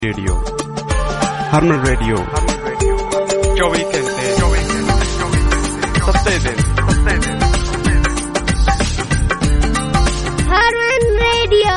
Radio Harman radio 24 घंटे 7 दिन Harman radio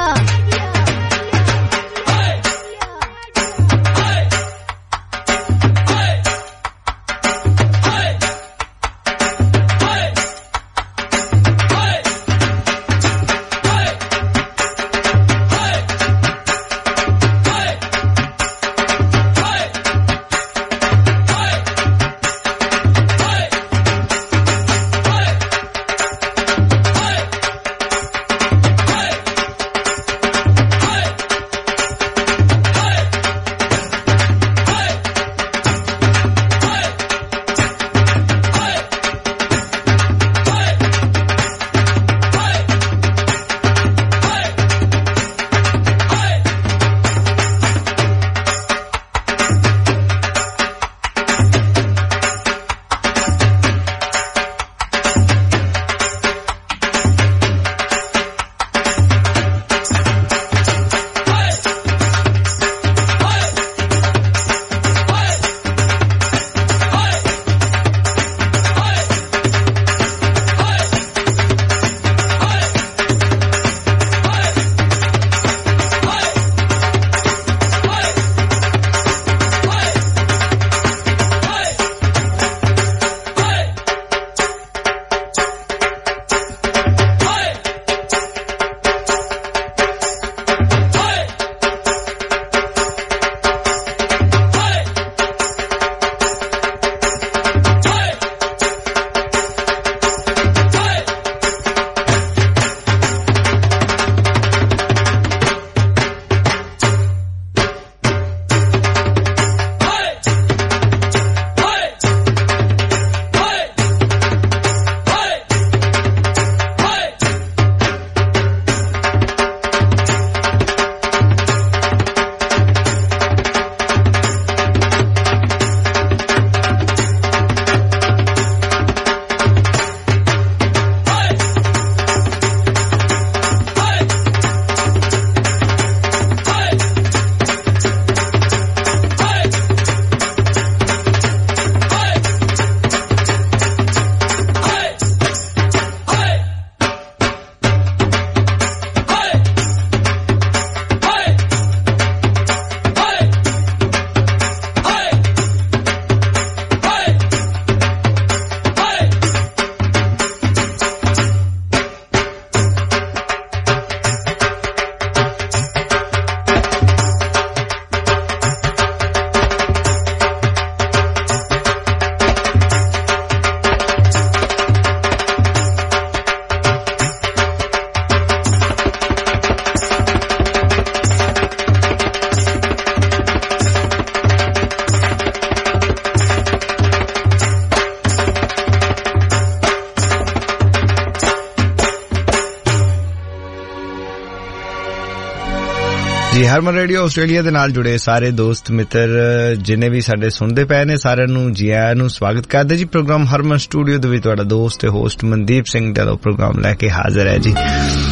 Harman radio Australia ਦੇ ਨਾਲ ਜੁੜੇ ਸਾਰੇ ਦੋਸਤ ਮਿੱਤਰ ਜਿਨੇ ਵੀ ਸਾਡੇ ਸੁਣਦੇ ਪਏ ਨੇ ਸਾਰਿਆਂ ਨੂੰ ਜੀ ਆਇਆਂ ਨੂੰ ਸਵਾਗਤ ਕਰਦੇ ਜੀ ਪ੍ਰੋਗਰਾਮ ਹਰਮਨ ਸਟੂਡੀਓ ਦੇ ਵਿੱਚ ਤੁਹਾਡਾ ਦੋਸਤ ਤੇ ਹੋਸਟ ਮਨਦੀਪ ਸਿੰਘ ਦਾ ਪ੍ਰੋਗਰਾਮ ਲੈ ਕੇ ਹਾਜ਼ਰ ਹੈ ਜੀ।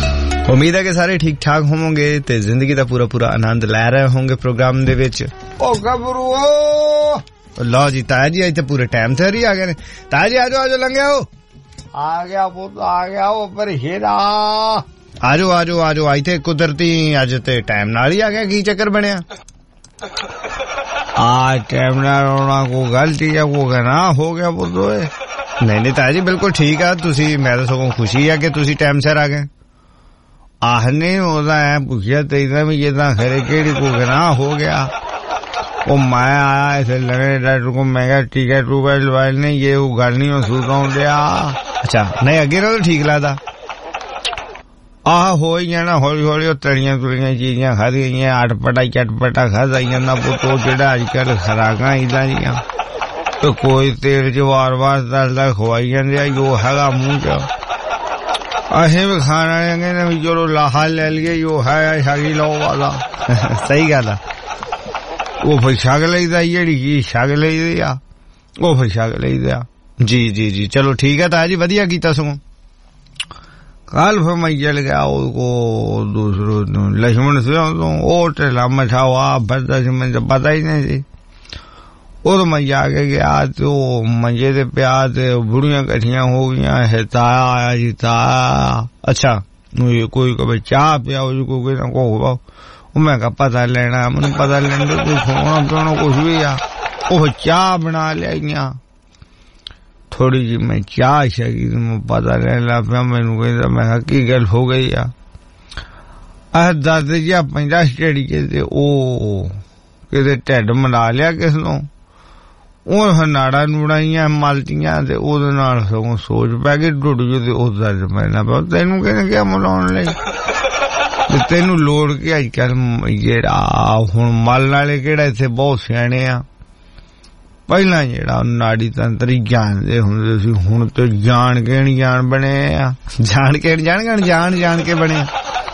ਉਮੀਦ ਹੈ ਕਿ ਸਾਰੇ ਠੀਕ ਠਾਕ ਹੋਵੋਗੇ ਤੇ ਜ਼ਿੰਦਗੀ ਦਾ ਪੂਰਾ ਆਨੰਦ ਲੈ ਰਹੇ ਹੋਵੋਗੇ ਪ੍ਰੋਗਰਾਮ ਦੇ ਵਿੱਚ। ਓ ਗੱਭਰੂ ਲਓ ਜੀ ਤਾਇਆ ਜੀ ਅੱਜ ਤਾਂ ਪੂਰੇ ਟਾਈਮ ਤੇ ਹੀ ਆ ਗਏ ਨੇ। ਤਾਇਆ ਜੀ ਆਜੋ ਲੰਘਿਆ ਆ ਗਿਆ ਪੁੱਤ ਆ ਗਿਆ ਉਹ ਪਰ ਹੀਰਾ ਆਜੋ ਅੱਜ ਤੇ ਕੁਦਰਤੀ ਅੱਜ ਤੇ ਟਾਈਮ ਨਾਲ ਹੀ ਆ ਗਿਆ। ਕੀ ਚੱਕਰ ਬਣਿਆ ਆ ਟਾਈਮ ਨਾਲ ਆਉਣਾ ਕੋਈ ਗਲਤੀ ਆ ਕੋ ਕਹਿਣਾ ਹੋ ਗਿਆ ਪੁੱਤ ਓਏ। ਨਹੀਂ ਤਾਇਆ ਜੀ ਬਿਲਕੁਲ ਠੀਕ ਆ ਤੁਸੀਂ ਮੈਂ ਤਾਂ ਸਗੋਂ ਖੁਸ਼ੀ ਆ ਕਿ ਤੁਸੀਂ ਟਾਈਮ ਸਿਰ ਆ ਗਏ। ਆਹ ਨਹੀਂ ਉਹਦਾ ਐ ਪੁੱਛਿਆ ਤੇ ਇਹਦਾ ਵੀ ਜਿੱਦਾਂ ਖਰੇ ਕਿਹੜੀ ਕੋ ਕਹਿਣਾ ਹੋ ਗਿਆ। ਉਹ ਮੈਂ ਆਇਆ ਇਸੇ ਲਗੇ ਡਾਕਟਰ ਕੋ ਮੈਂ ਕਿਹਾ ਟੀਕਾ ਟੂਕਾ ਲਵਾਇਆ ਨਹੀਂ ਇਹ ਉਹ ਗੱਲ ਨਹੀਂ ਮਹਿਸੂਸ ਆਉਂਦਿਆ। ਅੱਛਾ ਨਹੀਂ ਅੱਗੇ ਨਾਲ ਠੀਕ ਲੱਗਦਾ ਆਹ ਹੋ ਹੀ ਜਾਣਾ ਹੌਲੀ ਹੌਲੀ ਉਹ ਤਲੀਆਂ ਤੁਲੀਆਂ ਚੀਜ਼ਾਂ ਖਾਧੀਆਂ ਗਈਆਂ ਅਟਪਟਾ ਚਟਪਟਾ ਖਾਧਾ ਜਾਂਦਾ ਪੁੱਤ ਉਹ ਜਿਹੜਾ ਅੱਜ ਕੱਲ ਖੁਰਾਕਾਂ ਇਦਾਂ ਦੀਆਂ ਤੇ ਕੋਈ ਤੇਲ ਚ ਵਾਰ ਦਸਦਾ ਖਵਾਈ ਜਾਂਦੇ ਆ ਜੋ ਹੈਗਾ ਮੂੰਹ ਚ ਅਸੀਂ ਵੀ ਖਾਣ ਵਾਲੇ ਕਹਿੰਦੇ ਵੀ ਚਲੋ ਲਾਹਾ ਲੈ ਲਈਏ ਜੋ ਹੈ ਛਾਗੀ ਲਾਓ ਵਾਲਾ। ਸਹੀ ਗੱਲ ਆ ਉਹ ਫਿਰ ਛਕ ਲਈਦਾ ਜਿਹੜੀ ਚੀਜ਼ ਛਕ ਲਈਦੀ ਆ ਉਹ ਫਿਰ ਛਕ ਲਈਦਾ। ਜੀ ਚਲੋ ਠੀਕ ਹੈ ਤਾਇਆ ਜੀ ਵਧੀਆ ਕੀਤਾ ਸਗੋਂ कल फिर मैं चल गया उसको दूसरों लक्ष्मण से वो टेला मछा हुआ भरता से मुझे पता ही नहीं थी। वो तो मैं जाके गया तो मंजे से प्या बुढ़ियां कठियां हो गई है ताया आया जी ताया अच्छा मुझे कोई कभी चाह पिया कोई ना को मैं कहा पता लेना मैंने पता लेने कोई खोना पीना कुछ भी आ वो चाह बना लिया थोड़ी जी मैं चाह शकी मैं पता लेने लग पाया मैनू कहता मैं कहा की गल हो गई आ दादा जी पंजा स्टेडी के ओ किते ढिड मना लिया किस नूं ਉਹ ਨਾੜਾ ਨੂੜਾਈਆਂ ਮਲਤੀਆਂ ਤੇ ਉਹਦੇ ਨਾਲ ਸਗੋਂ ਸੋਚ ਪੈ ਗਈ ਟੁੱਟ ਜੂ ਤੇ ਉਹ ਦਰਦ ਪੈਣਾ ਪਿਆ ਤੈਨੂੰ ਕਿਹਨੇ ਕਿਹਾ ਮਲਾਉਣ ਲਈ ਤੇ ਤੈਨੂੰ ਲੋੜ ਕੀ ਅੱਜ ਕੱਲ ਜਿਹੜਾ ਹੁਣ ਮਲ ਵਾਲੇ ਕਿਹੜਾ ਇੱਥੇ ਬਹੁਤ ਸਿਆਣੇ ਆ ਪਹਿਲਾਂ ਜਿਹੜਾ ਨਾੜੀ ਤੰਤਰੀ ਜਾਣਦੇ ਹੁੰਦੇ ਸੀ ਹੁਣ ਤੇ ਜਾਣ ਕੇ ਨਹੀਂ ਜਾਣ ਬਣੇ ਆ ਜਾਣ ਕੇ ਜਾਣ ਕੇ ਬਣੇ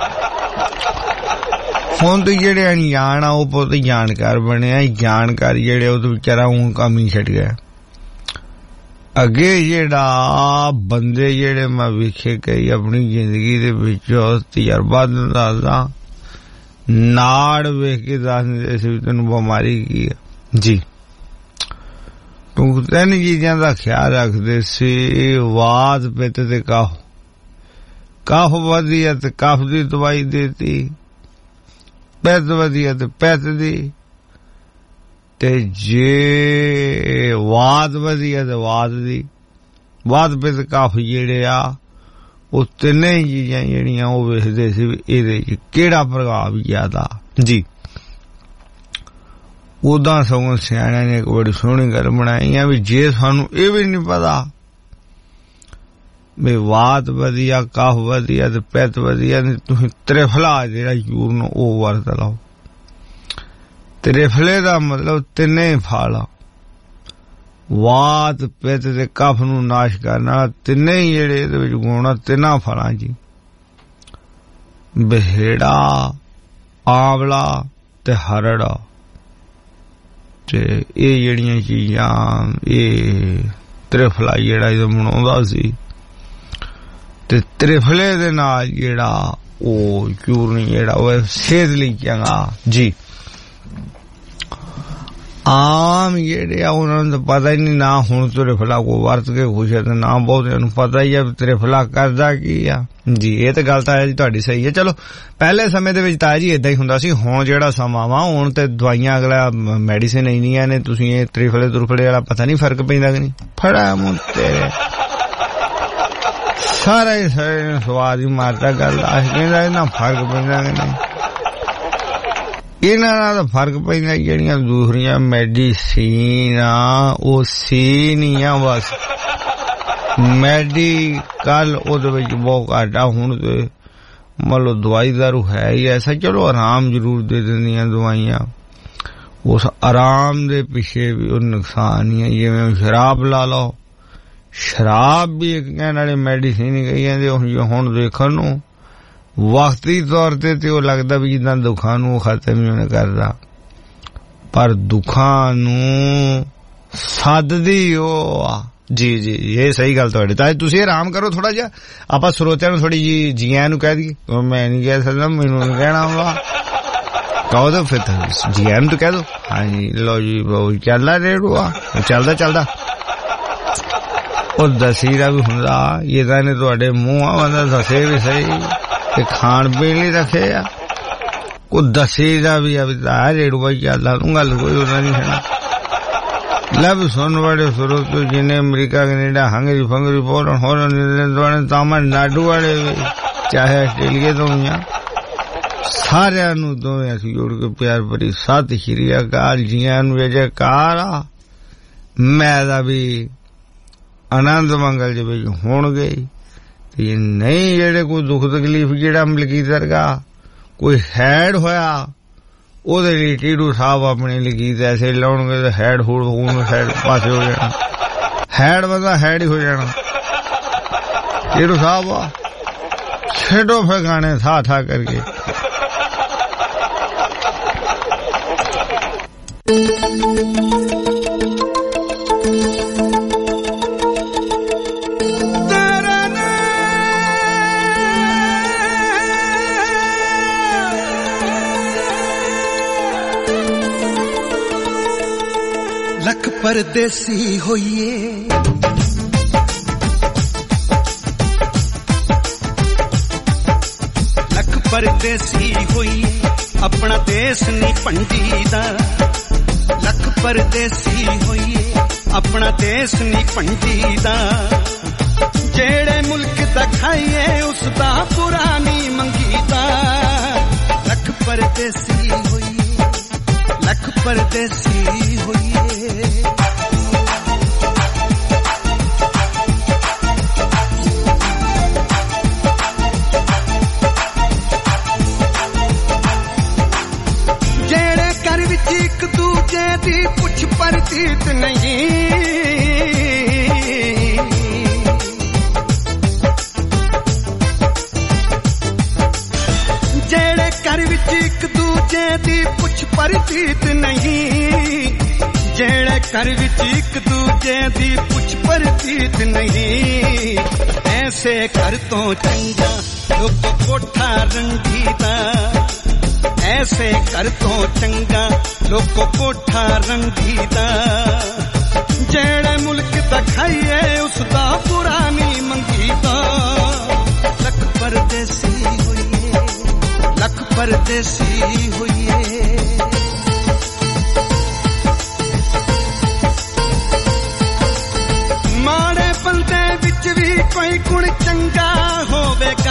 ਹੁਣ ਤੇ ਜਿਹੜੇ ਅਣਜਾਣ ਆ ਉਹ ਬਹੁਤ ਜਾਣਕਾਰ ਬਣੇ ਆ ਜਾਣਕਾਰ ਜਿਹੜੇ ਉਹ ਤੋਂ ਵਿਚਾਰਾ ਉਹ ਕੰਮ ਹੀ ਛੱਡ ਗਿਆ ਅੱਗੇ ਜਿਹੜਾ ਬੰਦੇ ਜਿਹੜੇ ਮੈਂ ਵੇਖੇ ਕਈ ਆਪਣੀ ਜ਼ਿੰਦਗੀ ਦੇ ਵਿੱਚ ਤਜਰਬਾ ਦੱਸਦਾ ਨਾੜ ਵੇਖ ਕੇ ਦੱਸਦੇ ਸੀ ਤੈਨੂੰ ਬਿਮਾਰੀ ਕੀ ਹੈ ਜੀ ਤੂੰ ਤਿੰਨ ਚੀਜ਼ਾਂ ਦਾ ਖਿਆਲ ਰੱਖਦੇ ਸੀ ਵਾਤ ਪਿੱਤ ਤੇ ਕਾਫ ਵਧੀਆ ਤੇ ਕਾਫ ਦੀ ਦਵਾਈ ਦੇਤੀ ਪੈਤ ਵਧੀਆ ਤੇ ਪੈਤ ਦੀ ਤੇ ਜੇ ਵਾਦ ਵਧੀਆ ਤੇ ਵਾਦ ਦੀ ਵਾਦ ਪਿੱਤ ਕਾਫ ਜਿਹੜੇ ਆ ਉਹ ਤਿੰਨੇ ਚੀਜ਼ਾਂ ਜਿਹੜੀਆਂ ਉਹ ਵੇਖਦੇ ਸੀ ਵੀ ਇਹਦੇ ਚ ਕਿਹੜਾ ਪ੍ਰਭਾਵ ਜ਼ਿਆਦਾ ਜੀ ਉਦਾਂ ਸਗੋਂ ਸਿਆਣਿਆਂ ਨੇ ਇੱਕ ਬੜੀ ਸੋਹਣੀ ਗੱਲ ਬਣਾਈ ਆ ਵੀ ਜੇ ਸਾਨੂੰ ਇਹ ਵੀ ਨਹੀਂ ਪਤਾ ਵੀ ਵਾਤ ਵਧੀਆ ਕਾਫ ਵਧੀਆ ਤੇ ਪਿੱਤ ਵਧੀਆ ਤੁਸੀਂ ਤ੍ਰਿਫਲਾ ਜਿਹੜਾ ਚੂਰਨ ਉਹ ਵਰਤ ਲਓ ਤ੍ਰਿਫਲੇ ਦਾ ਮਤਲਬ ਤਿੰਨੇ ਫਲ ਵਾਤ ਪਿੱਤ ਤੇ ਕਫ ਨੂੰ ਨਾਸ਼ ਕਰਨਾ ਤਿੰਨੇ ਹੀ ਜਿਹੜੇ ਇਹਦੇ ਵਿੱਚ ਗੁਣ ਤਿੰਨਾਂ ਫਲਾਂ ਜੀ ਬਹਿੜਾ ਆਵਲਾ ਤੇ ਹਰੜਾ ਤੇ ਇਹ ਜਿਹੜੀਆਂ ਚੀਜ਼ਾਂ ਇਹ ਤ੍ਰਿਫਲਾ ਜਿਹੜਾ ਇਹ ਬਣਾਉਂਦਾ ਸੀ ਤੇ ਤ੍ਰਿਫਲੇ ਦੇ ਨਾਲ ਜਿਹੜਾ ਉਹ ਚੂਰਨ ਜਿਹੜਾ ਉਹ ਸਿਹਤ ਲਈ ਚੰਗਾ ਜੀ ਆਮ ਜਿਹੜੇ ਆ ਉਹਨਾਂ ਨੂੰ ਪਤਾ ਹੀ ਨਹੀਂ ਨਾ ਹੁਣ ਤ੍ਰਿਫਲਾ ਕੋ ਵਰਤ ਕੇ ਖੁਸ਼ ਹੈ ਤੇ ਨਾ ਬਹੁਤਿਆਂ ਨੂੰ ਪਤਾ ਹੀ ਆ ਤ੍ਰਿਫਲਾ ਕਰਦਾ ਕੀ ਆ ਜੀ ਇਹ ਤਾਂ ਗੱਲ ਤਾਂ ਜੀ ਤੁਹਾਡੀ ਸਹੀ ਹੈ ਚਲੋ ਪਹਿਲੇ ਸਮੇਂ ਦੇ ਵਿੱਚ ਤਾਂ ਜੀ ਏਦਾਂ ਹੀ ਹੁੰਦਾ ਸੀ ਹੁਣ ਜਿਹੜਾ ਸਮਾਂ ਵਾ ਹੁਣ ਤੇ ਦਵਾਈਆਂ ਅਗਲਾ ਮੈਡੀਸਿਨ ਇੰਨੀਆਂ ਨੇ ਤੁਸੀਂ ਇਹ ਤ੍ਰਿਫਲੇ ਤੁਰਫਲੇ ਵਾਲਾ ਪਤਾ ਨਹੀਂ ਫਰਕ ਪੈਂਦਾ ਕਿ ਨਹੀਂ ਫੜਾ ਮੂੰਹ ਤੇਰੇ ਸਾਰੇ ਸਵਾਦ ਹੀ ਮਾਰਦਾ ਗੱਲ ਆ ਕਹਿੰਦਾ ਇਹਨਾਂ ਫਰਕ ਪੈਂਦਾ ਕਿ ਨਹੀਂ ਇਹਨਾਂ ਨਾਲ ਫਰਕ ਪੈਂਦਾ ਜਿਹੜੀਆਂ ਦੂਸਰੀਆਂ ਮੈਡੀਸਿਨ ਆ ਉਹ ਸੀਨ ਹੀ ਆ ਬਸ ਮੈਡੀਕਲ ਉਹਦੇ ਵਿੱਚ ਬਹੁਤ ਘਾਟਾ ਹੁਣ ਤੇ ਮਤਲਬ ਦਵਾਈ ਦਾਰੂ ਹੈ ਹੀ ਐਸਾ ਚਲੋ ਆਰਾਮ ਜ਼ਰੂਰ ਦੇ ਦਿੰਦੀਆਂ ਦਵਾਈਆਂ ਉਸ ਆਰਾਮ ਦੇ ਪਿੱਛੇ ਵੀ ਉਹ ਨੁਕਸਾਨ ਹੀ ਹੈ ਜਿਵੇਂ ਸ਼ਰਾਬ ਲਾ ਲਓ ਸ਼ਰਾਬ ਵੀ ਇੱਕ ਕਹਿਣ ਵਾਲੇ ਮੈਡੀਸਿਨ ਹੀ ਗਈ ਜਾਂਦੇ ਹੁਣ ਦੇਖਣ ਨੂੰ ਵਕਤੀ ਤੌਰ ਤੇ ਉਹ ਲੱਗਦਾ ਵੀ ਜਿੱਦਾਂ ਦੁੱਖਾਂ ਨੂੰ ਖਤਮ ਹੀ ਉਹਨੇ ਕਰਦਾ ਪਰ ਦੁੱਖਾਂ ਨੂੰ ਸੱਦਦੀ ਉਹ ਜੀ ਜੀ ਇਹ ਸਹੀ ਗੱਲ ਤੁਹਾਡੀ ਤਾਂ ਤੁਸੀਂ ਆਰਾਮ ਕਰੋ ਥੋੜਾ ਜਿਹਾ ਆਪਾਂ ਸਰੋਤਿਆਂ ਨੂੰ ਥੋੜੀ ਜੀ ਜੀਆਂ ਨੂੰ ਕਹਿ ਦਈਏ ਮੈਂ ਨਹੀਂ ਕਹਿ ਸਕਦਾ ਮੈਨੂੰ ਨਹੀਂ ਕਹਿਣਾ ਵਾ ਕਹੋ ਤਾਂ ਫਿਰ ਜੀਆਂ ਨੂੰ ਤਾਂ ਕਹਿ ਦੋ ਹਾਂਜੀ ਲਓ ਜੀ ਚੱਲਦਾ ਰੇੜੂਆ ਚੱਲਦਾ ਉਹ ਦਸੀ ਦਾ ਵੀ ਹੁੰਦਾ ਇਹ ਤਾਂ ਨੇ ਤੁਹਾਡੇ ਮੂੰਹਾਂ ਬੰਦਾ ਦੱਸੇ ਵੀ ਸਹੀ ਤੇ ਖਾਣ ਪੀਣ ਲਈ ਰੱਖੇ ਆ ਉਹ ਦਸੀ ਦਾ ਵੀ ਆ ਰੇੜੂਆ ਚੱਲਦਾ ਤੂੰ ਗੱਲ ਕੋਈ ਉਹਨਾਂ ਨਹੀਂ ਸੁਣਾ ਲੱਭ ਸੁਣ ਵਾਲੇ ਸਰੋਤ ਜਿਹਨੇ ਅਮਰੀਕਾ ਕੈਨੇਡਾ ਹੰਗਰੀ ਫੰਗਰੀ ਪੋਲੈਂਡ ਹੋਲੈਂਡ ਤਾਮਿਲਨਾਡੂ ਵਾਲੇ ਵੀ ਚਾਹੇ ਆਸਟ੍ਰੇਲੀਆ ਤੋਂ ਆ ਸਾਰਿਆਂ ਨੂੰ ਦੋਵੇਂ ਅਸੀਂ ਜੋੜ ਕੇ ਪਿਆਰ ਭਰੀ ਸਤਿ ਸ਼੍ਰੀ ਅਕਾਲ ਜੀਆਂ ਨੂੰ ਜੈਕਾਰ ਆ ਮੈਂ ਦਾ ਵੀ ਆਨੰਦ ਮੰਗਲ ਦੇ ਵਿੱਚ ਹੋਣਗੇ ਤੇ ਨਹੀਂ ਜਿਹੜੇ ਕੋਈ ਦੁੱਖ ਤਕਲੀਫ ਜਿਹੜਾ ਮਲਕੀਤ ਦਾ ਕੋਈ ਹੈਡ ਹੋਇਆ ਉਹਦੇ ਲਈ ਟੀਡੂ ਸਾਹਿਬ ਆਪਣੇ ਲਕੀਤ ਐਸੇ ਲਾਉਣਗੇ ਤਾਂ ਹੈਡ ਹੂੜ ਹੋਣ ਸਾਈਡ ਪਾਸੇ ਹੋ ਜਾਣਾ ਹੈਡ ਬੰਦਾ ਹੈਡ ਹੀ ਹੋ ਜਾਣਾ ਟੀਡੂ ਸਾਹਿਬ ਛੇਡੋ ਫੇ ਗਾਣੇ ਥਾ ਕਰਕੇ ਲੱਖ ਪਰਦੇਸੀ ਹੋਈਏ ਲੱਖ ਪਰਦੇਸੀ ਹੋਈਏ ਆਪਣਾ ਦੇਸ਼ ਨਹੀਂ ਭੰਡੀਦਾ ਲੱਖ ਪਰਦੇਸੀ ਹੋਈਏ ਆਪਣਾ ਦੇਸ਼ ਨਹੀਂ ਭੰਡੀਦਾ ਜਿਹੜੇ ਮੁਲਕ ਦਾ ਖਾਈਏ ਉਸ ਦਾ ਬੁਰਾ ਨਹੀਂ ਮੰਗੀਦਾ ਲੱਖ ਪਰਦੇਸੀ ਹੋਈਏ ਲੱਖ ਪਰਦੇਸੀ ਹੋਈਏ ਜਿਹੜੇ ਘਰ ਵਿੱਚ ਇੱਕ ਦੂਜੇ ਦੀ ਪੁੱਛ ਪਰਤੀਤ ਨਹੀਂ ਜਿਹੜੇ ਘਰ ਵਿੱਚ ਇੱਕ ਦੂਜੇ ਦੀ ਪੁੱਛ ਪਰਤੀਤ ਨਹੀਂ ਜਿਹੜੇ ਘਰ ਵਿੱਚ ਇੱਕ ਦੂਜੇ ਦੀ ਪੁੱਛ ਪਰਤੀਤ ਨਹੀਂ ਐਸੇ ਘਰ ਤੋਂ ਚੰਗਾ ਲੋਕ ਕੋਠਾ ਰੰਗੀਦਾ ਐਸੇ ਘਰ ਤੋਂ ਚੰਗਾ ਲੋਕ ਕੋਠਾ ਰੰਗੀਦਾ ਜਿਹੜੇ ਮੁਲਕ ਦਾ ਖਾਈਏ ਉਸ ਦਾ ਬੁਰਾ ਨਹੀਂ ਮੰਗੀਦਾ ਲੱਖ ਪਰਦੇਸੀ ਹੋਈਏ ਲੱਖ ਪਰਦੇਸੀ ਹੋਈਏ ਮਾੜੇ ਬੰਦੇ ਵਿੱਚ ਵੀ ਕੋਈ ਗੁਣ ਚੰਗਾ ਹੋਵੇਗਾ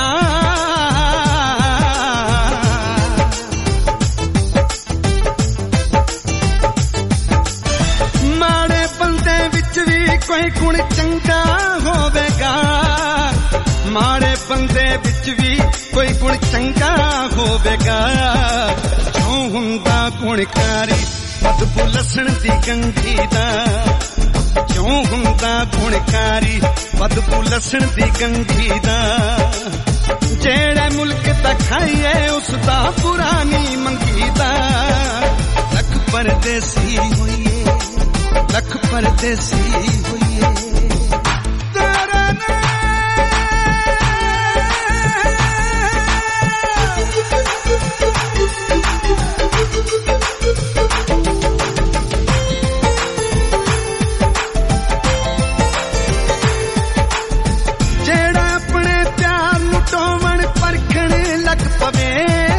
ਮਾੜੇ ਬੰਦੇ ਵਿੱਚ ਵੀ ਕੋਈ ਗੁਣ ਚੰਗਾ ਹੋਵੇਗਾ ਮਾੜੇ ਬੰਦੇ ਵਿੱਚ ਵੀ ਕੋਈ ਗੁਣ ਚੰਗਾ ਹੋਵੇਗਾ ਜੋ ਹੁੰਦਾ ਗੁਣਕਾਰੀ ਬਦਬੂ ਲਸਣ ਦੀ ਗੰਢੀ ਦਾ ਜੋ ਹੁੰਦਾ ਗੁਣਕਾਰੀ ਬਦਬੂ ਲਸਣ ਦੀ ਗੰਢੀ ਦਾ ਜਿਹੜੇ ਮੁਲਕ ਦਾ ਖਾਈਏ ਉਸ ਦਾ ਬੁਰਾ ਨਹੀਂ ਮੰਗੀਦਾ ਲੱਖ ਪਰਦੇਸੀ ਹੋਈਏ ਲੱਖ ਪਰਦੇਸੀ ਹੋਈਏ ਜਿਹੜਾ ਆਪਣੇ ਪਿਆਰ ਨੂੰ ਟੋਵਣ ਪਰਖਣ ਲੱਗ ਪਵੇ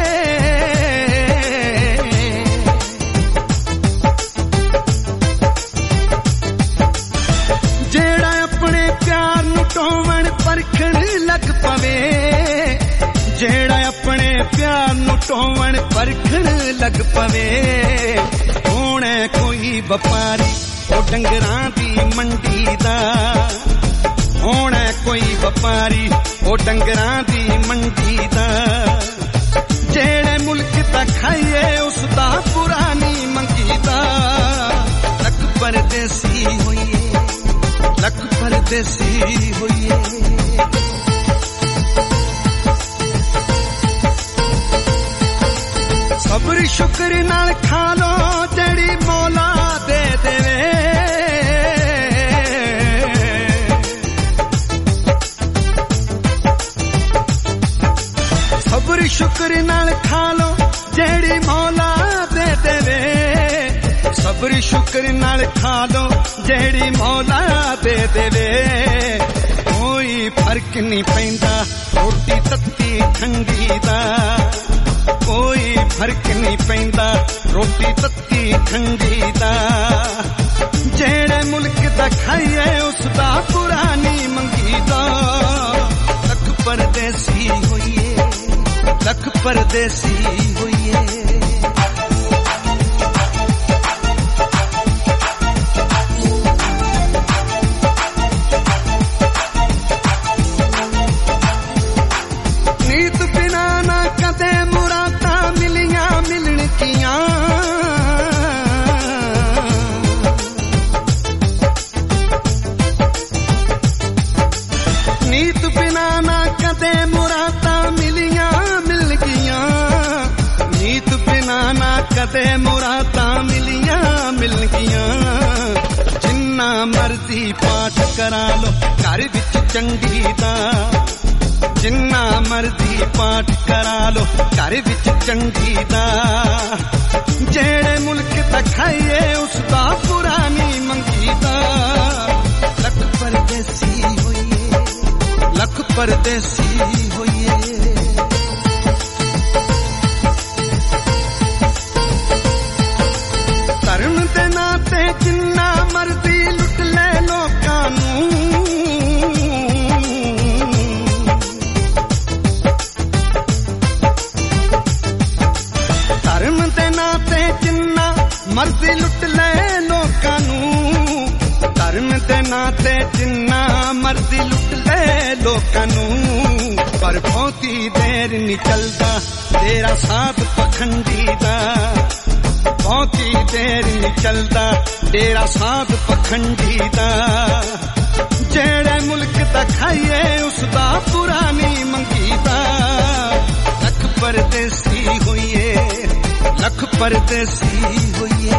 ਜਿਹੜਾ ਆਪਣੇ ਪਿਆਰ ਨੂੰ ਟੋਵਣ ਪਰਖਣ ਲੱਗ ਪਵੇ ਜਿਹੜਾ ਆਪਣੇ ਪਿਆਰ ਨੂੰ ਟੋਵਣ ਪਰਖਣ ਲੱਗ ਪਵੇ ਹੋਣਾ ਕੋਈ ਵਪਾਰੀ ਉਹ ਡੰਗਰਾਂ ਦੀ ਮੰਡੀ ਦਾ ਹੋਣਾ ਕੋਈ ਵਪਾਰੀ ਉਹ ਡੰਗਰਾਂ ਦੀ ਮੰਡੀ ਦਾ ਜਿਹੜੇ ਮੁਲਕ ਦਾ ਖਾਈਏ ਉਸ ਦਾ ਬੁਰਾ ਨਹੀਂ ਮੰਗੀਦਾ ਲੱਖ ਪਰਦੇਸੀ ਹੋਈਏ ਲੱਖ ਪਰਦੇਸੀ ਹੋਈਏ ਸਬਰ ਸ਼ੁਕਰ ਨਾਲ ਖਾ ਲੋ ਜਿਹੜੀ ਮੌਲਾ ਦੇ ਦੇਵੇ ਸਬਰ ਸ਼ੁਕਰ ਨਾਲ ਖਾ ਲੋ ਜਿਹੜੀ ਮੌਲਾ ਦੇ ਦੇਵੇ ਸਬਰ ਸ਼ੁਕਰ ਨਾਲ ਖਾ ਲੋ ਜਿਹੜੀ ਮੌਲਾ ਦੇ ਦੇਵੇ ਕੋਈ ਫਰਕ ਨਹੀਂ ਪੈਂਦਾ ਰੋਟੀ ਤੱਤੀ ਠੰਡੀ ਦਾ ਕੋਈ ਫਰਕ ਨਹੀਂ ਪੈਂਦਾ ਰੋਟੀ ਤੱਤੀ ਠੰਡੀ ਦਾ ਜਿਹੜੇ ਮੁਲਕ ਦਾ ਖਾਈਏ ਉਸ ਦਾ ਬੁਰਾ ਨਹੀਂ ਮੰਗੀਦਾ ਲੱਖ ਪਰਦੇਸੀ ਹੋਈਏ ਲੱਖ ਪਰਦੇਸੀ ਹੋਈਏ ਨੀਤ ਬਿਨਾ ਨਾ ਕਦੇ ਮੁਰਾਦਾਂ ਮਿਲੀਆਂ ਮਿਲਣਗੀਆਂ ਨੀਤ ਬਿਨਾ ਨਾ ਕਦੇ ਮੁਰਾਦਾਂ ਮਿਲੀਆਂ ਮਿਲਣਗੀਆਂ ਨੀਤ ਬਿਨਾ ਨਾ ਕਦੇ ਮੁਰਾਦਾਂ ਮਿਲੀਆਂ ਮਿਲਣਗੀਆਂ ਜਿੰਨਾ ਮਰਜ਼ੀ ਪਾਠ ਕਰਾ ਲੋ ਘਰ ਵਿੱਚ ਚੰਗੀ ਦਾ ਜਿੰਨਾ ਮਰਜ਼ੀ ਪਾਠ ਕਰਾ ਲੋ ਘਰ ਵਿੱਚ ਚੰਗੀ ਦਾ ਜਿਹੜੇ ਮੁਲਕ ਦਾ ਖਾਈਏ ਉਸ ਦਾ ਬੁਰਾ ਨਹੀਂ ਪਰਦੇਸੀ ਹੋਈਏ ਧਰਮ ਦੇ ਨਾਂ ਤੇ ਜਿੰਨਾ ਮਰਜ਼ੀ ਲੁੱਟ ਲੈ ਲੋਕਾਂ ਨੂੰ ਧਰਮ ਦੇ ਨਾਂ ਤੇ ਜਿੰਨਾ ਮਰਜ਼ੀ ਲੁੱਟ ਲੈ ਲੋਕਾਂ ਨੂੰ ਧਰਮ ਦੇ ਨਾਂ ਤੇ ਜਿੰਨਾ ਮਰਜ਼ੀ ਲੁੱਟ ਲੈ ਲੋਕਾਂ ਨੂੰ ਪਰ ਬਹੁਤੀ ਦੇਰ ਨਹੀਂ ਚੱਲਦਾ ਤੇਰਾ ਸਾਥ ਪਖੰਡੀ ਦਾ ਬਹੁਤੀ ਦੇਰ ਨਹੀਂ ਚੱਲਦਾ ਤੇਰਾ ਸਾਥ ਪਖੰਡੀ ਦਾ ਜਿਹੜੇ ਮੁਲਕ ਦਾ ਖਾਈਏ ਉਸ ਦਾ ਬੁਰਾ ਨਹੀਂ ਮੰਗੀਦਾ ਲੱਖ ਪਰਦੇਸੀ ਹੋਈਏ ਲੱਖ ਪਰਦੇਸੀ ਹੋਈਏ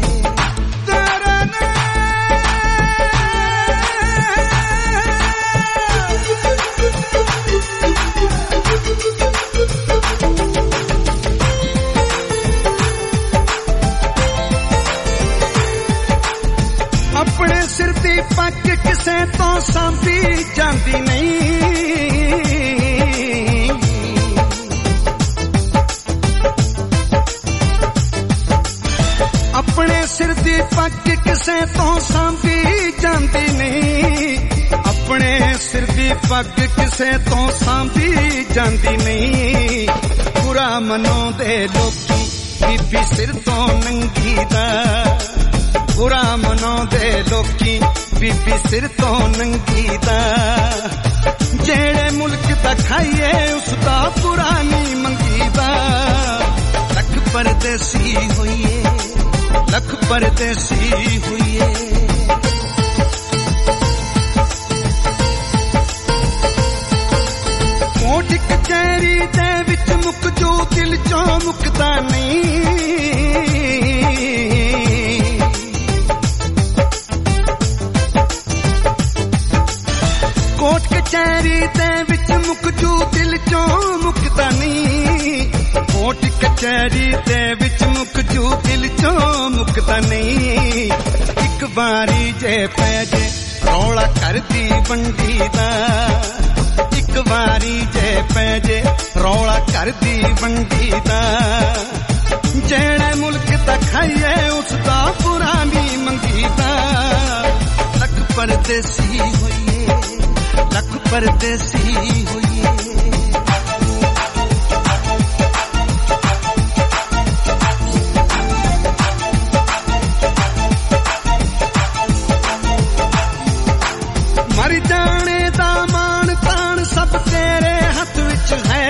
ਆਪਣੇ ਸਿਰ ਦੀ ਪੱਗ ਕਿਸੇ ਤੋਂ ਸਾਂਭੀ ਜਾਂਦੀ ਨਹੀਂ ਆਪਣੇ ਸਿਰ ਦੀ ਪੱਗ ਕਿਸੇ ਤੋਂ ਸਾਂਭੀ ਜਾਂਦੀ ਨਹੀਂ ਆਪਣੇ ਸਿਰ ਦੀ ਪੱਗ ਕਿਸੇ ਤੋਂ ਸਾਂਭੀ ਜਾਂਦੀ ਨਹੀਂ ਬੁਰਾ ਮਨਾਉਂਦੇ ਲੋਕੀ ਬੀਬੀ ਸਿਰ ਤੋਂ ਨੰਗੀ ਦਾ ਬੁਰਾ ਮਨਾਉਂਦੇ ਲੋਕੀ ਬੀਬੀ ਸਿਰ ਤੋਂ ਨੰਗੀ ਦਾ ਜਿਹੜੇ ਮੁਲਕ ਦਾ ਖਾਈਏ ਉਸ ਦਾ ਬੁਰਾ ਨਹੀਂ ਮੰਗੀਦਾ ਲੱਖ ਪਰਦੇਸੀ ਹੋਈਏ ਲੱਖ ਪਰਦੇਸੀ ਹੋਈਏ ਕੋਟ ਕਚਹਿਰੀ ਦੇ ਵਿੱਚ ਮੁੱਕ ਜੋ ਦਿਲ ਚੋਂ ਮੁੱਕਦਾ ਨਹੀਂ ਕੋਟ ਕਚਹਿਰੀ ਦੇ ਵਿੱਚ ਮੁੱਕ ਜੂ ਦਿਲ ਚੋਂ ਮੁੱਕਦਾ ਨਹੀਂ ਕੋਟ ਕਚਹਿਰੀ ਦੇ ਵਿੱਚ ਮੁੱਕ ਜੂ ਦਿਲ ਚੋਂ ਮੁੱਕਦਾ ਨਹੀਂ ਇੱਕ ਵਾਰੀ ਜੇ ਪੈ ਜੇ ਰੌਲਾ ਕਰਦੀ ਵੰਡੀ ਦਾ ਇੱਕ ਵਾਰੀ ਜੇ ਪੈ ਜੇ ਰੌਲਾ ਕਰਦੀ ਵੰਡੀ ਦਾ ਜਿਹੜੇ ਮੁਲਕ ਦਾ ਖਾਈਏ ਉਸ ਦਾ ਬੁਰਾ ਨਹੀਂ ਮੰਗੀਦਾ ਲੱਖ ਪਰਦੇਸੀ ਹੋਈਏ ਲੱਖ ਪਰਦੇਸੀ ਹੋਈਏ ਮਰ ਜਾਣੇ ਦਾ ਮਾਣ ਤਾਣ ਸਭ ਤੇਰੇ ਹੱਥ ਵਿੱਚ ਹੈ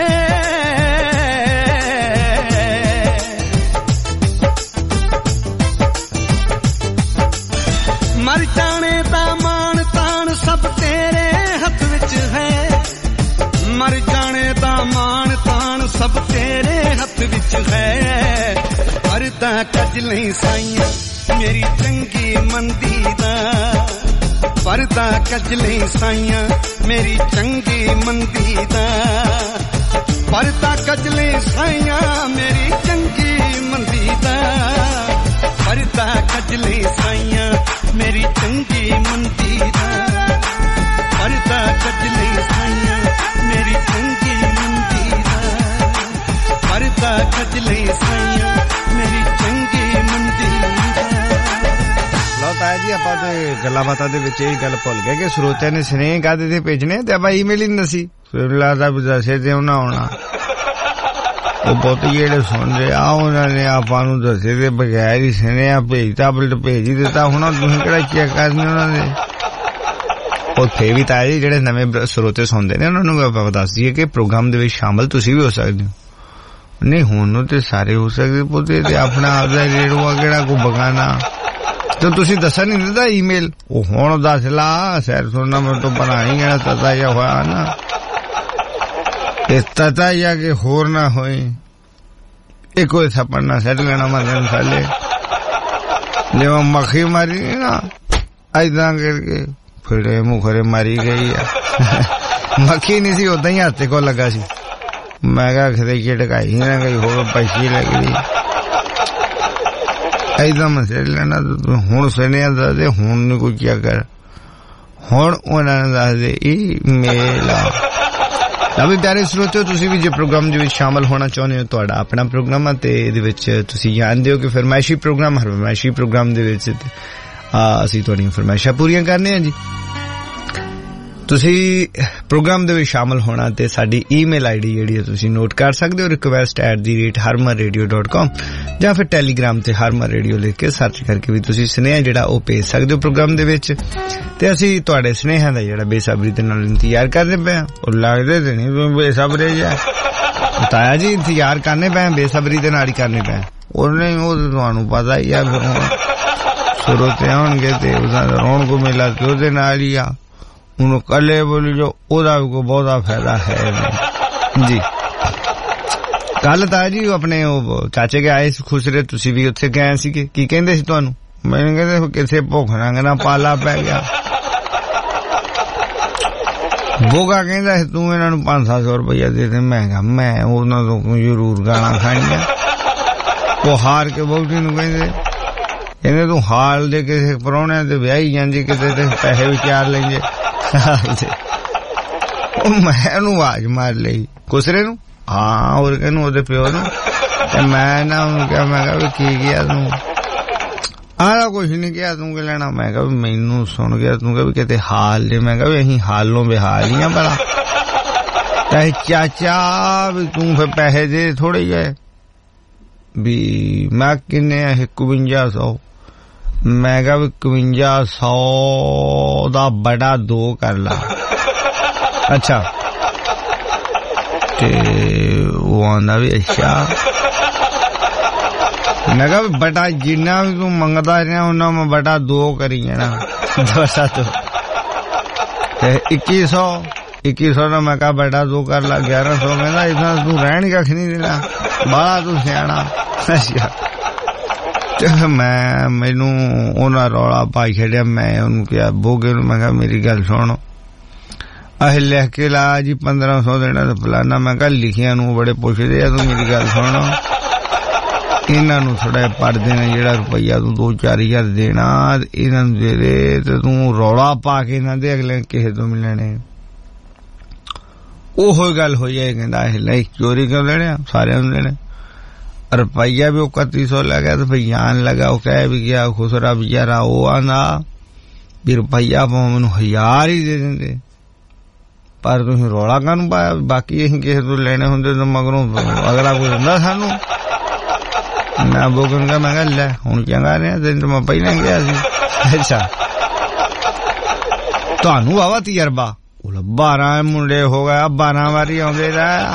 ਮਰ ਜਾਣੇ ਦਾ ਮਾਣ ਤਾਣ ਸਭ ਤੇਰੇ ਹੱਥ ਵਿੱਚ ਹੈ ਮਰ ਜਾਣੇ ਦਾ ਮਾਣ ਤਾਣ ਸਭ ਤੇਰੇ ਹੱਥ ਵਿੱਚ ਹੈ ਪਰਦਾ ਕੱਜ ਲਈ ਸਾਈਆਂ ਮੇਰੀ ਚੰਗੀ ਮੰਦੀ ਦਾ ਪਰਦਾ ਕੱਜ ਲਈ ਸਾਈਆਂ ਮੇਰੀ ਚੰਗੀ ਮੰਦੀ ਦਾ ਪਰਦਾ ਕੱਜ ਲਈ ਸਾਈਆਂ ਮੇਰੀ ਚੰਗੀ ਮੰਦੀ ਦਾ ਪਰਦਾ ਕੱਜ ਲਈ ਸਾਈਆਂ ਮੇਰੀ ਚੰਗੀ ਮੰਦੀ ਦਾ ਪਰਦਾ ਕੱਜ ਲਈ ਸਾਈਆਂ ਮੇਰੀ ਚੰਗੀ ਮੰਦੀ ਦਾ ਪਰਦਾ ਕੱਜ ਲਈ ਸਾਈਆਂ ਮੇਰੀ ਚੰਗੀ ਮੰਦੀ ਦਾ ਲਓ ਤਾਇਆ ਜੀ ਆਪਾਂ ਤੇ ਗੱਲਾਂ ਬਾਤਾਂ ਦੇ ਵਿੱਚ ਇਹ ਗੱਲ ਭੁੱਲ ਗਏ ਕਿ ਸਰੋਤਿਆਂ ਨੇ ਸਨੇਹ ਕਾਹਦੇ ਤੇ ਭੇਜਣੇ ਤੇ ਆਪਾਂ ਈਮੇਲ ਹੀ ਨਹੀਂ ਦੱਸੀ ਫਿਰ ਲੱਗਦਾ ਵੀ ਦੱਸੇ ਤੇ ਉਹਨਾਂ ਆਉਣਾ ਉਹ ਬਹੁਤ ਜਿਹੜੇ ਸੁਣ ਰਹੇ ਆ ਉਹਨਾਂ ਨੇ ਆਪਾਂ ਨੂੰ ਦੱਸੇ ਤੇ ਬਗੈਰ ਹੀ ਸਨੇਹਾ ਭੇਜਤਾ ਬਲਟ ਭੇਜ ਹੀ ਦਿੱਤਾ ਹੁਣ ਤੁਸੀਂ ਕਿਹੜਾ ਚੈੱਕ ਕਰਨੇ ਉਹਨਾਂ ਦੇ ਉੱਥੇ ਵੀ ਤਾਇਆ ਜੀ ਜਿਹੜੇ ਨਵੇਂ ਸਰੋਤੇ ਸੁਣਦੇ ਨੇ ਉਹਨਾਂ ਨੂੰ ਆਪਾਂ ਦੱਸ ਦਈਏ ਕਿ ਪ੍ਰੋਗਰਾਮ ਦੇ ਵਿੱਚ ਸ਼ਾਮਲ ਤੁਸੀਂ ਵੀ ਹੋ ਸਕਦੇ ਹੋ ਨਹੀਂ ਹੁਣ ਨੂੰ ਤੇ ਸਾਰੇ ਹੋ ਸਕਦੇ ਪੁੱਤੇ ਤੇ ਆਪਣਾ ਆਪਦਾ ਰੇੜੂਆ ਕਿਹੜਾ ਕੋਈ ਬਗਾਨਾ ਤੇ ਤੁਸੀਂ ਦੱਸਣ ਨਹੀਂ ਦਿੰਦਾ ਈਮੇਲ ਉਹ ਹੁਣ ਦੱਸ ਲਾ ਸੈਰ ਸੁਣਨਾ ਮੈਂ ਤੋਂ ਬਣਾਈ ਜਿਹੜਾ ਤਤਾ ਜਿਹਾ ਹੋਇਆ ਨਾ ਇਹ ਤਤਾ ਜਿਹਾ ਕਿ ਹੋਰ ਨਾ ਹੋਏ ਇਹ ਕੋਈ ਸਪਨਾ ਸੱਟ ਲੈਣਾ ਮਦਨ ਸਾਲੇ ਜਿਵੇਂ ਮੱਖੀ ਮਾਰੀ ਨਾ ਐਦਾਂ ਕਰਕੇ ਫਿਰ ਮੁਖਰੇ ਮਾਰੀ ਗਈ ਆ ਮੱਖੀ ਨਹੀਂ ਸੀ ਉਦਾਂ ਹੀ ਹੱਥੇ ਕੋਲ ਲੱਗਾ ਸੀ ਮੈਂ ਕਿਹਾ ਖਰੇ ਕਿ ਟਕਾਈ ਨਾ ਗਈ ਹੋਰ ਪੈਸੀ ਲੱਗਦੀ ਐਦਾਂ ਮਸਲ ਲੈਣਾ ਹੁਣ ਸੁਣਿਆ ਦੱਸਦੇ ਹੁਣ ਨਹੀਂ ਕੋਈ ਕੀ ਕਰ ਹੁਣ ਉਹਨਾਂ ਨੇ ਦੱਸਦੇ ਈਮੇਲ ਵੀ ਪਿਆਰੇ ਸਰੋਤਿਓ, ਤੁਸੀਂ ਵੀ ਜੇ ਪ੍ਰੋਗਰਾਮ ਦੇ ਵਿੱਚ ਸ਼ਾਮਲ ਹੋਣਾ ਚਾਹੁੰਦੇ ਹੋ, ਤੁਹਾਡਾ ਆਪਣਾ ਪ੍ਰੋਗਰਾਮ ਹੈ ਤੇ ਇਹਦੇ ਵਿੱਚ ਤੁਸੀਂ ਜਾਣਦੇ ਹੋ ਕਿ ਫਰਮਾਇਸ਼ੀ ਪ੍ਰੋਗਰਾਮ, ਹਰ ਫਰਮਾਇਸ਼ੀ ਪ੍ਰੋਗਰਾਮ ਦੇ ਵਿੱਚ ਅਸੀਂ ਤੁਹਾਡੀਆਂ ਫਰਮਾਇਸ਼ਾਂ ਪੂਰੀਆਂ ਕਰਨੇ ਆ ਜੀ। ਤੁਸੀਂ ਪ੍ਰੋਗਰਾਮ ਦੇ ਵਿੱਚ ਸ਼ਾਮਲ ਹੋਣਾ ਤੇ ਸਾਡੀ ਈਮੇਲ ਆਈਡੀ ਜਿਹੜੀ ਹੈ ਤੁਸੀਂ ਨੋਟ ਕਰ ਸਕਦੇ ਹੋ, request@harmanradio.com, ਜਾਂ ਫਿਰ ਟੈਲੀਗ੍ਰਾਮ ਤੇ ਹਰਮਨ ਰੇਡੀਓ ਲਿਖ ਕੇ ਸਰਚ ਕਰਕੇ ਵੀ ਤੁਸੀਂ ਸੁਨੇਹਾ ਜਿਹੜਾ ਉਹ ਭੇਜ ਸਕਦੇ ਹੋ ਪ੍ਰੋਗਰਾਮ ਦੇ ਵਿੱਚ। ਤੇ ਅਸੀਂ ਤੁਹਾਡੇ ਸੁਨੇਹਿਆਂ ਦਾ ਜਿਹੜਾ ਬੇਸਬਰੀ ਦੇ ਨਾਲ ਇੰਤਜ਼ਾਰ ਕਰਦੇ ਪਏ ਹਾਂ। ਉਹ ਲੱਗਦੇ ਤੇ ਨਹੀਂ ਬੇਸਬਰੇ ਜਿਹਾ ਤਾਇਆ ਜੀ, ਇੰਤਜ਼ਾਰ ਕਰਨੇ ਪਏ, ਬੇਸਬਰੀ ਦੇ ਨਾਲ ਹੀ ਕਰਨੇ ਪਏ। ਉਹਨੇ ਉਹ ਤੁਹਾਨੂੰ ਪਤਾ ਹੀ ਆ, ਸਰੋਤੇ ਆਉਣਗੇ ਤੇ ਉਹਦਾ ਰੌਣਕ ਮੇਲਾ ਤੇ ਉਹਦੇ ਨਾਲ ਹੀ ਆ। ਉਹਨੂੰ ਕੱਲੇ ਬੋਲੀ ਜੋ ਉਹਦਾ ਵੀ ਕੋਈ ਬਹੁਤਾ ਫਾਇਦਾ ਹੈ ਨਹੀਂ ਜੀ। ਕੱਲ ਤਾਂ ਜੀ ਆਪਣੇ ਉਹ ਚਾਚੇ ਕੇ ਆਏ ਸੀ ਖੁਸਰੇ, ਤੁਸੀਂ ਵੀ ਉੱਥੇ ਗਏ ਸੀਗੇ, ਕੀ ਕਹਿੰਦੇ ਸੀ ਤੁਹਾਨੂੰ? ਮੈਨੂੰ ਕਹਿੰਦੇ ਕਿਸੇ ਭੁੱਖ ਨੰਗ ਨਾ ਪਾਲਾ ਪੈ ਗਿਆ। ਬੋਗਾ ਕਹਿੰਦਾ ਸੀ ਤੂੰ ਇਹਨਾਂ ਨੂੰ 500-700 ਰੁਪਇਆ ਦੇ ਦੇ। ਮੈਂ ਕਿਹਾ ਮੈਂ ਉਹਨਾਂ ਤੋਂ ਜ਼ਰੂਰ ਗਾਲਾਂ ਖਾਣੀਆਂ। ਉਹ ਹਾਰ ਕੇ ਬੋਟੀ ਨੂੰ ਕਹਿੰਦੇ ਤੂੰ ਹਾਲ ਦੇ ਕਿਸੇ ਪ੍ਰਾਹੁਣਿਆਂ ਤੇ ਵਿਆਹੀ ਜਾਂਦੀ, ਕਿਤੇ ਤੇ ਪੈਸੇ ਵਿਚਾਰ ਲੈਂਦੇ। ਉਹ ਮੈਂ ਉਹਨੂੰ ਆਵਾਜ਼ ਮਾਰ ਲਈ ਖੁਸਰੇ ਨੂੰ, ਹਾਂ ਹੋਰ ਕਹਿੰਨੂੰ ਉਹਦੇ ਪਿਓ ਨੂੰ। ਤੇ ਮੈਂ ਨਾ ਉਹਨੂੰ ਕਿਹਾ, ਮੈਂ ਕਿਹਾ ਵੀ ਕੀ ਗਿਆ ਤੂੰ? ਆਹ ਕੁਛ ਨੀ ਕਿਹਾ, ਤੂੰ ਕੀ ਲੈਣਾ? ਮੈਂ ਕਿਹਾ ਵੀ ਮੈਨੂੰ ਸੁਣ ਗਿਆ ਤੂੰ ਕਿਹਾ ਵੀ ਕਿਤੇ ਹਾਲ ਜੇ। ਮੈਂ ਕਿਹਾ ਵੀ ਅਸੀਂ ਹਾਲੋਂ ਬੇਹਾਲ ਹੀ ਆ ਭਲਾ। ਚਾਹੇ ਚਾਚਾ ਵੀ ਤੂੰ ਫਿਰ ਪੈਸੇ ਦੇ ਥੋੜੇ ਜਿਹੇ ਵੀ। ਮੈਂ ਕਿੰਨੇ ਆ? 5100। ਮੈਂ ਕਿਹਾ ਵੀ 5100 ਦਾ ਬੜਾ 2 ਕਰ ਲਾ। ਅੱਛਾ, ਤੇ ਉਹ ਆਂਦਾ ਵੀ ਅੱਛਾ। ਮੈਂ ਕਿਹਾ ਵੀ ਬਟਾ ਜਿੰਨਾ ਵੀ ਤੂੰ ਮੰਗਦਾ ਰਿਹਾ ਉਹਨਾਂ ਮੈਂ ਬਟਾ 2 ਕਰੀ ਜਾਣਾ। 2 ਤੇ 2100 ਦਾ ਮੈਂ ਕਿਹਾ ਬਟਾ 2 ਕਰ ਲਾ 1100। ਕਹਿੰਦਾ ਇਦਾਂ ਤੂੰ ਰਹਿਣ ਕੱਖ ਨਹੀਂ ਦੇਣਾ, ਬਾਹਲਾ ਤੂੰ ਸਿਆਣਾ। ਅੱਛਾ, ਤੇ ਮੈਨੂੰ ਉਹਨਾਂ ਰੌਲਾ ਪਾਈ ਛੱਡਿਆ। ਮੈਂ ਉਹਨੂੰ ਕਿਹਾ ਬੋਗੇ ਨੂੰ, ਮੈਂ ਕਿਹਾ ਮੇਰੀ ਗੱਲ ਸੁਣ, ਅਸੀਂ ਲਿਖ ਕੇ ਲਾ ਜੀ 1500 ਦੇਣਾ ਤੇ ਫਲਾਨਾ। ਮੈਂ ਕਿਹਾ ਲਿਖਿਆ ਨੂੰ ਬੜੇ ਪੁੱਛਦੇ ਆ, ਤੂੰ ਮੇਰੀ ਗੱਲ ਸੁਣ, ਇਹਨਾਂ ਨੂੰ ਥੋੜਾ ਪੜ ਦੇਣਾ, ਜਿਹੜਾ ਰੁਪਈਆ ਤੂੰ 2-4 ਹਜ਼ਾਰ ਦੇਣਾ ਇਹਨਾਂ ਨੂੰ ਦੇ ਦੇ, ਤੇ ਤੂੰ ਰੌਲਾ ਪਾ ਕੇ ਇਹਨਾਂ ਦੇ ਅਗਲੇ ਕਿਸੇ ਤੋਂ ਮਿਲਣੇ। ਉਹੋ ਗੱਲ ਹੋਈ ਹੈ। ਕਹਿੰਦਾ ਇਹ ਨਹੀਂ ਚੋਰੀ ਕਿਉਂ ਲੈਣੇ, ਸਾਰਿਆਂ ਨੂੰ ਦੇਣੇ। ਰੁਪਈਆ ਵੀ ਉਹ 3100 ਲੈ ਗਿਆ ਤੇ ਫਿਰ ਜਾਣ ਲੱਗਾ। ਉਹ ਕਹਿ ਵੀ ਗਿਆ ਖੁਸਰਾ ਵਿਚਾਰਾ, ਉਹ ਆਂਦਾ ਵੀ ਰੁਪਈਆ ਮੈਨੂੰ 1000 ਹੀ ਦੇ ਦਿੰਦੇ, ਪਰ ਤੁਸੀਂ ਰੌਲਾ ਕਾਹਨੂੰ ਪਾਇਆ? ਬਾਕੀ ਅਸੀਂ ਕਿਸੇ ਤੋਂ ਲੈਣੇ ਹੁੰਦੇ ਤਾਂ ਮਗਰੋਂ ਅਗਲਾ ਕੋਈ ਦਿੰਦਾ ਸਾਨੂੰ। ਮੈਂ ਬੋਗਨ ਕਾ, ਮੈਂ ਕਿਹਾ ਲੈ ਹੁਣ ਚੰਗਾ ਰਿਹਾ, ਦਿਨ ਤਾਂ ਮੈਂ ਪਹਿਲਾਂ ਗਿਆ ਸੀ। ਅੱਛਾ, ਤੁਹਾਨੂੰ ਵਾਵਾ ਤਜਰਬਾ? 12 ਮੁੰਡੇ ਹੋ ਗਿਆ, 12 ਵਾਰੀ ਆਉਂਦੇ ਰਿਹਾ।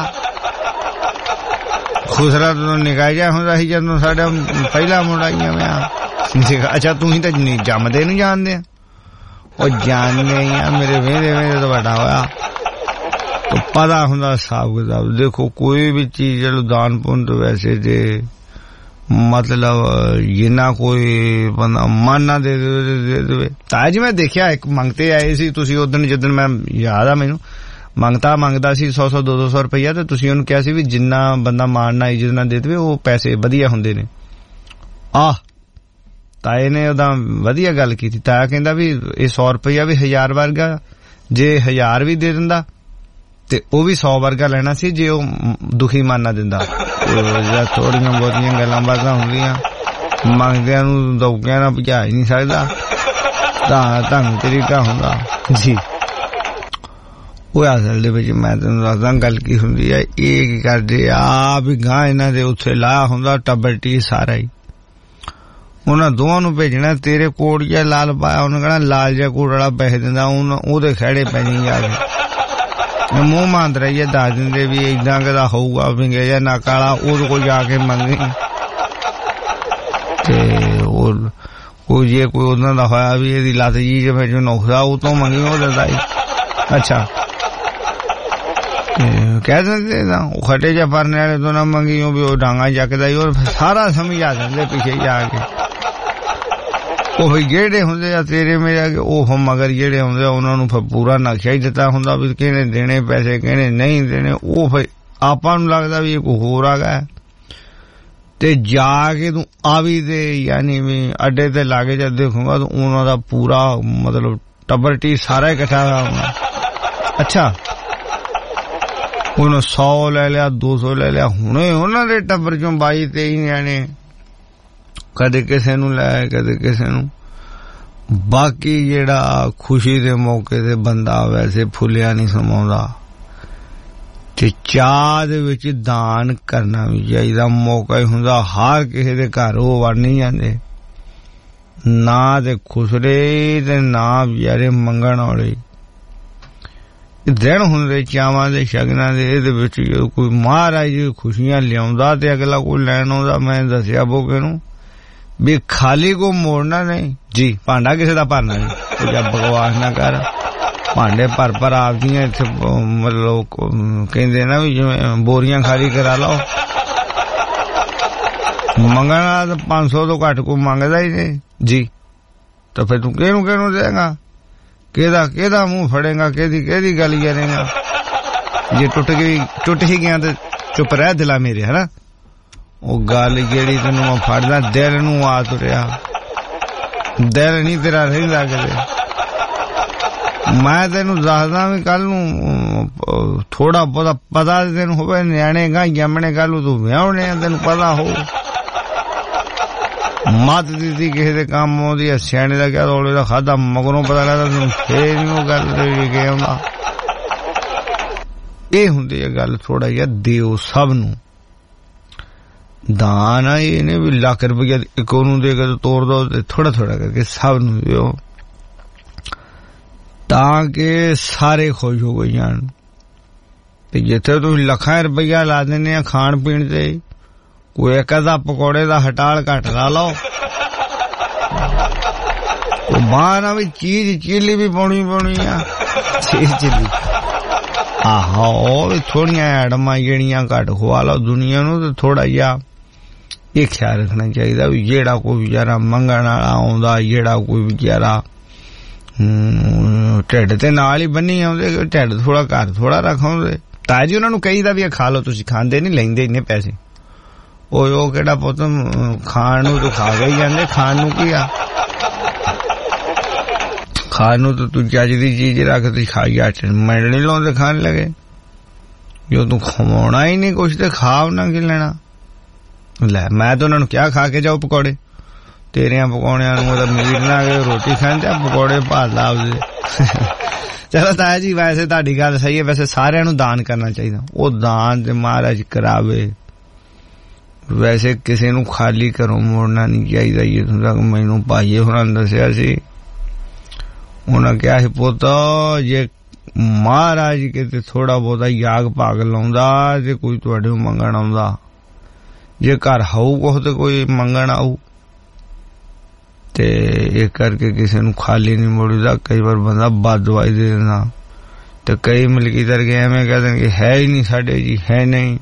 ਖੁਸਰਾ ਤੋਂ ਨਿਕਾਹ ਜਾ ਹੁੰਦਾ ਸੀ ਜਦੋਂ ਸਾਡਾ ਪਹਿਲਾ ਮੁੰਡਾ ਹੀ ਆ। ਅੱਛਾ, ਤੁਸੀਂ ਤਾਂ ਜੰਮਦੇ ਨੂੰ ਜਾਣਦੇ ਆ? ਉਹ ਜਾਣਦੇ ਹੀ ਆ, ਮੇਰੇ ਵੇਹਦੇ ਤੋਂ ਵੱਡਾ ਹੋਇਆ, ਪਤਾ ਹੁੰਦਾ ਹਿਸਾਬ ਕਿਤਾਬ। ਦੇਖੋ ਕੋਈ ਵੀ ਚੀਜ਼ ਚਲੋ ਦਾਨ ਪੁੰਨ ਤੋਂ ਵੈਸੇ ਜੇ ਮਤਲਬ ਜਿੰਨਾ ਕੋਈ ਬੰਦਾ ਮਨ ਨਾ ਦੇ ਦੇਵੇ। ਤਾਂ ਜੀ ਮੈਂ ਦੇਖਿਆ ਇੱਕ ਮੰਗਤੇ ਆਏ ਸੀ ਤੁਸੀਂ ਉਦੋਂ, ਜਿੱਦਣ ਮੈਂ ਯਾਦ ਆ ਮੈਨੂੰ, ਮੰਗਦਾ ਸੀ 100-100 200 ਰੁਪਈਆ, ਤੇ ਤੁਸੀਂ ਉਹਨੂੰ ਕਿਹਾ ਸੀ ਵੀ ਜਿੰਨਾ ਬੰਦਾ ਮਾਣਨਾ ਇੱਜ਼ਤ ਨਾਲ ਦੇ ਦੇਵੇ ਉਹ ਪੈਸੇ ਵਧੀਆ ਹੁੰਦੇ ਨੇ। ਤਾਏ ਨੇ ਉਹਦਾ ਵਧੀਆ ਗੱਲ ਕੀਤੀ। ਤਾਇਆ ਕਹਿੰਦਾ ਵੀ ਇਹ 100 ਰੁਪਈਆ ਵੀ 1000 ਵਰਗਾ, ਜੇ 1000 ਵੀ ਦੇ ਦਿੰਦਾ ਤੇ ਉਹ ਵੀ 100 ਵਰਗਾ ਲੈਣਾ ਸੀ ਜੇ ਉਹ ਦੁਖੀ ਮਨ ਨਾ ਦਿੰਦਾ। ਥੋੜੀਆਂ ਬਹੁਤੀਆਂ ਗੱਲਾਂ ਬਾਤਾਂ ਹੁੰਦੀਆਂ, ਮੰਗਦਿਆਂ ਨੂੰ ਦੌਕਿਆਂ ਨਾਲ ਭਜਾ ਹੀ ਨਹੀਂ ਸਕਦਾ, ਤਾਂ ਤੁਹਾਨੂੰ ਤਰੀਕਾ ਹੁੰਦਾ ਜੀ। ਉਹ ਅਸਲ ਦੇ ਵਿੱਚ ਮੈਂ ਤੈਨੂੰ ਦੱਸਦਾ ਗੱਲ ਕੀ ਹੁੰਦੀ ਹੈ। ਇਹ ਕੀ ਕਰਦੇ ਆ ਵੀ ਗਾਂ ਇਹਨਾਂ ਦੇ ਉੱਥੇ ਲਾਇਆ ਹੁੰਦਾ ਟੱਬਰਟੀ ਸਾਰਾ ਹੀ, ਉਹਨਾਂ ਦੋਵਾਂ ਨੂੰ ਭੇਜਣਾ। ਤੇਰੇ ਕੋਟ ਜਿਹਾ ਲਾਲ ਪਾਇਆ, ਉਹਨੇ ਕਹਿਣਾ ਲਾਲ ਜਿਹਾ ਕੋਟ ਵਾਲਾ ਪੈਸੇ ਦਿੰਦਾ, ਉਹਦੇ ਖਹਿੜੇ ਪੈ ਜਾਈ ਜਾ ਕੇ। ਮੂੰਹ ਮੰਦ ਰਹੀਏ, ਦੱਸ ਦਿੰਦੇ ਵੀ ਏਦਾਂ ਕਦਾ ਹੋਊਗਾ, ਵਿੰਗੇ ਜਾਂ ਨੱਕ ਵਾਲਾ, ਉਹਦੇ ਕੋਲ ਜਾ ਕੇ ਮੰਗੀ। ਤੇ ਉਹ ਜੇ ਕੋਈ ਉਹਨਾਂ ਦਾ ਹੋਇਆ ਵੀ ਇਹਦੀ ਲੱਤ ਜੀ ਜੇ ਫਿਰ ਨੌਖਦਾ, ਉਹ ਤੋਂ ਮੰਗੀ, ਉਹ ਦਿੰਦਾ ਹੀ। ਅੱਛਾ, ਕਹਿ ਦਿੰਦੇ ਨਾ ਉਹ ਖੱਟੇ ਜਾਂ ਪਰਨੇ ਵਾਲੇ ਤੋਂ ਨਾ ਮੰਗੀ, ਉਹ ਵੀ ਉਹ ਡਾਂਗਾ ਚੱਕਦਾ ਹੀ, ਉਹ ਸਾਰਾ ਸਮਝਾ ਦਿੰਦੇ ਪਿੱਛੇ ਜਾ ਕੇ। ਉਹ ਜਿਹੜੇ ਹੁੰਦੇ ਆ ਤੇਰੇ ਮੇਰੇ, ਉਹ ਮਗਰ ਜਿਹੜੇ ਹੁੰਦੇ ਆ ਉਹਨਾਂ ਨੂੰ ਫਿਰ ਪੂਰਾ ਨਕਸ਼ਾ ਹੀ ਦਿੱਤਾ ਹੁੰਦਾ ਵੀ ਕਿਹਨੇ ਦੇਣੇ ਪੈਸੇ, ਕਿਹਨੇ ਨਹੀਂ ਦੇਣੇ। ਉਹ ਫਿਰ ਆਪਾਂ ਨੂੰ ਲੱਗਦਾ ਵੀ ਇਹ ਕੋਈ ਹੋਰ ਆ ਗਿਆ, ਤੇ ਜਾ ਕੇ ਤੂੰ ਆਵੀ ਤੇ ਯਾਨੀ ਵੀ ਅੱਡੇ ਤੇ ਲਾਗੇ ਜਦ ਦੇਖੂਗਾ ਤਾਂ ਉਹਨਾਂ ਦਾ ਪੂਰਾ ਮਤਲਬ ਟੱਬਰਟੀ ਸਾਰਾ ਇਕੱਠਾ ਹੋਣਾ। ਅੱਛਾ, ਉਹਨੂੰ 100 ਲੈ ਲਿਆ 200 ਲੈ ਲਿਆ ਹੁਣੇ ਉਹਨਾਂ ਦੇ ਟੱਬਰ ਚੋਂ 22-23 ਨਿਆਣੇ ਕਦੇ ਕਿਸੇ ਨੂੰ ਲੈ ਕਦੇ ਕਿਸੇ ਨੂੰ ਬਾਕੀ ਜਿਹੜਾ ਖੁਸ਼ੀ ਦੇ ਮੌਕੇ ਤੇ ਬੰਦਾ ਵੈਸੇ ਫੁੱਲਿਆ ਨਹੀਂ ਸਮਾਉਂਦਾ ਤੇ ਚਾਹ ਦੇ ਵਿੱਚ ਦਾਨ ਕਰਨਾ ਵੀ ਚਾਹੀਦਾ ਮੌਕਾ ਹੀ ਹੁੰਦਾ ਹਰ ਕਿਸੇ ਦੇ ਘਰ ਉਹ ਵੜ ਨਹੀਂ ਜਾਂਦੇ ਨਾ ਤੇ ਖੁਸਰੇ ਤੇ ਨਾ ਵਿਚਾਰੇ ਮੰਗਣ ਵਾਲੇ ਦਿਨ ਹੁੰਦੇ ਚਾਵਾਂ ਦੇ ਸ਼ਗਨਾਂ ਦੇ ਇਹਦੇ ਵਿੱਚ ਕੋਈ ਮਹਾਰਾਜ ਖੁਸ਼ੀਆਂ ਲਿਆਉਂਦਾ ਤੇ ਅਗਲਾ ਕੋਈ ਲੈਣ ਆਉਂਦਾ ਮੈਂ ਦੱਸਿਆ ਬੋਕੇ ਨੂੰ ਵੀ ਖਾਲੀ ਕੋ ਮੋੜਨਾ ਨਹੀਂ ਜੀ ਭਾਂਡਾ ਕਿਸੇ ਦਾ ਭਰਨਾ ਨਹੀਂ ਜਾਂ ਬਕਵਾਸ ਨਾ ਕਰ ਭਾਂਡੇ ਭਰ ਆਪਦੀਆਂ ਇੱਥੇ ਮਤਲਬ ਕਹਿੰਦੇ ਨਾ ਵੀ ਜਿਵੇਂ ਬੋਰੀਆਂ ਖਾਲੀ ਕਰਾ ਲਓ ਮੰਗਣਾ ਤਾਂ 500 ਤੋਂ ਘੱਟ ਕੋਈ ਮੰਗਦਾ ਹੀ ਨਹੀਂ ਜੀ ਤਾਂ ਫਿਰ ਤੂੰ ਕਿਹਨੂੰ ਦੇਗਾ ਕਿਹਦਾ ਮੂੰਹ ਫੜੇਗਾ ਕਿਹਦੀ ਗੱਲ ਕਰੇਗਾ ਜੇ ਟੁੱਟ ਹੀ ਗਿਆ ਤੇ ਚੁੱਪ ਰਹਿ ਦਿਲਾ ਮੇਰੇ ਹਨਾ ਉਹ ਗੱਲ ਜਿਹੜੀ ਤੈਨੂੰ ਮੈਂ ਫੜਦਾ ਦਿਲ ਨੂੰ ਆ ਤੁਰਿਆ ਦਿਲ ਨਹੀਂ ਤੇਰਾ ਰਹਿੰਦਾ ਕਿਤੇ ਮੈਂ ਤੈਨੂੰ ਦੱਸਦਾ ਵੀ ਕੱਲ ਨੂੰ ਥੋੜਾ ਬਹੁਤਾ ਪਤਾ ਤੈਨੂੰ ਹੋਵੇ ਨਿਆਣੇ ਗਾਂ ਜੰਮਣੇ ਕੱਲ ਨੂੰ ਤੂੰ ਵਿਆਹਣੇ ਤੈਨੂੰ ਪਤਾ ਹੋ ਮੱਤ ਦਿੱਤੀ ਕਿਸੇ ਦੇ ਕੰਮ ਆਉਂਦੀ ਹੈ ਸਿਆਣੇ ਦਾ ਕਿਹਾ ਰੋਲੇ ਦਾ ਖਾਦਾ ਮਗਰੋਂ ਪਤਾ ਲੱਗਦਾ ਤੈਨੂੰ ਫੇਰ ਨਹੀਂ ਉਹ ਗੱਲ ਕੇ ਆਉਂਦਾ ਇਹ ਹੁੰਦੀ ਹੈ ਗੱਲ ਥੋੜਾ ਜਿਹਾ ਦਿਓ ਸਭ ਨੂੰ ਦਾਨ ਆ ਇਹ ਨੇ ਵੀ ਲੱਖ ਰੁਪਇਆ ਇੱਕ ਉਹਨੂੰ ਦੇ ਕੇ ਤੋੜ ਦੋ ਤੇ ਥੋੜਾ ਕਰਕੇ ਸਭ ਨੂੰ ਦਿਓ ਤਾਂ ਕਿ ਸਾਰੇ ਖੁਸ਼ ਹੋ ਜਾਣ ਤੇ ਜਿੱਥੇ ਤੁਸੀਂ ਲੱਖਾਂ ਰੁਪਇਆ ਲਾ ਦਿੰਦੇ ਆ ਖਾਣ ਪੀਣ ਤੇ ਕੋਈ ਇੱਕ ਅੱਧਾ ਪਕੌੜੇ ਦਾ ਹਟਾਲ ਘੱਟ ਲਾ ਲਓ ਉਹ ਬਾਹਰ ਵੀ ਚੀਜ਼ ਚਿੱਲੀ ਵੀ ਪਾਉਣੀ ਆ ਚੀਜ਼ ਚਿੱਲੀ ਆਹੋ ਉਹ ਵੀ ਥੋੜੀਆਂ ਐਡਮਾਂ ਜਿਹੜੀਆਂ ਘੱਟ ਖਵਾ ਲਓ ਦੁਨੀਆ ਨੂੰ ਤੇ ਥੋੜਾ ਜਿਹਾ ਇਹ ਖਿਆਲ ਰੱਖਣਾ ਚਾਹੀਦਾ ਵੀ ਜਿਹੜਾ ਕੋਈ ਵਿਚਾਰਾ ਮੰਗਣ ਵਾਲਾ ਆਉਂਦਾ ਜਿਹੜਾ ਕੋਈ ਵਿਚਾਰਾ ਢਿੱਡ ਤੇ ਨਾਲ ਹੀ ਬੰਨੀ ਆਉਂਦੇ ਢਿੱਡ ਥੋੜਾ ਘਰ ਥੋੜਾ ਰੱਖਾਉਂਦੇ ਤਾਂ ਜੀ ਉਹਨਾਂ ਨੂੰ ਕਹੀਦਾ ਵੀ ਖਾ ਲਓ ਤੁਸੀਂ ਖਾਂਦੇ ਨਹੀਂ ਲੈਂਦੇ ਇੰਨੇ ਪੈਸੇ ਉਹ ਕਿਹੜਾ ਪੁੱਤ ਖਾਣ ਨੂੰ ਤੂੰ ਖਾ ਗਈ ਜਾਂਦੇ ਖਾਣ ਨੂੰ ਕੀ ਆ ਖਾਣ ਨੂੰ ਤਾਂ ਤੂੰ ਚੱਜ ਦੀ ਚੀਜ਼ ਰੱਖ ਤੇ ਖਾਈ ਆ ਮਿੰਟ ਨਹੀਂ ਲਾਉਂਦੇ ਖਾਣ ਲੱਗੇ ਜੋ ਤੂੰ ਖਵਾਉਣਾ ਹੀ ਨਹੀਂ ਕੁਛ ਤੇ ਖਾ ਉਹਨਾਂ ਕੀ ਲੈਣਾ ਲੈ ਮੈਂ ਤਾਂ ਉਹਨਾਂ ਨੂੰ ਕਿਹਾ ਖਾ ਕੇ ਜਾਓ ਪਕੌੜੇ ਤੇਰਿਆਂ ਪਕੌੜਿਆਂ ਨੂੰ ਉਹਦਾ ਮੀਟ ਨਾ ਕੇ ਰੋਟੀ ਖਾਂਦੇ ਪਕੌੜੇ ਭਾਲ ਆਪਦੇ ਚਲੋ ਤਾਇਆ ਜੀ ਵੈਸੇ ਤੁਹਾਡੀ ਗੱਲ ਸਹੀ ਹੈ ਵੈਸੇ ਸਾਰਿਆਂ ਨੂੰ ਦਾਨ ਕਰਨਾ ਚਾਹੀਦਾ ਉਹ ਦਾਨ ਤੇ ਮਹਾਰਾਜ ਕਰਾਵੇ ਵੈਸੇ ਕਿਸੇ ਨੂੰ ਖਾਲੀ ਘਰੋਂ ਮੋੜਨਾ ਨਹੀਂ ਚਾਹੀਦਾ ਇਹ ਮੈਨੂੰ ਭਾਈਏ ਹੋਰਾਂ ਨੇ ਦੱਸਿਆ ਸੀ ਉਹਨਾਂ ਕਿਹਾ ਸੀ ਪੁੱਤ ਜੇ ਮਹਾਰਾਜ ਕਿਤੇ ਥੋੜਾ ਬਹੁਤਾ ਯਾਗ ਭਾਗ ਲਾਉਂਦਾ ਤੇ ਕੋਈ ਤੁਹਾਡੇ ਨੂੰ ਮੰਗਣ ਆਉਂਦਾ ਜੇ ਘਰ ਹੋਊ ਕੁਛ ਤੇ ਕੋਈ ਮੰਗਣ ਆਊ ਤੇ ਇਹ ਕਰਕੇ ਕਿਸੇ ਨੂੰ ਖਾਲੀ ਨਹੀਂ ਮੋੜੀਦਾ ਕਈ ਵਾਰ ਬੰਦਾ ਬਦ ਦਵਾਈ ਦੇ ਦਿੰਦਾ ਤੇ ਕਈ ਮਲਕੀਦਾਰ ਗਏ ਐਵੇਂ ਕਹਿ ਦੇਣਗੇ ਹੈ ਹੀ ਨਹੀਂ ਸਾਡੇ ਜੀ ਹੈ ਨਹੀਂ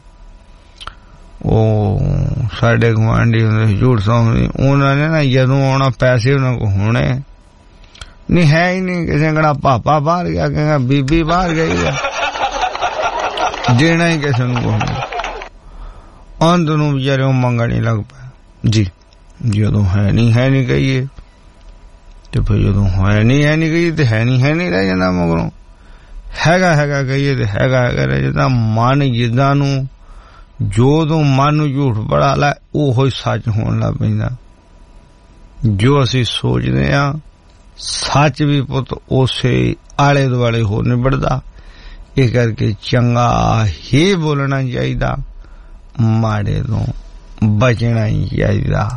ਉਹ ਸਾਡੇ ਗੁਆਂਢੀ ਹੁੰਦੇ ਝੂਠ ਸੌਂਦੇ ਉਹਨਾਂ ਨੇ ਨਾ ਜਦੋਂ ਆਉਣਾ ਪੈਸੇ ਉਹਨਾਂ ਕੋਲ ਹੋਣੇ ਨਹੀਂ ਹੈ ਹੀ ਨਹੀਂ ਕਿਸੇ ਕਿਹੜਾ ਪਾਪਾ ਬਾਹਰ ਗਿਆ ਕਹਿੰਦਾ ਬੀਬੀ ਬਾਹਰ ਗਈ ਆ ਦੇਣਾ ਹੀ ਕਿਸੇ ਨੂੰ ਕੋਈ ਅੰਤ ਨੂੰ ਵਿਚਾਰੇ ਉਹ ਮੰਗਣ ਹੀ ਲੱਗ ਪਿਆ ਜੀ ਜਦੋਂ ਹੈ ਨਹੀਂ ਕਹੀਏ ਤੇ ਫਿਰ ਜਦੋਂ ਹੈ ਨਹੀਂ ਕਹੀਏ ਤੇ ਹੈ ਨਹੀਂ ਰਹਿ ਜਾਂਦਾ ਮਗਰੋਂ ਹੈਗਾ ਕਹੀਏ ਤੇ ਹੈਗਾ ਰਹਿ ਜਾਂਦਾ ਮਨ ਜਿੱਦਾਂ ਨੂੰ ਜੋ ਤੂੰ ਮਨ ਨੂੰ ਝੂਠ ਬੜਾ ਲੈ ਉਹੋ ਹੀ ਸੱਚ ਹੋਣ ਲੱਗ ਪੈਂਦਾ ਜੋ ਅਸੀਂ ਸੋਚਦੇ ਆ ਸੱਚ ਵੀ ਪੁੱਤ ਉਸੇ ਆਲੇ ਦੁਆਲੇ ਹੋ ਨਿਬੜਦਾ ਇਹ ਕਰਕੇ ਚੰਗਾ ਹੀ ਬੋਲਣਾ ਚਾਹੀਦਾ ਮਾੜੇ ਤੋਂ ਬਚਣਾ ਹੀ ਚਾਹੀਦਾ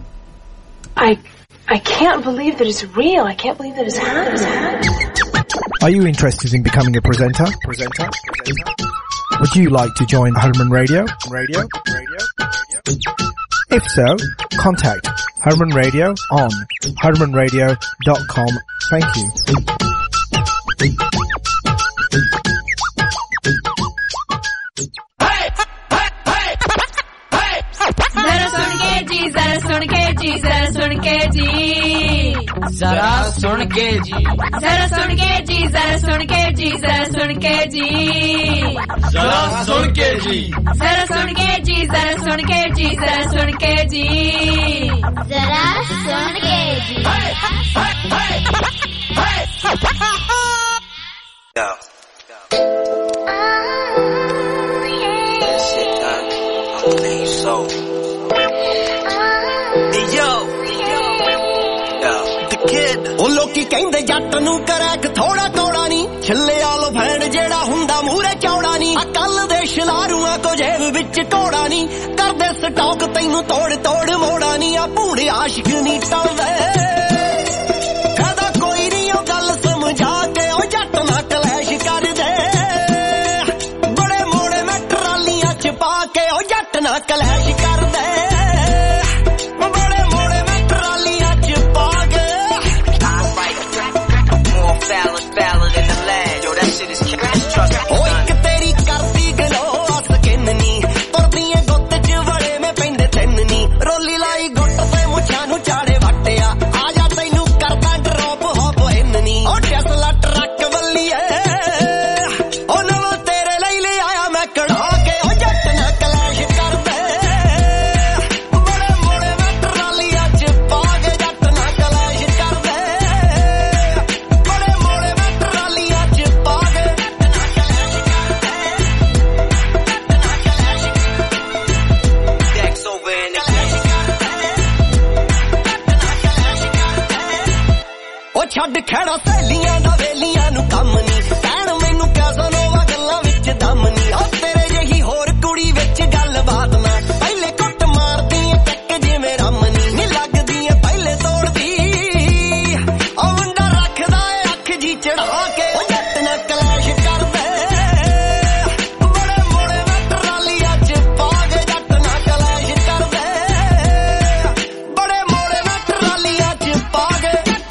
I can't believe that it's real. I can't believe that it's happening. Are you interested in becoming a presenter? Would you like to join Herman Radio? If so, contact Herman Radio on hermanradio.com. Thank you. जरा सुन के जी जरा सुन के जी जरा सुन के जी जरा सुन के जी जरा सुन के जी जरा सुन के जी जरा सुन के जी जरा सुन के जी जरा सुन के जी ਵੀ ਕਹਿੰਦੇ ਜੱਟ ਨੂੰ ਕਰੈਕ ਥੋੜਾ ਤੋੜਾ ਨੀ ਛੱਲੇ ਆਲੋ ਫੈਨ ਜਿਹੜਾ ਹੁੰਦਾ ਮੂਰੇ ਚੌੜਾ ਨੀ ਕੱਲ ਦੇ ਸ਼ਲਾਰੂਆਂ ਕੋ ਜੇਬ ਵਿੱਚ ਘੋੜਾ ਨੀ ਕਰਦੇ ਸਟਾਕ ਤੈਨੂੰ ਤੋੜ ਤੋੜ ਮੋੜਾ ਨੀ ਆ ਭੂੜੇ ਆਸ਼ਿਕ ਨੀ ਟਲਦੇ ਕਹਦਾ ਕੋਈ ਨੀ ਉਹ ਗੱਲ ਸਮਝਾ ਕੇ ਉਹ ਜੱਟ ਨਾ ਕਲੈਸ਼ ਕਰਦੇ ਬੜੇ ਮੋੜੇ ਮੈਂ ਟਰਾਲੀਆਂ ਚ ਪਾ ਕੇ ਉਹ ਜੱਟ ਨਾ ਕਲੈਸ਼ ਕਰਦੇ ਛੱਡ ਖੜਾ ਸਹੇਲੀਆਂ ਦਾ ਵੇਲੀਆਂ ਨੂੰ ਕੰਮ ਨੀ ਕਹਿਣ ਮੈਨੂੰ ਕੈਸਨੋਵਾ ਗੱਲਾਂ ਵਿੱਚ ਦਮ ਨੀ ਉਹ ਤੇਰੇ ਜਿਹੀ ਹੋਰ ਕੁੜੀ ਵਿੱਚ ਗੱਲਬਾਤ ਨਾ ਪਹਿਲੇ ਕੁੱਟ ਮਾਰਦੀ ਏ ਟੱਕ ਜਿਵੇਂ ਰਮ ਨੀ ਲੱਗਦੀ ਏ ਪਹਿਲੇ ਤੋੜਦੀ ਉਹ ਮੁੰਡਾ ਰੱਖਦਾ ਏ ਅੱਖ ਜੀ ਚੜਾ ਕੇ ਉਹ ਜੱਟ ਨਾ ਕਲੈਸ਼ ਕਰਦੇ ਬੜੇ ਮੋੜੇ ਮੈਂ ਟਰਾਲੀਆਂ ਚ ਪਾ ਕੇ ਜੱਟ ਨਾ ਕਲੈਸ਼ ਕਰਦੇ ਬੜੇ ਮੋੜੇ ਮੈਂ ਟਰਾਲੀਆਂ ਚ ਪਾ ਕੇ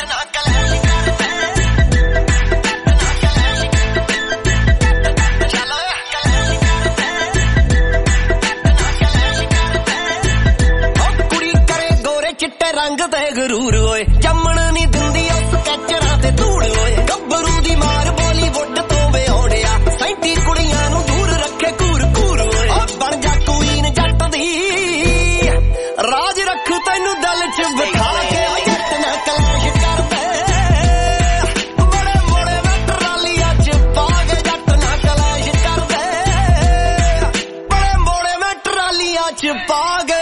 ਰੰਗ ਤੇ ਗਰੂਰ ਓਏ ਜੰਮਣ ਨੀ ਦਿੰਦੀ ਉਸ ਕੈਚਰਾਂ ਤੇ ਧੂੜ ਓਏ ਗੱਭਰੂ ਦੀ ਮਾਰ ਬਾਲੀਵੁੱਡ ਤੋਂ ਵਿਆਉਣਿਆ 37 ਕੁੜੀਆਂ ਨੂੰ ਦੂਰ ਰੱਖੇ ਘੂਰ ਘੂਰ ਓਏ ਉਹ ਬਣ ਜਾ ਕੁਈਨ ਜੱਟ ਦੀ ਰਾਜ ਰੱਖੂ ਤੈਨੂੰ ਦਿਲ ਚ ਬਿਠਾ ਕੇ ਉਹ ਜੱਟ ਨਾ ਕਲੈਸ਼ ਕਰਦੇ ਬੜੇ ਮੋੜੇ ਮੈਂ ਟਰਾਲੀਆਂ ਚ ਪਾ ਕੇ ਜੱਟ ਨਾ ਕਲੈਸ਼ ਕਰਦੇ ਬੜੇ ਮੋੜੇ ਮੈਂ ਟਰਾਲੀਆਂ ਚ ਪਾ ਕੇ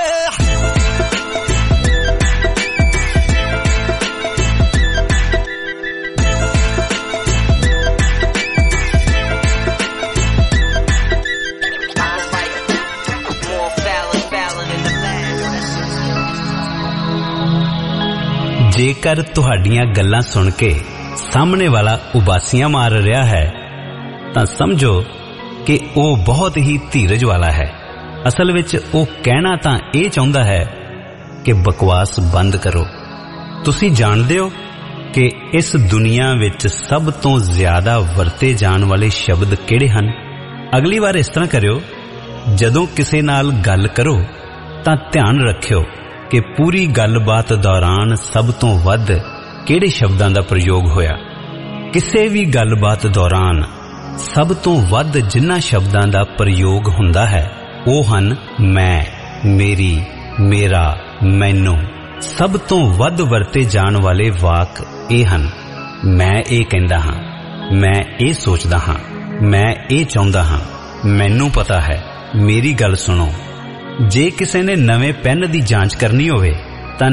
ਜੇਕਰ ਤੁਹਾਡੀਆਂ ਗੱਲਾਂ ਸੁਣ ਕੇ ਸਾਹਮਣੇ ਵਾਲਾ ਉਬਾਸੀਆਂ ਮਾਰ ਰਿਹਾ ਹੈ ਤਾਂ ਸਮਝੋ ਕਿ ਉਹ ਬਹੁਤ ਹੀ ਧੀਰਜ ਵਾਲਾ ਹੈ। ਅਸਲ ਵਿੱਚ ਉਹ ਕਹਿਣਾ ਤਾਂ ਇਹ ਚਾਹੁੰਦਾ ਹੈ ਕਿ ਬਕਵਾਸ ਬੰਦ ਕਰੋ। ਤੁਸੀਂ ਜਾਣਦੇ ਹੋ ਕਿ ਇਸ ਦੁਨੀਆ ਵਿੱਚ ਸਭ ਤੋਂ ਜ਼ਿਆਦਾ ਵਰਤੇ ਜਾਣ ਵਾਲੇ ਸ਼ਬਦ ਕਿਹੜੇ ਹਨ? ਅਗਲੀ ਵਾਰ ਇਸ ਤਰ੍ਹਾਂ ਕਰਿਓ, ਜਦੋਂ ਕਿਸੇ ਨਾਲ ਗੱਲ ਕਰੋ ਤਾਂ ਧਿਆਨ ਰੱਖਿਓ ਕਿ ਪੂਰੀ ਗੱਲਬਾਤ ਦੌਰਾਨ ਸਭ ਤੋਂ ਵੱਧ ਕਿਹੜੇ ਸ਼ਬਦਾਂ ਦਾ ਪ੍ਰਯੋਗ ਹੋਇਆ। ਕਿਸੇ ਵੀ ਗੱਲਬਾਤ ਦੌਰਾਨ ਸਭ ਤੋਂ ਵੱਧ ਜਿਨ੍ਹਾਂ ਸ਼ਬਦਾਂ ਦਾ ਪ੍ਰਯੋਗ ਹੁੰਦਾ ਹੈ ਉਹ ਹਨ ਮੈਂ, ਮੇਰੀ, ਮੇਰਾ, ਮੈਨੂੰ। ਸਭ ਤੋਂ ਵੱਧ ਵਰਤੇ ਜਾਣ ਵਾਲੇ ਵਾਕ ਇਹ ਹਨ। ਮੈਂ ਇਹ ਕਹਿੰਦਾ ਹਾਂ, ਮੈਂ ਇਹ ਸੋਚਦਾ ਹਾਂ, ਮੈਂ ਇਹ ਚਾਹੁੰਦਾ ਹਾਂ, ਮੈਨੂੰ ਪਤਾ ਹੈ, ਮੇਰੀ ਗੱਲ ਸੁਣੋ। ਜੇ ਕਿਸੇ ਨੇ ਨਵੇਂ ਪੈਨ ਦੀ ਜਾਂਚ ਕਰਨੀ ਹੋਵੇ ਤਾਂ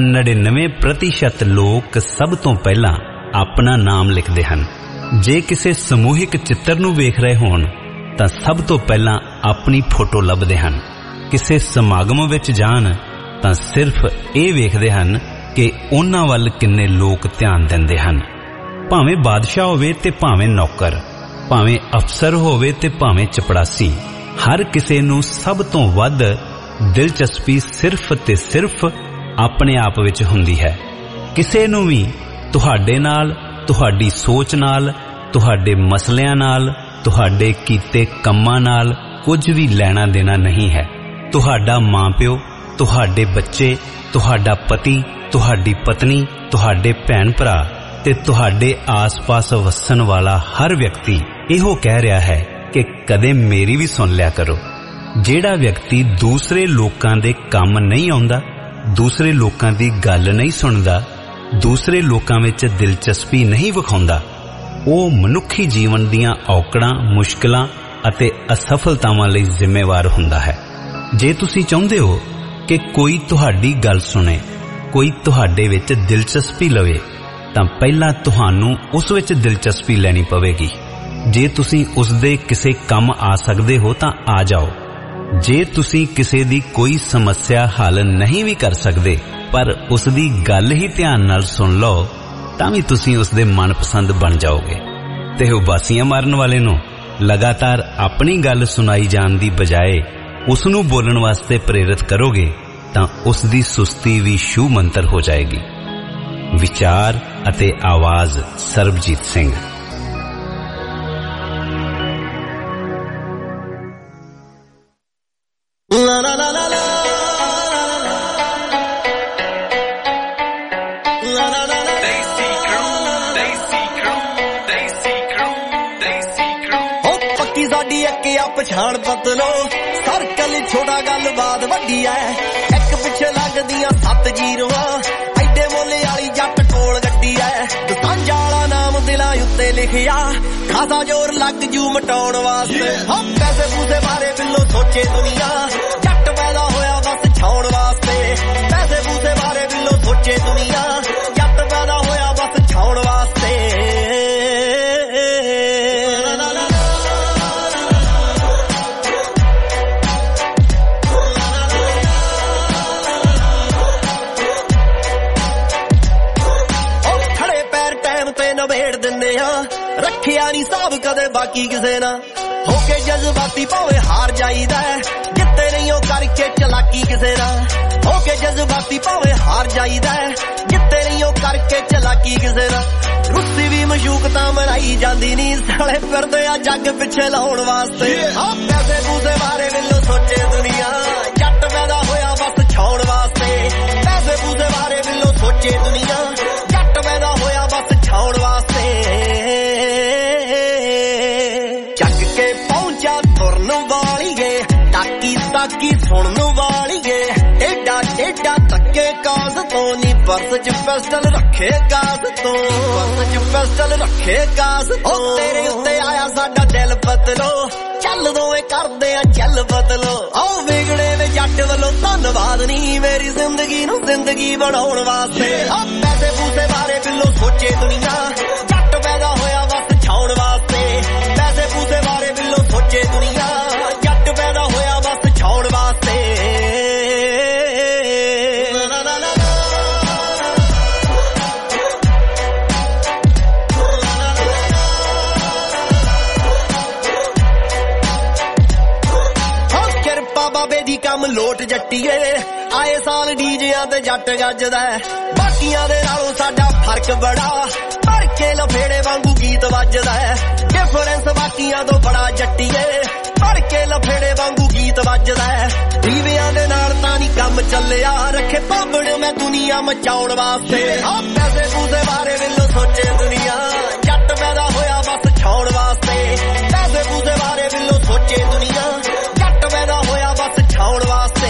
99% ਲੋਕ ਸਭ ਤੋਂ ਪਹਿਲਾਂ ਆਪਣਾ ਨਾਮ ਲਿਖਦੇ ਹਨ। ਜੇ ਕਿਸੇ ਸਮੂਹਿਕ ਚਿੱਤਰ ਨੂੰ ਵੇਖ ਰਹੇ ਹੋਣ ਤਾਂ ਸਭ ਤੋਂ ਪਹਿਲਾਂ ਆਪਣੀ ਫੋਟੋ ਲੱਭਦੇ ਹਨ। ਕਿਸੇ ਸਮਾਗਮ ਵਿੱਚ ਜਾਣ ਤਾਂ ਸਿਰਫ ਇਹ ਵੇਖਦੇ ਹਨ ਕਿ ਉਹਨਾਂ ਵੱਲ ਕਿੰਨੇ ਲੋਕ ਧਿਆਨ ਦਿੰਦੇ ਹਨ। ਭਾਵੇਂ ਬਾਦਸ਼ਾਹ ਹੋਵੇ ਤੇ ਭਾਵੇਂ ਨੌਕਰ, ਭਾਵੇਂ ਅਫਸਰ ਹੋਵੇ ਤੇ ਭਾਵੇਂ ਚਪੜਾਸੀ, ਹਰ ਕਿਸੇ ਨੂੰ ਸਭ ਤੋਂ ਵੱਧ ਦਿਲਚਸਪੀ ਸਿਰਫ ਤੇ ਸਿਰਫ ਆਪਣੇ ਆਪ ਵਿੱਚ ਹੁੰਦੀ ਹੈ। ਕਿਸੇ ਨੂੰ ਵੀ ਤੁਹਾਡੇ ਨਾਲ, ਤੁਹਾਡੀ ਸੋਚ ਨਾਲ, ਤੁਹਾਡੇ ਮਸਲਿਆਂ ਨਾਲ, ਤੁਹਾਡੇ ਕੀਤੇ ਕੰਮਾਂ ਨਾਲ ਕੁਝ ਵੀ ਲੈਣਾ ਦੇਣਾ ਨਹੀਂ ਹੈ। ਤੁਹਾਡਾ ਮਾਂ-ਪਿਓ, ਤੁਹਾਡੇ ਬੱਚੇ, ਤੁਹਾਡਾ ਪਤੀ, ਤੁਹਾਡੀ ਪਤਨੀ, ਤੁਹਾਡੇ ਭੈਣ ਭਰਾ ਤੇ ਤੁਹਾਡੇ ਆਸ-ਪਾਸ ਵਸਣ ਵਾਲਾ ਹਰ ਵਿਅਕਤੀ ਇਹੋ ਕਹਿ ਰਿਹਾ ਹੈ ਕਿ ਕਦੇ ਮੇਰੀ ਵੀ ਸੁਣ ਲਿਆ ਕਰੋ। ਜਿਹੜਾ ਵਿਅਕਤੀ ਦੂਸਰੇ ਲੋਕਾਂ ਦੇ ਕੰਮ ਨਹੀਂ ਆਉਂਦਾ, ਦੂਸਰੇ ਲੋਕਾਂ ਦੀ ਗੱਲ ਨਹੀਂ ਸੁਣਦਾ, ਦੂਸਰੇ ਲੋਕਾਂ ਵਿੱਚ ਦਿਲਚਸਪੀ ਨਹੀਂ ਵਿਖਾਉਂਦਾ, ਉਹ ਮਨੁੱਖੀ ਜੀਵਨ ਦੀਆਂ ਔਕੜਾਂ, ਮੁਸ਼ਕਲਾਂ ਅਤੇ ਅਸਫਲਤਾਵਾਂ ਲਈ ਜ਼ਿੰਮੇਵਾਰ ਹੁੰਦਾ ਹੈ। ਜੇ ਤੁਸੀਂ ਚਾਹੁੰਦੇ ਹੋ ਕਿ ਕੋਈ ਤੁਹਾਡੀ ਗੱਲ ਸੁਣੇ, ਕੋਈ ਤੁਹਾਡੇ ਵਿੱਚ ਦਿਲਚਸਪੀ ਲਵੇ, ਤਾਂ ਪਹਿਲਾਂ ਤੁਹਾਨੂੰ ਉਸ ਵਿੱਚ ਦਿਲਚਸਪੀ ਲੈਣੀ ਪਵੇਗੀ। ਜੇ ਤੁਸੀਂ ਉਸ ਦੇ ਕਿਸੇ ਕੰਮ ਆ ਸਕਦੇ ਹੋ ਤਾਂ ਆ ਜਾਓ। ਜੇ ਤੁਸੀਂ ਕਿਸੇ ਦੀ ਕੋਈ ਸਮੱਸਿਆ ਹੱਲ ਨਹੀਂ ਵੀ ਕਰ ਸਕਦੇ ਪਰ ਉਸ ਦੀ ਗੱਲ ਹੀ ਧਿਆਨ ਨਾਲ ਸੁਣ ਲਓ ਤਾਂ ਵੀ ਤੁਸੀਂ ਉਸ ਦੇ ਮਨਪਸੰਦ ਬਣ ਜਾਓਗੇ। ਤੇ ਉਬਾਸੀਆਂ ਮਾਰਨ ਵਾਲੇ ਨੂੰ ਲਗਾਤਾਰ ਆਪਣੀ ਗੱਲ ਸੁਣਾਈ ਜਾਣ ਦੀ ਬਜਾਏ ਉਸ ਨੂੰ ਬੋਲਣ ਵਾਸਤੇ ਪ੍ਰੇਰਿਤ ਕਰੋਗੇ ਤਾਂ ਉਸ ਦੀ ਸੁਸਤੀ ਵੀ ਸ਼ੂ ਮੰਤਰ ਹੋ ਜਾਏਗੀ। ਵਿਚਾਰ ਅਤੇ ਆਵਾਜ਼ ਸਰਬਜੀਤ ਸਿੰਘ। ਪਛਾਣ ਪਤਲੋ ਸਰਕਲ ਛੋਟਾ ਗੱਲਬਾਤ ਵੱਡੀ ਐ ਇੱਕ ਪਿੱਛੇ ਲੱਗਦੀਆਂ 7 ਜ਼ੀਰੋਆਂ ਐਡੇ ਮੋਲੇ ਵਾਲੀ ਜੱਟ ਕੋਲ ਗੱਡੀ ਐ ਦਸਾਂਝਾ ਵਾਲਾ ਨਾਮ ਦਿਲਾਂ ਉੱਤੇ ਲਿਖਿਆ ਖਾਸਾ ਜ਼ੋਰ ਲੱਗ ਜੂ ਮਟਾਉਣ ਵਾਸਤੇ ਹਾਂ ਪੈਸੇ ਪੂਸੇ ਬਾਰੇ ਬਿੱਲੋ ਸੋਚੇ ਦੁਨੀਆ ਜੱਟ ਪੈਦਾ ਹੋਇਆ ਬਸ ਛਾਉਣ ਵਾਸਤੇ ਪੈਸੇ ਪੂਸੇ ਬਾਰੇ ਬਿੱਲੋ ਸੋਚੇ ਦੁਨੀਆ ਜੱਟ ਪੈਦਾ ਹੋਇਆ ਬਸ ਛਾਉਣ ਵਾਸਤੇ ਰੱਖਿਆ ਨੀ ਸਾਬ ਕਦੇ ਬਾਕੀ ਕਿਸੇ ਨਾ ਹੋ ਕੇ ਜਜ਼ਬਾਤੀ ਭਾਵੇਂ ਹਾਰ ਜਾਈਦਾ ਜਿੱਤੇ ਨਹੀਂ ਉਹ ਕਰਕੇ ਚਲਾਕੀ ਕਿਸੇ ਨਾ ਹੋ ਕੇ ਜਜ਼ਬਾਤੀ ਭਾਵੇਂ ਹਾਰ ਜਾਈਦਾ ਜਿੱਤੇ ਨਹੀਂ ਉਹ ਕਰਕੇ ਚਲਾਕੀ ਕਿਸੇ ਨਾ ਰੁੱਸੀ ਵੀ ਮਸ਼ੂਕ ਤਾਂ ਮਨਾਈ ਜਾਂਦੀ ਨੀ ਸਾਲੇ ਫਿਰਦੇ ਆ ਜੱਗ ਪਿੱਛੇ ਲਾਉਣ ਵਾਸਤੇ ਆ ਪੈਸੇ ਪੂਸੇ ਬਾਰੇ ਮੈਨੂੰ ਸੋਚੇ ਦੁਨੀਆ ਜੱਟ ਪੈਦਾ ਹੋਇਆ ਬਸ ਛਾਉਣ ਵਾਸਤੇ ਪੈਸੇ ਪੂਸੇ ਬਾਰੇ ਮੈਨੂੰ ਸੋਚੇ ਦੁਨੀਆ ਜੱਟ ਪੈਦਾ ਹੋਇਆ ਬਸ ਛਾਉਣ ਵਾਸਤੇ ਤਾਕੀ ਸੁਣਨ ਵਾਲੀਏ ਏਡਾ ਏਡਾ ਤੱਕੇ ਕਾਜ਼ ਤੋਂ ਨੀ ਪਰਸ ਚ ਪਿਸਟਲ ਰੱਖੇ ਕਾਜ਼ ਤੋਂ ਪਰਸ ਚ ਪਿਸਟਲ ਰੱਖੇ ਕਾਜ਼ ਤੋਂ ਤੇਰੇ ਉੱਤੇ ਆਇਆ ਸਾਡਾ ਦਿਲ ਬਦਲੋ ਚੱਲ ਦੋਵੇਂ ਕਰਦੇ ਆ ਚੱਲ ਬਦਲੋ ਆਓ ਵਿਗੜੇ ਵੇ ਜੱਟ ਵੱਲੋਂ ਧੰਨਵਾਦ ਨੀ ਮੇਰੀ ਜ਼ਿੰਦਗੀ ਨੂੰ ਜ਼ਿੰਦਗੀ ਬਣਾਉਣ ਵਾਸਤੇ ਆ ਪੈਸੇ ਪੂਸੇ ਬਾਰੇ ਬਿੱਲੋ ਸੋਚੇ ਦੁਨੀਆ ਜੱਟ ਪੈਦਾ ਹੋਇਆ ਬਸ ਛਾਉਣ ਵਾਸਤੇ ਪੈਸੇ ਪੂਸੇ ਬਾਰੇ ਬਿੱਲੋ ਸੋਚੇ ਦੁਨੀਆ ਜੱਟ ਪੈਦਾ ਹੋਇਆ ਬਸ ਛਾਉਣ ਵਾਸਤੇ ਕਿਰਪਾ ਬਾਬੇ ਦੀ ਕੰਮ ਲੋਟ ਜੱਟੀਏ ਆਏ ਸਾਲ ਡੀਜਿਆਂ ਤੇ ਜੱਟ ਗੱਜਦਾ ਬਾਕੀਆਂ ਦੇ ਨਾਲੋਂ ਸਾਡਾ ਫਰਕ ਬੜਾ ਭਰ ਕੇ ਲਫੇੜੇ ਵਾਂਗੂ ਗੀਤ ਵੱਜਦਾ ਡਿਫਰੈਂਸ ਬਾਕੀਆਂ ਤੋਂ ਬੜਾ ਜੱਟੀਏ ਭਰ ਕੇ ਲਫੇੜੇ ਵਾਂਗੂ ਗੀਤ ਵੱਜਦਾ ਦੀਵਿਆਂ ਦੇ ਨਾਲ ਤਾਂ ਨੀ ਕੰਮ ਚੱਲਿਆ ਰੱਖੇ ਪਾਬੜ ਮੈਂ ਦੁਨੀਆ ਮਚਾਉਣ ਵਾਸਤੇ ਆ ਪੈਸੇ ਪੂਸੇ ਬਾਰੇ ਮੈਨੂੰ ਸੋਚੇ ਦੁਨੀਆ ਜੱਟ ਪੈਦਾ ਹੋਇਆ ਬਸ ਛਾਉਣ ਵਾਸਤੇ ਪੈਸੇ ਪੂਸੇ ਬਾਰੇ ਮੈਨੂੰ ਸੋਚੇ ਦੁਨੀਆ ਜੱਟ ਪੈਦਾ ਹੋਇਆ ਬਸ ਛਾਉਣ ਵਾਸਤੇ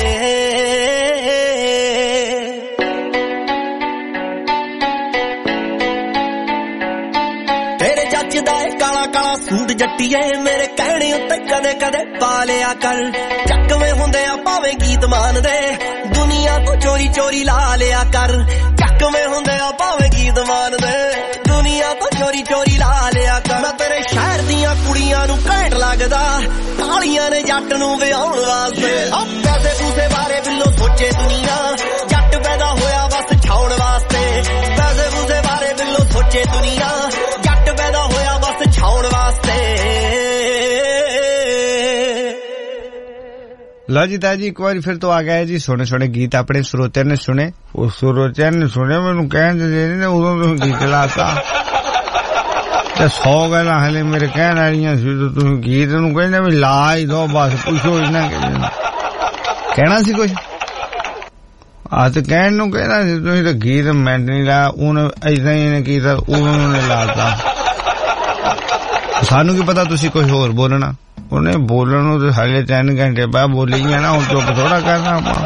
ਤੇਰੇ ਜੱਜਦਾ ਏ ਕਾਲਾ ਕਾਲਾ ਸੂਟ ਜੱਟੀਏ ਮੇਰੇ ਕਹਿਣੇ ਉੱਤੇ ਕਦੇ ਕਦੇ ਪਾ ਲਿਆ ਕਰ ਚੱਕਵੇਂ ਹੁੰਦੇ ਆ ਭਾਵੇਂ ਗੀਤ ਮਾਨਦੇ ਦੁਨੀਆ ਤੋਂ ਚੋਰੀ ਚੋਰੀ ਲਾ ਲਿਆ ਕਰ ਚੱਕਵੇਂ ਹੁੰਦੇ ਆ ਭਾਵੇਂ ਗੀਤ ਮਾਨਦੇ ਦੁਨੀਆ ਤੋਂ ਚੋਰੀ ਚੋਰੀ ਲਾ ਲਿਆ ਕਰ ਮੈਂ ਤੇਰੇ ਸ਼ਹਿਰ ਦੀਆਂ ਕੁੜੀਆਂ ਨੂੰ ਘੈਂਟ ਲੱਗਦਾ ਕਾਲੀਆਂ ਨੇ ਜੱਟ ਨੂੰ ਵਿਆਹੁਣ ਵਾਸਤੇ ਆ ਪੈਸੇ ਪੂਸੇ ਬਾਰੇ ਬਿੱਲੋ ਸੋਚੇ ਦੁਨੀਆ ਜੱਟ ਪੈਦਾ ਹੋਇਆ ਬਸ ਛਾਉਣ ਵਾਸਤੇ ਪੈਸੇ ਪੂਸੇ ਬਾਰੇ ਬਿੱਲੋ ਸੋਚੇ ਦੁਨੀਆ ਜੱਟ ਪੈਦਾ ਹੋਇਆ ਬਸ ਛਾਉਣ ਵਾਸਤੇ लो जी ताजी एक बार फिर तो आ गया जी सोने सोने गीत अपने श्रोतिਆਂ ने सुने उस श्रोतिਆਂ ने सुने मैनू कहने देने ने उदों तुम गीत लाता ते 100 गल्लां हले मेरे कहण वालियां सी तो तुम गीत नू कहंदे भी ला ही दो बस पुछो ही ना कहना सी कुछ आ ते कहण नू कहना सी तुसीं ते गीत मिंट नहीं लाया उन्हें ऐसा ही ने कीता उन्होंने लाता सानू की पता तुसीं कुछ होर बोलना ਉਹਨੇ ਬੋਲਣ ਨੂੰ ਤੇ ਹਾਲੇ 3 ਘੰਟੇ ਬਾਅਦ ਬੋਲੀ ਜਾਣਾ ਹੁਣ ਚੁੱਪ ਥੋੜਾ ਕਰਨਾ ਆਪਾਂ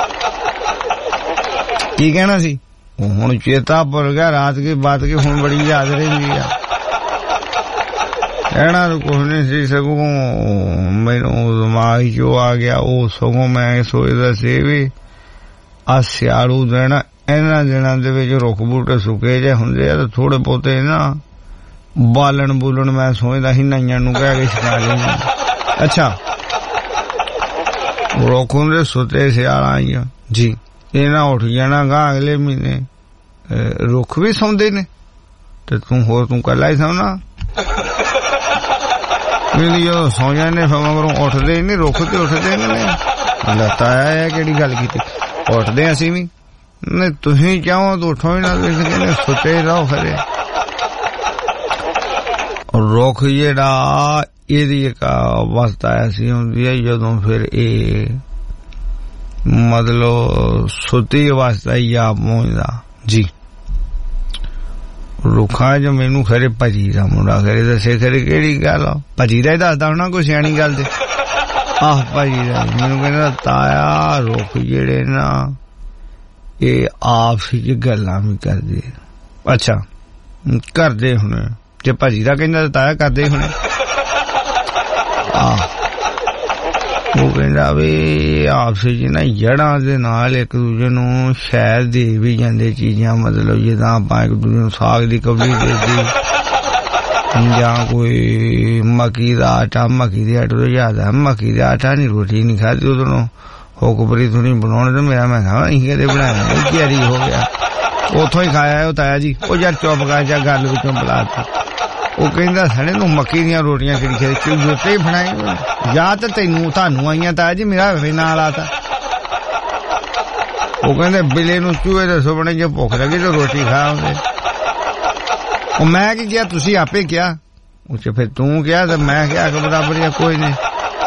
ਕੀ ਕਹਿਣਾ ਸੀ ਹੁਣ ਚੇਤਾ ਭੁੱਲ ਗਿਆ ਰਾਤ ਦੀ ਬਾਤ ਕੀ ਹੁਣ ਬੜੀ ਯਾਦ ਰਹਿੰਦੀ ਆ ਕਹਿਣਾ ਤਾਂ ਕੁਛ ਨਹੀਂ ਸੀ ਸਗੋਂ ਮੈਨੂੰ ਦਿਮਾਗ ਚੋਂ ਆ ਗਿਆ ਉਹ ਸਗੋਂ ਮੈਂ ਸੋਚਦਾ ਸੀ ਵੀ ਆ ਸਿਆਲੂ ਦਿਨ ਇਹਨਾਂ ਦਿਨਾਂ ਦੇ ਵਿੱਚ ਰੁੱਖ ਬੂਟੇ ਸੁੱਕੇ ਜੇ ਹੁੰਦੇ ਆ ਤੇ ਥੋੜੇ ਬਹੁਤੇ ਨਾ ਬਾਲਣ ਬੂਲਣ ਮੈਂ ਸੋਚਦਾ ਸੀ ਨਾਈਆਂ ਨੂੰ ਕਹਿ ਕੇ ਛਕਾ ਲਈ। ਅੱਛਾ ਰੁੱਖ ਹੁੰਦੇ ਸੁੱਤੇ ਸਿਆਲਾਂ ਆਈਆਂ ਜੀ, ਇਹਨਾਂ ਉੱਠ ਜਾਣਾ ਗਾ ਅਗਲੇ ਮਹੀਨੇ। ਰੁੱਖ ਵੀ ਸੌਂਦੇ ਨੇ ਤੇ ਤੂੰ ਕੱਲਾ ਹੀ ਸੌਣਾ। ਜਦੋਂ ਸੌ ਜਾਂਦੇ ਫਿਰ ਮਗਰੋਂ ਉੱਠਦੇ ਨਹੀਂ, ਰੁੱਖ ਤੇ ਉੱਠਦੇ ਨੇ। ਲੱਤਾ ਹੈ ਕਿਹੜੀ ਗੱਲ ਕੀਤੀ, ਉੱਠਦੇ ਅਸੀਂ ਵੀ ਨਹੀਂ। ਤੁਸੀਂ ਚਾਹੋ ਤਾਂ ਉੱਠੋ ਹੀ ਨਾ, ਤੁਸੀਂ ਕਹਿੰਦੇ ਸੁੱਤੇ ਰਹੋ ਖਰੇ। ਰੁੱਖ ਜਿਹੜਾ ਇਹਦੀ ਇੱਕ ਅਵਸਥਾ ਐਸੀ ਹੁੰਦੀ ਹੈ ਜਦੋਂ ਫਿਰ ਇਹ ਮਤਲਬ ਸੁੱਤੀ ਅਵਸਥਾ ਹੀ ਆ ਪਹੁੰਚਦਾ ਜੀ। ਰੁੱਖਾਂ ਚ ਮੈਨੂੰ ਖਰੇ ਭਜੀ ਦਾ ਮੁੰਡਾ ਖਰੇ ਦੱਸੇ ਖਰੇ ਕਿਹੜੀ ਗੱਲ ਆ, ਭਜੀ ਦਾ ਹੀ ਦੱਸਦਾ ਹੋਣਾ ਕੋਈ ਸਿਆਣੀ ਗੱਲ ਤੇ। ਆਹ ਭਜੀ ਦਾ ਮੈਨੂੰ ਕਹਿੰਦਾ ਤਾਇਆ ਰੁੱਖ ਜਿਹੜੇ ਨਾ ਇਹ ਆਪਸ ਵਿੱਚ ਗੱਲਾਂ ਵੀ ਕਰਦੇ। ਅੱਛਾ ਕਰਦੇ ਹੁਣ, ਜੇ ਭਜੀ ਦਾ ਕਹਿੰਦਾ ਤਾਇਆ ਕਰਦੇ ਹੁਣੇ। ਉਹ ਕਹਿੰਦਾ ਵੀ ਆਪਸ ਵਿੱਚ ਨਾ ਜੜਾਂ ਦੇ ਨਾਲ ਇੱਕ ਦੂਜੇ ਨੂੰ ਸ਼ਾਇਦ ਦੇ ਵੀ ਜਾਂਦੇ ਚੀਜ਼ਾਂ, ਮਤਲਬ ਜਿੱਦਾਂ ਆਪਾਂ ਇੱਕ ਦੂਜੇ ਨੂੰ ਸਾਗ ਦੀ ਕਬਲੀ ਦੇਦੀ ਜਾਂ ਕੋਈ ਮੱਕੀ ਦਾ ਆਟਾ, ਮੱਕੀ ਦੇ ਆਟੇ ਤੋਂ ਜ਼ਿਆਦਾ ਮੱਕੀ ਦਾ ਆਟਾ ਨਹੀਂ ਰੋਟੀ ਨਹੀਂ ਖਾਦੀ ਉਦੋਂ ਹੁਕਬਰੀ ਤੋਂ ਨਹੀਂ ਬਣਾਉਣੇ ਤੇ ਮੇਰਾ ਮੈਂ ਖਾਵਾਂ ਅਸੀਂ ਕਦੇ ਬਣਾਇਆ ਤਿਆਰੀ ਹੋ ਗਿਆ ਉੱਥੋਂ ਹੀ ਖਾਇਆ। ਉਹ ਤਾਇਆ ਜੀ ਉਹ ਯਾਰ ਚੁੱਪ ਕਰ ਜਾ ਗੱਲ ਵਿੱਚੋਂ ਬੁਲਾ ਕੇ। ਉਹ ਕਹਿੰਦਾ ਸਾਡੇ ਨੂੰ ਮੱਕੀ ਦੀਆਂ ਰੋਟੀਆਂ ਕਿਹੜੀ ਖੇ ਕਿਉਂ ਜੋਤੇ ਹੀ ਬਣਾਏ ਜਾਂ ਤਾਂ ਤੁਹਾਨੂੰ ਆਈਆਂ ਤਾਇਆ ਜੀ ਮੇਰਾ ਵੀ ਨਾਲ ਆਤਾ। ਉਹ ਕਹਿੰਦੇ ਬਿੱਲੇ ਨੂੰ ਚੂਹੇ ਦੇ ਸੁਪਨੇ ਜੇ ਭੁੱਖ ਲੱਗੀ ਤਾਂ ਰੋਟੀ ਖਾ ਆਉਂਦੇ। ਉਹ ਮੈਂ ਕੀ ਕਿਹਾ, ਤੁਸੀਂ ਆਪੇ ਕਿਹਾ। ਉਹ ਚ ਫਿਰ ਤੂੰ ਕਿਹਾ ਤੇ ਮੈਂ ਕਿਹਾ ਕਿ ਬਰਾਬਰ ਹੀ ਕੋਈ ਨਹੀਂ।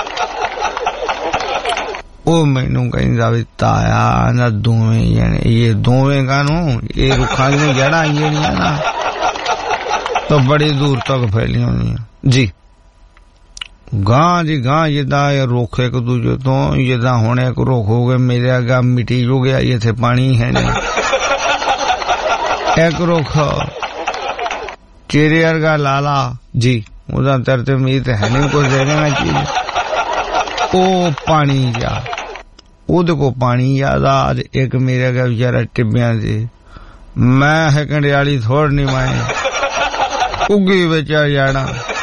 ਉਹ ਮੈਨੂੰ ਕਹਿੰਦਾ ਵੀ ਤਾਇਆ ਨਾ ਦੋਵੇਂ ਜਾਣੇ ਇਹ ਦੋਵੇਂ ਕਾਨੂੰ ਇਹ ਰੁੱਖਾਂ ਦੀਆਂ ਜੜ੍ਹਾਂ ਜਿਹੜੀਆਂ ਨਾ ਤਾਂ ਬੜੀ ਦੂਰ ਤੱਕ ਫੈਲੀਆਂ ਹੋਈਆਂ ਜੀ। ਗਾਂ ਜੀ ਗਾਂ ਜਿੱਦਾਂ ਇਹ ਰੁੱਖ ਇੱਕ ਦੂਜੇ ਤੋਂ ਜਿੱਦਾਂ ਹੁਣ ਇੱਕ ਰੁੱਖ ਹੋ ਗਏ ਮੇਰੇ ਅੱਗਾ ਮਿੱਟੀ ਹੋ ਗਿਆ, ਇੱਥੇ ਪਾਣੀ ਹੈ ਨਹੀਂ। ਇੱਕ ਰੁੱਖ ਚਿਹਰੇ ਵਰਗਾ ਲਾਲਾ ਜੀ, ਉਹਦਾ ਤੇਰੇ ਤੇ ਉਮੀਦ ਹੈ ਨਹੀਂ ਕੁਝ ਦੇ ਦੇਣਾ ਚੀਜ਼। ਉਹ ਪਾਣੀ ਜਾ ਉਹਦੇ ਕੋਲ ਪਾਣੀ ਜ਼ਿਆਦਾ ਤੇ ਇੱਕ ਮੇਰੇ ਅੱਗਾ ਵਿਚਾਰਾ ਟਿੱਬਿਆਂ ਦੇ। ਮੈਂ ਹੈ ਕੰਡਿਆਲੀ ਥੋੜ ਨਹੀਂ ਮਾਏ ਉੱਗੀ ਵਿੱਚ ਆ ਜਾਣਾ,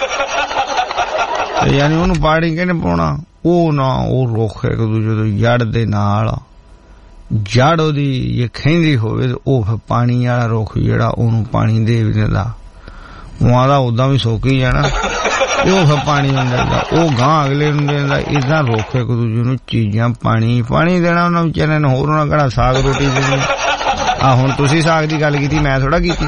ਯਾਨੀ ਉਹਨੂੰ ਪਾਣੀ ਕਿਹਨੇ ਪਾਉਣਾ। ਉਹ ਨਾ ਉਹ ਰੁੱਖ ਇੱਕ ਦੂਜੇ ਤੋਂ ਜੜ ਦੇ ਨਾਲ ਜੜ ਉਹਦੀ ਜੇ ਖਹਿੰਦੀ ਹੋਵੇ ਤੇ ਉਹ ਫਿਰ ਪਾਣੀ ਵਾਲਾ ਰੁੱਖ ਜਿਹੜਾ ਉਹਨੂੰ ਪਾਣੀ ਦੇ ਵੀ ਦਿੰਦਾ, ਉਹਾਂ ਦਾ ਉਦਾਂ ਵੀ ਸੋਕੀ ਜਾਣਾ, ਉਹ ਫਿਰ ਪਾਣੀ ਨੂੰ ਦਿੰਦਾ, ਉਹ ਗਾਂ ਅਗਲੇ ਨੂੰ ਦਿੰਦਾ। ਏਦਾਂ ਰੁੱਖ ਇੱਕ ਦੂਜੇ ਨੂੰ ਚੀਜ਼ਾਂ ਪਾਣੀ ਦੇਣਾ ਉਹਨਾਂ ਵਿਚਾਰਿਆਂ ਨੂੰ। ਹੋਰ ਉਹਨਾਂ ਕਿਹੜਾ ਸਾਗ ਰੋਟੀ ਦੇਣੀ ਆ। ਹੁਣ ਤੁਸੀਂ ਸਾਗ ਦੀ ਗੱਲ ਕੀਤੀ, ਮੈਂ ਥੋੜਾ ਕੀਤੀ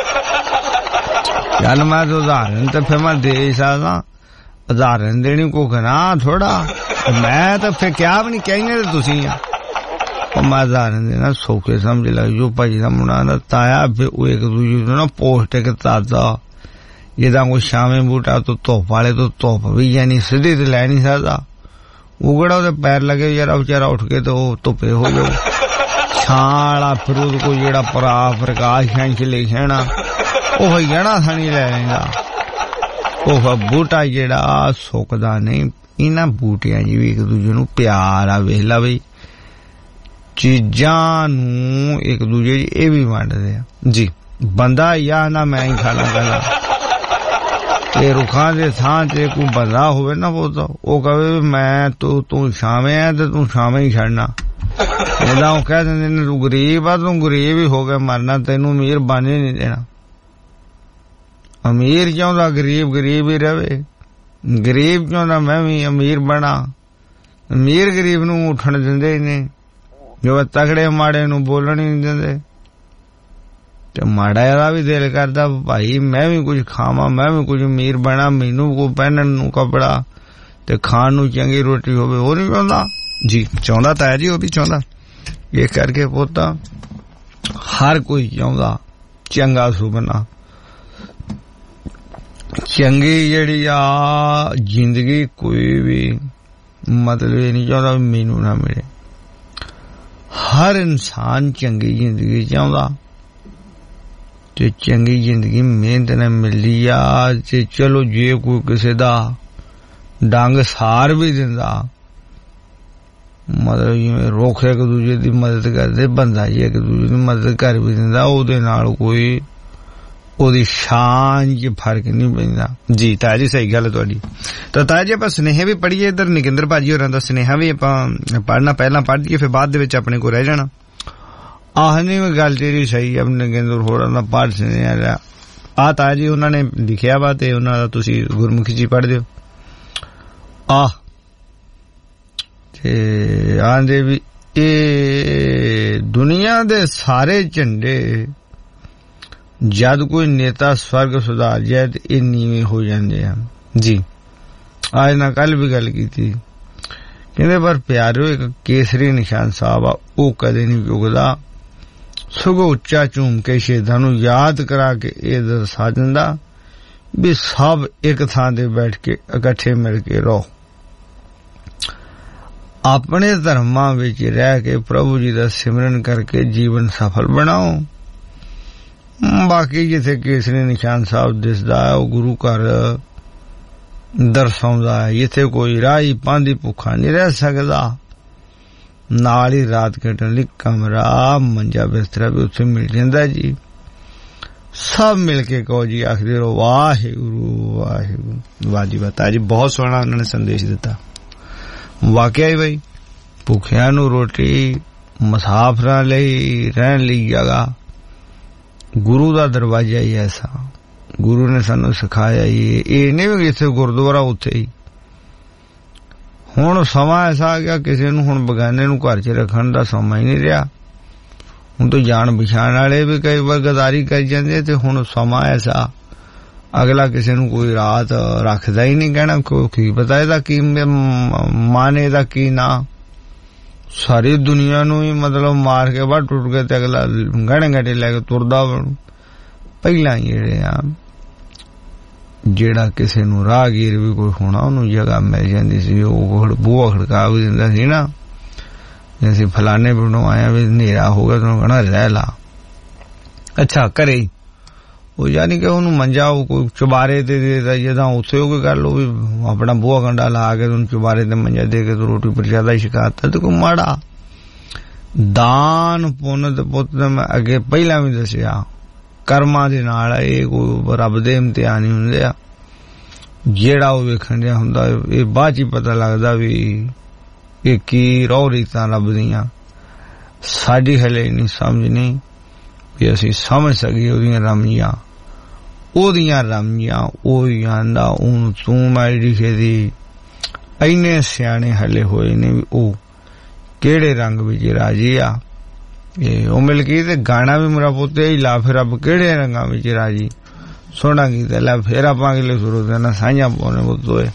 ਗੱਲ। ਮੈਂ ਤਾਂ ਉਦਾਹਰਨ ਤੇ ਫਿਰ ਮੈਂ ਦੇ ਸਕਦਾ, ਉਦਾਹਰਨ ਦੇਣੀ ਕੋ ਗਨਾ ਥੋੜਾ। ਮੈਂ ਤਾਂ ਫਿਰ ਕਿਹਾ ਵੀ ਨਹੀਂ, ਕਹਿੰਦੇ ਤਾਂ ਤੁਸੀਂ ਆ। ਉਹ ਮੈਂ ਉਦਾਹਰਨ ਦੇਣਾ ਸੌਖੇ ਸਮਝ ਲੱਗ ਜੋ ਭਾਜੀ ਦਾ ਮੁੰਡਾ ਦਾ ਤਾਇਆ ਫਿਰ ਉਹ ਇੱਕ ਦੂਜੇ ਨੂੰ ਨਾ ਪੋਸਟ ਤਾਜ਼ਾ ਜਿੱਦਾਂ ਕੋਈ ਛਾਵੇਂ ਬੂਟਾ ਤੋਂ ਧੁੱਪ ਵਾਲੇ ਤੋਂ ਧੁੱਪ ਵੀ ਯਾਨੀ ਸਿੱਧੀ ਤੇ ਲੈ ਨਹੀਂ ਸਕਦਾ। ਉਹ ਕਿਹੜਾ ਉਹਦੇ ਪੈਰ ਲੱਗੇ ਯਾਰ ਵਿਚਾਰਾ ਉੱਠ ਕੇ ਤੇ ਉਹ ਧੁੱਪੇ ਹੋ ਜਾਓ ਛਾਂ ਵਾਲਾ। ਫਿਰ ਉਹਦੇ ਕੋਲ ਜਿਹੜਾ ਪ੍ਰਕਾਸ਼ ਚ ਲਿਖਣਾ ਉਹ ਗਹਿਣਾ ਥਾਣੀ ਲੈ ਲੈਂਦਾ। ਉਹ ਬੂਟਾ ਜਿਹੜਾ ਸੁੱਕਦਾ ਨਹੀਂ। ਇਹਨਾਂ ਬੂਟਿਆਂ ਜੀ ਵੀ ਇੱਕ ਦੂਜੇ ਨੂੰ ਪਿਆਰ ਆ। ਵੇਖ ਲਾ ਬਈ ਚੀਜ਼ਾਂ ਨੂੰ ਇੱਕ ਦੂਜੇ ਇਹ ਵੀ ਵੰਡਦੇ ਆ ਜੀ। ਬੰਦਾ ਜਾਂ ਨਾ ਮੈਂ ਹੀ ਖਾਣਾ ਪਹਿਲਾਂ ਇਹ ਰੁੱਖਾਂ ਦੇ ਥਾਂ ਤੇ ਕੋਈ ਬੰਦਾ ਹੋਵੇ ਨਾ ਉਹ ਕਹੇ ਮੈਂ ਤੂੰ ਛਾਵੇਂ ਆ ਤੇ ਤੂੰ ਛਾਵੇਂ ਹੀ ਛੱਡਣਾ। ਇਹਦਾ ਉਹ ਕਹਿ ਦਿੰਦੇ ਨੇ ਤੂੰ ਗਰੀਬ ਆ, ਤੂੰ ਗਰੀਬ ਹੀ ਹੋ ਕੇ ਮਰਨਾ, ਤੈਨੂੰ ਅਮੀਰ ਬਣ ਹੀ ਨਹੀਂ ਦੇਣਾ। ਅਮੀਰ ਚਾਹੁੰਦਾ ਗਰੀਬ ਹੀ ਰਵੇ, ਗਰੀਬ ਚਾਹੁੰਦਾ ਮੈਂ ਵੀ ਅਮੀਰ ਬਣਾ। ਅਮੀਰ ਗਰੀਬ ਨੂੰ ਉੱਠਣ ਦਿੰਦੇ ਨੇ, ਜੋ ਤਕੜੇ ਮਾੜੇ ਨੂੰ ਬੋਲਣ ਹੀ ਨਹੀਂ ਦਿੰਦੇ। ਤੇ ਮਾੜਾ ਇਹਦਾ ਵੀ ਦਿਲ ਕਰਦਾ ਭਾਈ ਮੈਂ ਵੀ ਕੁਝ ਖਾਵਾਂ, ਮੈਂ ਵੀ ਕੁਝ ਅਮੀਰ ਬਣਾ, ਮੈਨੂੰ ਕੋਈ ਪਹਿਨਣ ਨੂੰ ਕੱਪੜਾ ਤੇ ਖਾਣ ਨੂੰ ਚੰਗੀ ਰੋਟੀ ਹੋਵੇ। ਉਹ ਨਹੀਂ ਚਾਹੁੰਦਾ ਜੀ, ਚਾਹੁੰਦਾ ਤਾਇਆ ਜੀ ਉਹ ਵੀ ਚਾਹੁੰਦਾ। ਇਹ ਕਰਕੇ ਪੋਤਾ ਹਰ ਕੋਈ ਚਾਹੁੰਦਾ ਚੰਗਾ ਸੁਪਨਾ, ਚੰਗੀ ਜਿਹੜੀ ਆ ਜ਼ਿੰਦਗੀ। ਕੋਈ ਵੀ ਮਤਲਬ ਇਹ ਨਹੀਂ ਚਾਹੁੰਦਾ ਮੈਨੂੰ ਨਾ ਮਿਲੇ। ਹਰ ਇਨਸਾਨ ਚੰਗੀ ਜ਼ਿੰਦਗੀ ਚਾਹੁੰਦਾ ਤੇ ਚੰਗੀ ਜ਼ਿੰਦਗੀ ਮਿਹਨਤ ਨਾਲ ਮਿਲਦੀ ਆ। ਤੇ ਚਲੋ ਜੇ ਕੋਈ ਕਿਸੇ ਦਾ ਡੰਗ ਸਾਰ ਵੀ ਦਿੰਦਾ मतलब जिवें रुख एक दूजे की मदद करते, बंदा जी एक दूजे की मदद कर भी दिंदा, ਉਹਦੇ ਨਾਲ ਕੋਈ ਉਹਦੀ ਸ਼ਾਨ 'ਚ फर्क नहीं पैंदा जी। ताया जी सही गल है तुहाडी। तो ताया जी ਆਪਾਂ ਸੁਨੇਹੇ ਵੀ ਪੜ੍ਹੀਏ, इधर निगिंदर भाजी होरां ਦਾ ਸੁਨੇਹਾ भी ਆਪਾਂ पढ़ना, ਪਹਿਲਾਂ पढ़ ਲਈਏ ਫਿਰ ਬਾਅਦ ਦੇ ਵਿੱਚ ਆਪਣੇ ਕੋਲ ਰਹਿ ਜਾਣਾ। ਆਹਨੀ ਵੀ ਗੱਲ ਤੇਰੀ ਸਹੀ ਹੈ, ਨਿਗਿੰਦਰ ਹੋਰਾਂ ਦਾ ਪੜ੍ਹ ਸੁਨੇਹਾ ਆ ਤਾਇਆ ਜੀ ਉਹਨਾਂ ਨੇ ਲਿਖਿਆ ਵਾ ਤੇ ਉਹਨਾਂ ਦਾ ਤੁਸੀਂ ਗੁਰਮੁਖੀ ਜੀ ਪੜ੍ਹ ਦਿਓ। ਤੇ ਆਂਦੇ ਵੀ ਇਹ ਦੁਨੀਆ ਦੇ ਸਾਰੇ ਝੰਡੇ ਜਦ ਕੋਈ ਨੇਤਾ ਸਵਰਗ ਸੁਧਾਰ ਜਾਏ ਤੇ ਇਹ ਨੀਵੇਂ ਹੋ ਜਾਂਦੇ ਹਨ ਜੀ। ਅੱਜ ਨਾ ਕੱਲ ਵੀ ਗੱਲ ਕੀਤੀ, ਕਹਿੰਦੇ ਪਰ ਪਿਆਰਿਓ ਇੱਕ ਕੇਸਰੀ ਨਿਸ਼ਾਨ ਸਾਹਿਬ ਆ ਉਹ ਕਦੇ ਨਹੀਂ ਝੁਕਦਾ, ਸਗੋਂ ਉੱਚਾ ਝੂਮ ਕੇ ਸ਼ਹੀਦਾਂ ਨੂੰ ਯਾਦ ਕਰਾ ਕੇ ਇਹ ਦਰਸਾ ਦਿੰਦਾ ਵੀ ਸਭ ਇੱਕ ਥਾਂ ਤੇ ਬੈਠ ਕੇ ਇਕੱਠੇ ਮਿਲ ਕੇ ਰਹੋ, ਆਪਣੇ ਧਰਮਾਂ ਵਿੱਚ ਰਹਿ ਕੇ ਪ੍ਰਭੂ ਜੀ ਦਾ ਸਿਮਰਨ ਕਰਕੇ ਜੀਵਨ ਸਫਲ ਬਣਾਓ। ਬਾਕੀ ਜਿੱਥੇ ਕੇਸਰੀ ਨਿਸ਼ਾਨ ਸਾਹਿਬ ਦਿਸਦਾ ਹੈ ਉਹ ਗੁਰੂ ਘਰ ਦਰਸਾਉਂਦਾ ਹੈ, ਜਿੱਥੇ ਕੋਈ ਰਾਹੀ ਪਾਂਦੀ ਭੁੱਖਾ ਨਹੀਂ ਰਹਿ ਸਕਦਾ, ਨਾਲ ਹੀ ਰਾਤ ਕੱਟਣ ਲਈ ਕਮਰਾ ਮੰਜਾ ਬਿਸਤਰਾ ਵੀ ਉੱਥੇ ਮਿਲ ਜਾਂਦਾ ਜੀ। ਸਭ ਮਿਲ ਕੇ ਕਹੋ ਜੀ, ਆਖਦੇ ਰਹੋ ਵਾਹਿਗੁਰੂ ਵਾਹਿਗੁਰੂ। ਵਾਹ ਜੀ ਵਾਹ ਜੀ, ਬਹੁਤ ਸੋਹਣਾ ਉਹਨਾਂ ਨੇ ਸੰਦੇਸ਼ ਦਿੱਤਾ। ਵਾਕਿਆ ਹੀ ਬਈ ਭੁੱਖਿਆਂ ਨੂੰ ਰੋਟੀ, ਮੁਸਾਫਰਾਂ ਲਈ ਰਹਿਣ ਲਈ ਜਗ੍ਹਾ, ਗੁਰੂ ਦਾ ਦਰਵਾਜ਼ਾ ਹੀ ਐਸਾ, ਗੁਰੂ ਨੇ ਸਾਨੂੰ ਸਿਖਾਇਆ ਹੀ। ਇਹ ਨਹੀਂ ਵੀ ਇੱਥੇ ਗੁਰਦੁਆਰਾ ਉੱਥੇ ਹੀ। ਹੁਣ ਸਮਾਂ ਐਸਾ ਆ ਗਿਆ ਕਿਸੇ ਨੂੰ ਹੁਣ ਬਗਾਨੇ ਨੂੰ ਘਰ 'ਚ ਰੱਖਣ ਦਾ ਸਮਾਂ ਹੀ ਨਹੀਂ ਰਿਹਾ। ਹੁਣ ਤਾਂ ਜਾਣ ਪਛਾਣ ਵਾਲੇ ਵੀ ਕਈ ਵਾਰ ਗਦਾਰੀ ਕਰ ਜਾਂਦੇ, ਤੇ ਹੁਣ ਸਮਾਂ ਐਸਾ ਅਗਲਾ ਕਿਸੇ ਨੂੰ ਕੋਈ ਰਾਤ ਰੱਖਦਾ ਹੀ ਨਹੀਂ, ਕਹਿਣਾ ਕੀ ਪਤਾ ਇਹਦਾ ਕੀ ਮਾਨੇ ਦਾ ਕੀ ਨਾ, ਸਾਰੀ ਦੁਨੀਆ ਨੂੰ ਹੀ ਮਤਲਬ ਮਾਰ ਕੇ ਬਾਹਰ ਟੁੱਟ ਕੇ ਤੇ ਅਗਲਾ ਗਹਿਣੇ ਗਾੜੇ ਲੈ ਕੇ ਤੁਰਦਾ। ਪਹਿਲਾਂ ਜਿਹੜੇ ਆ ਜਿਹੜਾ ਕਿਸੇ ਨੂੰ ਰਾਹਗੀਰ ਵੀ ਕੋਈ ਹੋਣਾ ਉਹਨੂੰ ਜਗ੍ਹਾ ਮਿਲ ਜਾਂਦੀ ਸੀ, ਉਹ ਬੂਹਾ ਖੜਕਾ ਵੀ ਦਿੰਦਾ ਸੀ ਨਾ, ਅਸੀਂ ਫਲਾਣੇ ਪਿੰਡੋਂ ਆਇਆ ਵੀ ਹਨੇਰਾ ਹੋ ਗਿਆ, ਤੁਹਾਨੂੰ ਕਹਿਣਾ ਰਹਿ ਲਾ ਅੱਛਾ ਘਰੇ। ਉਹ ਯਾਨੀ ਕਿ ਉਹਨੂੰ ਮੰਜਾ ਉਹ ਕੋਈ ਚੁਬਾਰੇ ਤੇ ਦੇਦਾ, ਜਦੋਂ ਉੱਥੇ ਉਹ ਕੋਈ ਗੱਲ ਉਹ ਵੀ ਆਪਣਾ ਬੂਹਾ ਕੰਡਾ ਲਾ ਕੇ ਉਹਨੂੰ ਚੁਬਾਰੇ ਤੇ ਮੰਜਾ ਦੇ ਕੇ ਤੂੰ ਰੋਟੀ ਪ੍ਰਸ਼ਾਦਾ ਹੀ ਛਕਾਤਾ। ਤੇ ਕੋਈ ਮਾੜਾ ਦਾਨ ਪੁੰਨ ਤੇ ਪੁੱਤ ਮੈਂ ਅੱਗੇ ਪਹਿਲਾਂ ਵੀ ਦੱਸਿਆ, ਕਰਮਾਂ ਦੇ ਨਾਲ ਇਹ ਕੋਈ ਰੱਬ ਦੇ ਇਮਤਿਹਾਨ ਹੀ ਹੁੰਦੇ ਆ। ਜਿਹੜਾ ਉਹ ਵੇਖਣ ਡਿਆ ਹੁੰਦਾ ਇਹ ਬਾਅਦ 'ਚ ਪਤਾ ਲੱਗਦਾ ਵੀ ਇਹ ਕੀ ਰੋਹ ਰੀਤਾਂ ਰੱਬ ਦੀਆਂ, ਸਾਡੀ ਹਲੇ ਨਹੀਂ ਸਮਝ ਨਹੀਂ ਵੀ ਅਸੀਂ ਸਮਝ ਸਕੀਏ ਉਹਦੀਆਂ ਰਮੀਆਂ, ਉਹਦੀਆਂ ਰਮੀਆਂ ਉਹਦੀਆਂ ਦਾ ਉਹਨੂੰ ਤੂੰ ਮੈਂ ਲਿਖੇ ਦੀ। ਇੰਨੇ ਸਿਆਣੇ ਹਲੇ ਹੋਏ ਨੇ ਵੀ ਉਹ ਕਿਹੜੇ ਰੰਗ ਵਿੱਚ ਰਾਜੀ ਆ। ਇਹ ਉਹ ਮਿਲ ਗਈ ਤੇ ਗਾਣਾ ਵੀ ਮੇਰਾ ਪੁੱਤ ਹੀ ਲਾ ਫਿਰ ਰੱਬ ਕਿਹੜੇ ਰੰਗਾਂ ਵਿੱਚ ਰਾਜੀ। ਸੋਹਣਾ ਗੀਤ ਲੈ ਫਿਰ ਆਪਾਂ ਅਗਲੇ ਸੁਰੋਂ ਦੇ ਨਾਲ ਸਾਂਝਾ ਪਾਉਣੇ ਪੁੱਤ ਹੋਏ।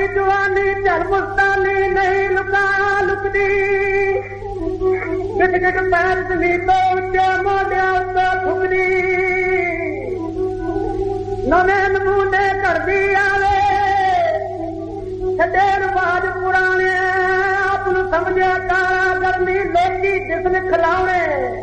तेरी जवानी चल मुस्तानी नहीं लुका लुकदी गिट गिट पैर जमी तो उच्चे मोढिया उत्ते फुकदी नवें नमूने करदी आवे छड्डे रिवाज पुराने आप नूं समझे काला करनी लोकी जिस्म खिलाउणे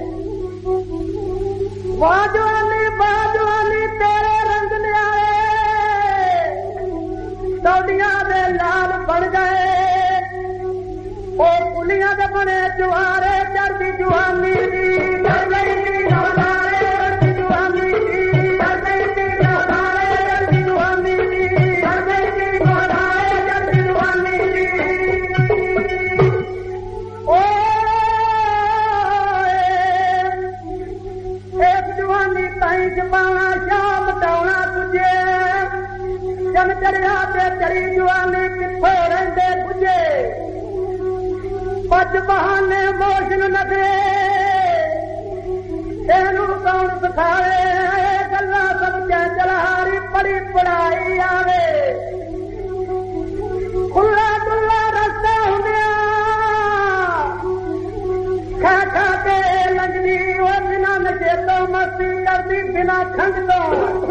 बाजवानी तेरे रंग न्यारे दौड़ियां दे लाल बन गए ओ पुलियां दे बने जुआरे चढ़दी जुआनी दी चढ़ गई दी नवारे चढ़दी जुआनी दी चढ़ गई दी नवारे चढ़दी जुआनी दी चढ़ गई दी नवारे चढ़दी जुआनी दी ओ एक जवानी ताई जमाना शाम डाउना तुझे जन चढ़िया ते चढ़ी जवानी किथे रहिंदे तुझे पज बहाने मोशन नदे तेनू कौन सिखावे गल्लां सब चलहारी पढ़ी पढ़ाई आवे खुला डुला रस्ता हुंदिया खा खा के लंघदी ओ बिना नशे तो मस्ती करदी बिना खंग तो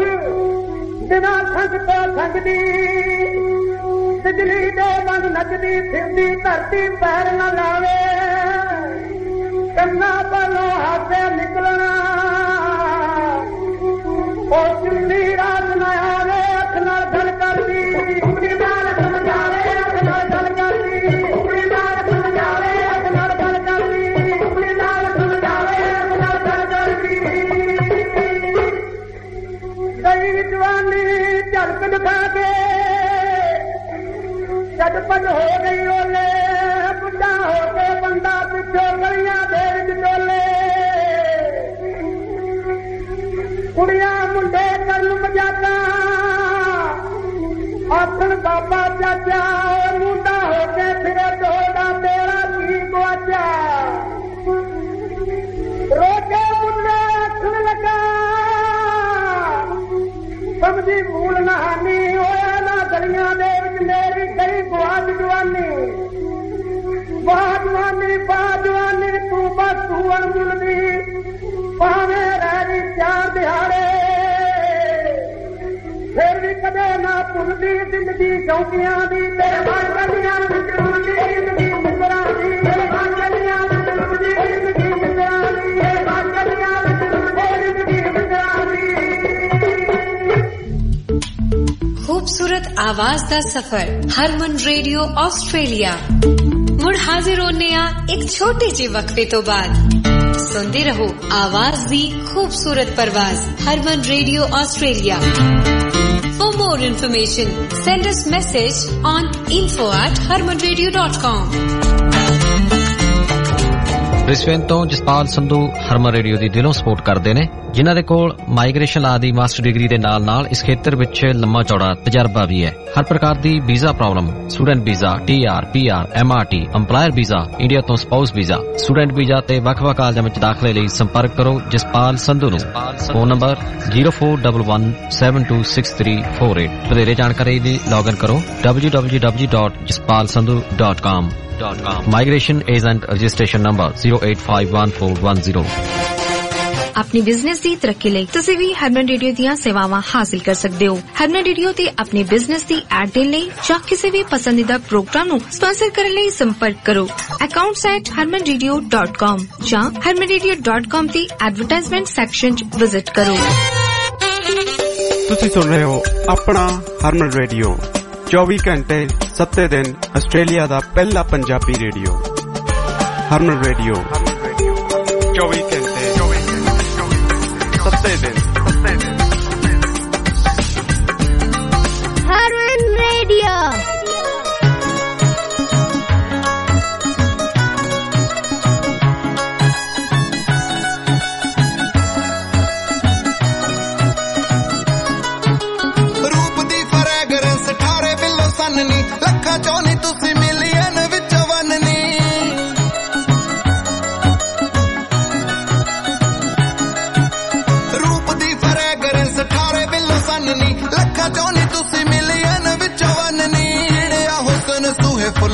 खंगदी बिजली दे वांग नचदी फिरदी धरती पैर न लावे कन्ना पालों हाथे निकलना ओ चुन्नी रात न आवे अख नाल गल करदी कुड़ी नाल समझावे अख नाल गल करदी कुड़ी नाल समझावे अख नाल गल करदी कुड़ी नाल समझावे अख नाल गल करदी गई जवानी झलक दिखा के झटपट हो गई ओले बुढ़ा हो के बंदा पिछो गलियां दे विचोले कुड़ियां मुंडे करन मजाका आखन बाबा चाचा मुंडा हो के फिरे डोडा तेरा की गुआचा रोके मुंडे आखन लगा समझी भूल नहानी होया ना गलियां दे विच मेरी गई बाजवानी तू बस तू अनमुलदी भावे रही चार दिहाड़े फिर भी कदे ना भुलदी जिंदगी शौकियां दी तेरे गलियां विच रुलदी जिंदगी मिसरा दी तेरे गलियां विच रुलदी जिंदगी मिसरा दी तेरे गलियां विच रुलदी जिंदगी मिसरा दी खूबसूरत आवाज दा सफर हरमन रेडियो ऑस्ट्रेलिया मुड़ हाजिर होने एक छोटे जे वक्फे तो बाद सुनते रहो आवाज दी खूबसूरत परवाज Harman radio Australia for more information send us message on info@harmanradio.com Brisbane तो जसपाल संधू हरमन रेडियो ਦੀ ਦਿਲੋਂ ਸਪੋਰਟ ਕਰਦੇ ਨੇ ਜਿਨ੍ਹਾਂ ਦੇ ਕੋਲ ਮਾਈਗ੍ਰੇਸ਼ਨ ਲਾ ਦੀ ਮਾਸਟਰ ਡਿਗਰੀ ਦੇ ਨਾਲ ਇਸ ਖੇਤਰ ਵਿੱਚ ਲੰਮਾ ਚੌੜਾ ਤਜਰਬਾ ਵੀ ਹੈ ਹਰ ਪ੍ਰਕਾਰ ਦੀ visa problem student visa TR PR MRT EMPLOYER visa India ਤੋਂ ਸਪਾਊਸ ਵੀਜ਼ਾ ਸਟੂਡੈਂਟ ਵੀਜ਼ਾ ਤੇ ਵੱਖ-ਵੱਖ ਕਾਲਜਾਂ ਵਿੱਚ ਦਾਖਲੇ ਲਈ ਸੰਪਰਕ ਕਰੋ ਜਸਪਾਲ ਸੰਧੂ ਨੂੰ ਫੋਨ ਨੰਬਰ 0411726348 ਵਧੇਰੇ ਜਾਣਕਾਰੀ ਲਈ ਲੌਗਇਨ ਕਰੋ www.jaspalsandhu.com Migration Agent Registration Number 0851410 अपनी बिजनेस दी तरक्की ਲਈ ਤੁਸੀਂ ਵੀ ਹਰਮਨ ਰੇਡੀਓ ਦੀਆਂ ਸੇਵਾਵਾਂ ਹਾਸਲ ਕਰ ਸਕਦੇ ਹੋ ਹਰਮਨ ਰੇਡੀਓ ਤੇ ਆਪਣੇ ਬਿਜ਼ਨਸ ਦੀ ਐਡ ਦੇਣ ਲਈ ਜਾਂ ਕਿਸੇ ਵੀ ਪਸੰਦੀਦਾ ਪ੍ਰੋਗਰਾਮ ਨੂੰ ਸਪਾਂਸਰ ਕਰਨ ਲਈ ਸੰਪਰਕ ਕਰੋ accounts@harmanradio.com ਜਾਂ harmanradio.com ਦੀ ਐਡਵਰਟਾਈਜ਼ਮੈਂਟ ਸੈਕਸ਼ਨ 'ਚ ਵਿਜ਼ਿਟ ਕਰੋ ਤੁਸੀਂ ਸੁਣ ਰਹੇ ਹੋ ਆਪਣਾ ਹਰਮਨ ਰੇਡੀਓ 24 ਘੰਟੇ 7 ਦਿਨ ਆਸਟ੍ਰੇਲੀਆ ਦਾ ਪਹਿਲਾ ਪੰਜਾਬੀ ਰੇਡੀਓ ਹਰਮਨ ਰੇਡੀਓ 24 ਘੰਟੇ 7 ਦਿਨ ਹਰਮਨ ਰੇਡੀਓ ਲੱਖਾਂ ਚੋਂ ਨੀ ਤੁਸੀਂ ਮਿਲੀਅਨ ਵਿੱਚ ਵੰਨਨੀ ਰੂਪ ਦੀ ਫਰੈਗਰੈਂਸ ਠਾਰੇ ਬਿੱਲੋ ਸੰਨਨੀ ਲੱਖਾਂ ਚੋਂ ਨੀ ਤੁਸੀਂ ਮਿਲੀਅਨ ਵਿੱਚ ਵੰਨਨੀ ਜਿਹੜੇ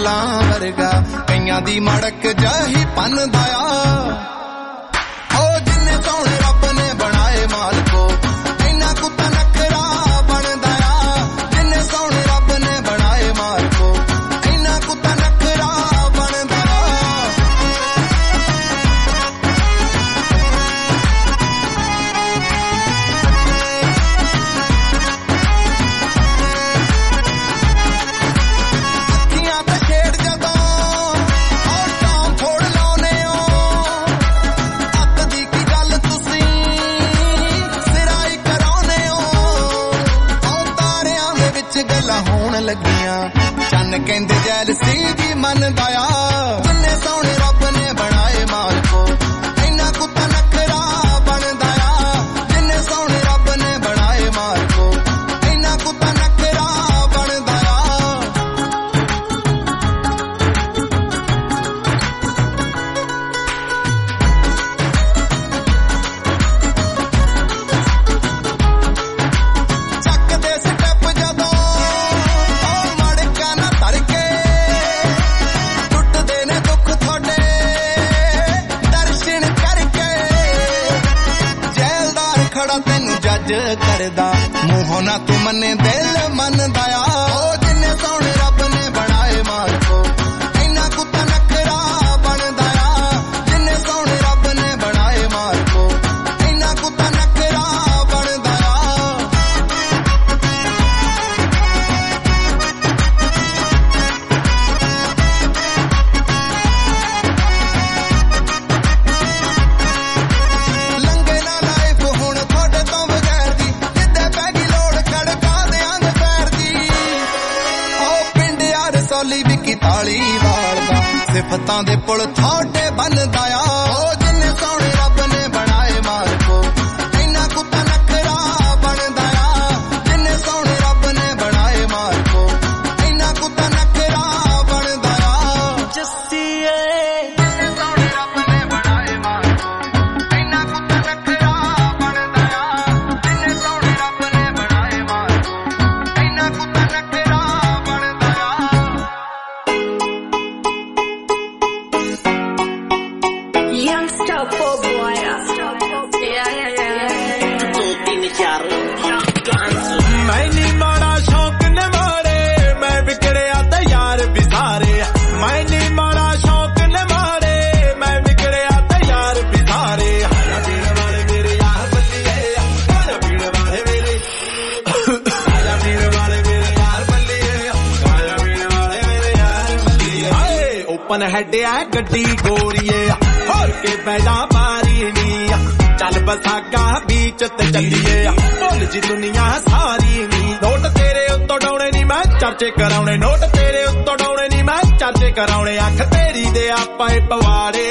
ਫੁੱਲਾਂ ਵਰਗਾ ਕਈਆਂ ਦੀ ਮੜਕ ਜਾਹੀ ਪੰਨਦਾ ਆ ਉਹ ਜਿੰਨੇ ਸੋਹਣੇ ਰੱਬ ਨੇ ਬਣਾਏ ਮਾਲਕੋ ਇੰਨਾ ਕੁੱਤਾ ਨਖਰਾ ਬਣਦਾ ਆ ਜਿੰਨੇ ਸੋਹਣੇ ਰੱਬ ਨੇ ਬਣਾਏ ਮਾਲਕੋ ਇੰਨਾ ਕੁੱਤਾ ਨਖਰਾ ਬਣਦਾ ਅੱਖੀਆਂ ਤੇ ਖੇਡ ਜਦੋਂ ਔਰ ਤਾਂ ਫੋੜ ਲਾਉਨੇ ਹੋ ਅੱਤ ਦੀ ਕੀ ਗੱਲ ਤੁਸੀਂ ਸਿਰਾਈ ਕਰਾਉਨੇ ਹੋ ਉਹ ਤਾਰਿਆਂ ਦੇ ਵਿੱਚ ਗੱਲਾਂ ਹੋਣ ਲੱਗੀਆਂ ਚੰਨ ਕਹਿੰਦੇ ਜੈਲਸੀ ਜੀ ਮੰਨਦਾ ਆ ਜਿੰਨੇ ਸੋਹਣੇ ਰੱਬ ਨੇ ਬਣਾਏ ਮਾਲਕੋ ਇੰਨਾ ਕੁੱਤਾ ਨਖਰਾ ਬਣਦਾ ਆ ਜਿੰਨੇ ਸੋਹਣੇ ਰੱਬ ਨੇ ਬਣਾਏ ਮਾਲਕੋ ਇੰਨਾ ਕੁੱਤਾ ਨਖਰਾ ਬਣਦਾ ਆ ਚੱਕਦੇ ਸਟੈਪ ਜਦੋਂ ਉਹ ਮੜਕਾ ਨਾ ਧਰ ਕੇ ਟੁੱਟਦੇ ਨੇ ਦੁੱਖ ਤੁਹਾਡੇ ਦਰਸ਼ਨ ਕਰਕੇ ਜੈਲਦਾਰ ਖੜਾ ਤੈਨੂੰ ਜੱਜ ਕਰਦਾ ਮੂੰਹੋਂ ਨਾ ਤੂੰ ਮੰਨੇ ਦਿਲ ਮੰਨਦਾ ਆ ਉਹ ਜਿੰਨੇ ਸੋਹਣੇ ਰੱਬ ਨੇ ਬਣਾਏ ਮਾਲਕੋ ਇੰਨਾ ਕੁੱਤਾ ਨਖਰਾ ਬਣਦਾ ਆ ਜਿੰਨੇ ਸੋਹਣੇ ਰੱਬ ਨੇ ਬਣਾਏ ਮਾਲਕੋ ਇੰਨਾ ਕੁੱਤਾ ਨਖਰਾ ਬਣਦਾ ਆ ਲੰਗੇ ਨਾ ਲਾਈਫ ਹੁਣ ਤੁਹਾਡੇ ਤੋਂ ਬਗੈਰ ਦੀ ਜਿੱਦੇ ਪੈ ਗਈ ਲੋੜ ਖੜਕਾ ਦਿਆਂਗੇ ਪੈਰ ਦੀ ਉਹ ਪਿੰਡ ਯਾਰ ਸੌਲੀ ਵਿਕੀ ਤਾਲੀ ਵਾਲਦਾ ਸਿਫਤਾਂ ਦੇ ਪੁਲ ਤੁਹਾਡੇ ਬੰਨਦਾ ਆ ਉਹ ਜਿੰਨੇ ਸੋਹਣੇ ਰੱਬ ਨੇ ਬਣਾਏ ਮਾਲਕੋ ਇੰਨਾ ਕੁੱਤਾ ਨਖਰਾ ਬਣਦਾ ਆ ਜਿੰਨੇ ਸੋਹਣੇ ਰੱਬ ਨੇ ਬਣਾਏ ਮਾਲਕੋ ਇੰਨਾ ਕੁੱਤਾ ਨਖਰਾ ਬਣਦਾ ਆ ਜੱਸੀਏ ਜਿੰਨੇ ਸੋਹਣੇ ਰੱਬ ਨੇ ਬਣਾਏ ਮਾਲਕੋ ਇੰਨਾ ਕੁੱਤਾ ਨਖਰਾ ਬਣਦਾ ਆ ਜਿੰਨੇ ਸੋਹਣੇ ਰੱਬ ਨੇ ਬਣਾਏ ਮਾਲਕੋ ਇੰਨਾ ਕੁੱਤਾ ਨਖਰਾ ਬਣਦਾ ਆ Youngster for boy. ਮੈਂ ਨੀ ਮਾੜਾ ਸ਼ੌਕ ਨੇ ਮਾਰੇ ਮੈਂ ਵਿਗੜਿਆ ਤੇ ਯਾਰ ਵੀ ਸਾਰੇ ਮੈਂ ਨੀ ਮਾੜਾ ਸ਼ੌਕ ਨੇ ਮਾਰੇ ਮੈਂ ਵਿਗੜਿਆ ਤੇ ਯਾਰ ਵੀ ਸਾਰੇ ਖਾਣਾ ਪੀਣ ਵਾਲੇ ਮੇਰੇ ਯਾਰ ਬੱਲੀਏ ਖਾਣਾ ਪੀਣ ਵਾਲੇ ਮੇਰੇ ਖਾਣਾ ਪੀਣ ਵਾਲੇ ਮੇਰੇ ਯਾਰ ਬੱਲੀਏ ਖਾਣਾ ਪੀਣ ਵਾਲੇ ਮੇਰੇ ਯਾਰ ਬੱਲੀਏ ਹਾਏ ਓਪਨ ਹੈਡ ਆ ਗੱਡੀ ਗੋਰੀਏ ਹੋਰ ਕੇ ਬੈਜਾ ਮਾਰੀ ਨੀ ਚੱਲ ਬਸਾਗਾ ਬੀਚ ਤੇ ਚੱਲੀਏ ਭੁੱਲ ਜੀ ਦੁਨੀਆ ਸਾਰੀ ਨੀ ਨੋਟ ਤੇਰੇ ਉੱਤੋਂ ਡਾਉਣੇ ਨੀ ਮੈਂ ਚਰਚੇ ਕਰਾਉਣੇ ਨੋਟ ਤੇਰੇ ਉੱਤੋਂ ਡਾਉਣੇ ਨੀ ਮੈਂ ਚਰਚੇ ਕਰਾਉਣੇ ਅੱਖ ਤੇਰੀ ਦੇ ਆਪਾਂ ਏ ਪਵਾੜੇ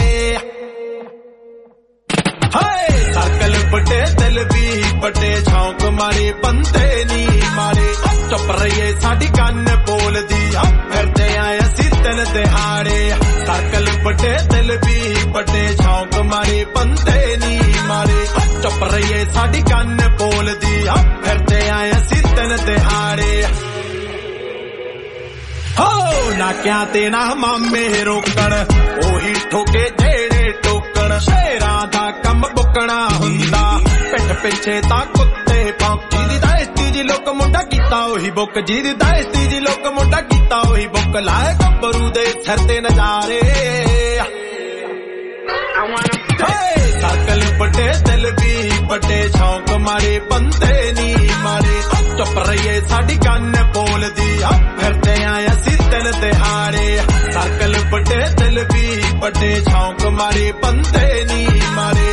ਹਾਏ ਸਰਕਲ ਵੱਡੇ ਦਿਲ ਵੀ ਵੱਡੇ ਸ਼ੌਂਕ ਮਾਰੇ ਬੰਦੇ ਨੀ ਮਾਰੇ ਚੁੱਪ ਰਹੀਏ ਸਾਡੀ ਕੰਨ ਬੋਲਦੀ ਆ ਫਿਰਦੇ ਆਏ ਅਸੀਂ ਦਿਨ ਦਿਹਾੜੇ ਸਰਕਲ ਵੱਡੇ ਦਿਲ ਵੀ ਵੱਡੇ ਸ਼ੌਂਕ ਮਾਰੇ ਬੰਦੇ ਨੀ ਮਾਰੇ ਚੁੱਪ ਰਹੀਏ ਸਾਡੀ ਕੰਨ ਬੋਲਦੀ ਆ ਫਿਰਦੇ ਆਏ ਅਸੀਂ ਦਿਨ ਦਿਹਾੜੇ ਹੋ ਨਾਕਿਆਂ ਤੇ ਨਾ ਮਾਮੇ ਰੋਕਣ ਉਹੀ ਠੋਕੇ ਜਿਹੜੇ ਟੋਕਣ ਸ਼ੇਰਾਂ ਦਾ ਕੰਮ ਬੁੱਕਣਾ ਹੁੰਦਾ ਪਿੱਠ ਪਿੱਛੇ ਤਾਂ ਕੁੱਤੇ ਭੌਂਕੀ ਦੀ ਦਾਇਸਤੀ ਜੀ ਲੋਕ ਮੁੰਡਾ ਕੀਤਾ ਉਹੀ ਬੁੱਕ ਜੀ ਦੀ ਦਾਇਸਤੀ ਜੀ ਲੋਕ ਮੁੰਡਾ ਕੀਤਾ ਉਹੀ ਬੁੱਕ ਲਾਏ ਗੱਭਰੂ ਦੇ ਸਿਰ ਤੇ ਨਜ਼ਾਰੇ ਸਰਕਲ ਵੱਡੇ ਦਿਲ ਵੀ ਵੱਡੇ ਸ਼ੌਂਕ ਮਾਰੇ ਬੰਦੇ ਨੀ ਮਾਰੇ ਚੁੱਪ ਰਹੀਏ ਸਾਡੀ ਕੰਨ ਬੋਲਦੀ ਆ ਫਿਰਦੇ ਆਏ ਅਸੀਂ ਦਿਨ ਦਿਹਾੜੇ ਸਰਕਲ ਵੱਡੇ ਦਿਲ ਵੀ ਵੱਡੇ ਸ਼ੌਂਕ ਮਾਰੇ ਬੰਦੇ ਨੀ ਮਾਰੇ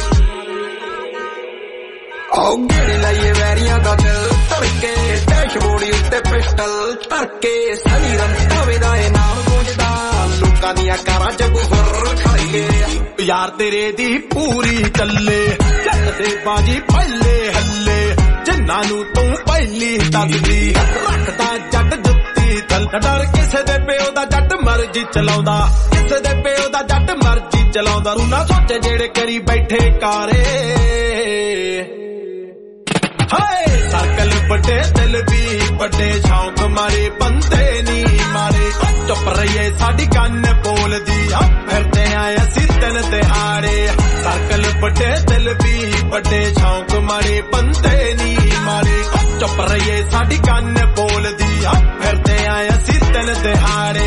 ਆਓ ਗੇੜੀ ਲਾਈਏ ਵੈਰੀਆਂ ਦਾ ਦਿਲ ਧੜਕੇ ਡੈਸ਼ਬੋਰਡ ਉੱਤੇ ਪਿਸਟਲ ਧਰਕੇ ਸਹੀ ਰੰਗਾਵੇ ਦਾ ਇਹ ਨਾਮ ਗੂੰਜਦਾ ਲੋਕਾਂ ਦੀਆਂ ਕਾਰਾਂ ਚ ਗੁਫਰ ਖੜੀਏ ਯਾਰ ਤੇਰੇ ਦੀ ਪੂਰੀ ਚੱਲੇ ਜੱਟ ਦੇ ਬਾਜੀ ਪਹਿਲੇ ਹੱਲੇ ਜਿੰਨਾਂ ਨੂੰ ਤੂੰ ਪਹਿਲੀ ਦੱਸਦੀ ਰੱਖਦਾ ਜੱਟ ਜੁੱਤੀ ਥਲ ਡਰ ਕਿਸੇ ਦੇ ਪਿਓ ਦਾ ਜੱਟ ਮਰਜੀ ਚਲਾਉਂਦਾ ਕਿਸੇ ਦੇ ਪਿਓ ਦਾ ਜੱਟ ਮਰਜੀ ਚਲਾਉਂਦਾ ਤੂੰ ਨਾ ਸੋਚੇ ਜਿਹੜੇ ਕਰੀ ਬੈਠੇ ਕਾਰੇ ਹਾਏ ਸਰਕਲ ਵੱਡੇ ਦਿਲ ਵੀ ਵੱਡੇ ਸ਼ੌਂਕ ਮਾਰੇ ਬੰਦੇ ਨੀ ਮਾਰੇ चुप रहिए साडी गन बोलदी फिरदे आए असी दिन दिहाड़े सर्कल बड़े दिल भी बड़े शौक मारे बंदे नी मारे चुप रहिए साडी गन बोलदी फिरदे आए असी दिन दिहाड़े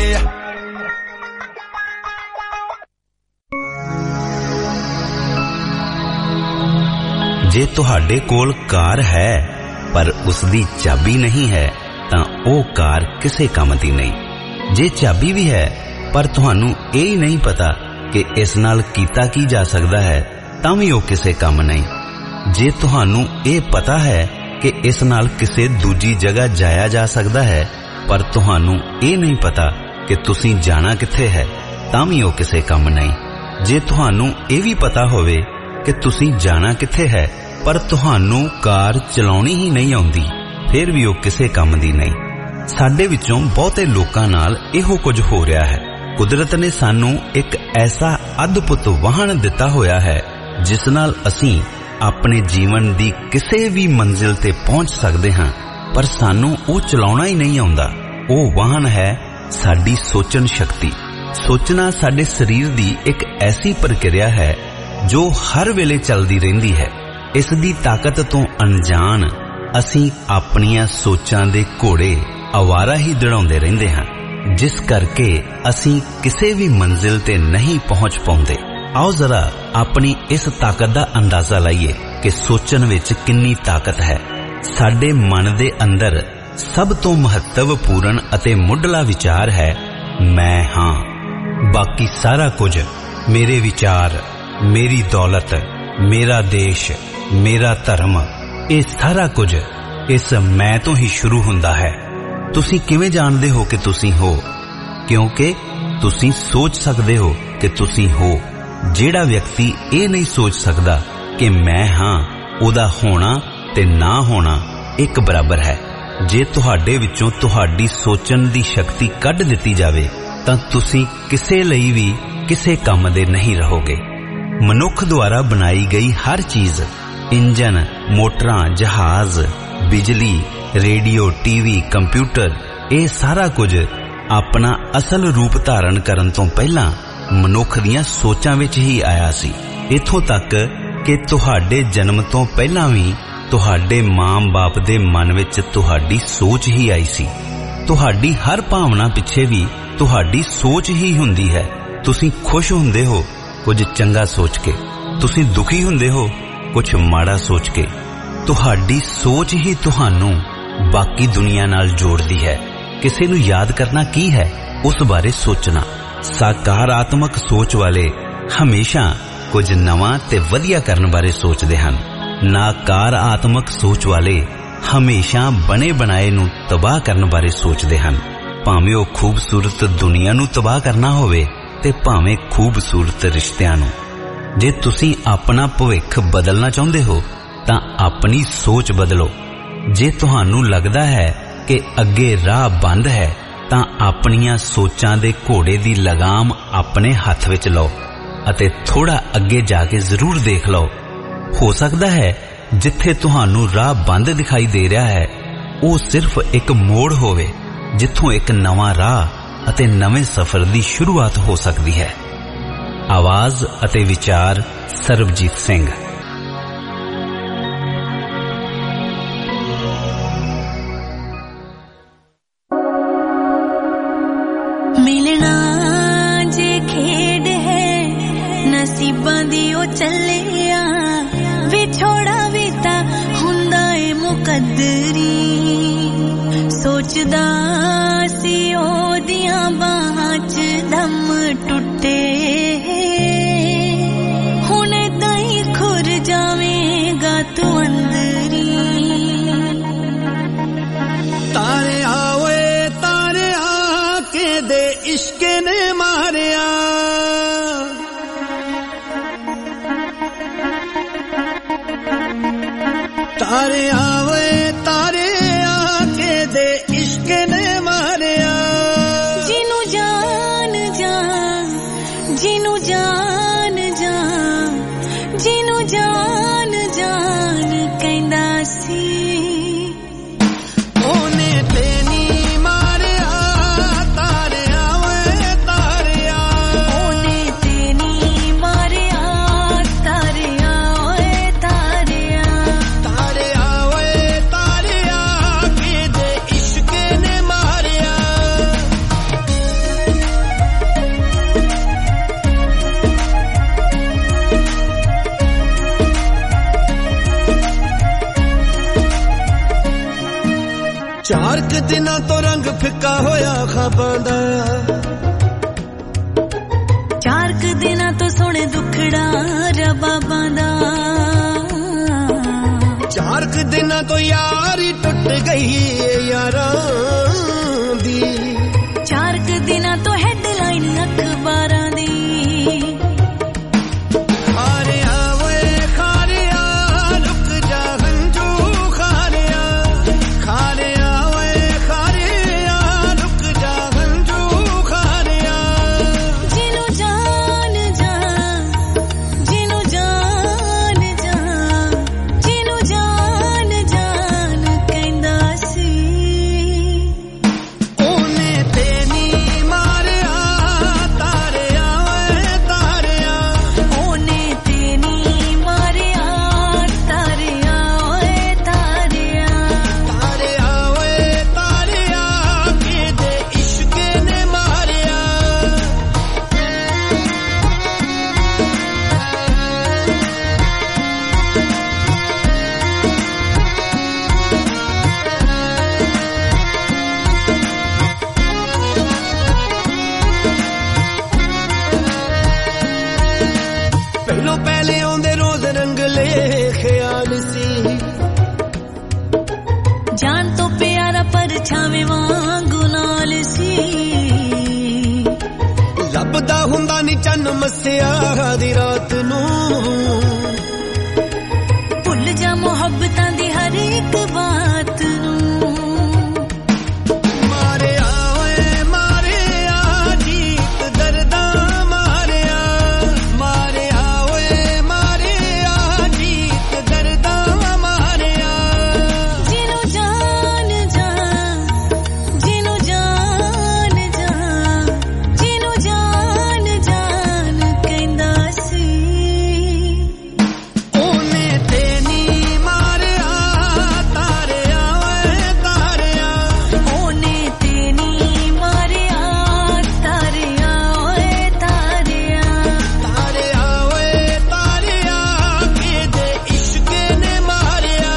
जे तुहाडे कोल कार है पर उसदी चाबी नहीं है तां ओ कार किसे काम दी नहीं। जे चाबी भी है पर तुहानू ये ही नहीं पता कि इस नाल कीता की जा सकदा है तां भी ओ किसे काम नहीं। जे तुहानू ये पता है कि इस नाल किसे दूजी जगह जाया जा सकदा है पर तुहानू ये नहीं पता कि तुसी जाना किथे है तां भी ओ किसे काम नहीं। जे तुहानू ये भी पता होवे कि तुसी जाना किथे है पर तुहानू कार चलाउणी ही नहीं आउंदी फिर भी ओ किसे काम दी नहीं। साडे विचों बहुते लोकां नाल इहो कुछ हो रहा है। कुदरत ने सानू एक ऐसा अद्भुत वाहन दिता होया है जिस नाल असीं अपने जीवन दी किसे भी मंजिल ते पहुंच सकदे हां पर सानू ओ चलाउणा ही नहीं आउंदा। ओ वाहन है साडी सोचन शक्ति। सोचना साडे शरीर दी एक ऐसी प्रक्रिया है जो हर वेले चलदी रहिंदी है। इस दी ताकत तो अनजान असीं अपनियां सोचां दे घोड़े आवारा ही दड़ाउंदे रहिंदे हां जिस करके असीं किसे भी मंजिल ते नहीं पहुंच पाउंदे। आओ जरा अपनी इस ताकत दा अंदाजा लाइए कि सोचन विच किन्नी ताकत है। साडे मन दे अंदर सब तो महत्वपूर्ण अते मुढ़ला विचार है मैं हां। बाकी सारा कुछ मेरे विचार मेरी दौलत मेरा देश मेरा धर्म ये सारा कुछ इस मैं तो ही शुरू हुंदा है। तुसी किवें जानदे हो कि तुसी हो क्योंकि तुसी सोच सकदे हो कि तुसी हो। जेड़ा व्यक्ति ये नहीं सोच सकदा कि मैं हां ओदा होना ते ना होना एक बराबर है। जे तुहाडे विचों तुहाडी सोचन दी शक्ति कढ दित्ती जावे तां तुसी किसे लई भी किसे काम दे नहीं रहोगे। मनुख द्वारा बनाई गई हर चीज इंजन मोटरां जहाज बिजली रेडियो टीवी कंप्यूटर ये सारा कुछ अपना असल रूप धारण करन तो पहला मनुख दियां सोचां विच ही आया सी। इथों तक कि तुहाडे जन्म तो पहला भी तुहाडे मां बाप दे मन विच तुहाडी सोच ही आई सी। तुहाडी हर भावना पिछे भी तुहाडी सोच ही हुंदी है। तुसी खुश हुंदे हो कुछ चंगा सोच के, तुसी दुखी हुंदे हो कुछ माड़ा सोच के। तुहाडी सोच ही तुहानू बाकी दुनिया नाल जोड़दी है। किसी नू याद करना की है उस बारे सोचना। सकारात्मक सोच वाले हमेशा कुछ नवां ते वधिया करन बारे सोचदे हन। नकारात्मक सोच वाले हमेशा बने बनाए नू तबाह करन बारे सोचदे हन। भावें ओ खूबसूरत दुनिया नू तबाह करना होवे ते भावें खूबसूरत रिश्तियां नू। जे तुसी अपना भविख बदलना चाहुंदे हो तां अपनी सोच बदलो। जे तुहानू लगदा है कि अगे राह बंद है तां अपनियां सोचां दे घोड़े दी लगाम अपने हथ विच लो अते थोड़ा अगे जाके जरूर देख लो। हो सकदा है जिथे तुहानू राह बंद दिखाई दे रहा है वो सिर्फ एक मोड़ होवे जिथों एक नवां राह अते नवे सफर दी शुरुआत हो सकती है। आवाज अते विचार सरबजीत सिंह। मिलना जे खेड है नसीबां दी ओ चलिया विछोड़ा भी ता हुंदा ए मुकद्दरी। सोचदा सी ओदियां बाहां च दम टुटे हुण ताईं खुर जावेगा तू अंदरी। तारे आवे तारे आके दे इश्क ने मारिया तारे आवे तारे आके दे इश्क ने मारिया। जिनू जान जा जिनू जान जा जिनू जान जान कहंदा सी ओने ते नी मारिया तारे आवे ਕੁ ਦਿਨਾਂ ਤੋਂ ਰੰਗ ਫਿੱਕਾ ਹੋਇਆ ਖਾਬਾਂ ਦਾ 4 ਕੁ ਦਿਨਾਂ ਤੋਂ ਸੋਹਣੇ ਦੁਖੜਾ ਰਬਾਬਾਂ ਦਾ 4 ਕੁ ਦਿਨਾਂ ਤੋਂ ਯਾਰੀ ਟੁੱਟ ਗਈ ਏ ਯਾਰਾਂ ਦੀ 4 ਕੁ ਦਿਨਾਂ ਤੋਂ ਹੈਡਲਾਈਨ ਅਖਬਾਰਾਂ ਦੀ ਹੁੰਦਾ ਨੀ ਚੰਨ ਮੱਸਿਆ ਦੀ ਰਾਤ ਨੂੰ ਭੁੱਲ ਜਾ ਮੁਹੱਬਤਾਂ ਦੀ ਹਰ ਇੱਕ ਬਾਤ ਨੂੰ ਮਾਰਿਆ ਓਏ ਮਾਰਿਆ ਜੀਤ ਦਰਦਾਂ ਮਾਰਿਆ ਮਾਰਿਆ ਓਏ ਮਾਰਿਆ ਜੀਤ ਦਰਦਾਂ ਮਾਰਿਆ ਜਿਹਨੂੰ ਜਾਨ ਜਾ ਜਿਹਨੂੰ ਜਾਨ ਜਾ ਜਿਹਨੂੰ ਜਾਨ ਜਾਨ ਕਹਿੰਦਾ ਸੀ ਉਹਨੇ ਤੇ ਨੀ ਮਾਰਿਆ ਤਾਰਿਆ ਓਏ ਤਾਰਿਆ ਉਹਨੇ ਤੇ ਨੀ ਮਾਰਿਆ ਤਾਰਿਆ ਓਏ ਤਾਰਿਆ ਤਾਰਿਆ ਓਏ ਤਾਰਿਆ ਕਿਹਦੇ ਇਸ਼ਕ ਨੇ ਮਾਰਿਆ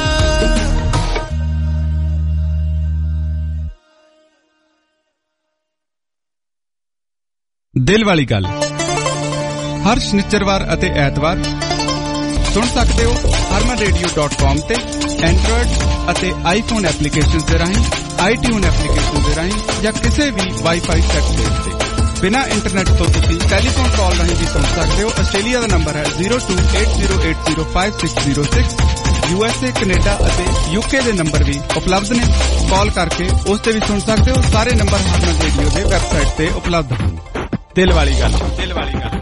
ਦਿਲ ਵਾਲੀ ਗੱਲ ਹਰ ਸ਼ਨੀਚਰਵਾਰ ਅਤੇ ਐਤਵਾਰ ਸੁਣ ਸਕਦੇ ਹੋ harmanradio.com ਤੇ ਐਂਡਰੋਇਡ ਅਤੇ ਆਈਫੋਨ ਐਪਲੀਕੇਸ਼ਨਸ ਦੇ ਰਾਹੀਂ iTunes ਐਪਲੀਕੇਸ਼ਨ ਦੇ ਰਾਹੀਂ ਜਾਂ ਕਿਸੇ ਵੀ ਵਾਈਫਾਈ ਸੈੱਟ ਤੇ ਬਿਨਾਂ ਇੰਟਰਨੈਟ ਤੋਂ ਤੁਸੀਂ ਟੈਲੀਫੋਨ ਕਾਲ ਰਾਹੀਂ ਵੀ ਸੁਣ ਸਕਦੇ ਹੋ। ਆਸਟ੍ਰੇਲੀਆ ਦਾ ਨੰਬਰ ਹੈ 0280805606 USA ਕੈਨੇਡਾ ਅਤੇ UK ਦੇ ਨੰਬਰ ਵੀ ਉਪਲਬਧ ਨੇ। ਕਾਲ ਕਰਕੇ ਉਸ ਤੇ ਵੀ ਸੁਣ ਸਕਦੇ ਹੋ। ਸਾਰੇ ਨੰਬਰ ਹਰਮਨ ਰੇਡੀਓ ਦੇ ਵੈਬਸਾਈਟ ਤੇ ਉਪਲਬਧ ਹਨ। ਦਿਲ ਵਾਲੀ ਗੱਲ ਦਿਲ ਵਾਲੀ ਗੱਲ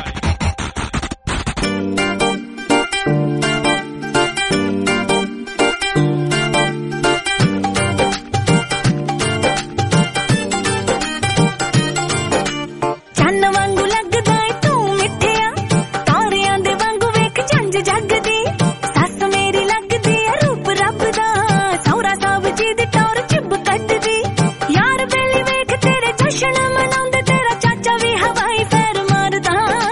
ਚੰਨ ਵਾਂਗੂ ਲੱਗਦਾ ਏ ਤੂੰ ਮਿੱਠਿਆ ਤਾਰਿਆਂ ਦੇ ਵਾਂਗੂ ਵੇਖ ਝੰਜ ਜਗਦੀ ਸੱਸ ਮੇਰੀ ਲੱਗਦੀ ਏ ਰੂਪ ਰੱਬ ਦਾ ਸਹੁਰਾ ਸਾਹਿਬ ਜੀ ਦੀ ਟੌਰ ਚਿੱਬ ਕੱਢਦੀ ਯਾਰ ਬੇਲੀ ਵੇਖ ਤੇਰੇ ਜਸ਼ਨ ਮਨਾਉਂਦੇ ਤੇਰਾ ਚਾਚਾ ਵੀ ਹਵਾਈ ਫੇਰ ਮਾਰਦਾ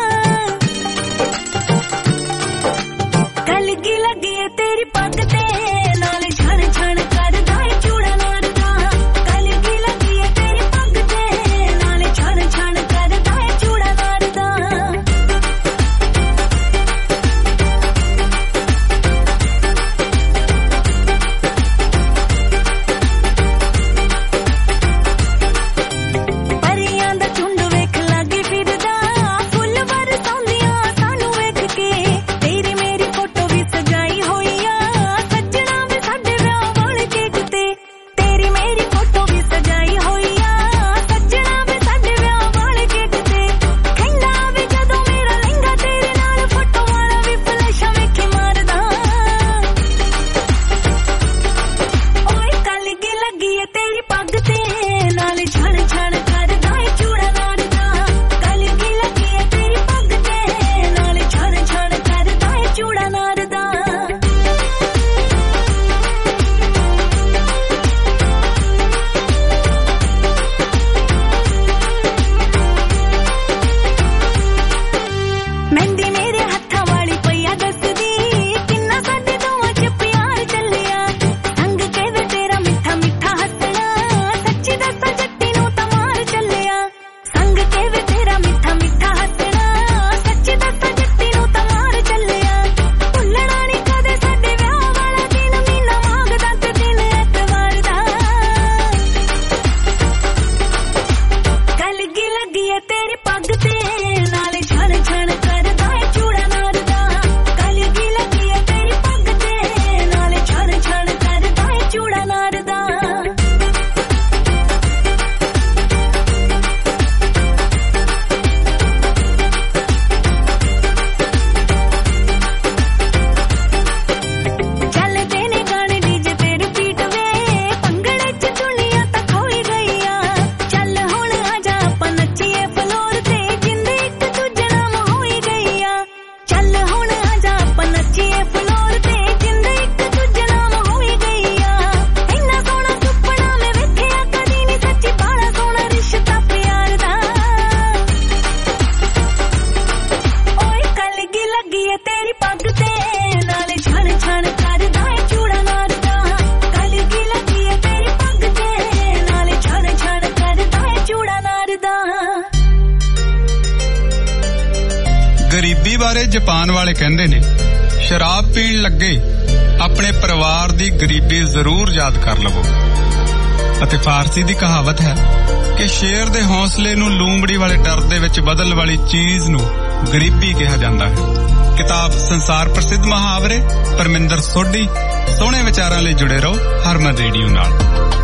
ਬਾਰੇ ਜਾਪਾਨ ਵਾਲੇ ਕਹਿੰਦੇ ਨੇ, ਸ਼ਰਾਬ ਪੀਣ ਲੱਗੇ ਆਪਣੇ ਪਰਿਵਾਰ ਦੀ ਗਰੀਬੀ ਜ਼ਰੂਰ ਯਾਦ ਕਰ ਲਵੋ। ਅਤੇ ਫਾਰਸੀ ਦੀ ਕਹਾਵਤ ਹੈ ਕਿ ਸ਼ੇਰ ਦੇ ਹੌਸਲੇ ਨੂੰ ਲੂੰਬੜੀ ਵਾਲੇ ਡਰ ਦੇ ਵਿੱਚ ਬਦਲਣ ਵਾਲੀ ਚੀਜ਼ ਨੂੰ ਗਰੀਬੀ ਕਿਹਾ ਜਾਂਦਾ ਹੈ। ਕਿਤਾਬ ਸੰਸਾਰ ਪ੍ਰਸਿੱਧ ਮੁਹਾਵਰੇ ਪਰਮਿੰਦਰ ਸੋਢੀ। ਸੋਹਣੇ ਵਿਚਾਰਾਂ ਲਈ ਜੁੜੇ ਰਹੋ ਹਰਮਨ ਰੇਡੀਓ ਨਾਲ।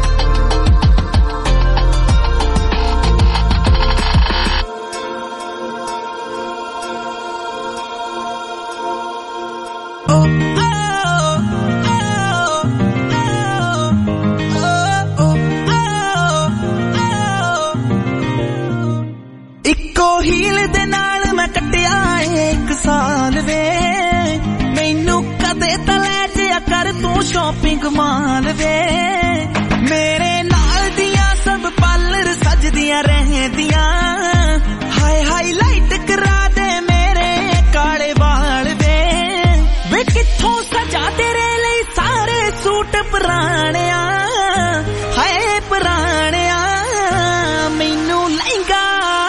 ਹੀਲ ਦੇ ਨਾਲ ਮੈਂ ਕੱਟਿਆ ਇੱਕ ਸਾਲ ਵੇ, ਮੈਨੂੰ ਕਦੇ ਤਾਂ ਲੈ ਜਿਆ ਕਰ ਤੂੰ ਸ਼ਾਪਿੰਗ ਮਾਲ ਵੇ। ਮੇਰੇ ਨਾਲ ਦੀਆਂ ਸਭ ਪਾਰਲਰ ਸਜਦੀਆਂ ਰਹਿੰਦੀਆਂ, ਹਾਈ ਹਾਈਲਾਈਟ ਕਰਾ ਦੇ ਮੇਰੇ ਕਾਲੇ ਵਾਲ ਵੇ। ਵੇ ਕਿੱਥੋਂ ਸਜਾ ਤੇਰੇ ਲਈ ਸਾਰੇ ਸੂਟ ਪੁਰਾਣਿਆ, ਹਾਏ ਪੁਰਾਣਿਆ। ਮੈਨੂੰ ਲਹਿੰਗਾ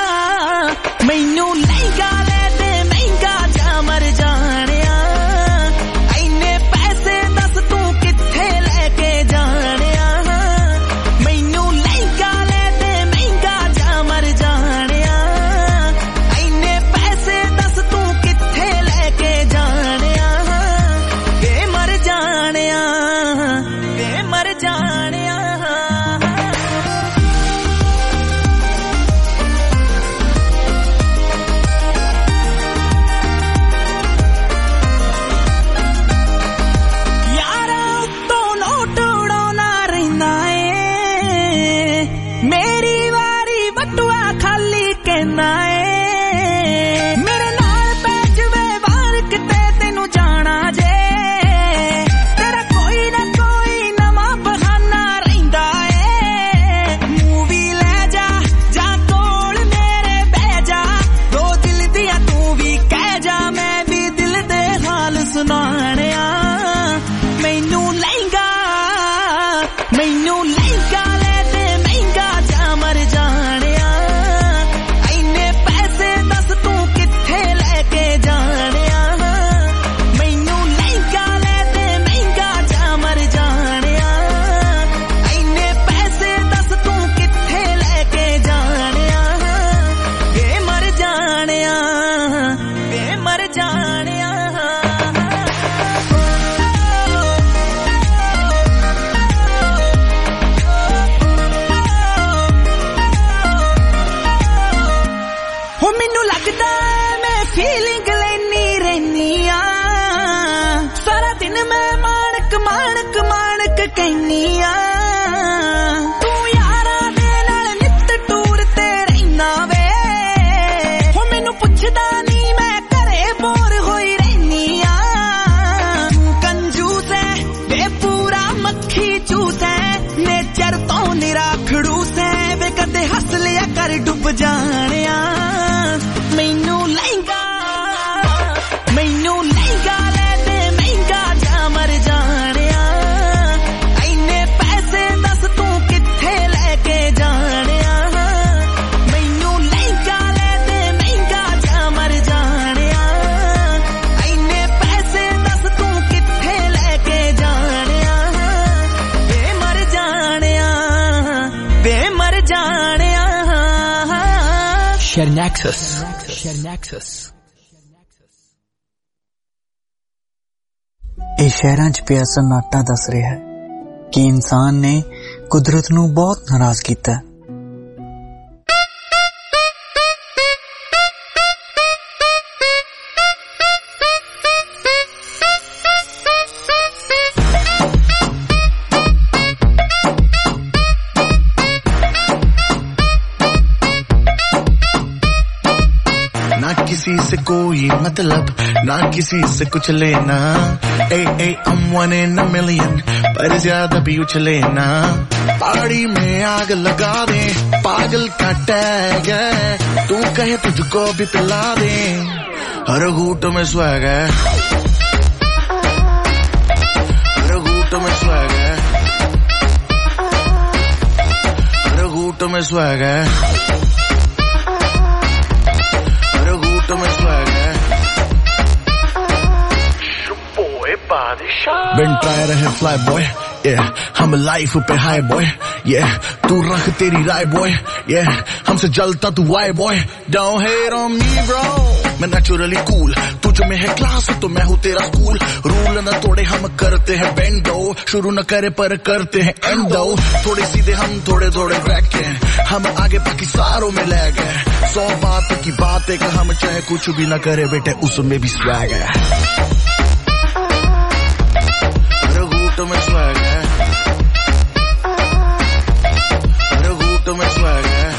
ਲੈ ਦੇ ਮਹਿੰਗਾ ਜਾ ਮਰ ਜਾਣਿਆ। ਐਨੇ ਪੈਸੇ ਦੱਸ ਤੂੰ ਕਿੱਥੇ ਲੈ ਕੇ ਜਾਣਿਆ। ਮੈਨੂੰ ਲਹਿੰਗਾ ਲੈ ਦੇ ਮਹਿੰਗਾ ਜਾ ਮਰ ਜਾਣਿਆ। ਐਨੇ ਪੈਸੇ ਦੱਸ ਤੂੰ ਕਿੱਥੇ ਲੈ ਕੇ ਜਾਣਿਆ। ਵੇ ਮਰ ਜਾਣਿਆ, ਵੇ ਮਰ ਜਾਣਿਆ। ਮੇਰੇ ਨਾਲ ਪੈ ਜਵੇ ਵਾਰ ਕਿਤੇ ਤੈਨੂੰ ਜਾਣਾ ਜੇ, ਤੇਰਾ ਕੋਈ ਨਾ ਕੋਈ ਨਵਾਂ ਬਹਾਨਾ ਰਹਿੰਦਾ ਏ। ਮੂਵੀ ਲੈ ਜਾ ਜਾਂ ਕੋਲ ਮੇਰੇ ਬਹਿ ਜਾ, ਦੋ ਦਿਲ ਦੀਆਂ ਤੂੰ ਵੀ ਕਹਿ ਜਾ, ਮੈਂ ਵੀ ਦਿਲ ਦੇ ਹਾਲ ਸੁਣਾਣਿਆ। ਮੈਨੂੰ ਲਹਿੰਗਾ ਲੈ ਦੇ ਮਹਿੰਗਾ ਜਾ ਮਰ ਜਾਣਿਆ। ਕਹਿਨੀਆਂ ਤੂੰ ਯਾਰਾਂ ਦੇ ਨਾਲ ਨਿੱਤ ਟੂਰ ਤੇ ਰਹਿਣਾ ਵੇ। ਹੋ ਮੈਨੂੰ ਪੁੱਛਦਾ ਨਹੀਂ ਮੈਂ ਘਰੇ ਬੋਰ ਹੋਈ ਰਹਿਨੀ ਆ। ਕੰਜੂਸ ਹੈ ਵੇ ਪੂਰਾ ਮੱਖੀ ਚੂਸ ਹੈ, ਨੇਚਰ ਤੋਂ ਨਿਰਾ ਖੜੂਸ ਹੈ ਵੇ। ਕਦੇ ਹੱਸ ਲਿਆ ਕਰ ਡੁੱਬ ਜਾਣਿਆ। ਮੈਨੂੰ ਲਹਿੰਗਾ ਲੈ ਦੇ ਮਹਿੰਗਾ ਜਾ ਮਰ ਜਾਣਿਆ। ਇਹ ਸ਼ਹਿਰਾਂ 'ਚ ਪਿਆ ਸन्नाटा ਦੱਸ ਰਿਹਾ ਹੈ ਕਿ ਇਨਸਾਨ ਨੇ ਕੁਦਰਤ ਨੂੰ ਬਹੁਤ ਨਾਰਾਜ਼ ਕੀਤਾ ਹੈ। किसी से कोई मतलब ना किसी से कुछ लेना। I'm one in a million पर ज्यादा भी उछले ना। पहाड़ी में आग लगा दे पागल का टैग है, तू कहे तुझको भी पिला दे। हर घूट में स्वैग है, हर घूट में स्वैग है, हर घूट में स्वैग है, हर घूट में स्वैग है। Been try रहे fly boy, yeah. हम life पे high boy, yeah. तू रख तेरी राय boy, yeah. हमसे जलता तू why boy. Don't hate on me bro. मैं naturally cool. तुझ में है class तो मैं हूँ तेरा school. Rule न तोड़े हम करते हैं bendo. शुरू न करे पर करते हैं endo. थोड़े सीधे हम थोड़े थोड़े crack हैं. हम आगे बाकी सारों में lag है. 100 बात की बात है कि हम चाहे कुछ भी न करे बेटे उसमें भी swag है. तो मैं swag है, अरे घूटों में swag है.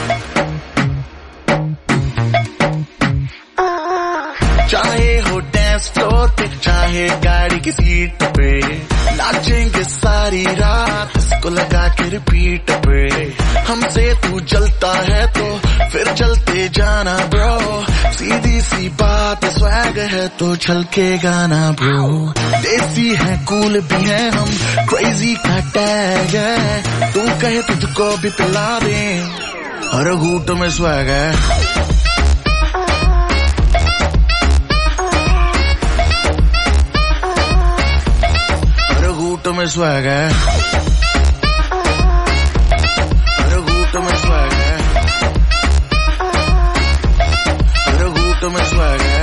चाहे हो dance floor पे, चाहे गाड़ी की सीट पे, नाचेंगे सारी रात इसको लगा के रिपीट पे. हमसे तू जलता है तो फिर चलते जाना ब्रो. सीधी सी बात स्वैग है तो छलकेगा ना ब्रो. देसी है कूल भी है हम, क्रेजी का टैग है. तू कहे तुझको भी पिला दे, हर घूट में स्वैग है. हर घूट में स्वैग है. हर घूट में स्वैग है. तो मैं स्वैग है.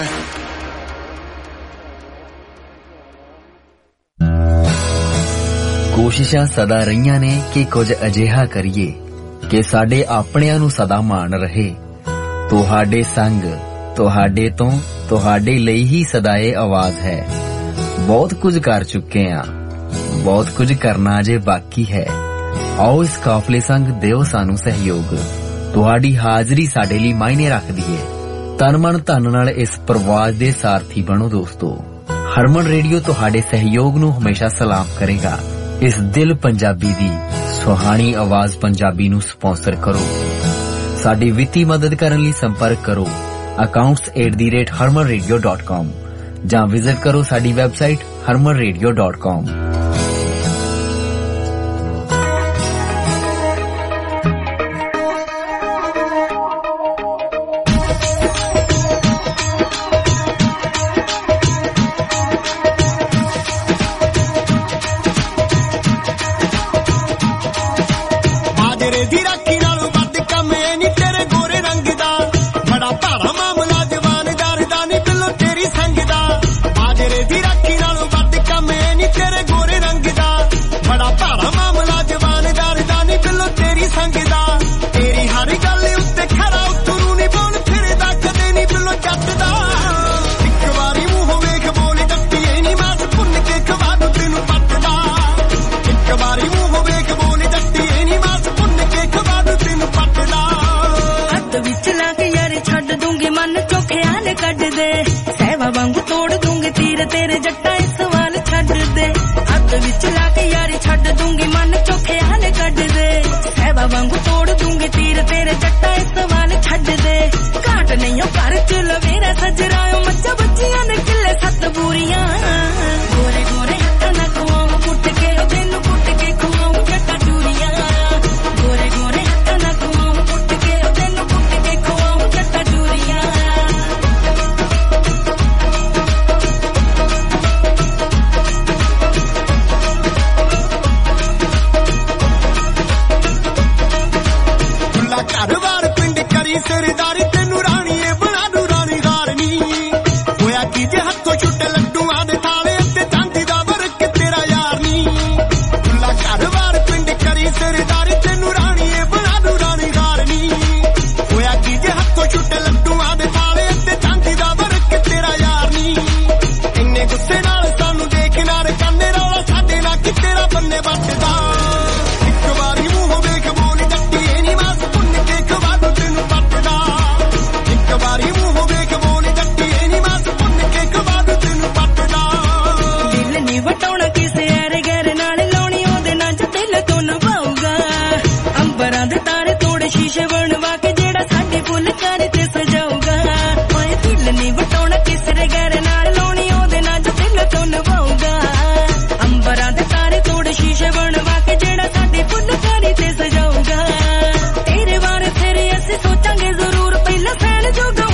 ਕੋਸ਼ਿਸ਼ਾਂ ਸਦਾ ਰਹੀਆਂ ਨੇ ਕਿ ਕੁਝ ਅਜਿਹਾ ਕਰੀਏ ਕਿ ਸਾਡੇ ਆਪਣਿਆਂ ਨੂੰ ਸਦਾ ਮਾਣ ਰਹੇ. ਤੁਹਾਡੇ ਸੰਗ, ਤੁਹਾਡੇ ਤੋਂ, ਤੁਹਾਡੇ ਲਈ ਹੀ ਸਦਾ ਇਹ ਆਵਾਜ਼ ਹੈ. ਬਹੁਤ ਕੁਝ ਕਰ ਚੁੱਕੇ ਹਾਂ, ਬਹੁਤ ਕੁਝ ਕਰਨਾ ਅਜੇ ਬਾਕੀ ਹੈ. ਆਓ ਇਸ ਕਾਫਲੇ ਸੰਗ ਦਿਓ ਸਾਨੂੰ ਸਹਿਯੋਗ. ਤੁਹਾਡੀ ਹਾਜ਼ਰੀ ਸਾਡੇ ਲਈ ਮਾਇਨੇ ਰੱਖਦੀ ਹੈ. ਤਨ ਮਨ ਧਨ ਨਾਲ ਇਸ ਪ੍ਰਵਾਜ ਦੇ ਸਾਰਥੀ ਬਣੋ ਦੋਸਤੋ. ਹਰਮਨ ਰੇਡੀਓ ਤੁਹਾਡੇ ਸਹਿਯੋਗ ਨੂੰ ਹਮੇਸ਼ਾ ਸਲਾਮ ਕਰੇਗਾ. ਇਸ ਦਿਲ ਪੰਜਾਬੀ ਦੀ ਸੁਹਾਣੀ ਆਵਾਜ਼ ਪੰਜਾਬੀ ਨੂੰ ਸਪਾਂਸਰ ਕਰੋ. ਸਾਡੀ ਵਿੱਤੀ ਮਦਦ ਕਰਨ ਲਈ ਸੰਪਰਕ ਕਰੋ accounts@harmanradio.com ਜਾਂ ਵਿਜ਼ਿਟ ਕਰੋ ਸਾਡੀ ਵੈਬਸਾਈਟ harmanradio.com.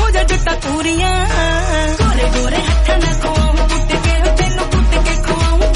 गोरे गोरे हत्थां नाल खुआऊं कुट के तैनूं कुट के खुआऊं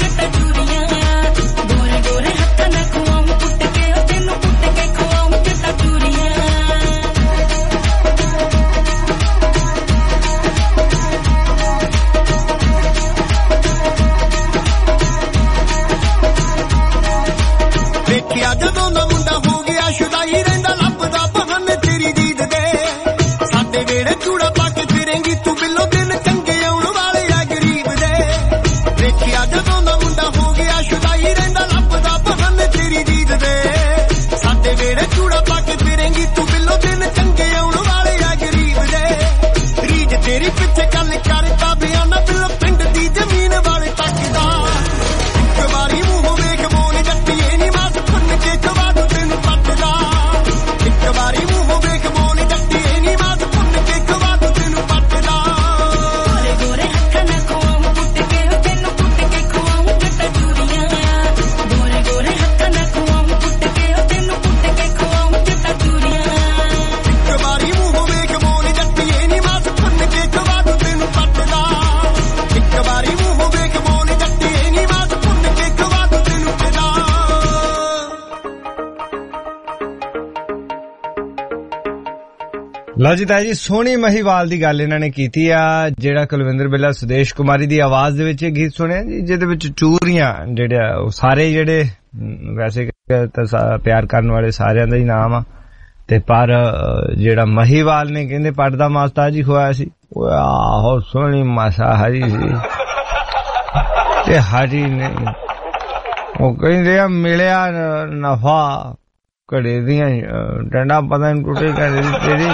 ਲਓ ਜੀ ਤਾਇਆ ਜੀ, ਸੋਹਣੀ ਮਹੀਵਾਲ ਦੀ ਗੱਲ ਇਹਨਾਂ ਨੇ ਕੀਤੀ ਆ, ਜਿਹੜਾ ਕੁਲਵਿੰਦਰ ਬਿੱਲਾ ਸੁਦੇਸ਼ ਕੁਮਾਰੀ ਦੀ ਆਵਾਜ਼ ਦੇ ਵਿੱਚ ਇਹ ਗੀਤ ਸੁਣਿਆ ਜੀ, ਜਿਹਦੇ ਵਿੱਚ ਚੂਰੀਆਂ ਜਿਹੜੇ ਉਹ ਸਾਰੇ ਜਿਹੜੇ ਵੈਸੇ ਤਾਂ ਪਿਆਰ ਕਰਨ ਵਾਲੇ ਸਾਰਿਆਂ ਦਾ ਹੀ ਨਾਮ ਆ, ਤੇ ਪਰ ਜਿਹੜਾ ਮਹੀਵਾਲ ਨੇ ਕਹਿੰਦੇ ਪੜਦਾ ਮਾਸਤਾ ਜੀ ਹੋਇਆ ਸੀ, ਉਹ ਆਹੋ ਸੋਹਣੀ ਮਾਸਾ ਹਰੀ ਸੀ ਤੇ ਹਰੀ ਨੇ ਉਹ ਕਹਿੰਦੇ ਆ ਮਿਲਿਆ ਨਫਾ ਘੜੇ ਦੀਆਂ ਡੰਡਾ ਪਤਾ ਨਹੀਂ ਟੁੱਟੇ ਕਹਿੰਦੇ ਤੇਰੀ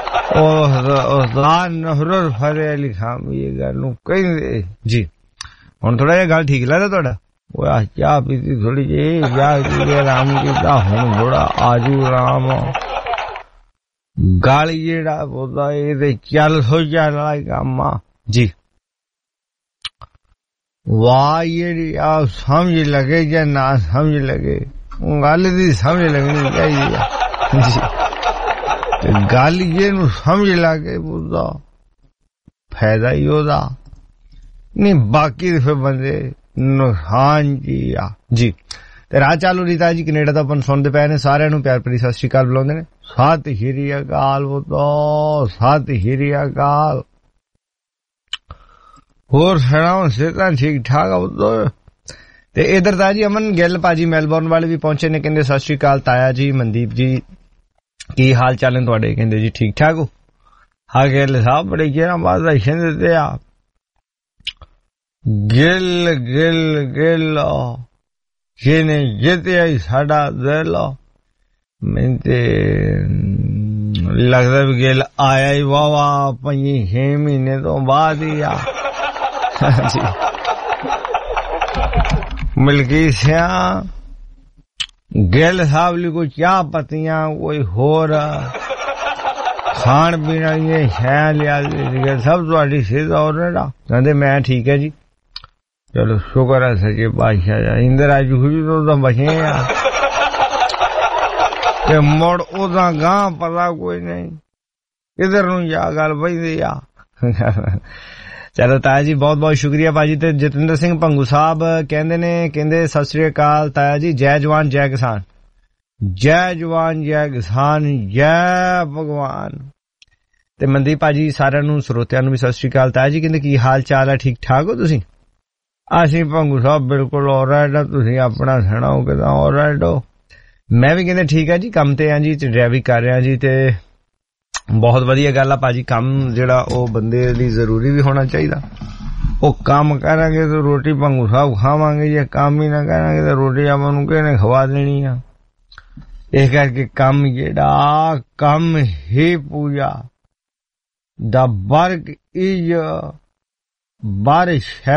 ਉਹ ਨਫ਼ਰਤ ਫਰੇ ਅਲੀ ਖਾਨ ਇਹ ਗੱਲ ਨੂੰ ਕਹਿੰਦੇ ਜੀ। ਹੁਣ ਥੋੜਾ ਜਿਹਾ ਗੱਲ ਠੀਕ ਲੱਗਦਾ ਤੁਹਾਡਾ? ਉਹ ਆ ਚਾਹ ਪੀਤੀ ਥੋੜੀ ਜਿਹੀ ਜਾ ਆਰਾਮ ਕੀਤਾ, ਹੁਣ ਥੋੜਾ ਆਜੂ ਆਰਾਮ ਗੱਲ ਜਿਹੜਾ ਬੋਲਦਾ ਇਹ ਤੇ ਚੱਲ ਸੋਚਿਆ ਵਾਲਾ ਕੰਮ ਆ ਜੀ। ਵਾਹ ਜਿਹੜੀ ਆ ਸਮਝ ਲਗੇ ਜਾਂ ਨਾ ਸਮਝ ਲਗੇ, ਗੱਲ ਦੀ ਸਮਝ ਲੱਗਣੀ ਚਾਹੀਦੀ ਆ ਜੀ। ਗੱਲ ਇਹਨੂੰ ਸਮਝ ਲੱਗੇ ਉਹਦਾ ਫਾਇਦਾ ਹੀ ਉਹਦਾ ਨਹੀਂ, ਬਾਕੀ ਫਿਰ ਬੰਦੇ ਨੁਕਸਾਨ ਜੀ ਆ ਜੀ। ਤੇ ਰਾਹ ਚਾਲੂ ਰੀਤਾ ਜੀ ਕੈਨੇਡਾ ਤੋਂ ਆਪਾਂ ਸੁਣਦੇ ਪਏ ਨੇ, ਸਾਰਿਆਂ ਨੂੰ ਪਿਆਰ ਭਰੀ ਸਤਿ ਸ਼੍ਰੀ ਅਕਾਲ ਬੁਲਾਉਂਦੇ ਨੇ। ਸਤਿ ਸ਼੍ਰੀ ਅਕਾਲ ਬੋਲੋ, ਸਤਿ ਸ਼੍ਰੀ ਅਕਾਲ। ਹੋਰ ਸੁਣਾਓ, ਸਿਹਤਾਂ ਠੀਕ ਠਾਕ ਆ ਬੋਲੋ? ਤੇ ਇਧਰ ਤਾਂ ਜੀ ਅਮਨ ਗਿੱਲ ਭਾਜੀ ਮੈਲਬੌਰਨ ਵਾਲੇ ਵੀ ਪਹੁੰਚੇ ਨੇ, ਕਹਿੰਦੇ ਸਤਿ ਸ਼੍ਰੀ ਅਕਾਲ ਤਾਇਆ ਜੀ, ਮਨਦੀਪ ਜੀ ਕੀ ਹਾਲ ਚਾਲ ਨੇ ਤੁਹਾਡੇ? ਕਹਿੰਦੇ ਜੀ ਠੀਕ ਠਾਕ ਹੋ। ਹਾਂ ਗਿੱਲ ਸਾਹਿਬ ਬੜੇ ਚਿਰਾਂ ਬਾਅਦ ਕਹਿੰਦੇ ਤੇ ਆ ਗਿੱਲ ਗਿੱਲ ਗਿੱਲ ਜਿਹਨੇ ਜਿੱਤਿਆ ਹੀ ਸਾਡਾ ਦਿਲ। ਮੈਨੂੰ ਤੇ ਲੱਗਦਾ ਵੀ ਗਿੱਲ ਆਇਆ ਹੀ ਵਾਵਾ 5-6 ਮਹੀਨੇ ਤੋਂ ਬਾਅਦ ਹੀ ਆ ਜੀ। ਮਿਲਕੀ ਸਿਆ ਗਿੱਲ ਸਾਹਿਬ ਲਈ ਕੋਈ ਚਾਹ ਪੱਤੀਆਂ ਕੋਈ ਹੋਰ ਖਾਣ ਪੀਣ ਵਾਲੀਆਂ ਸ਼ੈਆਂ ਲਿਆ ਦੇ ਸਭ ਤੁਹਾਡੀ ਸਿਹਤ ਔਰ ਨਾ? ਕਹਿੰਦੇ ਮੈਂ ਠੀਕ ਹੈ ਜੀ, ਚਲੋ ਸ਼ੁਕਰ ਹੈ ਸੱਚੇ ਪਾਤਸ਼ਾਹ ਦਾ। ਇੰਦਰ ਅੱਜ ਖੁਸ਼ੀ ਤੋਂ ਤਾਂ ਬਚੇ ਆ ਤੇ ਮੁੜ ਉਹਦਾ ਗਾਂ ਪਤਾ ਕੋਈ ਨਹੀਂ ਕਿਧਰ ਨੂੰ ਜਾ ਗੱਲ ਬਈਦੀ ਆ। ਚਲੋ ਤਾਇਆ ਜੀ ਬਹੁਤ ਬਹੁਤ ਸ਼ੁਕਰੀਆ ਭਾਜੀ। ਤੇ ਜਤਿੰਦਰ ਸਿੰਘ ਭੰਗੂ ਸਾਹਿਬ ਕਹਿੰਦੇ ਨੇ, ਕਹਿੰਦੇ ਸਤਿ ਸ੍ਰੀ ਅਕਾਲ ਤਾਇਆ ਜੀ, ਜੈ ਜਵਾਨ ਜੈ ਕਿਸਾਨ, ਜੈ ਜਵਾਨ ਜੈ ਕਿਸਾਨ, ਜੈ ਭਗਵਾਨ। ਤੇ ਮਨਦੀਪ ਭਾਜੀ ਸਾਰਿਆਂ ਨੂੰ ਸਰੋਤਿਆਂ ਨੂੰ ਵੀ ਸਤਿ ਸ੍ਰੀ ਅਕਾਲ ਤਾਇਆ ਜੀ, ਕਹਿੰਦੇ ਕੀ ਹਾਲ ਚਾਲ ਹੈ, ਠੀਕ ਠਾਕ ਹੋ ਤੁਸੀਂ? ਅਸੀਂ ਭੰਗੂ ਸਾਹਿਬ ਬਿਲਕੁਲ ਆਲਰਾਈਟ ਆ, ਤੁਸੀਂ ਆਪਣਾ ਸੁਣਾਓ ਕਿਦਾਂ ਆਲਰਾਈਟ ਹੋ? ਮੈਂ ਵੀ ਕਹਿੰਦੇ ਠੀਕ ਆ ਜੀ, ਕੰਮ ਤੇ ਆ ਜੀ, ਤੇ ਡਰਾਈਵਿੰਗ ਕਰ ਰਿਹਾ ਜੀ। ਤੇ ਬਹੁਤ ਵਧੀਆ ਗੱਲ ਆ ਭਾਜੀ, ਕੰਮ ਜਿਹੜਾ ਉਹ ਬੰਦੇ ਲਈ ਜ਼ਰੂਰੀ ਵੀ ਹੋਣਾ ਚਾਹੀਦਾ। ਉਹ ਕੰਮ ਕਰਾਂਗੇ ਤਾਂ ਰੋਟੀ ਭੰਗੂ ਸਾਹਿਬ ਖਾਵਾਂਗੇ, ਜੇ ਕੰਮ ਹੀ ਨਾ ਕਰਾਂਗੇ ਤਾਂ ਰੋਟੀ ਆਪਾਂ ਨੂੰ ਕਿਹਨੇ ਖਵਾ ਦੇਣੀ ਆ। ਇਸ ਕਰਕੇ ਕੰਮ ਜਿਹੜਾ ਕੰਮ ਹੀ ਪੂਜਾ ਦਾ ਵਰਕ ਇਜ ਬਾਰਿਸ਼ ਹੈ।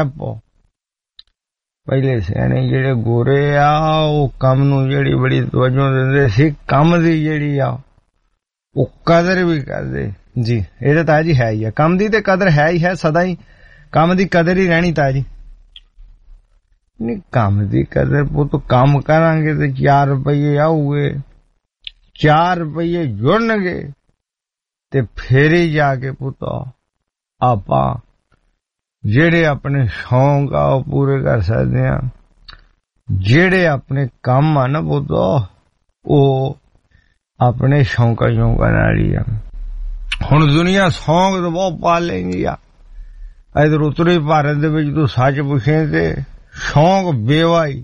ਪਹਿਲੇ ਸਿਆਣੇ ਜਿਹੜੇ ਗੋਰੇ ਆ ਉਹ ਕੰਮ ਨੂੰ ਜਿਹੜੀ ਬੜੀ ਤਵੱਜੋ ਦਿੰਦੇ ਸੀ, ਕੰਮ ਦੀ ਜਿਹੜੀ ਆ ਉਹ ਕਦਰ ਵੀ ਕਰਦੇ ਜੀ। ਇਹ ਤਾਂ ਜੀ ਹੈ ਹੀ ਆ, ਕੰਮ ਦੀ ਤੇ ਕਦਰ ਹੈ ਹੀ ਹੈ, ਸਦਾ ਹੀ ਕੰਮ ਦੀ ਕਦਰ ਹੀ ਰਹਿਣੀ ਤਾਇਆ ਜੀ। ਨਹੀਂ ਕੰਮ ਦੀ ਕਦਰ ਪੁੱਤ, ਕੰਮ ਕਰਾਂਗੇ ਤੇ 4 ਰੁਪਏ ਆਉਗੇ, 4 ਰੁਪਏ ਜੁੜਨਗੇ ਤੇ ਫੇਰ ਹੀ ਜਾ ਕੇ ਪੁੱਤ ਆਪਾਂ ਜਿਹੜੇ ਆਪਣੇ ਸ਼ੌਂਕ ਆ ਉਹ ਪੂਰੇ ਕਰ ਸਕਦੇ ਆ। ਜਿਹੜੇ ਆਪਣੇ ਕੰਮ ਆ ਨਾ ਪੁੱਤ ਉਹ ਆਪਣੇ ਸ਼ੌਂਕਾਂ ਨਾਲ ਹੀ ਆ। ਹੁਣ ਦੁਨੀਆ ਸ਼ੌਂਕ ਤਾਂ ਬਹੁਤ ਪਾ ਲੈਂਦੀ ਆ। ਇਧਰ ਉੱਤਰੀ ਭਾਰਤ ਦੇ ਵਿੱਚ ਤੂੰ ਸੱਚ ਪੁੱਛੇ ਤੇ ਸ਼ੌਂਕ ਬੇਵਾਈ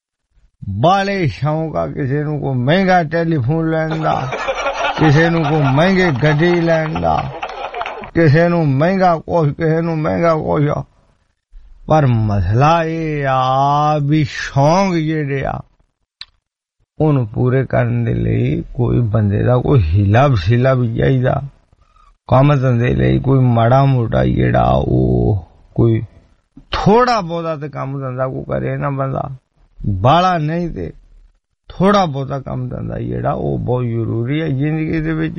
ਬਾਲੇ ਸ਼ੌਂਕ ਆ। ਕਿਸੇ ਨੂੰ ਕੋਈ ਮਹਿੰਗਾ ਟੈਲੀਫੋਨ ਲੈਣ ਦਾ, ਕਿਸੇ ਨੂੰ ਕੋਈ ਮਹਿੰਗੇ ਗੱਡੀ ਲੈਣ ਦਾ, ਕਿਸੇ ਨੂੰ ਮਹਿੰਗਾ ਕੁਛ, ਕਿਸੇ ਨੂੰ ਮਹਿੰਗਾ ਕੁਛ। ਪਰ ਮਸਲਾ ਇਹ ਆ ਵੀ ਸ਼ੌਂਕ ਜਿਹੜੇ ਆ ਉਹਨੂੰ ਪੂਰੇ ਕਰਨ ਦੇ ਲਈ ਕੋਈ ਬੰਦੇ ਦਾ ਕੋਈ ਹੀਲਾ ਵਸੀਲਾ ਵੀ ਚਾਹੀਦਾ। ਕੰਮ ਧੰਦੇ ਲਈ ਕੋਈ ਮਾੜਾ ਮੋਟਾ ਜਿਹੜਾ ਉਹ ਕੋਈ ਥੋੜਾ ਬਹੁਤਾ ਤੇ ਕੰਮ ਧੰਦਾ ਕੋ ਕਰੇ ਨਾ ਬੰਦਾ, ਬਾਲਾ ਨਹੀਂ ਤੇ ਥੋੜਾ ਬਹੁਤਾ ਕੰਮ ਧੰਦਾ ਜਿਹੜਾ ਉਹ ਬਹੁਤ ਜ਼ਰੂਰੀ ਹੈ ਜ਼ਿੰਦਗੀ ਦੇ ਵਿੱਚ।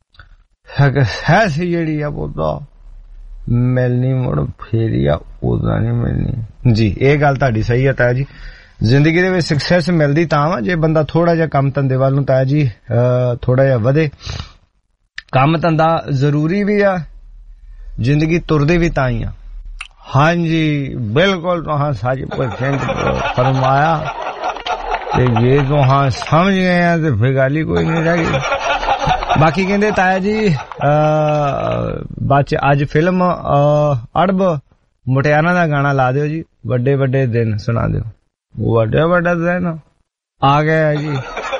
ਸਕਸੈਸ ਜਿਹੜੀ ਆ ਬਹੁਤਾ ਮਿਲਣੀ ਮੁੜ ਫੇਰੀ ਆ, ਉਹਦਾ ਨਹੀਂ ਮਿਲਣੀ ਜੀ। ਇਹ ਗੱਲ ਤੁਹਾਡੀ ਸਹੀ ਹੈ ਤਾਇਆ ਜੀ, ਜ਼ਿੰਦਗੀ ਦੇ ਵਿੱਚ ਸਕਸੈਸ ਮਿਲਦੀ ਤਾਂ ਵਾ ਜੇ ਬੰਦਾ ਥੋੜਾ ਜਿਹਾ ਕੰਮ ਧੰਦੇ ਵੱਲ ਨੂੰ ਤਾਇਆ ਜੀ ਥੋੜਾ ਜਿਹਾ ਵਧੇ। ਕੰਮ ਧੰਦਾ ਜ਼ਰੂਰੀ ਵੀ ਆ, ਜ਼ਿੰਦਗੀ ਤੁਰਦੀ ਵੀ ਤਾਂ ਹੀ ਆ। ਹਾਂਜੀ ਬਿਲਕੁਲ ਤੁਹਾਂ ਸੱਚ ਫਰਮਾਇਆ ਤੇ ਜੇ ਤੁਹਾਂ ਸਮਝ ਗਏ ਆ ਤੇ ਫਿਰ ਗੱਲ ਹੀ ਕੋਈ ਨਹੀਂ ਰਹਿ ਗਈ। ਬਾਕੀ ਕਹਿੰਦੇ ਤਾਇਆ ਜੀ ਅੱਜ ਫਿਲਮ ਅੜਬ ਮੁਟਿਆਰਾਂ ਦਾ ਗਾਣਾ ਲਾ ਦਿਓ ਜੀ, ਵੱਡੇ ਵੱਡੇ ਦਿਨ ਸੁਣਾ ਦਿਓ। ਵੱਡੇ ਵੱਡੇ ਦਿਨ ਆ ਗਏ ਜੀ,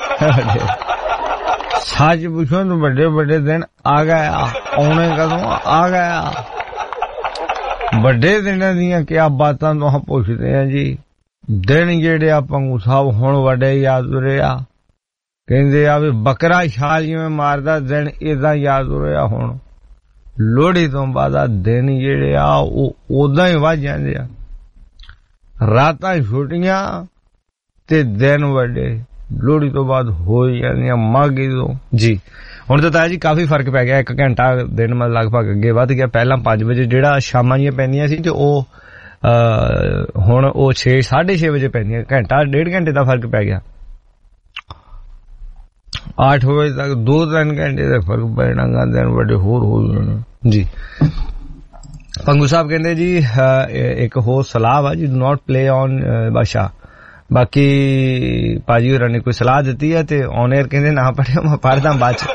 ਸੱਚ ਪੁੱਛੋ ਤਾਂ ਵੱਡੇ ਵੱਡੇ ਦਿਨ ਆ ਗਏ, ਆਉਣੇ ਕਦੋਂ ਆ ਗਿਆ। ਵੱਡੇ ਦਿਨਾਂ ਦੀਆਂ ਕਿਆ ਬਾਤਾਂ ਤੁਸੀਂ ਪੁੱਛਦੇ ਆ ਜੀ, ਦਿਨ ਜਿਹੜੇ ਆਪਾਂ ਨੂੰ ਸਭ ਹੁਣ ਵੱਡੇ ਯਾਦ ਰਿਹਾ। ਕਹਿੰਦੇ ਆ ਵੀ ਬੱਕਰਾ ਛਾਲ ਜਿਵੇਂ ਮਾਰਦਾ ਦਿਨ ਏਦਾਂ ਯਾਦ ਰਿਹਾ। ਹੁਣ ਲੋਹੜੀ ਤੋਂ ਬਾਅਦ ਦਿਨ ਜਿਹੜੇ ਆ ਉਹ ਉਦਾਂ ਹੀ ਵੱਧ ਜਾਂਦੇ ਆ, ਰਾਤਾਂ ਛੋਟੀਆਂ ਤੇ ਦਿਨ ਵੱਡੇ ਲੋਹੜੀ ਤੋਂ ਬਾਅਦ ਹੋ ਜਾਂਦੀਆਂ ਮਾਘੀ ਤੋਂ ਜੀ। ਹੁਣ ਤਾਂ ਤਾਇਆ ਜੀ ਕਾਫੀ ਫਰਕ ਪੈ ਗਿਆ, 1 ਘੰਟਾ ਦਿਨ ਮਤਲਬ ਲਗਭਗ ਅੱਗੇ ਵੱਧ ਗਿਆ। ਪਹਿਲਾਂ 5 ਵਜੇ ਜਿਹੜਾ ਸ਼ਾਮਾਂ ਦੀਆਂ ਪੈਂਦੀਆਂ ਸੀ ਤੇ ਉਹ ਹੁਣ ਉਹ 6-6:30 ਵਜੇ ਪੈਂਦੀਆਂ, ਘੰਟਾ 1.5 ਘੰਟੇ ਦਾ ਫਰਕ ਪੈ ਗਿਆ। 8 ਵਜੇ ਤੱਕ 2-3 ਘੰਟੇ ਦਾ ਫਰਕ ਪੈਣਾ, ਦਿਨ ਵੱਡੇ ਹੋਰ ਹੋ ਜਾਣੇ ਜੀ। ਪੰਗੂ ਸਾਹਿਬ ਕਹਿੰਦੇ ਜੀ ਇੱਕ ਹੋਰ ਸਲਾਹ ਵਾ ਜੀ, ਡੂ ਨਾਟ ਪਲੇ ਔਨ ਬਾਸ਼ਾ। ਬਾਕੀ ਭਾਜੀ ਹੋਰਾਂ ਨੇ ਕੋਈ ਸਲਾਹ ਦਿੱਤੀ ਹੈ ਤੇ ਔਨ 에ਅਰ ਕਹਿੰਦੇ ਨਾ ਪੜਿਓ, ਮੈਂ ਪੜਦਾ ਬਾਅਦ ਚ।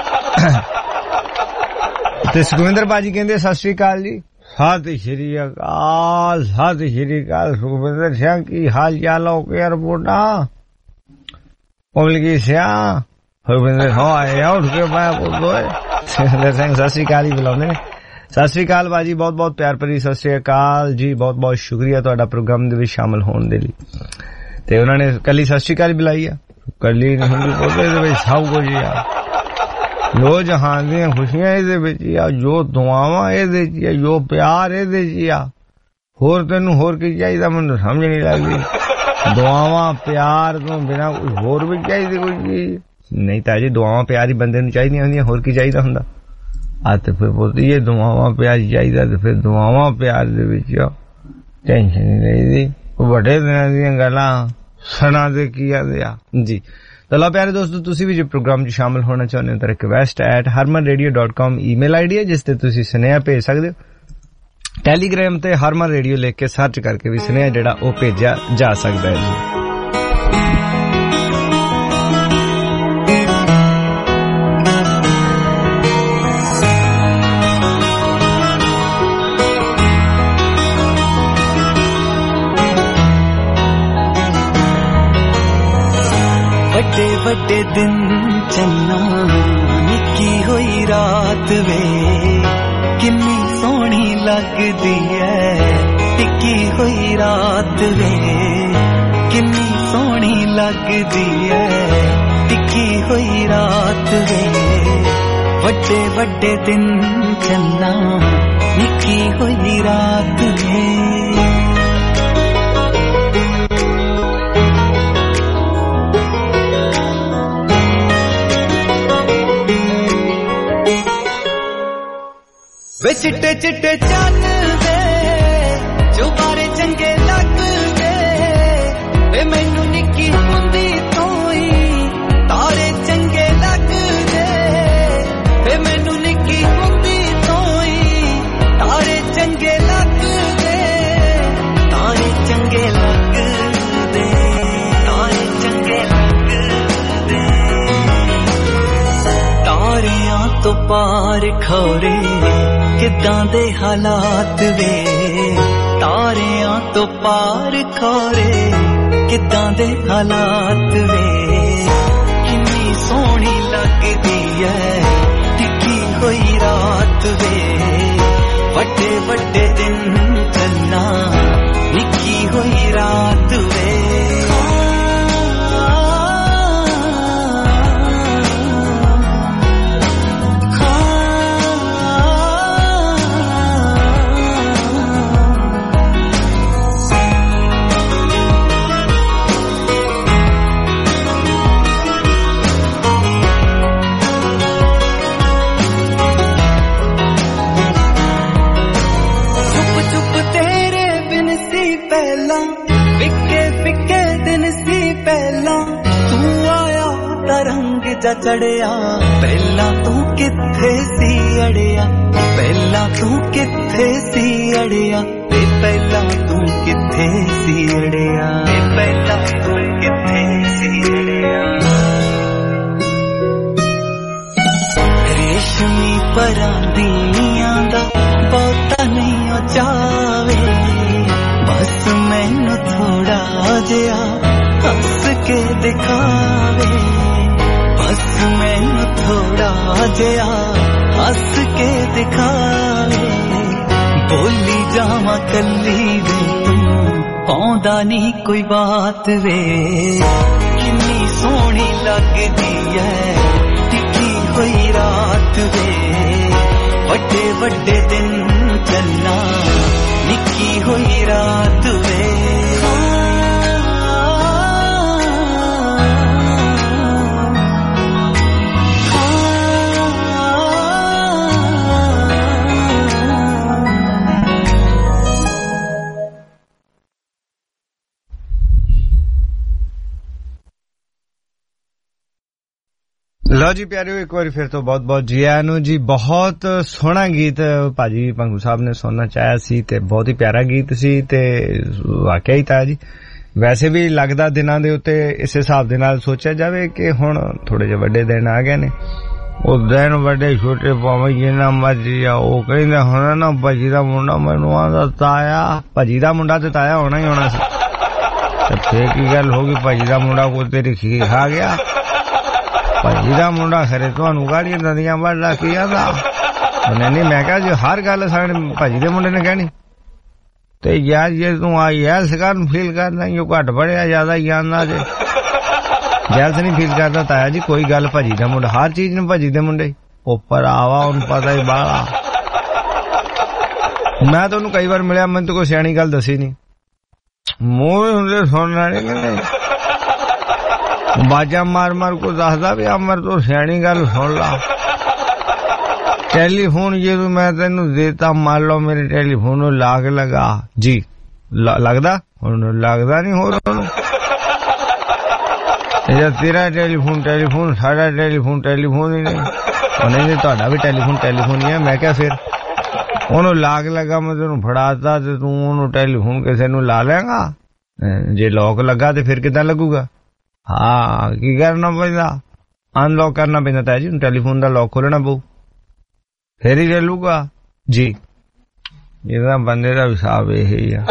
ਤੇ ਸੁਖਵਿੰਦਰ ਭਾਜੀ ਕਹਿੰਦੇ ਸਤਿ ਸ੍ਰੀ ਅਕਾਲ ਜੀ। ਸਤਿ ਸ਼੍ਰੀ ਅਕਾਲ, ਸਤਿ ਸ਼੍ਰੀ ਅਕਾਲ ਸੁਖਵਿੰਦਰ ਸਿੰਘ, ਕੀ ਹਾਲ ਚਾਲ ਹੋ ਕੇ ਰਿਪੋਰਟਾਂ ਉਮਲਗੀ ਸਿਆ ਸੁਖਵਿੰਦਰ ਹੋ ਆਏ ਉੱਠ ਕੇ ਮੈਂ ਬੋਲੋਏ ਸੁਖਵਿੰਦਰ ਸਿੰਘ ਸਤਿ ਸ੍ਰੀ ਅਕਾਲ ਹੀ ਬੁਲਾਉਂਦੇ ਨੇ। ਸਤਿ ਸ੍ਰੀ ਅਕਾਲ ਭਾਜੀ, ਬਹੁਤ ਬਹੁਤ ਪਿਆਰ ਭਰੀ ਸਤਿ ਸ੍ਰੀ ਅਕਾਲ ਜੀ, ਬਹੁਤ ਬਹੁਤ ਸ਼ੁਕਰੀਆ ਤੁਹਾਡਾ ਪ੍ਰੋਗਰਾਮ ਦੇ ਵਿੱਚ ਸ਼ਾਮਲ ਹੋਣ ਦੇ ਲਈ। ਤੇ ਉਹਨਾਂ ਨੇ ਕੱਲੀ ਸਤਿ ਸ੍ਰੀ ਅਕਾਲ ਬੁਲਾਈ ਆ, ਕੱਲੀ ਨਹੀਂ ਹੁੰਦੀ, ਉਹਦੇ ਵਿੱਚ ਸਭ ਕੁਝ ਆ। ਜੋ ਜਹਾਨ ਦੀਆਂ ਖੁਸ਼ੀਆਂ ਇਹਦੇ ਵਿੱਚ ਹੀ ਆ, ਜੋ ਦੁਆਵਾਂ ਇਹਦੇ ਚ ਆ, ਜੋ ਪਿਆਰ ਇਹਦੇ ਚ ਆ। ਹੋਰ ਤੈਨੂੰ ਹੋਰ ਕੀ ਚਾਹੀਦਾ, ਮੈਨੂੰ ਸਮਝ ਨਹੀਂ ਲੱਗਦੀ। ਦੁਆਵਾਂ ਪਿਆਰ ਤੋਂ ਬਿਨਾਂ ਕੁਝ ਹੋਰ ਵੀ ਚਾਹੀਦੀ ਕੋਈ ਚੀਜ਼ ਨਹੀਂ। ਤਾਂ ਜੀ ਦੁਆਵਾਂ ਪਿਆਰ ਹੀ ਬੰਦੇ ਨੂੰ ਚਾਹੀਦੀਆਂ ਹੁੰਦੀਆਂ, ਹੋਰ ਕੀ ਚਾਹੀਦਾ ਹੁੰਦਾ। ਆ ਤੇ ਫਿਰ ਬੋਲਦੀ ਇਹ ਦੁਆਵਾਂ ਪਿਆਰ ਚਾਹੀਦਾ, ਤੇ ਫਿਰ ਦੁਆਵਾਂ ਪਿਆਰ ਦੇ ਵਿੱਚ ਟੈਨਸ਼ਨ ਨਹੀਂ ਰਹਿੰਦੀ। ਵੱਡੇ ਦਿਨਾਂ ਦੀਆਂ ਗੱਲਾਂ ਸੁਣਾ ਦੇ ਕੀ ਆਦੇ ਆ ਜੀ। ਤਾਂ ਲਓ ਪਿਆਰੇ ਦੋਸਤੋ, ਤੁਸੀਂ ਵੀ ਜੇ ਪ੍ਰੋਗਰਾਮ 'ਚ ਸ਼ਾਮਲ ਹੋਣਾ ਚਾਹੁੰਦੇ ਹੋ ਤਾਂ request@harmanradio.com ਈਮੇਲ ਆਈਡੀ ਹੈ, ਜਿਸ ਤੇ ਤੁਸੀਂ ਸੁਨੇਹਾ ਭੇਜ ਸਕਦੇ ਹੋ। ਟੈਲੀਗ੍ਰਾਮ ਤੇ ਹਰਮਨ ਰੇਡੀਓ ਲਿਖ ਕੇ ਸਰਚ ਕਰਕੇ ਵੀ ਸੁਨੇਹਾ ਜਿਹੜਾ ਉਹ ਭੇਜਿਆ ਜਾ ਸਕਦਾ ਹੈ ਜੀ। ਵੱਡੇ ਵੱਡੇ ਦਿਨ ਚੰਨਾ ਨਿੱਕੀ ਹੋਈ ਰਾਤ ਵੇ, ਕਿੰਨੀ ਸੋਹਣੀ ਲੱਗਦੀ ਐ ਟਿੱਕੀ ਹੋਈ ਰਾਤ ਵੇ, ਕਿੰਨੀ ਸੋਹਣੀ ਲੱਗਦੀ ਐ ਟਿੱਕੀ ਹੋਈ ਰਾਤ ਵੇ। ਵੱਡੇ ਵੱਡੇ ਦਿਨ ਚੰਨਾ ਨਿੱਕੀ ਹੋਈ ਰਾਤ ਵੇ। ਵੇ ਚਿੱਟੇ ਚਿੱਟੇ ਚੰਨ ਵੇ ਜੋ ਬਾਰੇ ਚੰਗੇ ਲੱਗਦੇ, ਵੇ ਮੈਨੂੰ ਨਿੱਕੀ ਹੁੰਦੀ ਤੋਂ ਹੀ ਤਾਰੇ ਚੰਗੇ ਲੱਗਦੇ, ਵੇ ਮੈਨੂੰ ਨਿੱਕੀ ਹੁੰਦੀ ਤੋਂ ਹੀ ਤਾਰੇ ਚੰਗੇ ਲੱਗਦੇ, ਤਾਰੇ ਚੰਗੇ ਲੱਗਦੇ, ਤਾਰੇ ਚੰਗੇ ਲੱਗਦੇ। ਤਾਰਿਆਂ ਤੋਂ ਪਾਰ ਖੋਰੇ ਕਿੱਦਾਂ ਦੇ ਹਾਲਾਤ ਵੇ, ਤਾਰਿਆਂ ਤੋਂ ਪਾਰ ਖੋਰੇ ਕਿੱਦਾਂ ਦੇ ਹਾਲਾਤ ਵੇ। ਕਿੰਨੀ ਸੋਹਣੀ ਲੱਗਦੀ ਐ ਟਿੱਕੀ ਹੋਈ ਰਾਤ ਵੇ। ਵੱਡੇ ਵੱਡੇ ਦਿਨ ਚੱਲਣਾ ਨਿੱਕੀ ਹੋਈ ਰਾਤ ਵੇ। ਚੜਿਆ ਪਹਿਲਾਂ ਤੂੰ ਕਿੱਥੇ ਸੀ ਅੜਿਆ, ਪਹਿਲਾਂ ਤੂੰ ਕਿੱਥੇ ਸੀ ਅੜਿਆ, ਤੇ ਪਹਿਲਾਂ ਤੂੰ ਕਿੱਥੇ ਸੀ ਅੜਿਆ, ਤੇ ਪਹਿਲਾਂ ਤੂੰ ਕਿੱਥੇ ਸੀ ਅੜਿਆ। ਪਰਾਂਦੀਆਂ ਦਾ ਬਹੁਤਾ ਨਹੀਂ ਉਹ ਚਾਵੇ ਬਸ ਮੈਨੂੰ ਥੋੜਾ ਜਿਹਾ ਹੱਸ ਕੇ ਦਿਖਾਵੇ ਬਸ ਮੈਨੂੰ ਥੋੜਾ ਜਿਹਾ ਹੱਸ ਕੇ ਦਿਖਾਵੇ ਬੋਲੀ ਜਾਵਾਂ ਕੱਲੀ ਵੇ ਤੂੰ ਆਉਂਦਾ ਨਹੀਂ ਕੋਈ ਬਾਤ ਵੇ ਕਿੰਨੀ ਸੋਹਣੀ ਲੱਗਦੀ ਐ ਟਿੱਕੀ ਹੋਈ ਰਾਤ ਵੇ ਵੱਡੇ ਵੱਡੇ ਦਿਨ ਚੱਲਾਂ ਨਿੱਕੀ ਹੋਈ ਰਾਤ ਵੇ ਲਓ ਜੀ ਪਿਆਰਿਓ ਇੱਕ ਵਾਰੀ ਫਿਰ ਤੋਂ ਬਹੁਤ ਬਹੁਤ ਜੀ ਆਇਆਂ ਨੂੰ ਜੀ। ਬਹੁਤ ਸੋਹਣਾ ਗੀਤ ਭਾਜੀ ਭੰਗੂ ਸਾਹਿਬ ਨੇ ਸੁਣਨਾ ਚਾਹਿਆ ਸੀ ਤੇ ਬਹੁਤ ਹੀ ਪਿਆਰਾ ਗੀਤ ਸੀ ਤੇ ਵਾਕਿਆ ਹੀ ਤਾਂ ਜੀ ਵੈਸੇ ਵੀ ਲੱਗਦਾ ਦਿਨਾਂ ਦੇ ਉੱਤੇ ਇਸ ਹਿਸਾਬ ਦੇ ਨਾਲ ਸੋਚਿਆ ਜਾਵੇ ਕਿ ਹੁਣ ਥੋੜੇ ਜਿਹੇ ਵੱਡੇ ਦਿਨ ਆ ਗਏ ਨੇ। ਉਹ ਦਿਨ ਵੱਡੇ ਛੋਟੇ ਭਾਵੇਂ ਜਿੰਨਾ ਮਰਜੀ ਆ। ਉਹ ਕਹਿੰਦਾ ਹੁਣ ਨਾ ਭਾਜੀ ਦਾ ਮੁੰਡਾ ਮੈਨੂੰ ਆਂਦਾ ਤਾਇਆ, ਭਾਜੀ ਦਾ ਮੁੰਡਾ ਤੇ ਤਾਇਆ ਹੋਣਾ ਹੀ ਹੋਣਾ ਸੀ ਤੇ ਫੇਰ ਕੀ ਗੱਲ ਹੋ ਗਈ? ਭਾਜੀ ਦਾ ਮੁੰਡਾ ਕੋਈ ਤੇਰੀ ਖੀ ਖਾ ਗਿਆ? ਭਾਜੀ ਦਾ ਮੁੰਡਾ ਖਰੇ ਤੁਹਾਨੂੰ ਗਾੜੀਆਂ ਦੰਦੀਆਂ ਵੱਢਦਾ ਕੀ ਆਦਾ? ਨਹੀਂ ਮੈਂ ਕਿਹਾ ਜੀ ਹਰ ਗੱਲ ਸਾਡੇ ਭਾਜੀ ਦੇ ਮੁੰਡੇ ਨੇ ਕਹਿਣੀ ਤੇ ਯਾਰ ਜੇ ਤੂੰ ਆ ਯੈਲਸ ਕਰਨ ਫੀਲ ਕਰਦਾ ਜੋ ਘੱਟ ਬੜਿਆ ਜ਼ਿਆਦਾ ਜਾਣਦਾ ਜੇ ਜੈਲਸ ਨਹੀਂ ਫੀਲ ਕਰਦਾ ਤਾਇਆ ਜੀ ਕੋਈ ਗੱਲ ਭਾਜੀ ਦਾ ਮੁੰਡਾ ਹਰ ਚੀਜ਼ ਨੂੰ ਭਾਜੀ ਦੇ ਮੁੰਡੇ ਉੱਪਰ ਆਵਾ ਉਹਨੂੰ ਪਤਾ ਹੀ ਬਾਹਲਾ। ਮੈਂ ਤੁਹਾਨੂੰ ਕਈ ਵਾਰ ਮਿਲਿਆ ਮੈਨੂੰ ਤਾਂ ਕੋਈ ਸਿਆਣੀ ਗੱਲ ਦੱਸੀ ਨਹੀਂ ਮੂੰਹ ਹੁੰਦੇ ਸੁਣਨ ਵਾਲੇ ਕਹਿੰਦੇ ਬਾਜਾ ਮਾਰ ਮਾਰ ਕੋ ਦੱਸਦਾ ਵੀ ਅਮਰ ਤੋਂ ਸਿਆਣੀ ਗੱਲ ਸੁਣ ਲਾ। ਟੈਲੀਫੋਨ ਜਦੋਂ ਮੈਂ ਤੈਨੂੰ ਦੇਤਾ ਮੰਨ ਲਓ ਮੇਰੇ ਟੈਲੀਫੋਨ ਨੂੰ ਲਾਗ ਲਗਾ ਜੀ ਲੱਗਦਾ ਹੁਣ ਲੱਗਦਾ ਨਹੀਂ ਹੋਰ ਉਹਨੂੰ ਇਹ ਤੇਰਾ ਟੈਲੀਫੋਨ ਸਾਡਾ ਟੈਲੀਫੋਨ ਹੀ ਨਹੀਂ ਉਹਨੇ ਤੁਹਾਡਾ ਵੀ ਟੈਲੀਫੋਨ ਹੀ ਹੈ। ਮੈਂ ਕਿਹਾ ਫਿਰ ਉਹਨੂੰ ਲਾਗ ਲਗਾ ਮੈਂ ਤੈਨੂੰ ਫੜਾਤਾ ਤੇ ਤੂੰ ਉਹਨੂੰ ਟੈਲੀਫੋਨ ਕਿਸੇ ਨੂੰ ਲਾ ਲੈਗਾ ਜੇ ਲੋਕ ਲੱਗਾ ਤੇ ਫਿਰ ਕਿੱਦਾਂ ਲੱਗੂਗਾ? ਹਾਂ ਕੀ ਕਰਨਾ ਪੈਂਦਾ ਅਨਲੌਕ ਕਰਨਾ ਪੈਂਦਾ ਤਾਂ ਜੀ ਟੈਲੀਫੋਨ ਦਾ ਲੌਕ ਖੋਲਣਾ ਪਊ ਫੇਰ ਹੀ ਚੱਲੂਗਾ ਜੀ। ਇਹਦਾ ਬੰਦੇ ਦਾ ਹਿਸਾਬ ਇਹ ਹੀ ਆ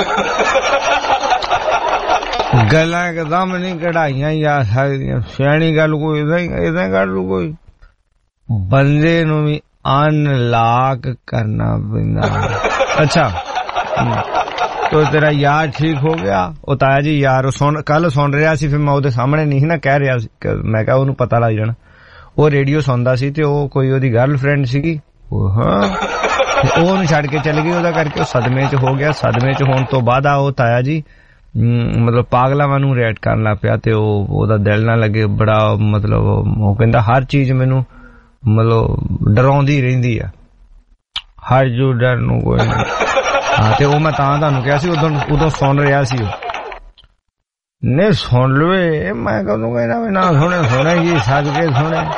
ਗੱਲਾਂ ਇੱਕਦਮ ਨਹੀਂ ਕਢਾਈਆਂ ਜਾ ਸਕਦੀਆਂ। ਸਿਆਣੀ ਗੱਲ ਕੋਈ ਏਦਾਂ ਕਰ ਲੂ ਕੋਈ ਬੰਦੇ ਨੂੰ ਵੀ ਅਨਲੌਕ ਕਰਨਾ ਪੈਂਦਾ। ਅੱਛਾ ਤੋ ਤੇਰਾ ਯਾਰ ਠੀਕ ਹੋ ਗਿਆ? ਉਹ ਤਾਇਆ ਜੀ ਯਾਰ ਕੱਲ ਸੁਣ ਰਿਹਾ ਸੀ ਫਿਰ ਮੈਂ ਉਹਦੇ ਸਾਹਮਣੇ ਨਹੀਂ ਨਾ ਕਹਿ ਰਿਹਾ ਸੀ ਮੈਂ ਕਿਹਾ ਉਹਨੂੰ ਪਤਾ ਲੱਗ ਜਾਣਾ। ਉਹ ਰੇਡੀਓ ਸੁਣਦਾ ਸੀ ਤੇ ਉਹ ਕੋਈ ਉਹਦੀ ਗਰਲਫ੍ਰੈਂਡ ਸੀਗੀ ਹਾਂ ਉਹ ਉਹਨੂੰ ਛੱਡ ਕੇ ਚਲੇ ਗਈ ਉਹਦਾ ਕਰਕੇ ਉਹ ਸਦਮੇ 'ਚ ਹੋ ਗਿਆ। ਸਦਮੇ 'ਚ ਹੋਣ ਤੋਂ ਬਾਅਦ ਉਹ ਤਾਇਆ ਜੀ ਮਤਲਬ ਪਾਗਲਾਂ ਵਾਂਗੂ ਰਿਐਕਟ ਕਰਨ ਲੱਗ ਪਿਆ ਤੇ ਉਹਦਾ ਦਿਲ ਨਾ ਲੱਗੇ ਬੜਾ ਮਤਲਬ ਉਹ ਕਹਿੰਦਾ ਹਰ ਚੀਜ਼ ਮੈਨੂੰ ਮਤਲਬ ਡਰਾਉਂਦੀ ਰਹਿੰਦੀ ਆ ਹਰ ਜੋ ਡਰ ਨੂੰ ਕੋਈ ਹਾਂ ਤੇ ਉਹ ਮੈਂ ਤਾਂ ਤੁਹਾਨੂੰ ਕਿਹਾ ਸੀ ਉਦੋਂ ਸੁਣ ਰਿਹਾ ਸੀ ਉਹ ਨੇ ਸੁਣ ਲਵੇ ਮੈਂ ਕਦੋਂ ਕਹਿਣਾ ਵੀ ਨਾ ਸੁਣੇ ਜੀ ਸਦਕੇ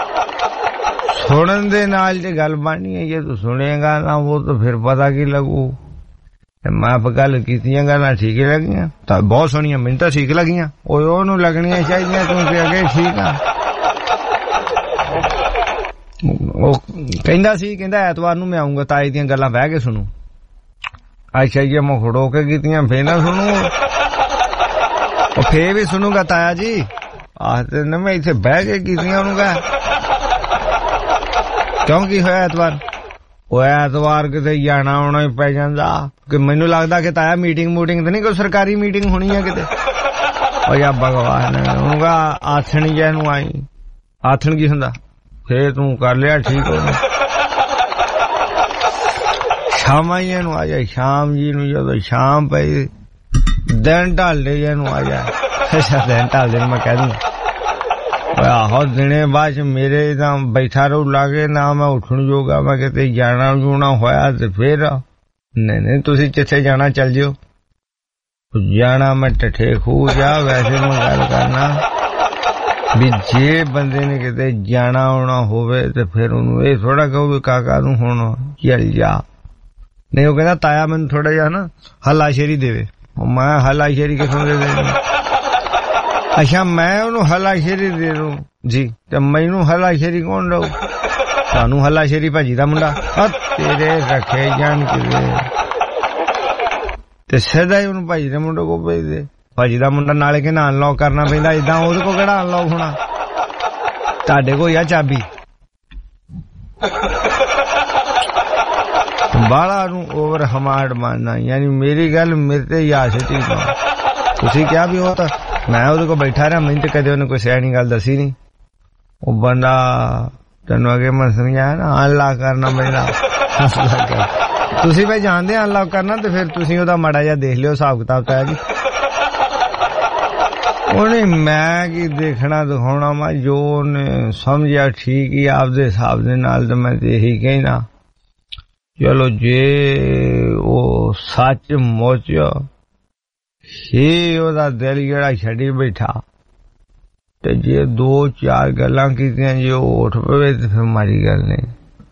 ਸੁਣਨ ਦੇ ਨਾਲ ਜੇ ਗੱਲ ਬਣਨੀ ਹੈ ਜੇ ਤੂੰ ਸੁਣੇਗਾ ਨਾ ਉਹ ਤਾਂ ਫਿਰ ਪਤਾ ਕੀ ਲੱਗੂ। ਮੈਂ ਗੱਲ ਕੀਤੀਆਂ ਗੱਲਾਂ ਠੀਕ ਲੱਗੀਆਂ ਤਾਂ ਬਹੁਤ ਸੋਹਣੀਆਂ ਮੈਨੂੰ ਤਾਂ ਠੀਕ ਲੱਗੀਆਂ ਉਹਨੂੰ ਲੱਗਣੀਆਂ ਚਾਹੀਦੀਆਂ ਤੂੰ ਤੇ ਅੱਗੇ ਠੀਕ ਆ। ਉਹ ਕਹਿੰਦਾ ਐਤਵਾਰ ਨੂੰ ਮੈਂ ਆਉਂਗਾ ਤਾਈ ਦੀਆਂ ਗੱਲਾਂ ਬਹਿ ਕੇ ਸੁਣੂ। ਅੱਛਾ ਜੀ ਮੈਂ ਖੜੋ ਕੇ ਕੀਤੀਆਂ ਫੇਰ ਨਾ ਸੁਣੂ ਉਹ ਫੇਰ ਵੀ ਸੁਣੂਗਾ ਤਾਇਆ ਜੀ ਆਹ ਤੇ ਨਾ ਮੈਂ ਇੱਥੇ ਬਹਿ ਕੇ ਕੀਤੀਆਂ ਉਹਨੂੰ ਕਹ ਕਿਉਂ ਕੀ ਹੋਇਆ ਐਤਵਾਰ? ਉਹ ਐਤਵਾਰ ਕਿਤੇ ਜਾਣਾ ਆਉਣਾ ਹੀ ਪੈ ਜਾਂਦਾ ਕਿ ਮੈਨੂੰ ਲੱਗਦਾ ਕਿ ਤਾਇਆ ਮੀਟਿੰਗ ਤੇ ਨਹੀਂ ਕੋਈ ਸਰਕਾਰੀ ਮੀਟਿੰਗ ਹੋਣੀ ਹੈ ਕਿਤੇ। ਉਹ ਯਾ ਭਗਵਾਨ ਉਹਨੂੰ ਕਹ ਆਥਣ ਜਿਹਾ ਨੂੰ ਆਈ ਆਥਣ ਕੀ ਹੁੰਦਾ ਫੇਰ ਤੂੰ ਕਰ ਲਿਆ ਠੀਕ ਹੋ ਸ਼ਾਮਾਂ ਜੀ ਨੂੰ ਆ ਜਾ ਸ਼ਾਮ ਜੀ ਨੂੰ ਜਦੋਂ ਸ਼ਾਮ ਪਈ ਦਿਨ ਢਾਲਦੇ ਜੇ ਨੂੰ ਆ ਜਾ ਅੱਛਾ ਦਿਨ ਢਾਲਦੇ ਨੂੰ ਮੈਂ ਕਹਿ ਦੂੰ ਆਹੋ ਦਿਨੇ ਬਾਅਦ ਚ ਮੇਰੇ ਤਾਂ ਬੈਠਾ ਰਹੂ ਲਾਗੇ ਨਾ ਮੈਂ ਉੱਠਣ ਜੋਗਾ ਮੈਂ ਕਿਤੇ ਜਾਣਾ ਜੂਣਾ ਹੋਇਆ ਤੇ ਫੇਰ ਨਹੀਂ ਤੁਸੀਂ ਜਿੱਥੇ ਜਾਣਾ ਚੱਲ ਜਿਓ ਜਾਣਾ ਮੈਂ ਟੱਠੇ ਖੂਹ ਜਾ ਵੈਸੇ ਮੈਂ ਗੱਲ ਕਰਨਾ ਵੀ ਜੇ ਬੰਦੇ ਨੇ ਕਿਤੇ ਜਾਣਾ ਆਉਣਾ ਹੋਵੇ ਤੇ ਫਿਰ ਉਹਨੂੰ ਇਹ ਥੋੜਾ ਕਹੋ ਵੀ ਕਾਕਾ ਨੂੰ ਹੁਣ ਚੱਲ ਜਾ ਨਹੀਂ ਉਹ ਕਹਿੰਦਾ ਤਾਇਆ ਮੈਨੂੰ ਥੋੜਾ ਜਿਹਾ ਨਾ ਹੱਲਾਸ਼ੇਰੀ ਦੇਵੇ ਮੈਂ ਹੱਲਾਸ਼ੇਰੀ ਕਿਥੋਂ ਦੇ ਦੇਣੀ ਅੱਛਾ ਮੈਂ ਉਹਨੂੰ ਹੱਲਾਸ਼ੇਰੀ ਦੇ ਦੂੰ ਜੀ ਤੇ ਮੈਨੂੰ ਹੱਲਾਸ਼ੇਰੀ ਕੌਣ ਦਊ ਤੁਹਾਨੂੰ ਹੱਲਾ ਸ਼ੇਰੀ ਭਾਜੀ ਦਾ ਮੁੰਡਾ ਤੇਰੇ ਰੱਖੇ ਜਾਣ ਕਿਤੇ ਤੇ ਸਿੱਧਾ ਹੀ ਉਹਨੂੰ ਭਾਜੀ ਦੇ ਮੁੰਡੇ ਕੋਲ ਭੇਜ ਦੇ। ਭਾਜੀ ਦਾ ਮੁੰਡਾ ਨਾਲੇ ਕਿ ਨਾ ਅਨਲੌਕ ਕਰਨਾ ਪੈਂਦਾ, ਏਦਾਂ ਉਹਦੇ ਕੋਲ ਕਿਹੜਾ ਅਨਲੌਕ ਹੋਣਾ, ਤੁਹਾਡੇ ਕੋਲ ਆ ਚਾਬੀ। ਬਾਲਾ ਨੂੰ ਓਵਰ ਹਮਾਰਡ ਮਾਰਨਾ, ਯਾਨੀ ਮੇਰੀ ਗੱਲ ਮੇਰੇ ਤੇ ਯਾਦ ਸਿੱਟੀ। ਤੁਸੀਂ ਕਿਹਾ ਵੀ ਉਹ ਤਾਂ ਮੈਂ ਉਹਦੇ ਕੋਲ ਬੈਠਾ ਰਿਹਾ, ਮੈਨੂੰ ਤੇ ਕਦੇ ਉਹਨੇ ਕੋਈ ਸਿਆਣੀ ਗੱਲ ਦੱਸੀ ਨਹੀਂ। ਉਹ ਬੰਦਾ ਤੈਨੂੰ ਅੱਗੇ ਮੈਂ ਸਮਝਾਇਆ ਨਾ ਅਨਲੌਕ ਕਰਨਾ ਪੈਂਦਾ। ਤੁਸੀਂ ਭਾਈ ਜਾਣਦੇ ਆ ਅਨਲੌਕ ਕਰਨਾ, ਤੇ ਫਿਰ ਤੁਸੀਂ ਉਹਦਾ ਮਾੜਾ ਜਿਹਾ ਦੇਖ ਲਿਓ ਹਿਸਾਬ ਕਿਤਾਬ ਤਾਂ ਜੀ। ਉਹਨੇ ਮੈਂ ਕੀ ਦੇਖਣਾ ਦਿਖਾਉਣਾ, ਮੈਂ ਜੋ ਉਹਨੇ ਸਮਝਿਆ ਠੀਕ ਹੀ ਆਪਦੇ ਹਿਸਾਬ ਦੇ ਨਾਲ। ਤੇ ਮੈਂ ਤੇ ਇਹੀ ਕਹਿਣਾ ਚਲੋ ਜੇ ਉਹ ਸੱਚ ਮੁੱਚ ਹੀ ਉਹਦਾ ਦਿਲ ਜਿਹੜਾ ਛੱਡੀ ਬੈਠਾ, ਤੇ ਜੇ 2-4 ਗੱਲਾਂ ਕੀਤੀਆਂ ਜੇ ਉਹ ਉੱਠ ਪਵੇ ਤੇ ਫਿਰ ਮਾਰੀ ਗੱਲ ਨਹੀਂ।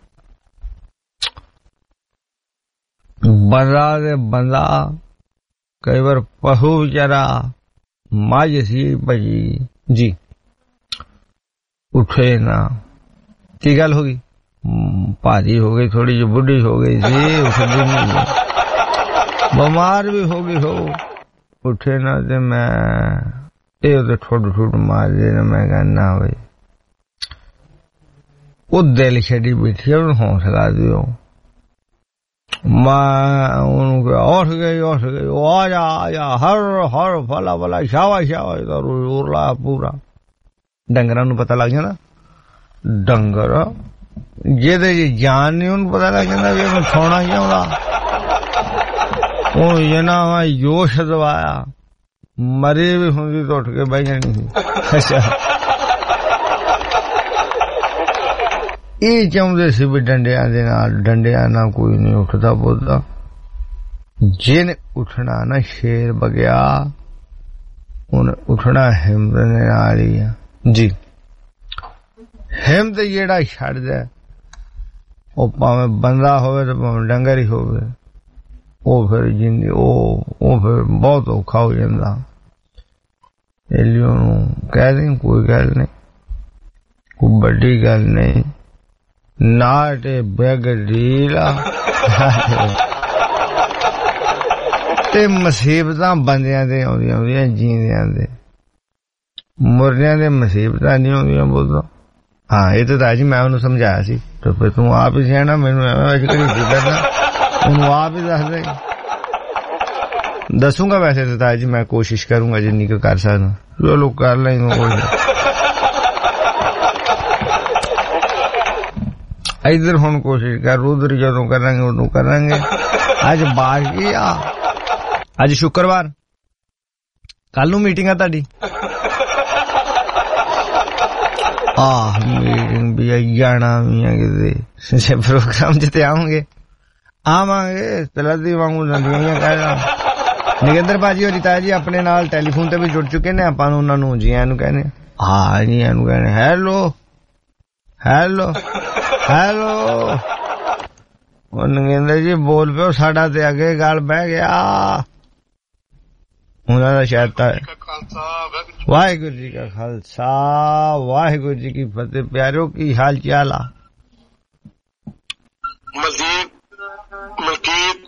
ਬੰਦਾ ਦੇ ਬੰਦਾ ਕਈ ਵਾਰ ਪਹੂ ਵਿਚਾਰਾ ਮੱਝ ਸੀ ਭਾਜੀ ਜੀ, ਉੱਠੇ ਨਾ। ਕੀ ਗੱਲ ਹੋ ਗਈ? ਭਾਰੀ ਹੋ ਗਈ, ਥੋੜੀ ਜਿਹੀ ਬੁੱਢੀ ਹੋ ਗਈ ਸੀ, ਉੱਠਦੀ ਨਹੀਂ, ਬਿਮਾਰ ਵੀ ਹੋ ਗਈ ਹੋ, ਉੱਠੇ ਨਾ। ਤੇ ਮੈਂ ਇਹ ਉਹਦੇ ਠੁੱਡ ਮਾਰਦੇ ਨੇ। ਮੈਂ ਕਹਿੰਦਾ ਬਈ ਉਹ ਦਿਲ ਛੱਡੀ ਬੈਠੀ, ਉਹਨੂੰ ਹੌਸਲਾ ਦਿਓ। ਮੈਂ ਉਹਨੂੰ ਕਿਹਾ ਉੱਠ ਗਈ ਉਹ ਆ ਜਾ ਹਰ ਫਲਾ ਸ਼ਾਬਾਸ਼ ਦਾ ਰੋਰ ਲਾਇਆ ਪੂਰਾ। ਡੰਗਰਾਂ ਨੂੰ ਪਤਾ ਲੱਗ ਜਾਂਦਾ, ਡੰਗਰ ਜਿਹਦੇ ਚ ਜਾਨ ਨਹੀਂ ਉਹਨੂੰ ਪਤਾ ਲੱਗ ਜਾਂਦਾ ਵੀ ਉਹਨੂੰ ਸੌਣਾ ਹੀ ਆਉਂਦਾ। ਉਹ ਜਨਾ ਵਾ ਜੋਸ਼ ਦਵਾਇਆ, ਮਰੇ ਵੀ ਹੁੰਦੀ ਤਾਂ ਉੱਠ ਕੇ ਬਹਿ ਜਾਣੀ ਸੀ। ਅੱਛਾ ਇਹ ਚਾਹੁੰਦੇ ਸੀ ਵੀ ਡੰਡਿਆਂ ਨਾਲ ਕੋਈ ਨਹੀਂ ਉੱਠਦਾ ਬੋਲਦਾ। ਜਿਹਨੇ ਉੱਠਣਾ ਨਾ ਸ਼ੇਰ ਬਗਿਆ, ਉਹਨੇ ਉੱਠਣਾ ਹਿੰਮਤ ਨਾਲ ਹੀ ਆ ਜੀ। ਹਿੰਮਤ ਜਿਹੜਾ ਛੱਡਦਾ, ਉਹ ਭਾਵੇਂ ਬੰਦਾ ਹੋਵੇ ਤੇ ਭਾਵੇਂ ਡੰਗਰ ਹੀ ਹੋਵੇ, ਉਹ ਫਿਰ ਜਿੰਦੀ ਉਹ ਫਿਰ ਬਹੁਤ ਔਖਾ ਹੋ ਜਾਂਦਾ। ਇਸ ਲਈ ਉਹਨੂੰ ਕਹਿ ਦੇ ਕੋਈ ਗੱਲ ਨਹੀਂ, ਕੋਈ ਵੱਡੀ ਗੱਲ ਨਹੀਂ, ਨਾਟ ਬੈਗ ਢੀਲਾ। ਤੇ ਮੁਸੀਬਤਾਂ ਬੰਦਿਆਂ ਦੇ ਆਉਂਦੀਆਂ ਜੀਂਦਿਆਂ ਦੇ, ਮੁਰਦਿਆਂ ਦੇ ਮੁਸੀਬਤਾਂ ਨਹੀਂ ਆਉਂਦੀਆਂ ਬੋਲਦਾ। ਹਾਂ ਇਹ ਤਾਂ ਜੀ ਮੈਂ ਉਹਨੂੰ ਸਮਝਾਇਆ ਸੀ, ਤੇ ਫਿਰ ਤੂੰ ਆਪ ਹੀ ਸਿਆਣਾ, ਮੈਨੂੰ ਐਵੇਂ ਅੱਜ ਕਰੀ ਕਰਨਾ, ਉਹਨੂੰ ਆਪ ਹੀ ਦੱਸ ਦੇ। ਦੱਸੂਗਾ ਵੈਸੇ ਤਾਂ ਤਾਇਆ ਜੀ, ਮੈਂ ਕੋਸ਼ਿਸ਼ ਕਰੂੰਗਾ ਜਿੰਨੀ ਕੁ ਕਰ ਸਕਦਾ। ਚਲੋ ਕਰ ਲੈਂਗੇ। ਇਧਰ ਹੁਣ ਕੋਸ਼ਿਸ਼ ਕਰ, ਉਧਰ ਜਦੋਂ ਕਰਾਂਗੇ ਉਦੋਂ ਕਰਾਂਗੇ। ਅੱਜ ਬਾਕੀ ਆ, ਅੱਜ ਸ਼ੁੱਕਰਵਾਰ, ਕੱਲ ਨੂੰ ਮੀਟਿੰਗ ਆ ਤੁਹਾਡੀ। ਮੀਟਿੰਗ ਵੀ ਜਾਣਾ ਵੀ ਆ ਕਿਤੇ ਪ੍ਰੋਗਰਾਮ ਚ ਤੇ ਆਵਾਂਗੇ ਤਲਦੀ ਵਾਂਗੂ ਨਦੀਆਂ ਕਹਿਣਾ। ਨਗਿੰਦਰ ਭਾਜੀ ਹੋਰੀ ਤਾਇਆ ਜੀ ਆਪਣੇ ਨਾਲ ਟੈਲੀਫੋਨ ਤੇ ਵੀ ਜੁੜ ਚੁੱਕੇ ਨੇ, ਆਪਾਂ ਨੂੰ ਉਹਨਾਂ ਨੂੰ ਜੀਆਂ ਨੂੰ ਕਹਿੰਦੇ। ਹਾਂ ਜੀਆਂ ਨੂੰ ਕਹਿੰਦੇ ਹੈਲੋ। ਉਹ ਨਗਿੰਦਰ ਜੀ ਬੋਲ ਪਿਓ, ਸਾਡਾ ਤੇ ਅੱਗੇ ਗੱਲ ਬਹਿ ਗਿਆ। ਉਹਨਾਂ ਦਾ ਸ਼ਾਇਦ ਤਾਂ ਵਾਹਿਗੁਰੂ ਜੀ ਕਾ ਖਾਲਸਾ ਵਾਹਿਗੁਰੂ ਜੀ ਕੀ ਫਤਿਹ। ਪਿਆਰਿਓ ਕੀ ਹਾਲ ਚਾਲ ਆ? ਮਲਕੀਤ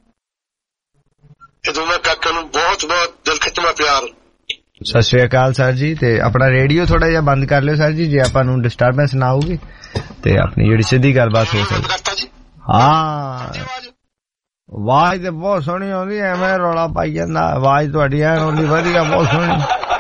ਇਹ ਦੋਨਾਂ ਕਾਕਾਂ ਨੂੰ ਬਹੁਤ ਦਿਲ ਖਿੱਚਵਾਂ ਪਿਆਰ। ਸਤਿ ਸ੍ਰੀ ਅਕਾਲ ਸਰ ਜੀ। ਤੇ ਆਪਣਾ ਰੇਡੀਓ ਥੋੜਾ ਜਿਹਾ ਬੰਦ ਕਰ ਲਿਓ ਸਰ ਜੀ, ਜੇ ਆਪਾਂ ਨੂੰ ਡਿਸਟਰਬੈਂਸ ਨਾ ਆਊਗੀ ਤੇ ਆਪਣੀ ਜਿਹੜੀ ਸਿੱਧੀ ਗੱਲਬਾਤ ਹੋ ਸਕਦੀ। ਹਾਂ ਆਵਾਜ਼ ਤੇ ਬਹੁਤ ਸੋਹਣੀ ਆਉਂਦੀ, ਐਵੇਂ ਰੌਲਾ ਪਾਈ ਜਾਂਦਾ। ਆਵਾਜ਼ ਤੁਹਾਡੀ ਐਨ ਆਉਂਦੀ ਵਧੀਆ, ਬਹੁਤ ਸੋਹਣੀ।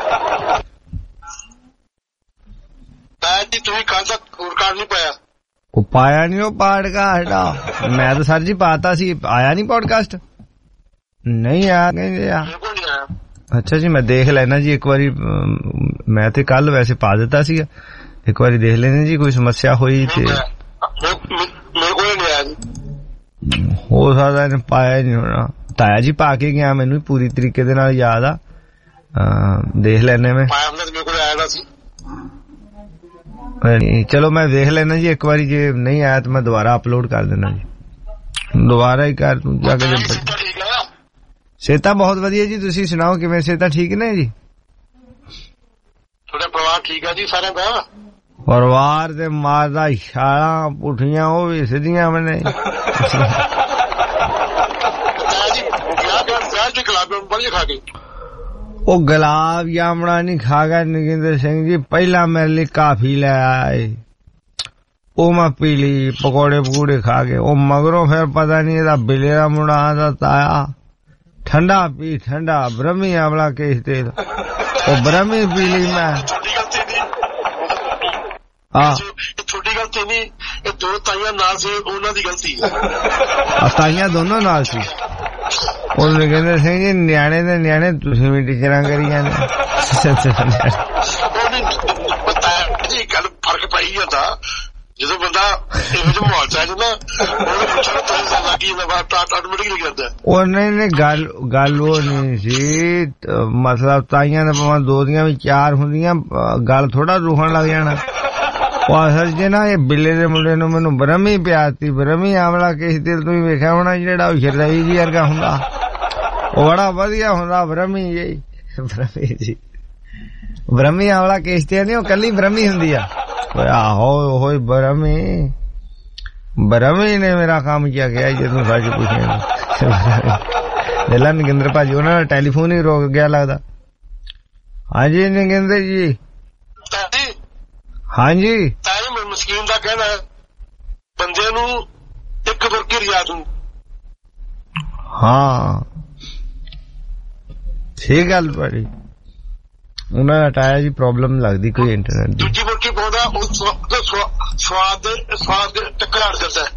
ਤੁਸੀਂ ਕੱਲ ਤੱਕ ਰਿਕਾਰਡ ਨਹੀਂ ਪਾਇਆ? ਉਹ ਪਾਇਆ ਨੀ, ਉਹ ਪਾਡਕਾਸਟ ਮੈਂ ਤਾਂ ਸਰ ਜੀ ਪਾਤਾ ਸੀ, ਆਇਆ ਨੀ ਪੋਡਕਾਸਟ? ਨਹੀਂ ਆਇਆ ਕਹਿੰਦੇ ਆ। ਅੱਛਾ ਜੀ, ਮੈਂ ਦੇਖ ਲੈਣਾ ਜੀ ਇੱਕ ਵਾਰੀ। ਮੈਂ ਤੇ ਕੱਲ ਵੈਸੇ ਪਾ ਦਿੱਤਾ ਸੀਗਾ, ਇੱਕ ਵਾਰੀ ਦੇਖ ਲੈਣੇ ਜੀ। ਕੋਈ ਸਮੱਸਿਆ ਹੋਈ ਤੇ ਮੇਰੇ ਕੋਲ ਨਹੀਂ ਆਇਆ ਜੀ। ਹੋ ਸਕਦਾ ਇਹਨੇ ਪਾਇਆ ਨਹੀਂ ਹੋਣਾ। ਤਾਇਆ ਜੀ ਪਾ ਕੇ ਗਿਆ, ਮੈਨੂੰ ਪੂਰੀ ਤਰੀਕੇ ਦੇ ਨਾਲ ਯਾਦ ਆ। ਦੇਖ ਲੈਣੇ ਮੈਂ ਪਾਇਆ ਹੁੰਦਾ ਤੇ ਮੇਰੇ ਕੋਲ ਆਇਆ ਸੀ। ਚਲੋ ਮੈਂ ਦੇਖ ਲੈਣਾ ਜੀ ਇੱਕ ਵਾਰੀ, ਜੇ ਨਹੀਂ ਆਇਆ ਤਾਂ ਮੈਂ ਦੁਬਾਰਾ ਅਪਲੋਡ ਕਰ ਦੇਣਾ ਜੀ। ਦੁਬਾਰਾ ਹੀ ਕਰ ਤੂੰ ਜਾ ਕੇ। ਸਿਹਤਾਂ ਬਹੁਤ ਵਧੀਆ ਜੀ, ਤੁਸੀਂ ਸੁਣਾਓ ਕਿਵੇਂ? ਸਿਹਤਾਂ ਠੀਕ ਨੇ ਜੀ? ਤੁਹਾਡਾ ਪਰਿਵਾਰ ਠੀਕ ਆ ਜੀ ਸਾਰਿਆਂ ਦਾ? ਪਰਿਵਾਰ ਦੇ ਮਾਰਦਾ ਛਾਲਾਂ ਪੁੱਠੀਆਂ ਉਹ ਵੀ ਸਿੱਧੀਆਂ ਬਣੇ। ਉਹ ਗੁਲਾਬ ਜਾਮਣਾ ਨਹੀਂ ਖਾ ਗਿਆ ਨਗਿੰਦਰ ਸਿੰਘ ਜੀ, ਪਹਿਲਾਂ ਮੇਰੇ ਲਈ ਕਾਫੀ ਲੈ ਆਏ, ਉਹ ਮੈਂ ਪੀ ਲਈ, ਪਕੌੜੇ ਪਕੂੜੇ ਖਾ ਕੇ। ਉਹ ਮਗਰੋਂ ਫਿਰ ਪਤਾ ਨਹੀਂ ਇਹਦਾ ਬਿਲੇ ਦਾ ਮੁੰਡਾ ਦਾ ਤਾਇਆ, ਠੰਡਾ ਪੀ ਠੰਡਾ, ਬ੍ਰਹਮੀ ਆਵਲਾ ਕੇਸ ਤੇਲ, ਉਹ ਬ੍ਰਹਮੀ ਪੀ ਲਈ ਮੈਂ। ਛੋਟੀ ਗਲਤੀ ਨਹੀਂ, ਇਹ ਦੋ ਤਾਈਆਂ ਨਾਲ ਸੀ, ਉਹਨਾਂ ਦੀ ਗਲਤੀ ਤਾਈਆਂ ਦੋਨੋਂ ਨਾਲ ਸੀ। ਉਹਨੇ ਕਹਿੰਦੇ ਸਿੰਘ ਜੀ ਨਿਆਣੇ ਦੇ ਨਿਆਣੇ ਤੁਸੀਂ ਵੀ ਟੀਚਰਾਂ ਕਰੀ ਜਾਂਦੇ। ਜੀ ਗੱਲ ਫਰਕ ਪਈ ਜਾਂਦਾ ਜਦੋਂ ਬੰਦਾ ਇਹੋ ਜਿਹਾ ਮਾਹੌਲ ਚ ਆ ਜਾਂਦਾ, ਉਹਨੂੰ ਪੁੱਛਣਾ ਤਾਂ ਕੀ ਆਟੋਮੈਟਿਕਲੀ ਕਰਦਾ। ਉਹ ਨਹੀਂ ਗੱਲ ਉਹ ਨਹੀਂ ਸੀ, ਮਤਲਬ ਤਾਈਆਂ ਦੇ ਭਾਵੇਂ ਦੋ ਦੀਆਂ ਵੀ ਚਾਰ ਹੁੰਦੀਆਂ, ਗੱਲ ਥੋੜਾ ਰੂਹਣ ਲੱਗ ਜਾਣਾ। ਉਹ ਅਸਲ ਚ ਨਾ ਇਹ ਬਿੱਲੇ ਦੇ ਮੁੰਡੇ ਨੂੰ ਮੈਨੂੰ ਬ੍ਰਹਮੀ ਪਿਆਤੀ, ਬ੍ਰਹਮੀ ਆਵਲਾ ਕਿਸੇ ਦਿਲ ਤੁਸੀਂ ਵੇਖਿਆ ਹੋਣਾ, ਜਿਹੜਾ ਉਹ ਸ਼ਰਦਾਈ ਜੀ ਵਰਗਾ ਹੁੰਦਾ, ਉਹ ਬੜਾ ਵਧੀਆ ਹੁੰਦਾ ਬ੍ਰਹਮੀ ਜੀ। ਬ੍ਰਹਮੀ ਜੀ ਬ੍ਰਹਮੀ ਆਵਲਾ ਕਿਸ਼ਤੇ ਨਹੀਂ, ਉਹ ਕੱਲੀ ਬ੍ਰਹਮੀ ਹੁੰਦੀ ਆ। ਆਹੋ ਉਹ ਬ੍ਰਹਮੀ ਨੇ ਮੇਰਾ ਕੰਮ ਕਿਆ ਗਿਆ ਜਦੋਂ ਸੱਚ ਪੁੱਛਿਆ। ਪਹਿਲਾਂ ਨਗਿੰਦਰ ਭਾਜੀ ਉਹਨਾਂ ਦਾ ਟੈਲੀਫੋਨ ਹੀ ਰੁਕ ਗਿਆ ਲੱਗਦਾ। ਹਾਂਜੀ ਨਗਿੰਦਰ ਜੀ। ਹਾਂਜੀ ਮਸਕੀਨ ਦਾ ਕਹਿਣਾ ਬੰਦੇ ਨੂੰ ਇੱਕ ਬੁਰਕੀ ਰਿਆ ਦੂੰ। ਹਾਂ ਠੀਕ ਗੱਲ ਭਾਜੀ, ਉਹਨਾਂ ਦਾ ਟਾਇਆ ਜੀ ਪ੍ਰੋਬਲਮ ਲੱਗਦੀ ਕੋਈ ਇੰਟਰਨੈਟ ਦੀ। ਦੂਜੀ ਬੁਰਕੀ ਪਾਉਂਦਾ ਉਹ ਸਵਾਦ ਟੱਕਰ ਆੜ ਕਰਦਾ।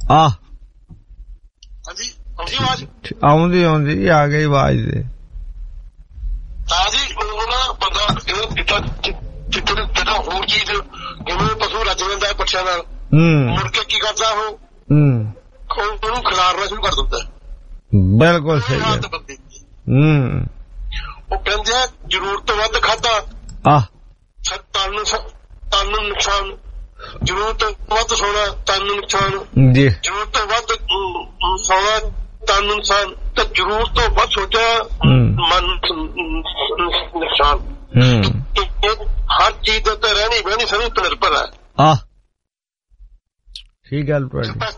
ਹਾਂਜੀ ਆਉਂਦੀ ਆਉਂਦੀ ਆ ਗਈ ਆਵਾਜ਼ ਦੇ। ਤਾਂ ਜੀ ਉਹ ਨਾ ਬੰਦਾ ਜਿੱਦਾਂ ਹੋਰ ਚੀਜ਼ ਜਿਵੇਂ ਪਸ਼ੂ ਰੱਜ ਜਾਂਦਾ ਪੱਛਿਆਂ ਨਾਲ, ਮੁੜ ਕੇ ਕੀ ਕਰਦਾ ਉਹ ਉਹਨੂੰ ਖਿਲਾਰਨਾ ਸ਼ੁਰੂ ਕਰ ਦਿੰਦਾ। ਬਿਲਕੁਲ ਸਹੀ ਹੈ। ਉਹ ਕਹਿੰਦੇ ਆ ਜ਼ਰੂਰਤ ਤੋਂ ਵੱਧ ਖਾਧਾ ਤਨ ਨੂੰ ਨੁਕਸਾਨ, ਜ਼ਰੂਰਤ ਤੋਂ ਵੱਧ ਸੋਣਾ ਤਨ ਨੂੰ ਨੁਕਸਾਨ, ਜ਼ਰੂਰਤ ਤੋਂ ਵੱਧ ਸੋਣਾ ਤਨ ਨੂੰ ਨੁਕਸਾਨ, ਤੇ ਜ਼ਰੂਰਤ ਤੋਂ ਵੱਧ ਸੋਚਿਆ ਮਨ ਨੁਕਸਾਨ। ਹਰ ਚੀਜ਼ ਦੇ ਉੱਤੇ ਰਹਿਣੀ ਬਹਿਣੀ ਸਭ ਉੱਤੇ ਨਿਰਭਰ ਹੈ। ਠੀਕ ਗੱਲ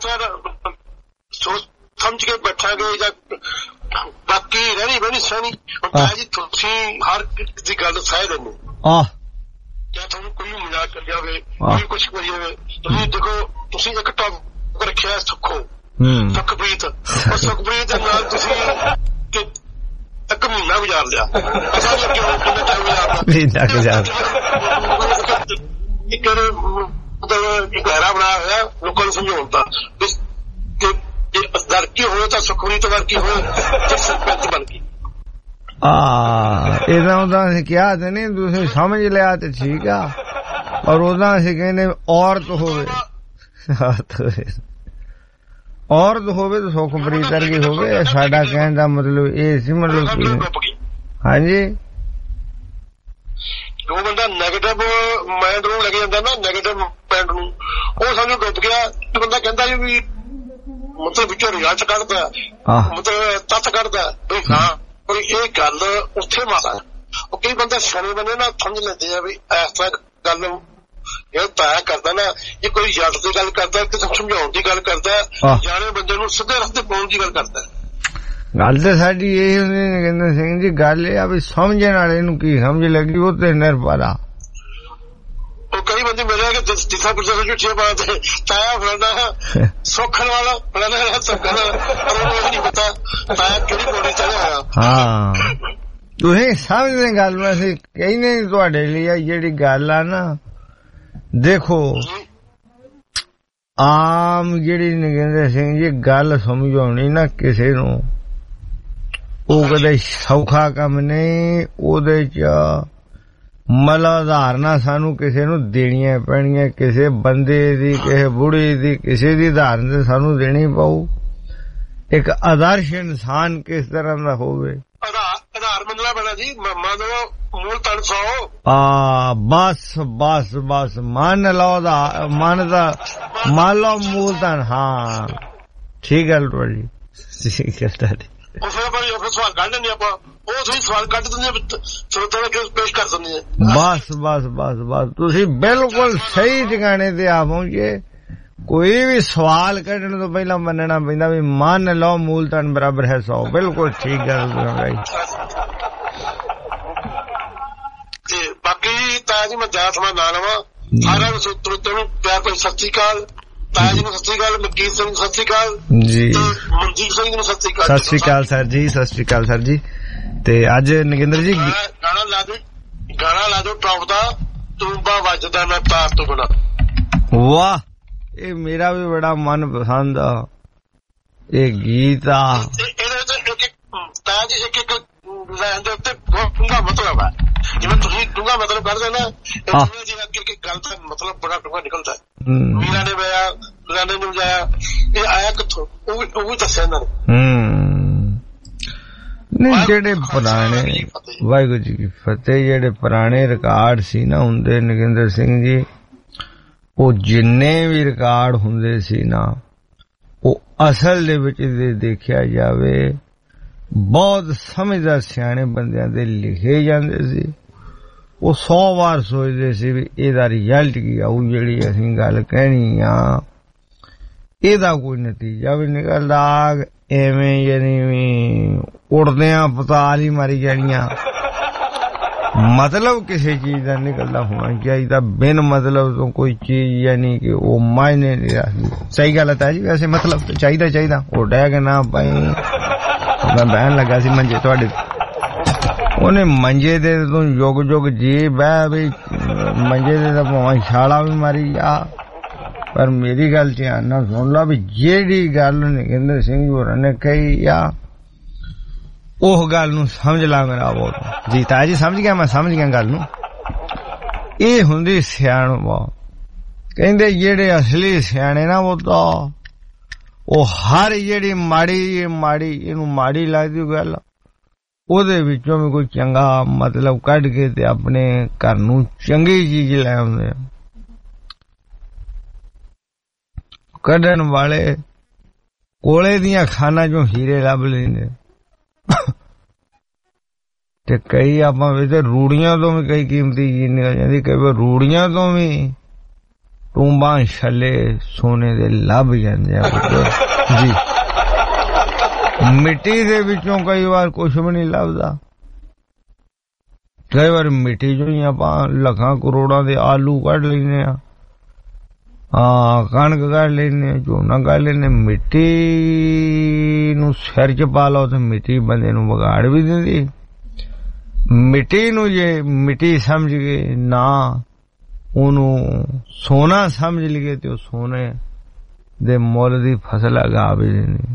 ਸੋਚ ਸਮਝ ਕੇ ਬੈਠਾਂਗੇ ਜਾਂ ਬਾਕੀ ਰਹਿਣੀ ਬਹਿਣੀ ਸਹਿਣੀ। ਜੀ ਤੁਸੀਂ ਹਰ ਦੀ ਗੱਲ ਸਹਿ ਦਿੰਦੇ, ਜਾਂ ਤੁਹਾਨੂੰ ਕੋਈ ਮਜ਼ਾਕ ਕਰ ਜਾਵੇ, ਕੋਈ ਕੁਛ ਕਰੀ ਜਾਵੇ, ਤੁਸੀਂ ਦੇਖੋ ਤੁਸੀਂ ਇੱਕ ਟੌਪ ਰੱਖਿਆ ਸੁਖਪ੍ਰੀਤ, ਔਰ ਸੁਖਪ੍ਰੀਤ ਦੇ ਨਾਲ ਤੁਸੀਂ ਇੱਕ ਮਹੀਨਾ ਗੁਜ਼ਾਰ ਲਿਆ, ਪਤਾ ਨਹੀਂ ਕਿਉਂ ਕਿੰਨਾ ਟਾਈਮ ਗੁਜ਼ਾਰਦਾ। ਇੱਕ ਘੇਰਾ ਬਣਾਇਆ ਹੋਇਆ ਲੋਕਾਂ ਨੂੰ ਸਮਝਾਉਣ ਦਾ, ਦਰਕੀ ਹੋਏ ਤਾਂ ਸੁਖਪ੍ਰੀਤ ਵਰਗੀ ਹੋਏ ਤੇ ਸਰਪੰਚ ਬਣ ਗਈ। ਇਹਦਾ ਉਹਦਾ ਅਸੀਂ ਕਿਹਾ ਤੇ ਨਹੀਂ, ਤੁਸੀਂ ਸਮਝ ਲਿਆ ਤੇ ਠੀਕ ਆ, ਔਰ ਉਹਦਾ ਅਸੀਂ ਕਹਿੰਦੇ ਔਰਤ ਹੋਵੇ, ਔਰਤ ਹੋਵੇ ਤਾਂ ਸੁਖਪ੍ਰੀਤ ਵਰਗੀ ਹੋਵੇ। ਸਾਡਾ ਕਹਿਣ ਦਾ ਮਤਲਬ ਇਹ ਸੀ, ਮਤਲਬ ਹਾਂਜੀ ਜੋ ਬੰਦਾ ਨੈਗੇਟਿਵ ਮਾਈਂਡ ਨੂੰ ਲੱਗ ਜਾਂਦਾ ਨਾ, ਨੈਗੇਟਿਵ ਮਾਈਂਡ ਨੂੰ, ਉਹ ਸਾਨੂੰ ਡੁੱਬ ਗਿਆ। ਬੰਦਾ ਕਹਿੰਦਾ ਵੀ ਮਤਲਬ ਵਿੱਚੋਂ ਰਿਜ਼ਲਟ ਕੱਢਦਾ, ਮਤਲਬ ਤੱਤ ਕੱਢਦਾ ਵੀ ਹਾਂ ਕੋਈ ਇਹ ਗੱਲ ਉੱਥੇ ਮਾਰਾ। ਉਹ ਕਈ ਬੰਦੇ ਸਿਆਣੇ ਬੰਦੇ ਨਾ ਸਮਝ ਲੈਂਦੇ ਆ ਵੀ ਇਸ ਤਰ੍ਹਾਂ ਗੱਲ ਇਹ ਤਾਂ ਕਰਦਾ ਨਾ, ਜੇ ਕੋਈ ਜੱਟ ਦੀ ਗੱਲ ਕਰਦਾ, ਕਿਸੇ ਸਮਝਾਉਣ ਦੀ ਗੱਲ ਕਰਦਾ, ਜਾਣੇ ਬੰਦੇ ਨੂੰ ਸਿੱਧੇ ਰਸਤੇ ਪਾਉਣ ਦੀ ਗੱਲ ਕਰਦਾ। ਗੱਲ ਤਾਂ ਸਾਡੀ ਇਹ ਹੁੰਦੀ ਨਗਿੰਦਰ ਸਿੰਘ ਜੀ, ਗੱਲ ਇਹ ਆ ਵੀ ਸਮਝਣ ਵਾਲੇ ਨੂੰ ਕੀ ਸਮਝ ਲੱਗੀ ਉਹ ਤੇ ਨਿਰਭਰ ਆ। ਉਹ ਕਈ ਬੰਦੇ ਮਿਲਿਆ ਕਿ ਜਿੱਥਾ ਪੁੱਛਿਆ ਝੂਠੀਆਂ ਬਾਤ ਤਾਇਆ ਫਲਾਣਾ ਸੌਖਣ ਵਾਲਾ ਫਲਾਣਾ ਸੌਖਣ ਵਾਲਾ, ਪਰ ਉਹਨੂੰ ਨਹੀਂ ਪਤਾ ਤਾਇਆ ਕਿਹੜੀ ਬੋਲੀ ਚੜਿਆ ਹੋਇਆ। ਹਾਂ ਤੁਸੀਂ ਸਮਝਦੇ ਗੱਲ ਨੂੰ, ਅਸੀਂ ਕਹਿੰਦੇ ਤੁਹਾਡੇ ਲਈ ਜਿਹੜੀ ਗੱਲ ਆ ਨਾ, ਦੇਖੋ ਆਮ ਜਿਹੜੀ ਨਗਿੰਦਰ ਸਿੰਘ ਜੀ ਗੱਲ ਸਮਝਾਉਣੀ ਨਾ ਕਿਸੇ ਨੂੰ, ਉਹ ਕਦੇ ਸੌਖਾ ਕੰਮ ਨਹੀਂ। ਉਹਦੇ ਚ ਮਲਾਧਾਰਨਾ ਸਾਨੂੰ ਕਿਸੇ ਨੂੰ ਦੇਣੀਆਂ ਪੈਣੀਆਂ, ਕਿਸੇ ਬੰਦੇ ਦੀ, ਕਿਸੇ ਬੁੜੀ ਦੀ, ਕਿਸੇ ਦੀ ਧਾਰਨ ਤੇ ਸਾਨੂੰ ਦੇਣੀ ਪਊ। ਇੱਕ ਆਦਰਸ਼ ਇਨਸਾਨ ਕਿਸ ਤਰ੍ਹਾਂ ਦਾ ਹੋਵੇ, ਆਧਾਰ ਮੰਨਣਾ ਪੈਣਾ ਜੀ। ਮੂਲ ਤਨ ਸੋ ਬਸ ਮੰਨ ਲਓ ਦਾ ਮਨ ਦਾ ਮੰਨ ਲਓ ਮੂਲ ਤਨ। ਹਾਂ ਠੀਕ ਗੱਲ ਤੁਹਾਡੀ, ਠੀਕ ਹੈ ਤੁਹਾਡੀ। ਉਹ ਫਿਰ ਆਪਾਂ ਸਵਾਲ ਕੱਢ ਲੈਂਦੇ ਆਪਾਂ, ਉਹ ਤੁਸੀਂ ਸਵਾਲ ਕੱਢ ਦਿੰਦੇ ਸਰੋਤਾਂ ਦੇ ਪੇਸ਼ ਕਰ ਦਿੰਦੇ ਆ। ਬਸ ਤੁਸੀਂ ਬਿਲਕੁਲ ਸਹੀ ਟਿਕਾਣੇ ਤੇ ਆ ਪਹੁੰਚੇ। ਕੋਈ ਵੀ ਸਵਾਲ ਕੱਢਣ ਤੋਂ ਪਹਿਲਾਂ ਮੰਨਣਾ ਪੈਂਦਾ ਵੀ ਮੰਨ ਲਓ ਮੂਲਧਨ ਬਰਾਬਰ ਹੈ 100। ਬਿਲਕੁਲ ਠੀਕ ਗੱਲ ਭਾਈ। ਤੇ ਬਾਕੀ ਤਾਇਆ ਜੀ ਮੈਂ ਜ਼ਿਆਦਾ ਸਮਾਂ ਨਾ ਲਵਾਂ, ਸਾਰਿਆਂ ਨੂੰ ਸਰੋਤਿਆਂ ਨੂੰ ਪਿਆਰ ਭਰੀ ਸਤਿ ਸ੍ਰੀ ਅਕਾਲ। ਤਾਇਆ ਜੀ ਨੂੰ ਸਤਿ ਸ੍ਰੀ ਅਕਾਲ, ਮਲਕੀਤ ਸਿੰਘ ਨੂੰ ਸਤਿ ਸ੍ਰੀ ਅਕਾਲ ਜੀ, ਮਨਜੀਤ ਸਿੰਘ ਨੂੰ ਸਤਿ ਸ੍ਰੀ ਅਕਾਲ। ਸਤਿ ਸ੍ਰੀ ਅਕਾਲ ਸਰ ਜੀ, ਸਤਿ ਸ੍ਰੀ ਅਕਾਲ ਸਰ ਜੀ। ਤੇ ਅੱਜ ਨਗਿੰਦਰ ਜੀ ਗਾਣਾ ਲਾ ਦਿਓ ਟੌਪ ਦਾ, ਤੂੰਬਾ ਵੱਜਦਾ ਮੈਂ ਤਾਰ ਤੋਂ ਬਿਨਾਂ। ਵਾਹ, ਇਹ ਮੇਰਾ ਵੀ ਬੜਾ ਮਨ ਪਸੰਦ ਆ ਇਹ ਗੀਤ ਆ। ਇਹਦੇ ਵਿੱਚ ਤਾਇਆ ਜੀ ਇੱਕ ਲਾਈਨ ਦੇ ਉੱਤੇ ਬਹੁਤ ਡੂੰਘਾ ਮਤਲਬ ਹੈ। ਜਿਵੇਂ ਤੁਸੀਂ ਡੂੰਘਾ ਮਤਲਬ ਕਰਦੇ ਨਾ, ਇਹ ਜੀ ਅੱਗੇ ਗੱਲ ਦਾ ਮਤਲਬ ਬੜਾ ਡੂੰਘਾ ਨਿਕਲਦਾ ਹੈ। ਮੀਰਾ ਨੇ ਵਜਾਇਆ, ਗਾਣੇ ਨੂੰ ਵਜਾਇਆ, ਇਹ ਆਇਆ ਕਿੱਥੋਂ ਉਹ ਵੀ ਦੱਸਿਆ ਇਹਨਾਂ ਨੇ। ਨਹੀਂ ਜਿਹੜੇ ਪੁਰਾਣੇ, ਵਾਹਿਗੁਰੂ ਜੀ ਕੀ ਫਤਿਹ, ਜਿਹੜੇ ਪੁਰਾਣੇ ਰਿਕਾਰਡ ਸੀ ਨਾ ਹੁੰਦੇ ਨਗਿੰਦਰ ਸਿੰਘ ਜੀ, ਉਹ ਜਿੰਨੇ ਵੀ ਰਿਕਾਰਡ ਹੁੰਦੇ ਸੀ ਨਾ, ਉਹ ਅਸਲ ਦੇ ਵਿੱਚ ਦੇਖਿਆ ਜਾਵੇ ਬਹੁਤ ਸਮਝਦਾਰ ਸਿਆਣੇ ਬੰਦਿਆਂ ਦੇ ਲਿਖੇ ਜਾਂਦੇ ਸੀ। ਉਹ 100 ਵਾਰ ਸੋਚਦੇ ਸੀ ਵੀ ਇਹਦਾ ਰਿਜ਼ਲਟ ਕੀ ਆਊ, ਜਿਹੜੀ ਅਸੀਂ ਗੱਲ ਕਹਿਣੀ ਆ ਇਹਦਾ ਕੋਈ ਨਤੀਜਾ ਵੀ ਨਿਕਲਦਾ। ਐਵੇਂ ਯਾਨੀ ਵੀ ਉੜਦਿਆਂ ਪਤਾਲ ਹੀ ਮਾਰੀ ਜਾਣੀਆਂ। ਮਤਲਬ ਕਿਸੇ ਚੀਜ਼ ਦਾ ਨਿਕਲਦਾ ਹੋਣਾ ਚਾਹੀਦਾ, ਬਿਨ ਮਤਲਬ ਤੋਂ ਕੋਈ ਚੀਜ਼ ਯਾਨੀ ਕਿ ਉਹ ਮਾਇਨੇ ਨਹੀਂ ਰੱਖਦੀ। ਸਹੀ ਗੱਲ ਹੈ ਜੀ, ਵੈਸੇ ਮਤਲਬ ਚਾਹੀਦਾ ਉਹ ਡੈ ਕੇ ਨਾ ਪਾਈ। ਮੈਂ ਬਹਿਣ ਲੱਗਾ ਸੀ ਮੰਜੇ ਤੁਹਾਡੇ, ਉਹਨੇ ਮੰਜੇ ਦੇ ਤੋਂ ਯੁੱਗ ਜੀ ਬਹਿ ਵੀ ਮੰਜੇ ਦੇ ਤਾਂ ਭਾਵੇਂ ਛਾਲਾ ਵੀ ਮਾਰੀ ਜਾ, ਪਰ ਮੇਰੀ ਗੱਲ ਧਿਆਨ ਨਾਲ ਸੁਣ ਲਾ ਵੀ ਜਿਹੜੀ ਗੱਲ ਨਗਿੰਦਰ ਸਿੰਘ ਹੋਰਾਂ ਨੇ ਕਹੀ ਆ ਉਹ ਗੱਲ ਨੂੰ ਸਮਝ ਲਾ ਮੇਰਾ ਬਹੁਤ ਜੀ। ਤਾਇਆ ਜੀ ਸਮਝ ਗਿਆ, ਮੈਂ ਸਮਝ ਗਿਆ ਗੱਲ ਨੂੰ। ਇਹ ਹੁੰਦੀ ਸਿਆਣਪ। ਕਹਿੰਦੇ ਜਿਹੜੇ ਅਸਲੀ ਸਿਆਣੇ ਨਾ ਉਹ ਤਾਂ ਉਹ ਹਰ ਜਿਹੜੀ ਮਾੜੀ ਇਹਨੂੰ ਮਾੜੀ ਲੱਗਦੀ ਗੱਲ, ਉਹਦੇ ਵਿੱਚੋਂ ਵੀ ਕੋਈ ਚੰਗਾ ਮਤਲਬ ਕੱਢ ਕੇ ਤੇ ਆਪਣੇ ਘਰ ਨੂੰ ਚੰਗੀ ਚੀਜ਼ ਲੈ ਆਉਂਦੇ ਆ। ਕੱਢਣ ਵਾਲੇ ਕੋਲੇ ਦੀਆਂ ਖਾਨਾਂ ਚੋਂ ਹੀਰੇ ਲੱਭ ਲੈਂਦੇ। ਤੇ ਕਈ ਆਪਾਂ ਵਿੱਚ ਰੂੜੀਆਂ ਤੋਂ ਵੀ ਕਈ ਕੀਮਤੀ ਚੀਜ਼ ਨਿਕਲ ਜਾਂਦੀ, ਕਈ ਵਾਰ ਰੂੜੀਆਂ ਤੋਂ ਵੀ ਟੂੰਬਾਂ ਛੱਲੇ ਸੋਨੇ ਦੇ ਲੱਭ ਜਾਂਦੇ ਆ ਜੀ। ਮਿੱਟੀ ਦੇ ਵਿੱਚੋਂ ਕਈ ਵਾਰ ਕੁਛ ਵੀ ਨਹੀਂ ਲੱਭਦਾ। ਕਈ ਵਾਰ ਮਿੱਟੀ ਚੋਂ ਹੀ ਆਪਾਂ ਲੱਖਾਂ ਕਰੋੜਾਂ ਦੇ ਆਲੂ ਕੱਢ ਲੈਂਦੇ ਆ, ਕਣਕ ਕੱਢ ਲੈਂਦੇ, ਝੋਨਾ ਕੱਢ ਲੈਂਦੇ। ਮਿੱਟੀ ਨੂੰ ਸਿਰ ਚ ਪਾ ਲਓ ਤੇ ਮਿੱਟੀ ਬੰਦੇ ਨੂੰ ਵਿਗਾੜ ਵੀ ਦਿੰਦੀ। ਮਿੱਟੀ ਨੂੰ ਜੇ ਮਿੱਟੀ ਸਮਝ ਕੇ ਨਾ ਉਹਨੂੰ ਸੋਨਾ ਸਮਝ ਲਈਏ ਤੇ ਉਹ ਸੋਨੇ ਦੇ ਮੁੱਲ ਦੀ ਫਸਲ ਲਗਾ ਵੀ ਦਿੰਦੀ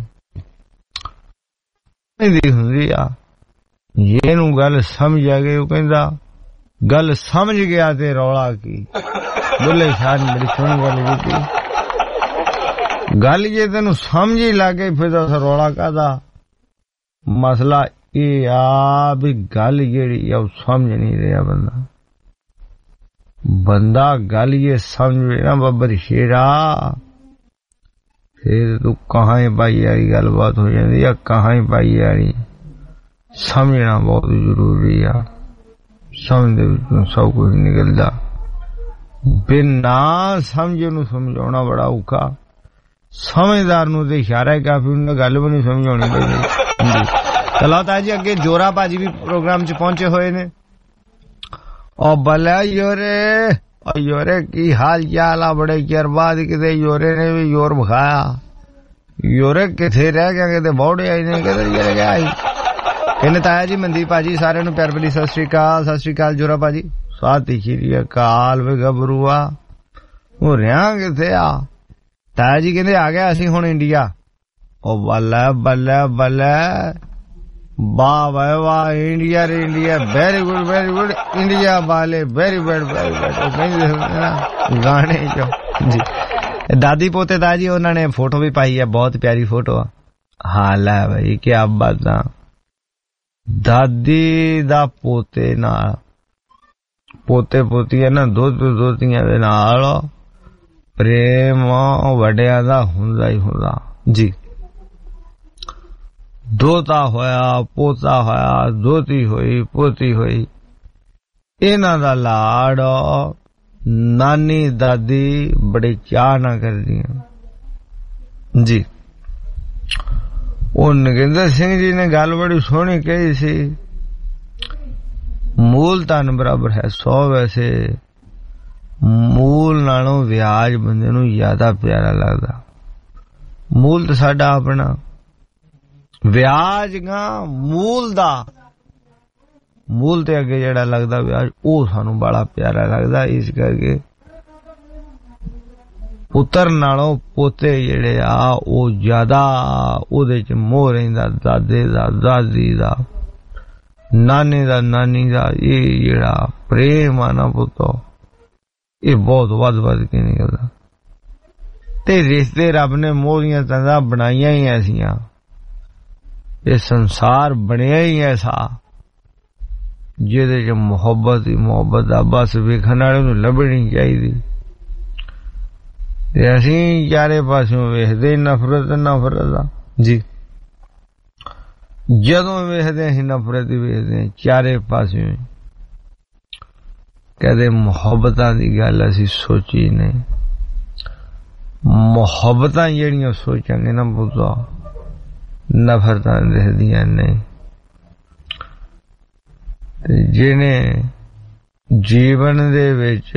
ਹੁੰਦੀ ਆ। ਇਹਨੂੰ ਗੱਲ ਸਮਝ ਆ ਗਈ, ਉਹ ਕਹਿੰਦਾ ਗੱਲ ਸਮਝ ਗਿਆ ਤੇ ਰੌਲਾ ਕੀ। ਬੁੱਲੇ ਸ਼ਾਹ ਨੇ ਬੜੀ ਸੋਹਣੀ ਗੱਲ ਕੀਤੀ, ਗੱਲ ਜੇ ਤੈਨੂੰ ਸਮਝ ਹੀ ਲੱਗੇ ਫਿਰ ਤਾਂ ਰੌਲਾ ਕਾਹਦਾ। ਮਸਲਾ ਇਹ ਆ ਵੀ ਗੱਲ ਜਿਹੜੀ ਆ ਉਹ ਸਮਝ ਨਹੀਂ ਰਿਹਾ ਬੰਦਾ ਗੱਲ ਇਹ ਸਮਝ ਨਾ ਬੱਬਰ ਸ਼ੇਰਾ, ਫਿਰ ਤੂੰ ਕਹਾਂ ਭਾਈ ਵਾਲੀ ਗੱਲਬਾਤ ਹੋ ਜਾਂਦੀ ਆ। ਕਹਾਂ ਭਾਈ ਵਾਲੀ ਸਮਝਣਾ ਬਹੁਤ ਜ਼ਰੂਰੀ ਆ। ਸਮਝ ਦੇ ਵਿੱਚੋਂ ਸਭ ਕੁਝ ਨਿਕਲਦਾ, ਬਿਨਾ ਸਮਝ ਨੂੰ ਸਮਝਾਉਣਾ ਬੜਾ ਔਖਾ। ਸਮਝਦਾਰ ਨੂੰ ਤੇ ਇਸ਼ਾਰਾ ਹੀ ਕਾਫੀ, ਉਹਨਾਂ ਗੱਲ ਵੀ ਨਹੀਂ ਸਮਝਾਉਣੀ ਚਾਹੀਦੀ। ਚਲੋ ਤਾਂ ਜੀ ਅੱਗੇ ਜੋਰਾ ਭਾਜੀ ਵੀ ਪ੍ਰੋਗਰਾਮ ਚ ਪਹੁੰਚੇ ਹੋਏ ਨੇ। ਉਹ ਬੱਲੇ ਯੋਰੇ ਕੀ ਹਾਲ ਚਾਲ ਆ? ਬੜੇ ਚਿਰ ਬਾਅਦ ਕਿਤੇ ਯੋਰੇ ਨੇ ਵੀ ਜ਼ੋਰ ਵਿਖਾਇਆ। ਯੋਰੇ ਕਿੱਥੇ ਰਹਿ ਗਿਆ, ਕਿਤੇ ਬੌੜੇ ਆਈ ਨੇ, ਕਿਤੇ ਚਲੇ ਗਿਆ। ਕਹਿੰਦੇ ਤਾਇਆ ਜੀ ਮਨਦੀਪ ਭਾਜੀ ਸਾਰਿਆਂ ਨੂੰ ਪਿਆਰ ਭਰੀ ਸਤਿ ਸ੍ਰੀ ਅਕਾਲ। ਸਤਿ ਸ੍ਰੀ ਅਕਾਲ ਜੋਰਾ ਭਾਜੀ। ਸਤਿ ਸ੍ਰੀ ਅਕਾਲ ਵੇ ਗੱਭਰੂਆ, ਉਹ ਰਿਆਂ ਕਿੱਥੇ ਆ? ਤਾਇਆ ਜੀ ਕਹਿੰਦੇ ਆ ਗਿਆ ਅਸੀਂ ਹੁਣ ਇੰਡੀਆ। ਉਹ ਬੱਲੇ ਵਾਹ ਵਾਹ ਵਾਹ, ਇੰਡੀਆ ਵੈਰੀ ਗੁੱਡ ਇੰਡੀਆ ਵਾਲੇ ਵੈਰੀ ਬੈਡ। ਉਹ ਕਹਿੰਦੇ ਨਾ ਗਾਣੇ ਚੋਂ ਜੀ। ਦਾਦੀ ਪੋਤੇ ਦਾ ਜੀ ਉਹਨਾਂ ਨੇ ਫੋਟੋ ਵੀ ਪਾਈ ਹੈ, ਬਹੁਤ ਪਿਆਰੀ ਫੋਟੋ ਆ। ਹਾਲ ਹੈ ਭਾਈ, ਕੀ ਬਾਤਾਂ। ਦਾਦੀ ਦਾ ਪੋਤੇ ਨਾਲ, ਪੋਤੇ ਪੋਤੀਆਂ ਨਾ ਦੋਤੀਆਂ ਦੇ ਨਾਲ ਪ੍ਰੇਮ ਵੱਡਿਆਂ ਦਾ ਹੁੰਦਾ ਹੀ ਹੁੰਦਾ ਜੀ। ਦੋਤਾ ਹੋਇਆ, ਪੋਤਾ ਹੋਇਆ, ਦੋਤੀ ਹੋਈ, ਪੋਤੀ ਹੋਈ। ਇਹਨਾਂ ਦਾ ਲਾੜ ਨਾਨੀ ਦਾਦੀ ਬੜੇ ਚਾਅ ਨਾਲ ਕਰਦੀਆਂ ਜੀ। ਉਹ ਨਗਿੰਦਰ ਸਿੰਘ ਜੀ ਨੇ ਗੱਲ ਬੜੀ ਸੋਹਣੀ ਕਹੀ ਸੀ, ਮੂਲ ਧਨ ਬਰਾਬਰ ਹੈ 100। ਵੈਸੇ ਮੂਲ ਨਾਲੋਂ ਵਿਆਜ ਬੰਦੇ ਨੂੰ ਜ਼ਿਆਦਾ ਪਿਆਰਾ ਲੱਗਦਾ। ਮੂਲ ਤਾਂ ਸਾਡਾ ਆਪਣਾ, ਵਿਆਜ ਗਾ ਮੂਲ ਦਾ, ਮੂਲ ਤੇ ਅੱਗੇ ਜਿਹੜਾ ਲੱਗਦਾ ਵਿਆਜ ਉਹ ਸਾਨੂੰ ਬੜਾ ਪਿਆਰਾ ਲੱਗਦਾ। ਇਸ ਕਰਕੇ ਪੁੱਤਰ ਨਾਲੋਂ ਪੋਤੇ ਜਿਹੜੇ ਆ ਉਹ ਜ਼ਿਆਦਾ ਉਹਦੇ ਚ ਮੋਹ ਰਹਿੰਦਾ, ਦਾਦੇ ਦਾ, ਦਾਦੀ ਦਾ, ਨਾਨੇ ਦਾ, ਨਾਨੀ ਦਾ। ਇਹ ਜਿਹੜਾ ਪ੍ਰੇਮ ਆ ਨਾ ਪੁੱਤੋ, ਇਹ ਬਹੁਤ ਵੱਧ ਕੇ ਨਿਕਲਦਾ। ਤੇ ਰਿਸ਼ਤੇ ਰੱਬ ਨੇ ਮੋਹਰੀਆਂ ਤੰਦਾਂ ਬਣਾਈਆਂ ਹੀ ਐਸੀਆਂ, ਇਹ ਸੰਸਾਰ ਬਣਿਆ ਹੀ ਐਸਾ ਜਿਹਦੇ ਚ ਮੁਹੱਬਤ ਹੀ ਮੁਹੱਬਤ ਆ। ਬਸ ਵੇਖਣ ਵਾਲੇ ਨੂੰ ਲੱਭਣੀ ਚਾਹੀਦੀ, ਤੇ ਅਸੀਂ ਚਾਰੇ ਪਾਸਿਓਂ ਵੇਖਦੇ ਨਫ਼ਰਤ ਨਫ਼ਰਤ ਆ ਜੀ। ਜਦੋਂ ਵੇਖਦੇ ਅਸੀਂ ਨਫ਼ਰਤ ਹੀ ਵੇਖਦੇ ਹਾਂ ਚਾਰੇ ਪਾਸਿਓਂ। ਕਦੇ ਮੁਹੱਬਤਾਂ ਦੀ ਗੱਲ ਅਸੀਂ ਸੋਚੀ ਨਹੀਂ। ਮੁਹੱਬਤਾਂ ਜਿਹੜੀਆਂ ਸੋਚਾਂਗੇ ਨਾ ਪੁੱਤੋ, ਨਫ਼ਰਤਾਂ ਦਿਖਦੀਆਂ ਨਹੀਂ। ਤੇ ਜਿਹਨੇ ਜੀਵਨ ਦੇ ਵਿੱਚ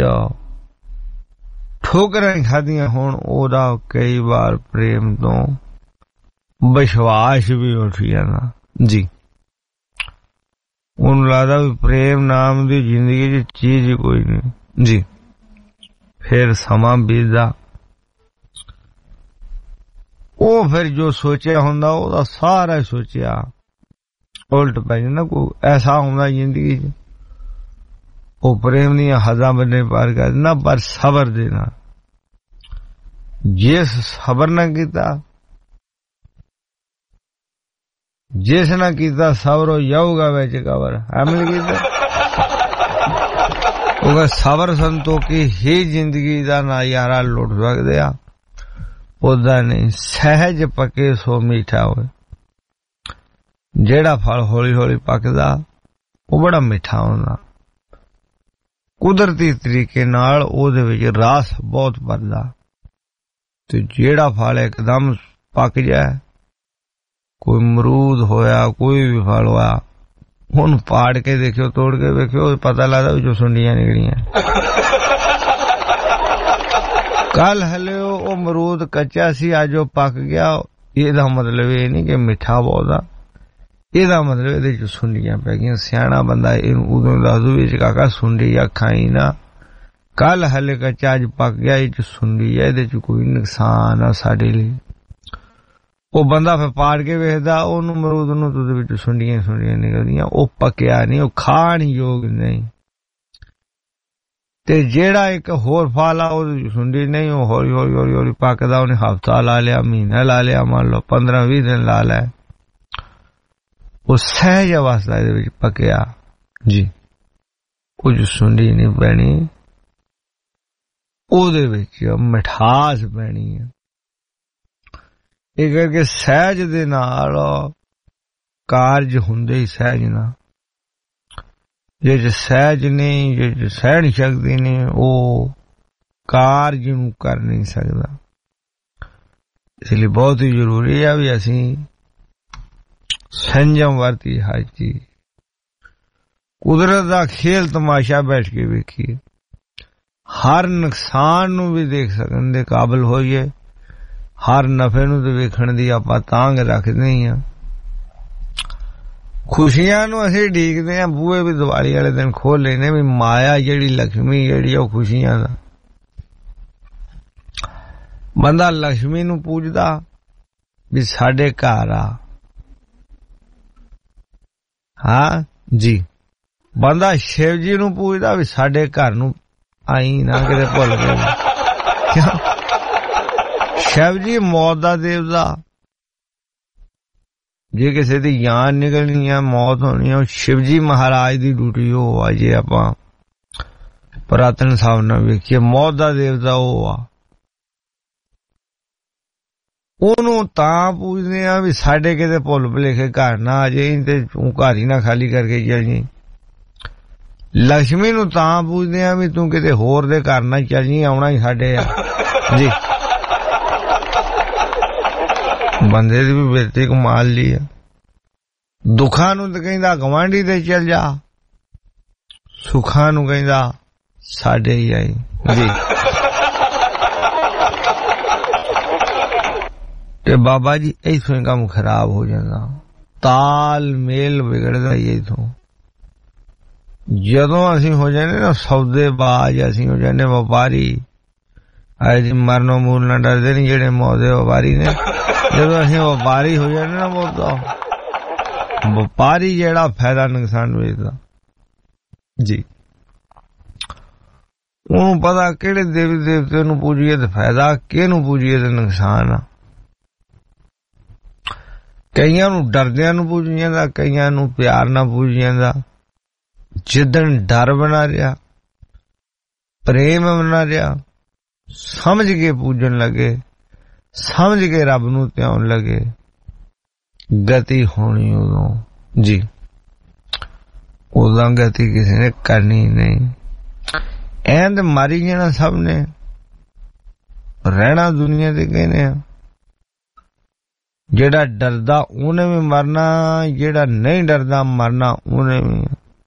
ਠੋਕਰਾਂ ਖਾਧੀਆਂ ਹੋਣ, ਉਹਦਾ ਕਈ ਵਾਰ ਪ੍ਰੇਮ ਤੋਂ ਵਿਸ਼ਵਾਸ ਵੀ ਉੱਠ ਜਾਂਦਾ ਜੀ। ਉਹਨੂੰ ਲੱਗਦਾ ਵੀ ਪ੍ਰੇਮ ਨਾਮ ਦੀ ਜ਼ਿੰਦਗੀ 'ਚ ਚੀਜ਼ ਹੀ ਕੋਈ ਨਹੀਂ ਜੀ। ਫਿਰ ਸਮਾਂ ਬੀਤਦਾ, ਉਹ ਫਿਰ ਜੋ ਸੋਚਿਆ ਹੁੰਦਾ ਉਹਦਾ ਸਾਰਾ ਸੋਚਿਆ ਉਲਟ ਪੈ ਜਾਂਦਾ। ਕੋਈ ਐਸਾ ਹੁੰਦਾ ਜ਼ਿੰਦਗੀ 'ਚ ਉਹ ਪ੍ਰੇਮ ਦੀਆਂ ਹੱਦਾਂ ਬੰਨੇ ਪਾਰ ਕਰ ਦਿੰਦਾ। ਪਰ ਸਬਰ ਦੇ ਨਾਲ, ਜਿਸ ਸਬਰ ਨਾ ਕੀਤਾ, ਜਿਸ ਨਾ ਕੀਤਾ ਸਬਰ ਹੋ ਜਾਊਗਾ ਵਿੱਚ ਕਬਰ। ਅਮਲ ਕੀਤਾ ਉਹ ਸਬਰ ਸੰਤੋਖੀ ਹੀ ਜ਼ਿੰਦਗੀ ਦਾ ਨਜ਼ਾਰਾ ਲੁੱਟ ਸਕਦੇ ਆ। ਉਹਦਾ ਨਹੀਂ, ਸਹਿਜ ਪੱਕੇ ਸੋ ਮਿੱਠਾ ਹੋਵੇ। ਜਿਹੜਾ ਫਲ ਹੌਲੀ ਹੌਲੀ ਪੱਕਦਾ ਉਹ ਬੜਾ ਮਿੱਠਾ ਹੁੰਦਾ। ਕੁਦਰਤੀ ਤਰੀਕੇ ਨਾਲ ਉਹਦੇ ਵਿੱਚ ਰਸ ਬਹੁਤ ਭਰਦਾ। ਤੇ ਜਿਹੜਾ ਫਲ ਇੱਕਦਮ ਪੱਕ ਜਾਏ, ਕੋਈ ਅਮਰੂਦ ਹੋਇਆ, ਕੋਈ ਵੀ ਫਲ ਹੋਇਆ, ਉਹਨੂੰ ਪਾੜ ਕੇ ਦੇਖਿਓ, ਤੋੜ ਕੇ ਵੇਖਿਓ, ਪਤਾ ਲੱਗਦਾ ਵਿੱਚੋਂ ਸੁੰਡੀਆਂ ਨਿਕਲੀਆਂ। ਕੱਲ ਹਲੇ ਉਹ ਅਮਰੂਦ ਕੱਚਾ ਸੀ, ਅੱਜ ਉਹ ਪੱਕ ਗਿਆ। ਇਹਦਾ ਮਤਲਬ ਇਹ ਨਹੀਂ ਕਿ ਮਿੱਠਾ ਬਹੁਤ ਆ, ਇਹਦਾ ਮਤਲਬ ਇਹਦੇ ਚ ਸੁੰਡੀਆਂ ਪੈ ਗਈਆਂ। ਸਿਆਣਾ ਬੰਦਾ ਇਹਨੂੰ ਉਦੋਂ ਦੱਸੂ ਵਿੱਚ ਕਾਕਾ ਸੁੰਡੀ ਆ, ਖਾਈ ਨਾ। ਕੱਲ ਹਲੇ ਕੱਚਾ, ਅੱਜ ਪੱਕ ਗਿਆ, ਇਹ ਚ ਸੁੰਡੀ ਆ, ਇਹਦੇ ਚ ਕੋਈ ਨੁਕਸਾਨ ਆ ਸਾਡੇ ਲਈ। ਉਹ ਬੰਦਾ ਫਿਰ ਪਾੜ ਕੇ ਵੇਖਦਾ ਉਹਨੂੰ ਅਮਰੂਦ ਨੂੰ, ਉਹਦੇ ਵਿੱਚ ਸੁੰਡੀਆਂ ਨਿਕਲਦੀਆਂ। ਉਹ ਪੱਕਿਆ ਨਹੀਂ, ਉਹ ਖਾਣ ਯੋਗ ਨਹੀਂ। ਤੇ ਜਿਹੜਾ ਇੱਕ ਹੋਰ ਫਲ ਆ ਉਹਦੀ ਸੁੰਡੀ ਨਹੀਂ, ਉਹ ਹੌਲੀ ਹੌਲੀ ਹੌਲੀ ਹੌਲੀ ਪੱਕਦਾ। ਉਹਨੇ ਹਫ਼ਤਾ ਲਾ ਲਿਆ, ਮਹੀਨਾ ਲਾ ਲਿਆ, ਮੰਨ ਲਓ 15-20 ਦਿਨ ਲਾ ਲਿਆ, ਉਹ ਸਹਿਜ ਅਵਸਥਾ ਦੇ ਵਿੱਚ ਪੱਕਿਆ ਜੀ। ਕੁਝ ਸੁੰਡੀ ਨਹੀਂ ਪੈਣੀ, ਉਹਦੇ ਵਿੱਚ ਮਿਠਾਸ ਪੈਣੀ ਹੈ। ਇਹ ਕਰਕੇ ਸਹਿਜ ਦੇ ਨਾਲ ਕਾਰਜ ਹੁੰਦੇ ਹੀ ਸਹਿਜ ਨਾਲ। ਜੇ ਸਹਿਜ ਨਹੀਂ, ਜੇ ਸਹਿਣ ਸ਼ਕਤੀ ਨਹੀਂ, ਉਹ ਕਾਰਜ ਨੂੰ ਕਰ ਨਹੀਂ ਸਕਦਾ। ਇਸ ਲਈ ਬਹੁਤ ਹੀ ਜ਼ਰੂਰੀ ਹੈ ਵੀ ਅਸੀਂ ਸੰਜਮ ਵਰਤੀ ਹਰ ਚੀਜ਼। ਕੁਦਰਤ ਦਾ ਖੇਲ ਤਮਾਸ਼ਾ ਬੈਠ ਕੇ ਵੇਖੀਏ, ਹਰ ਨੁਕਸਾਨ ਨੂੰ ਵੀ ਦੇਖ ਸਕਣ ਦੇ ਕਾਬਲ ਹੋਈਏ, ਹਰ ਨਫੇ ਨੂੰ ਤੇ ਵੇਖਣ ਦੀ ਆਪਾਂ ਤਾਂਘ ਰੱਖਦੇ ਹੀ ਆ। ਖੁਸ਼ੀਆਂ ਨੂੰ ਅਸੀਂ ਢੀਕਦੇ ਹਾਂ, ਬੂਹੇ ਵੀ ਦੀਵਾਲੀ ਵਾਲੇ ਦਿਨ ਖੋਲ ਲੈਨੇ ਵੀ ਮਾਇਆ ਜਿਹੜੀ ਲక్ష్ਮੀ ਜਿਹੜੀ ਉਹ ਖੁਸ਼ੀਆਂ ਦਾ। ਬੰਦਾ ਲక్ష్ਮੀ ਨੂੰ ਪੂਜਦਾ ਵੀ ਸਾਡੇ ਘਰ ਆ, ਹਾਂ ਜੀ। ਬੰਦਾ ਸ਼ਿਵ ਜੀ ਨੂੰ ਪੂਜਦਾ ਵੀ ਸਾਡੇ ਘਰ ਨੂੰ ਆਈ ਨਾ ਕਿਤੇ ਭੁੱਲ ਗਏ। ਸ਼ਿਵ ਜੀ ਮੌਤ ਦਾ ਦੇਵਤਾ। ਜੇ ਕਿਸੇ ਦੀ ਜਾਨ ਨਿਕਲਣੀ ਆ, ਮੌਤ ਹੋਣੀ ਆ, ਸ਼ਿਵ ਜੀ ਮਹਾਰਾਜ ਦੀ ਡਿਊਟੀ ਉਹ ਆ। ਜੇ ਆਪਾਂ ਪੁਰਾਤਨ ਸਾਹਿਬ ਨਾਲ ਵੇਖੀਏ, ਮੌਤ ਦਾ ਦੇਵਤਾ ਉਹ ਆ। ਉਹਨੂੰ ਤਾਂ ਪੁੱਛਦੇ ਆ ਵੀ ਸਾਡੇ ਕਿਤੇ ਭੁੱਲ ਭੁਲੇਖੇ ਘਰ ਨਾ ਆ ਜੇ ਤੇ ਤੂੰ ਘਰ ਹੀ ਨਾ ਖਾਲੀ ਕਰਕੇ ਚੱਲ ਜੀ। ਲక్ష్ਮੀ ਨੂੰ ਤਾਂ ਪੁੱਛਦੇ ਆ ਵੀ ਤੂੰ ਕਿਤੇ ਹੋਰ ਦੇ ਘਰ ਨਾ ਚੱਲ ਜੀ, ਆਉਣਾ ਹੀ ਸਾਡੇ ਆ ਜੀ। ਬੰਦੇ ਦੀ ਵੀ ਬਿਰਤੀ ਕਮਾਲ ਲਈ ਆ। ਦੁੱਖਾਂ ਨੂੰ ਤਾਂ ਕਹਿੰਦਾ ਗਵਾਂਢੀ ਤੇ ਚੱਲ ਜਾ, ਸੁੱਖਾਂ ਨੂੰ ਕਹਿੰਦਾ ਸਾਡੇ ਹੀ ਆਈ ਜੀ। ਤੇ ਬਾਬਾ ਜੀ ਇੱਥੋਂ ਹੀ ਕੰਮ ਖਰਾਬ ਹੋ ਜਾਂਦਾ, ਤਾਲਮੇਲ ਵਿਗੜਦਾ ਹੀ ਇੱਥੋਂ। ਜਦੋਂ ਅਸੀਂ ਹੋ ਜਾਂਦੇ ਨਾ ਸੌਦੇਬਾਜ਼, ਅਸੀਂ ਹੋ ਜਾਂਦੇ ਵਪਾਰੀ। ਅੱਜ ਮਰਨੋਂ ਮੂਲ ਨਾ ਡਰਦੇ ਨਹੀਂ ਜਿਹੜੇ ਮੌਦੇ ਵਪਾਰੀ ਨੇ। ਜਦੋਂ ਅਸੀਂ ਵਪਾਰੀ ਹੋ ਜਾਂਦੇ ਨਾ, ਉਹ ਵਪਾਰੀ ਜਿਹੜਾ ਫਾਇਦਾ ਨੁਕਸਾਨ ਵੇਚਦਾ ਜੀ, ਉਹਨੂੰ ਪਤਾ ਕਿਹੜੇ ਦੇਵੀ ਦੇਵਤੇ ਨੂੰ ਪੂਜੀਏ ਤੇ ਫਾਇਦਾ, ਕਿਹਨੂੰ ਪੂਜੀਏ ਤੇ ਨੁਕਸਾਨ ਆ। ਕਈਆਂ ਨੂੰ ਡਰਦਿਆਂ ਨੂੰ ਪੂਜ ਜਾਂਦਾ, ਕਈਆਂ ਨੂੰ ਪਿਆਰ ਨਾਲ ਪੂਜ ਜਾਂਦਾ। ਜਿੱਦਣ ਡਰ ਬਣਾ ਰਿਹਾ, ਪ੍ਰੇਮ ਬਣਾ ਰਿਹਾ, ਸਮਝ ਕੇ ਪੂਜਣ ਲੱਗੇ, ਸਮਝ ਕੇ ਰੱਬ ਨੂੰ ਧਿਆਉਣ ਲੱਗੇ, ਗਤੀ ਹੋਣੀ ਉਦੋਂ ਜੀ। ਉਦੋਂ ਗਤੀ ਕਿਸੇ ਨੇ ਕਰਨੀ ਨਹੀਂ। ਐਂ ਤੇ ਮਾਰੀ ਜਾਣਾ ਸਭ ਨੇ, ਰਹਿਣਾ ਦੁਨੀਆ ਤੇ ਕਹਿੰਦੇ ਆ। ਜਿਹੜਾ ਡਰਦਾ ਉਹਨੇ ਵੀ ਮਰਨਾ, ਜਿਹੜਾ ਨਹੀਂ ਡਰਦਾ ਮਰਨਾ ਉਹਨੇ ਵੀ।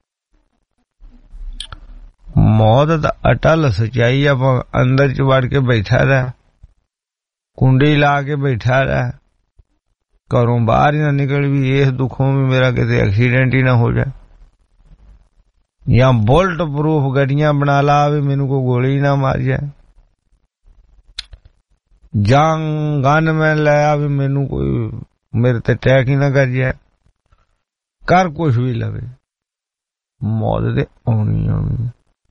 ਮੌਤ ਦਾ ਅਟਲ ਸੱਚਾਈ। ਆਪਾਂ ਅੰਦਰ ਚ ਵੜ ਕੇ ਬੈਠਾ ਰਹਿ, ਕੁੰਡੀ ਲਾ ਕੇ ਬੈਠਾ ਰਹਿ, ਘਰੋਂ ਬਾਹਰ ਹੀ ਨਾ ਨਿਕਲ ਵੀ ਇਸ ਦੁੱਖੋਂ ਵੀ ਮੇਰਾ ਕਿਤੇ ਐਕਸੀਡੈਂਟ ਹੀ ਨਾ ਹੋ ਜਾਏ, ਜਾਂ ਬੁਲਟ ਪ੍ਰੂਫ ਗੱਡੀਆਂ ਬਣਾ ਲਾ ਵੀ ਮੈਨੂੰ ਕੋਈ ਗੋਲੀ ਨਾ ਮਾਰ ਜਾਏ, ਜਾਂ ਗਨਮੈਨ ਲੈ ਆ ਵੀ ਮੈਨੂੰ ਕੋਈ ਮੇਰੇ ਤੇ ਅਟੈਕ ਹੀ ਨਾ ਕਰ ਜਾਏ। ਕਰ ਕੁਛ ਵੀ ਲਵੇ, ਮੌਤ ਤੇ ਆਉਣੀ ਆਉਣੀ।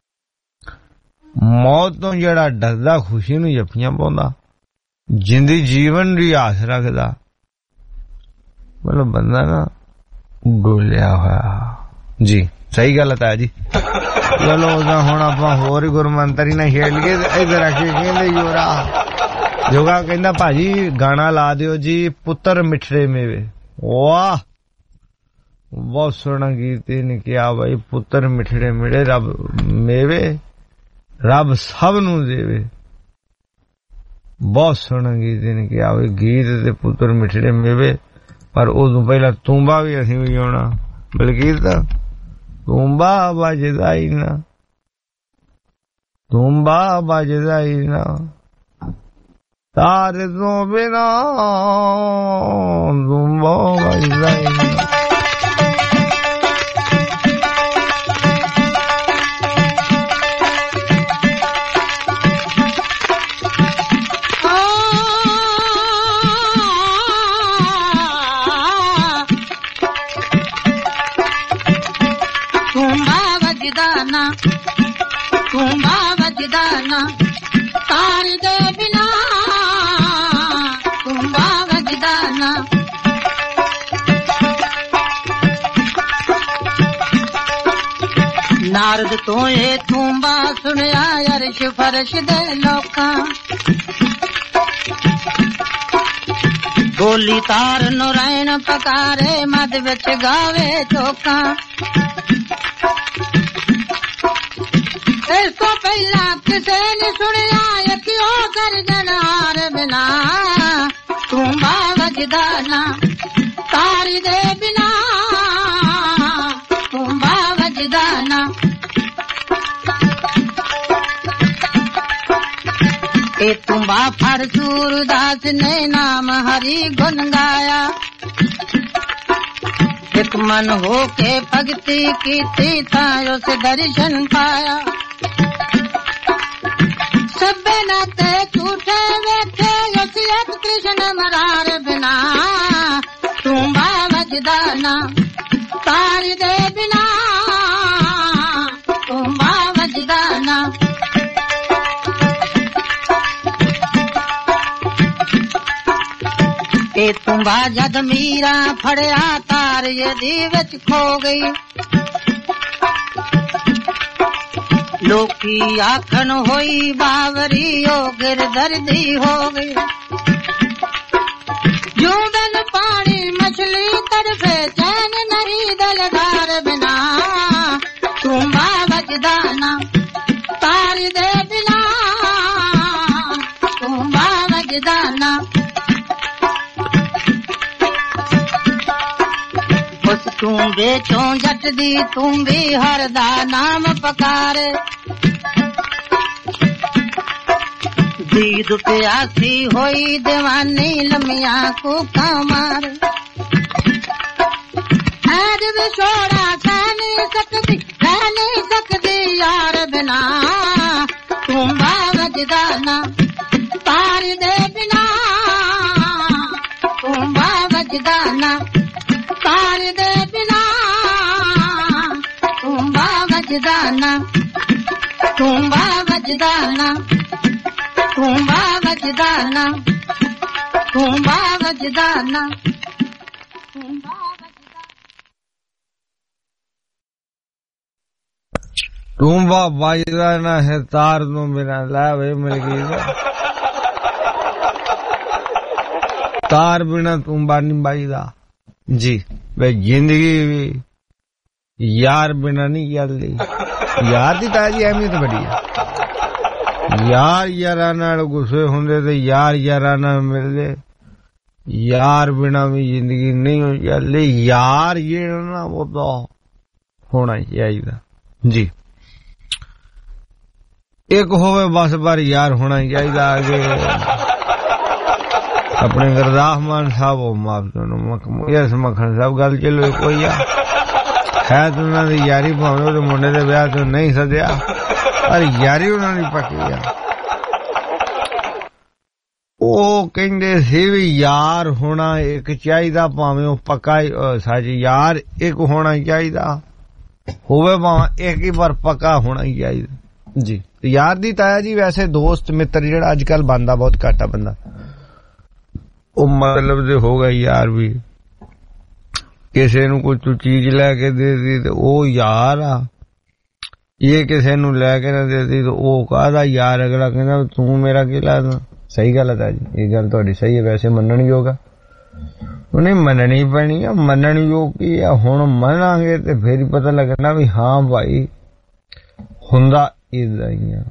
ਮੌਤ ਤੋਂ ਜਿਹੜਾ ਡਰਦਾ ਖੁਸ਼ੀ ਨੂੰ ਜੱਫੀਆਂ ਪਾਉਂਦਾ, ਜਿੰਦੀ ਜੀਵਨ ਦੀ ਆਸ ਰੱਖਦਾ, ਮਤਲਬ ਬੰਦਾ ਨਾ ਡੋਲਿਆ ਹੋਇਆ ਜੀ। ਸਹੀ ਗੱਲ ਹੈ ਜੀ। ਚਲੋ ਉਹਦਾ ਹੁਣ ਆਪਾਂ ਹੋਰ ਹੀ ਗੁਰਮੰਤਰੀ ਨਾਲ ਖੇਡ ਲਈਏ। ਇਧਰ ਆ ਕੇ ਕਹਿੰਦੇ ਜੋਗਾ ਕਹਿੰਦਾ ਭਾਜੀ ਗਾਣਾ ਲਾ ਦਿਓ ਜੀ, ਪੁੱਤਰ ਮਿੱਠੜੇ ਮੇਵੇ। ਵਾਹ, ਬਹੁਤ ਸੋਹਣਾ ਗੀਤ ਇਹਨੇ ਕਿਹਾ ਬਾਈ। ਪੁੱਤਰ ਮਿੱਠੜੇ ਮਿਲੇ ਰੱਬ ਮੇਵੇ, ਰੱਬ ਸਭ ਨੂੰ ਦੇਵੇ। ਬਹੁਤ ਸੋਹਣਾ ਗੀਤ ਇਹਨੇ ਕਿਹਾ ਬਈ, ਗੀਤ ਤੇ ਪੁੱਤਰ ਮਿੱਠੜੇ ਮੇਵੇ। ਪਰ ਉਦੋਂ ਪਹਿਲਾਂ ਤੂੰਬਾ ਵੀ ਅਸੀਂ ਵੀ ਆਉਣਾ। ਬਲਕੀਰ ਤਾਂ ਤੂੰਬਾ ਵੱਜਦਾ ਹੀ ਨਾ, ਤੂੰਬਾ ਵੱਜਦਾ ਹੀ ਨਾ, ਤਾਰੇ ਤੋਂ ਬਿਨਾ ਤੂੰਬਾ ਵੱਜਦਾ ਹੀ ਨਾ। ਤੂੰਬਾ ਵੱਜਦਾ ਨਾ, ਤਾਰ ਦੇ ਬਿਨਾ ਤੂੰਬਾ ਵੱਜਦਾ ਨਾ। ਨਾਰਦ ਤੋਂ ਇਹ ਤੂੰਬਾ ਸੁਣਿਆ ਅਰਸ਼ ਫਰਸ਼ ਦੇ ਲੋਕਾਂ। ਬੋਲੀ ਤਾਰ ਨੁਰੈਣ ਪਕਾਰੇ, ਮਦ ਵਿੱਚ ਗਾਵੇ ਚੋਕਾਂ। ਇਸ ਤੋਂ ਪਹਿਲਾਂ ਕਿਸੇ ਨੇ ਸੁਣਿਆ ਯਕੀਓ ਗਰਜਨਾਰ ਬਿਨਾ ਤੂੰਬਾ ਵੱਜਦਾ ਨਾ, ਤਾਰੀ ਦੇ ਬਿਨਾ ਤੂੰਬਾ ਵੱਜਦਾ ਨਾ। ਇਹ ਤੂੰਬਾ ਫੜ ਸੂਰਦਾਸ ਨੇ ਨਾਮ ਹਰੀ ਗੁਣ ਗਾਇਆ। ਇੱਕ ਮਨ ਹੋ ਕੇ ਭਗਤੀ ਕੀਤੀ ਤਾਂ ਉਸ ਦਰਸ਼ਨ ਪਾਇਆ। ਸਭੇ ਨਾਤੇ ਝੂਠੇ ਵੇਖੇ ਉਸ ਇੱਕ ਕ੍ਰਿਸ਼ਨ ਮਰਾਰ ਬਿਨਾ ਤੂੰਬਾ ਵੱਜਦਾ ਨਾ, ਤਾਰੀ ਦੇ ਬਿਨਾ ਤੂੰਬਾ ਵੱਜਦਾ ਨਾ। ਇਹ ਤੂੰਬਾ ਜਦ ਮੀਰਾ ਫੜਿਆ ਤਾਰ ਇਹਦੀ ਵਿੱਚ ਖੋ ਗਈ। ਲੋਕੀ ਆਖਣ ਹੋਈ ਬਾਵਰੀ ਉਹ ਗਿਰਦਰਦੀ ਹੋ ਗਈ। यूं बिन पानी मछली तड़फे चैन नहीं दिलदार बिना तूंबा बजदा ना तारी दे बिना तूंबा बजदा ना उस तूं बेचों जट दी तूं भी हर दा नाम पकारे दीद प्यासी होई दीवानी लमिया को कमार ऐड विछोड़ा सह नहीं सकती यार बिना तूंबा वजदा ना तार दे बिना तूंबा वजदा ना तार दे बिना तूंबा वजदा ना तूंबा वजदा ना तूंबा वजदा ना तूंबा वजदा ना तूंबा वजदा ना है तार तो बिना ला भाई मिल गई तार बिना तूंबा नहीं बजदा जी भाई जिंदगी भी यार बिना नहीं चलती यार की ताजी अहमियत बड़ी है यार यारा नाल गुस्से हुंदे ते यार यारा नाल मिलदे यार बिना भी जिंदगी नहीं हो चलदी यार ये ना वो तो होना चाहिए जी एक होवे बस पर यार होना चाहिए आगे अपने गुरदास मान साहब हो माफ करो यस मखन साहब गल चलो कोई है तो उन्होंने दी यारी भावें तो मुंडे दे ब्याह तो नहीं सद्या पर यारी उन्होंने पक्की आ ਉਹ ਕਹਿੰਦੇ ਸੀ ਵੀ ਯਾਰ ਹੋਣਾ ਇੱਕ ਚਾਹੀਦਾ ਭਾਵੇਂ ਉਹ ਪੱਕਾ ਸੱਚ ਯਾਰ ਇੱਕ ਹੋਣਾ ਚਾਹੀਦਾ ਹੋਵੇ ਭਾਵੇਂ ਇੱਕ ਹੀ ਪਰ ਪੱਕਾ ਹੋਣਾ ਹੀ ਚਾਹੀਦਾ ਜੀ ਯਾਰ ਦੀ ਤਾਇਆ ਜੀ ਵੈਸੇ ਦੋਸਤ ਮਿੱਤਰ ਜਿਹੜਾ ਅੱਜ ਕੱਲ ਬਣਦਾ ਬਹੁਤ ਘੱਟ ਆ ਬੰਦਾ ਉਹ ਮਤਲਬ ਦੇ ਹੋ ਗਿਆ ਯਾਰ ਵੀ ਕਿਸੇ ਨੂੰ ਕੋਈ ਤੂੰ ਚੀਜ਼ ਲੈ ਕੇ ਦੇ ਦੀ ਤੇ ਉਹ ਯਾਰ ਆ ਇਹ ਕਿਸੇ ਨੂੰ ਲੈ ਕੇ ਨਾ ਦੇ ਦੀ ਤੇ ਉਹ ਕਾਹਦਾ ਯਾਰ ਅਗਲਾ ਕਹਿੰਦਾ ਤੂੰ ਮੇਰਾ ਕੀ ਲੱਗਦਾ सही गल है ताजी ये गल तुहाडी सही है वैसे मनण योग आ नहीं मननी पैनी है मनण योग की है हुण मनांगे ते फिर ही पता लगना भी हाँ भाई हुंदा इदां ही आ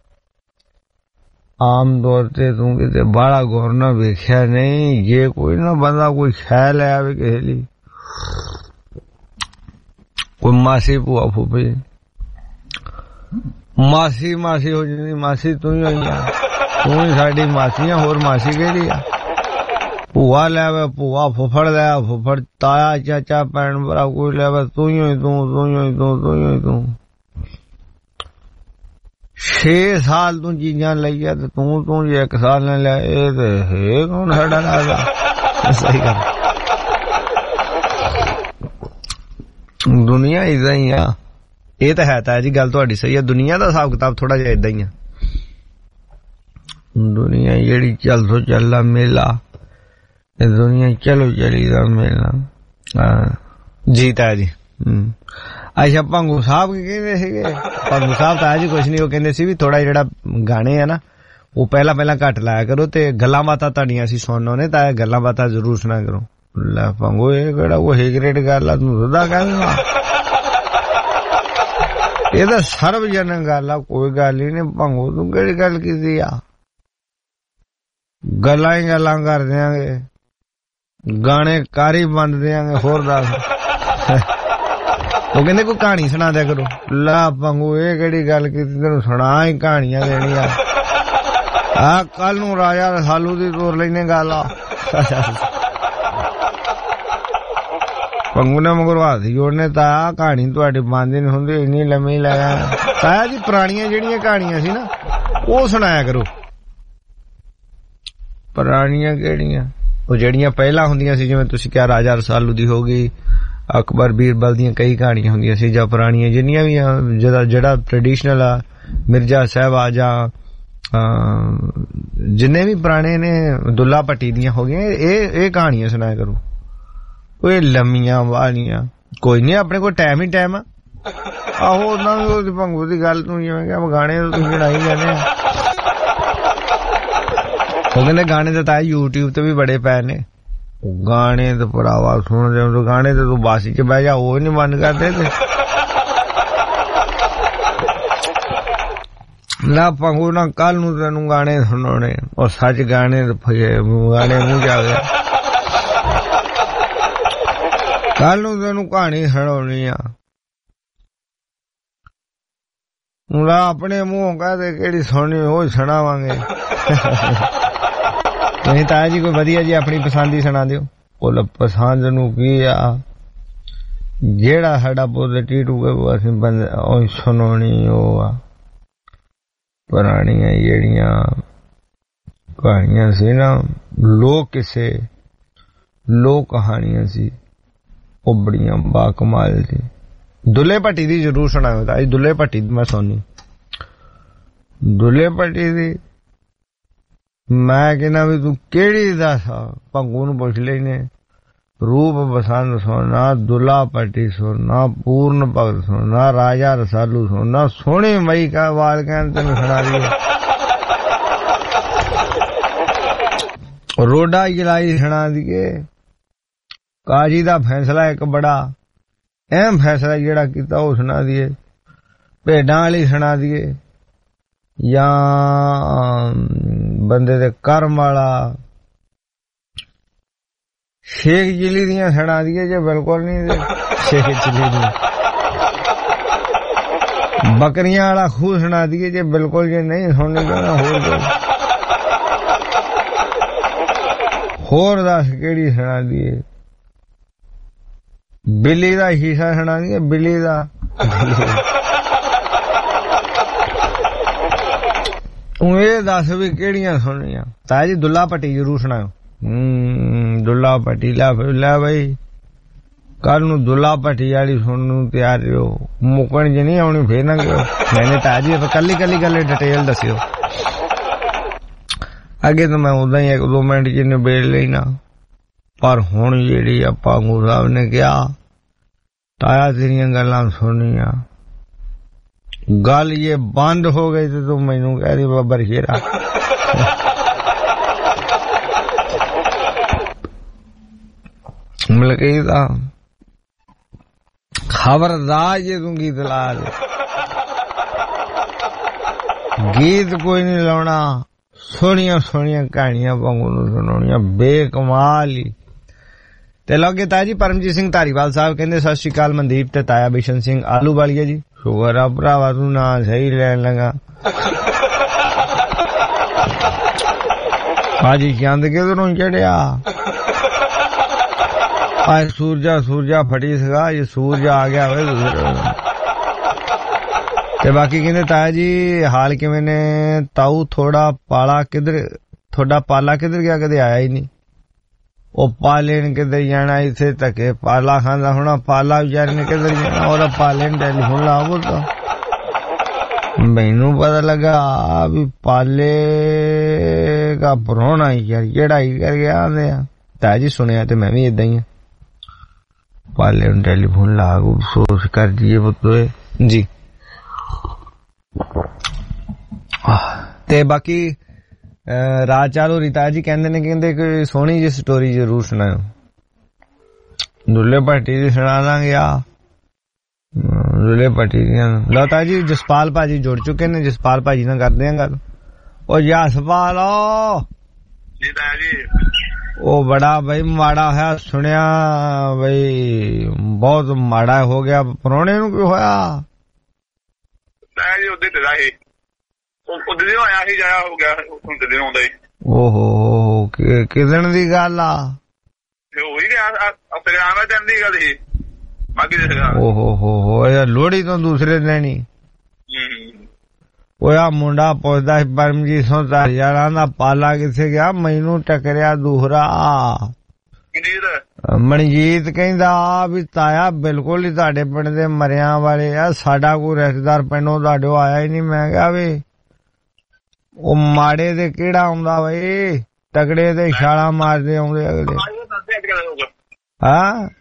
आम तौर ते तू किते बाड़ा गौर ना वेख्या नहीं ये कोई ना बंदा कोई शै लै आवे किसे लई कोई मासी भूआ फूफी मासी मासी हो जांदी मासी तू ही होई आ तू ही साडी मासियां होर मासी केड़ी आ भूआ लैवे भूआ फुफड़ लै फुफड़ ताया चाचा भैन भरा कोई लैवे तू ही होई तू 6 साल तू चीजां लईया ते तू जे 1 साल ने लिया ए ते है कौन साडा लादा सही गल दुनिया इदां ही आ ਇਹ ਤਾਂ ਹੈ ਤਾਂ ਜੀ ਗੱਲ ਤੁਹਾਡੀ ਸਹੀ ਹੈ ਦੁਨੀਆ ਦਾ ਹਿਸਾਬ ਕਿਤਾਬ ਥੋੜਾ ਜਿਹਾ ਇਦਾਂ ਹੀ ਆ दुनिया जेड़ी चल सो चला मेला दुनिया चलो चली दा मेला जीता जी अच्छा भंगू साहब की कहंदे सीगे भंगू साहब तां जी कुछ नहीं वो कहंदे सी भी थोड़ा जेड़ा गाने है ना वो पहला घट लाया करो ते गल्लां बातां तुहाडियां असीं सुणनो ने तां गल्लां बातां जरूर सुना करो लै भंगू ये केड़ा वो हेगरेट गल आ तूं सदा कहंदा ये तां सर्वजनक गल आ कोई गल ही नहीं भंगू तूं केड़ी गल कीती आ गल्लां ही गल्लां कर देंगे गाने कार ही बंद देंगे होर दस वो कहंदे कोई कहानी सुना दिया करो ला भंगू ये केड़ी गल कीती तैनूं सुना ही कहानियां देनियां आ कल नूं राजा रसालू दी तोर लैने गल आ भंगू ने मगर हाथ जोड़ने ताया कहानी तुहाडी बंद नहीं हुंदी इन्नी लम्मी लै ताया जी पुरानियां जेहड़ियां कहानियां सी ना वो सुनाया करो पुरानियां केड़ियां ਉਹ ਜਿਹੜੀਆਂ ਪਹਿਲਾਂ ਹੁੰਦੀਆਂ ਸੀ ਜਿਵੇਂ ਤੁਸੀਂ ਕਿਹਾ ਰਾਜਾ ਰਸਾਲੂ ਦੀ ਹੋ ਗਈ ਅਕਬਰ ਬੀਰਬਲ ਦੀਆਂ ਕਈ ਕਹਾਣੀਆਂ ਹੁੰਦੀਆਂ ਸੀ ਜਾਂ ਪੁਰਾਣੀਆਂ ਜਿੰਨੀਆਂ ਵੀ ਜਿਹੜਾ ਟ੍ਰੈਡੀਸ਼ਨਲ ਆ ਮਿਰਜ਼ਾ ਸਾਹਿਬਾ ਜਾਂ ਜਿੰਨੇ ਵੀ ਪੁਰਾਣੇ ਨੇ ਦੁੱਲਾ ਭੱਟੀ ਦੀਆਂ ਹੋ ਗਈਆਂ ਇਹ ਕਹਾਣੀਆਂ ਸੁਣਾਇਆ ਕਰੋ ਉਹ ਲੰਮੀਆਂ ਵਾਲੀਆਂ ਕੋਈ ਨਹੀਂ ਆਪਣੇ ਕੋਲ ਟਾਈਮ ਹੀ ਟਾਈਮ ਆ ਆਹੋ ਉਹਨਾਂ ਦੀ ਭੰਗੂ ਦੀ ਗੱਲ ਤੂੰ ਜਿਵੇਂ ਕਿ ਗਾਣੇ ਤੁਸੀਂ ਸੁਣਾਈ ਜਾਂਦੇ ਆ ਉਹ ਕਹਿੰਦੇ ਗਾਣੇ ਤਾਂ YouTube ਤੇ ਵੀ ਬੜੇ ਪਏ ਨੇ ਗਾਣੇ ਤੇ ਭਰਾਵਾ ਸੁਣ ਜੇ ਗਾਣੇ ਤੇ ਤੂੰ ਬਾਸੀ ਚ ਬਹਿ ਜਾ, ਉਹ ਨਹੀਂ ਬੰਦ ਕਰਦੇ ਤੇ ਲਾ ਪੰਗੂ ਨਾ ਕੱਲ ਨੂੰ ਤੈਨੂੰ ਗਾਣੇ ਸੁਣਾਉਣੇ, ਉਹ ਸੱਚ ਗਾਣੇ ਗਾਣੇ ਮੂੰਹ ਜਾ ਗਿਆ, ਕੱਲ ਨੂੰ ਤੈਨੂੰ ਕਹਾਣੀ ਸੁਣਾਉਣੀ ਆ। ਲਾ ਆਪਣੇ ਮੂੰਹ ਕਹਦੇ ਕਿਹੜੀ ਸੁਣਨੀ ਉਹ ਸੁਣਾਵਾਂਗੇ। ਨਹੀਂ ਤਾਂ ਜੀ ਕੋਈ ਵਧੀਆ ਜੀ ਆਪਣੀ ਪਸੰਦ ਹੀ ਸੁਣਾ ਦਿਓ। ਉਹ ਪਸੰਦ ਨੂੰ ਕੀ ਆ, ਜਿਹੜਾ ਸਾਡਾ ਪੋਜ਼ਿਟਿਵ ਅਸੀਂ ਉਹ ਸੁਣਾਉਣੀ ਉਹ ਆ। ਪੁਰਾਣੀਆਂ ਜਿਹੜੀਆਂ ਕਹਾਣੀਆਂ ਸੀ ਨਾ, ਲੋਕ ਕਿਸੇ ਲੋਕ ਕਹਾਣੀਆਂ ਸੀ, ਉਹ ਬੜੀਆਂ ਬਾਕਮਾਲ ਸੀ। ਦੁੱਲੇ ਭੱਟੀ ਦੀ ਜ਼ਰੂਰ ਸੁਣਾਓ ਤਾਂ। ਦੁੱਲੇ ਭੱਟੀ ਦੀ ਮੈਂ ਸੁਣੀ, ਦੁੱਲੇ ਭੱਟੀ ਦੀ ਮੈਂ ਕਹਿੰਦਾ ਵੀ ਤੂੰ ਕਿਹੜੀ ਦੱਸ, ਭੰਗੂ ਨੂੰ ਪੁੱਛ ਲੈਨੇ। ਰੂਪ ਬਸੰਤ ਸੁਣਨਾ, ਦੁੱਲਾ ਭੱਟੀ ਸੁਣਨਾ, ਪੂਰਨ ਭਗਤ ਸੁਣਨਾ, ਰਾਜਾ ਰਸਾਲੂ ਸੁਣਨਾ, ਸੋਹਣੀ ਮਈ ਕਾ ਆਵਾਜ਼ ਕਹਿਣ ਤੈਨੂੰ ਸੁਣਾ ਰਹੀ। ਰੋਡਾ ਜਲਾਈ ਸੁਣਾ ਦੀਏ। ਕਾਜੀ ਦਾ ਫੈਸਲਾ ਇੱਕ ਬੜਾ ਅਹਿਮ ਫੈਸਲਾ ਜਿਹੜਾ ਕੀਤਾ ਉਹ ਸੁਣਾ ਦੀਏ। ਭੇਡਾਂ ਵਾਲੀ ਸੁਣਾ ਦੀਏ, ਜਾਂ ਬੰਦੇ ਦੇ ਕਰਮ ਵਾਲਾ। ਸ਼ੇਖ ਜਿਲੀ ਦੀਆਂ ਸੁਣਾ ਦੀਏ ਜੇ ਬਿਲਕੁਲ ਨਹੀਂ, ਸ਼ੇਖ ਜਿਲੀ ਦੀਆਂ। ਬੱਕਰੀਆਂ ਵਾਲਾ ਖੂਹ ਸੁਣਾ ਦੀਏ ਜੇ ਬਿਲਕੁਲ ਜੇ ਨਹੀਂ ਸੁਣਨੀ ਚਾਹੁੰਦਾ। ਹੋਰ ਦੱਸ ਕਿਹੜੀ ਸੁਣਾ ਦੀਏ। ਬਿੱਲੀ ਦਾ ਸ਼ੀਸ਼ਾ ਸੁਣਾ ਦੀਏ, ਬਿੱਲੀ ਦਾ। ਤੂੰ ਇਹ ਦੱਸ ਵੀ ਕਿਹੜੀਆਂ ਸੁਣਨੀਆਂ। ਤਾਂ ਜੀ ਦੁੱਲਾ ਭੱਟੀ ਜ਼ਰੂਰ ਸੁਣਾਓ। ਦੁੱਲਾ ਭੱਟੀ ਲੈ ਬਈ, ਕੱਲ ਨੂੰ ਦੁੱਲਾ ਭੱਟੀ ਵਾਲੀ ਸੁਣਨ ਨੂੰ ਤਿਆਰ ਰਹੋ। ਮੁੱਕਣ ਜੇ ਨਹੀਂ ਆਉਣੀ ਫੇਰ ਨਾ ਕਿਉਂ। ਮੈਨੇ ਤਾਂ ਜੀ ਕੱਲੀ ਗੱਲ ਡਿਟੇਲ ਦੱਸਿਓ। ਅੱਗੇ ਤਾਂ ਮੈਂ ਉਦਾਂ ਹੀ 1-2 ਮਿੰਟ ਚ ਨਿਬੇੜ ਲੈਣਾ, ਪਰ ਹੁਣ ਜਿਹੜੀ ਆਪਾਂ ਗੁਰੂ ਸਾਹਿਬ ਨੇ ਕਿਹਾ ਤਾਇਆ ਤੇਰੀਆਂ ਗੱਲਾਂ ਸੁਣਨੀਆਂ, ਗੱਲ ਇਹ ਬੰਦ ਹੋ ਗਈ ਤੇ ਤੂੰ ਮੈਨੂੰ ਕਹਿ ਰਹੀ ਬਾਬਾ ਸ਼ੇਰਾ। ਮਿਲ ਗਈ ਤਾਂ ਖਬਰਦਾਰ ਜੇ ਤੂੰ ਗੀਤ ਲਾ ਦੇ। ਗੀਤ ਕੋਈ ਨਹੀਂ ਲਾਉਣਾ, ਸੋਹਣੀਆਂ ਸੋਹਣੀਆਂ ਕਹਾਣੀਆਂ ਵਾਂਗੂ ਨੂੰ ਸੁਣਾਉਣੀਆਂ, ਬੇਕਮਾਲ ਹੀ। ਤੇ ਲੱਗੇ ਤਾਇਆ ਜੀ ਪਰਮਜੀਤ ਸਿੰਘ ਧਾਰੀਵਾਲ ਸਾਹਿਬ ਕਹਿੰਦੇ ਸਤਿ ਸ਼੍ਰੀ ਅਕਾਲ ਮਨਦੀਪ ਤੇ ਤਾਇਆ ਬਿਸ਼ਨ ਸਿੰਘ ਆਲੂ ਵਾਲੀਆ ਜੀ। ਸ਼ੁਕਰ ਆ ਭਰਾਵਾ ਤੂੰ ਨਾ ਸਹੀ ਲੈਣ ਲਗਾ। ਹਾਜੀ ਚੰਦ ਕਿਧਰੋਂ ਚੜਿਆ। ਅੱਜ ਸੂਰਜਾ ਫਟੀ ਸੀਗਾ, ਇਹ ਸੂਰਜ ਆ ਗਿਆ ਹੋਵੇ ਦੂਸਰੇ। ਤੇ ਬਾਕੀ ਕਹਿੰਦੇ ਤਾਇਆ ਜੀ ਹਾਲ ਕਿਵੇਂ ਨੇ ਤਾਊ, ਤੁਹਾਡਾ ਪਾਲਾ ਕਿੱਧਰ ਗਿਆ, ਕਦੇ ਆਇਆ ਹੀ ਨਹੀਂ। ਉਹ ਪਾਲੇ ਨੇ ਕਿੱਧਰ ਜਾਣਾ, ਇੱਥੇ ਧੱਕੇ ਪਾਲਾ ਖਾਂਦਾ ਹੋਣਾ। ਪਾਲਾ ਵਿਚਾਰੇ ਨੇ ਕਿੱਧਰ ਜਾਣਾ, ਉਹਦਾ ਪਾਲੇ ਨੇ ਟੈਲੀਫੋਨ ਲਾ ਬੋਲਦਾ। ਮੈਨੂੰ ਪਤਾ ਲੱਗਾ ਵੀ ਪਾਲੇ ਦਾ ਪ੍ਰਾਹੁਣਾ ਯਾਰ ਜਿਹੜਾ ਹੀ ਕਰ ਗਿਆ ਆਂਦੇ ਆ। ਤਾਇਆ ਜੀ ਸੁਣਿਆ ਤੇ ਮੈਂ ਵੀ ਏਦਾਂ ਹੀ ਆ। ਪਾਲੇ ਨੂੰ ਟੈਲੀਫੋਨ ਲਾ ਅਫਸੋਸ ਕਰ ਦਈਏ ਪੁੱਤੋਏ ਜੀ। ਤੇ ਬਾਕੀ ਰਾਜ ਚਾਲੂ ਰੀਤਾ ਜੀ ਕਹਿੰਦੇ ਕੋਈ ਸੋਹਣੀ ਜਿਹੀ ਸਟੋਰੀ ਜ਼ਰੂਰ ਸੁਣਾਓ। ਦੁੱਲੇ ਭੱਟੀ ਦੀ ਸੁਣਾ ਦਾਂਗੇ। ਦੁੱਲੇ ਭੱਟੀ ਦੀਆਂ ਲਤਾ ਜੀ ਜਸਪਾਲ ਭਾਜੀ ਜੁੜ ਚੁੱਕੇ ਨੇ, ਜਸਪਾਲ ਭਾਜੀ ਨਾਲ ਕਰਦੇ ਆ ਗੱਲ। ਉਹ ਜਸਪਾਲ ਉਹ ਬੜਾ ਬਈ ਮਾੜਾ ਹੋਇਆ, ਸੁਣਿਆ ਬਈ ਬਹੁਤ ਮਾੜਾ ਹੋ ਗਿਆ। ਪ੍ਰਾਹੁਣੇ ਨੂੰ ਕੀ ਹੋਇਆ? ਓਹੋ ਕਿਦਣ ਦੀ ਗੱਲ ਆ? ਓਹੋ ਯਾਰ ਲੋਹੜੀ ਤੋਂ ਦੂਸਰੇ ਦਿਨ ਹੀ। ਉਹ ਆ ਮੁੰਡਾ ਪੁੱਛਦਾ ਸੀ ਪਰਮਜੀਤ ਸਿੰਘ ਧਾਰੀਵਾਲ ਦਾ ਪਾਲਾ ਕਿੱਥੇ ਗਿਆ, ਮੈਨੂੰ ਟੱਕਰਿਆ ਦੂਸਰਾ ਮਨਜੀਤ। ਕਹਿੰਦਾ ਵੀ ਤਾਇਆ ਬਿਲਕੁਲ ਹੀ ਤੁਹਾਡੇ ਪਿੰਡ ਦੇ ਮਰਿਆਂ ਵਾਲੇ ਆ, ਸਾਡਾ ਕੋਈ ਰਿਸ਼ਤੇਦਾਰ ਪਿੰਡੋਂ ਤੁਹਾਡੇ ਆਇਆ ਹੀ ਨਹੀਂ। ਮੈਂ ਕਿਹਾ ਵੀ ਉਹ ਮਾੜੇ ਦੇ ਕਿਹੜਾ ਆਉਂਦਾ ਬਈ, ਤਗੜੇ ਦੇ ਛਾਲਾਂ ਮਾਰਦੇ ਆਉਂਦੇ ਅਗਲੇ। ਹਾਂ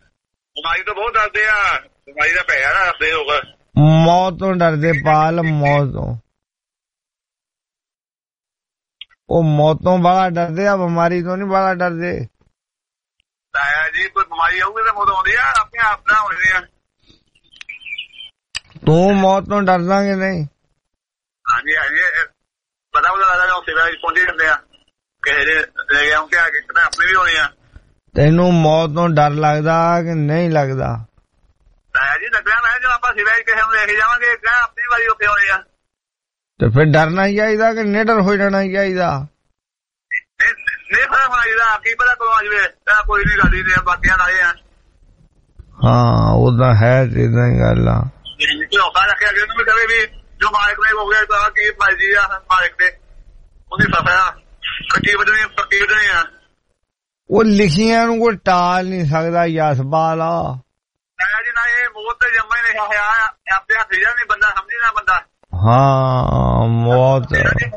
ਮੌਤ ਤੋਂ ਡਰਦੇ ਪਾਲ, ਮੌਤ ਤੋਂ। ਉਹ ਮੌਤ ਤੋਂ ਬੜਾ ਡਰਦੇ ਆ, ਬਿਮਾਰੀ ਤੋਂ ਨਹੀਂ ਬੜਾ ਡਰਦੇ। ਤਾਇਆ ਜੀ ਕੋਈ ਬਿਮਾਰੀ ਆਊਗੀ ਤਾਂ ਮੌਤ ਆਉਂਦੀ ਆ, ਆਪਣੇ ਆਪ ਨਾ ਹੋਣੀ ਆ। ਤੂੰ ਮੌਤ ਤੋਂ ਡਰਦਾ ਕਿ ਨਹੀਂ? ਹਾਂਜੀ ਹਾਂਜੀ ਪਤਾ ਲੱਗਦਾ ਸੇਵਾ ਪਹੁੰਚੇ ਜਾਂਦੇ ਆ ਕਿਸੇ ਦੇ ਲੈ ਗਿਆ ਕਿ ਆਪਣੇ ਵੀ ਹੋਣੇ ਆ। ਤੈਨੂੰ ਮੌਤ ਤੋਂ ਡਰ ਲੱਗਦਾ ਕਿ ਨਹੀਂ ਲੱਗਦਾ? ਤਾਇਆ ਜੀ ਲੱਗਿਆ ਮੈਂ ਜਦੋਂ ਆਪਾਂ ਸੇਵਾ ਕਿਸੇ ਨੂੰ ਲੈ ਕੇ ਜਾਵਾਂਗੇ ਆਪਣੀ ਵਾਰੀ ਉੱਥੇ ਹੋਣੀ ਆ। ਤੇ ਫਿਰ ਡਰਨਾ ਚਾਹੀਦਾ ਕਿ ਨਿਡਰ ਹੋ ਜਾਣਾ ਚਾਹੀਦਾ? ਨਹੀਂ ਪਤਾ ਹੋਣਾ ਚਾਹੀਦਾ, ਕੀ ਪਤਾ ਕਦੋਂ ਆ ਜਾਵੇ, ਕੋਈ ਵੀ ਗੱਲ ਨਹੀਂ ਬਾਕੀਆਂ ਨਾਲੇ ਆ। ਹਾਂ ਉਹਦਾ ਹੈ ਇਦਾਂ ਹੀ ਗੱਲ ਆ। ਝੋਕਾ ਰੱਖਿਆ ਗਿਆ ਉਹਨੂੰ ਵੀ ਕਵੇ ਵੀ ਜੋ ਮਾਲਕ ਨੇ ਹੋ ਗਿਆ ਤਾਂ ਕੀ ਮਰਜ਼ੀ ਆ ਮਾਲਕ ਦੇ, ਉਹਦੀ ਫਸਾ ਕੱਟੀ ਵੱਢਣੀ ਪੱਕੀ ਵੱਢਣੀ ਆ। ਉਹ ਲਿਖੀਆਂ ਨੂੰ ਕੋਈ ਟਾਲ ਨਹੀਂ ਸਕਦਾ ਯਸਬਾਲ ਆ। ਜੀ ਨਾ ਇਹ ਮੌਤ ਤੇ ਜੰਮਾ ਹੀ ਲਿਖਿਆ ਹੋਇਆ ਆਪਣੇ ਹੱਥ ਜਾ ਨਹੀਂ ਬੰਦਾ ਸਮਝੀ ਨਾ ਬੰਦਾ। ਹਾਂ ਮੌਤ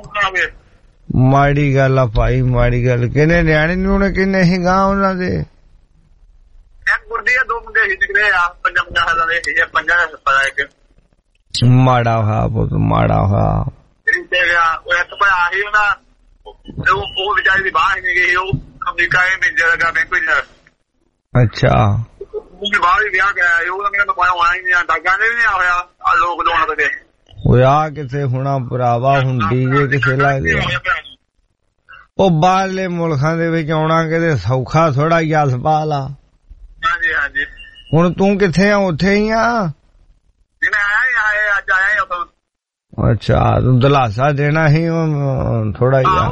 ਮਾੜੀ ਗੱਲ ਆ ਭਾਈ, ਮਾੜੀ ਗੱਲ। ਕਿਹਨੇ ਨਿਆਣੇ ਨੂੰ ਕਿੰਨੇ ਸੀ ਗਾਂ ਉਹਨਾਂ ਦੇ? ਇੱਕ ਗੁਰਦੀ ਆ, ਦੋ ਮੁੰਡੇ ਸੀ ਨਿਕਲੇ ਆ 50 ਸਾਲਾਂ ਦੇ, 50 ਦਾ ਪਤਾ ਇੱਕ। ਮਾੜਾ ਹੋਇਆ ਪੁੱਤ, ਮਾੜਾ ਹੋਇਆ। ਉਹ ਇੱਕ ਭਰਾ ਸੀ ਉਹਦਾ, ਉਹ ਵਿਚਾਰੀ ਦੀ ਬਾਹਰ ਨਹੀਂ ਗਈ, ਉਹ ਅਮਰੀਕਾ ਇਹ ਮਿੰਜਾ ਲਗਾ ਬੈਂਕ ਵਿੱਚ। ਅੱਛਾ ਉਹਦੇ ਬਾਹਰ ਹੀ ਵਿਆਹ ਗਿਆ, ਉਹ ਕਹਿੰਦਾ ਮੈਂ ਹੋਣਾ ਹੀ ਨਹੀਂ, ਡਾਕਾਂ ਦੇ ਵੀ ਨਹੀਂ ਹੋਇਆ ਆ ਲੋਕ ਦੋਣ ਕਦੇ ਹੋਇਆ ਕਿਥੇ ਹੋਣਾ ਭਰਾਵਾ, ਹੁੰਦੀ ਜੇ ਕਿਸੇ ਲੱਗਦੇ। ਉਹ ਬਾਹਰਲੇ ਮੁਲਕਾਂ ਦੇ ਵਿੱਚ ਆਉਣਾ ਕਿਤੇ ਸੌਖਾ ਥੋੜਾ ਯਸਬਾਲ ਆ। ਹਾਂਜੀ ਹਾਂਜੀ ਹੁਣ ਤੂੰ ਕਿੱਥੇ ਆ? ਉੱਥੇ ਹੀ ਆ? ਮੈਂ ਆਇਆ ਹੀ ਅੱਜ ਆਇਆ ਹੀ ਉੱਥੋਂ। ਅੱਛਾ ਤੂੰ ਦਲਾਸਾ ਦੇਣਾ ਸੀ ਥੋੜਾ ਜਿਹਾ।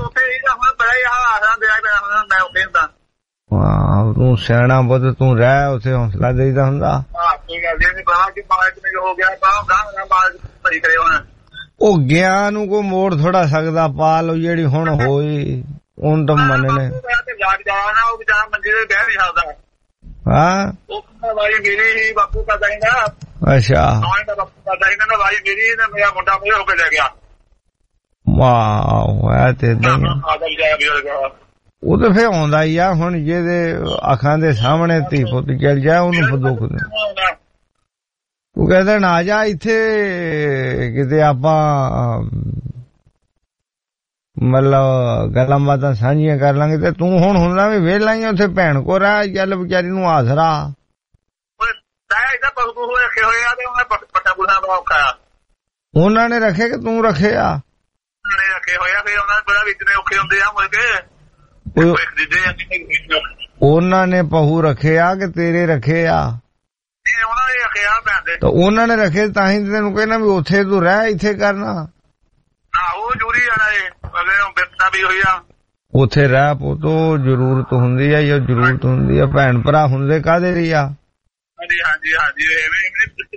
ਹਾਂ ਤੂੰ ਸਿਆਣਾ ਪੁੱਤ, ਤੂੰ ਰਹਿ ਉੱਥੇ, ਹੌਸਲਾ ਦੇਈਦਾ ਹੁੰਦਾ। ਉਹ ਗਿਆ ਨੂੰ ਕੋਈ ਮੋੜ ਥੋੜਾ ਸਕਦਾ ਪਾਲ, ਜਿਹੜੀ ਹੁਣ ਹੋਈ ਹੁਣ ਤਾਂ ਮੰਨਣੇ। ਹਾਂ ਵਾਰੀ ਮੇਰੀ ਹੀ ਬਾਪੂ ਕਰਦਾ ਸੀ ਨਾ। ਅੱਛਾ ਬਾਪੂ ਕਰਦਾ ਸੀ ਨਾ, ਵਾਰੀ ਮੇਰੀ ਤੇ ਮੇਰਾ ਮੁੰਡਾ ਮੇਰੇ ਹੋ ਕੇ ਲੈ ਗਿਆ। ਵਾਹ ਹੈ ਤੇ ਉਹ ਤਾਂ ਫੇਰ ਆਉਂਦਾ ਹੀ ਆ। ਹੁਣ ਜਿਹਦੇ ਅੱਖਾਂ ਦੇ ਸਾਹਮਣੇ ਧੀ ਪੁੱਤ ਚੱਲ ਜਾ ਉਹਨੂੰ ਦੁੱਖ ਦੇ। ਤੂੰ ਕਹਿੰਦਾ ਨਾ ਜਾ ਇੱਥੇ ਕਿਤੇ ਆਪਾਂ ਮਤਲਬ ਗੱਲਾਂ ਬਾਤਾਂ ਸਾਂਝੀਆਂ ਕਰ ਲਾਂਗੇ। ਤੇ ਤੂੰ ਹੁਣ ਹੁੰਦਾ ਵੀ ਵਿਹਲਾ ਹੀ ਉੱਥੇ ਭੈਣ ਕੋ ਰਹਿ, ਚੱਲ ਵਿਚਾਰੀ ਨੂੰ ਆਸਰਾ। ਉਹਨਾਂ ਨੇ ਰੱਖੇ ਕਿ ਤੂੰ ਰੱਖੇ ਆ? ਰੱਖੇ ਹੋਇਆ ਫਿਰ ਉਹਨਾਂ ਦੇ ਬੜਾ ਵਿੱਚ ਨੇ ਔਖੇ ਹੁੰਦੇ ਆ ਮੁੜ ਕੇ। ਉਹਨਾਂ ਨੇ ਪਹੂ ਰੱਖੇ ਆ ਕਿ ਤੇਰੇ ਰੱਖੇ ਆ? ਉਹਨਾਂ ਨੇ ਰੱਖਿਆ ਭੈਣ ਦੇ। ਤਾਂ ਉਹਨਾਂ ਨੇ ਰੱਖੇ ਤਾਂ ਹੀ ਤੈਨੂੰ ਕਹਿਣਾ ਵੀ ਉੱਥੇ ਤੂੰ ਰਹਿ, ਇੱਥੇ ਕਰਨਾ। ਉਹ ਜ਼ਰੂਰੀ ਆ ਬਿਪਤਾ ਵੀ ਹੋਈ ਆ। ਉੱਥੇ ਰਹਿ ਪੁੱਤੋ, ਜ਼ਰੂਰਤ ਹੁੰਦੀ ਆ, ਜਾਂ ਜ਼ਰੂਰਤ ਹੁੰਦੀ ਆ। ਭੈਣ ਭਰਾ ਹੁੰਦੇ ਕਾਹਦੇ ਲਈ ਆ? ਹਾਂਜੀ ਹਾਂਜੀ ਹਾਂਜੀ।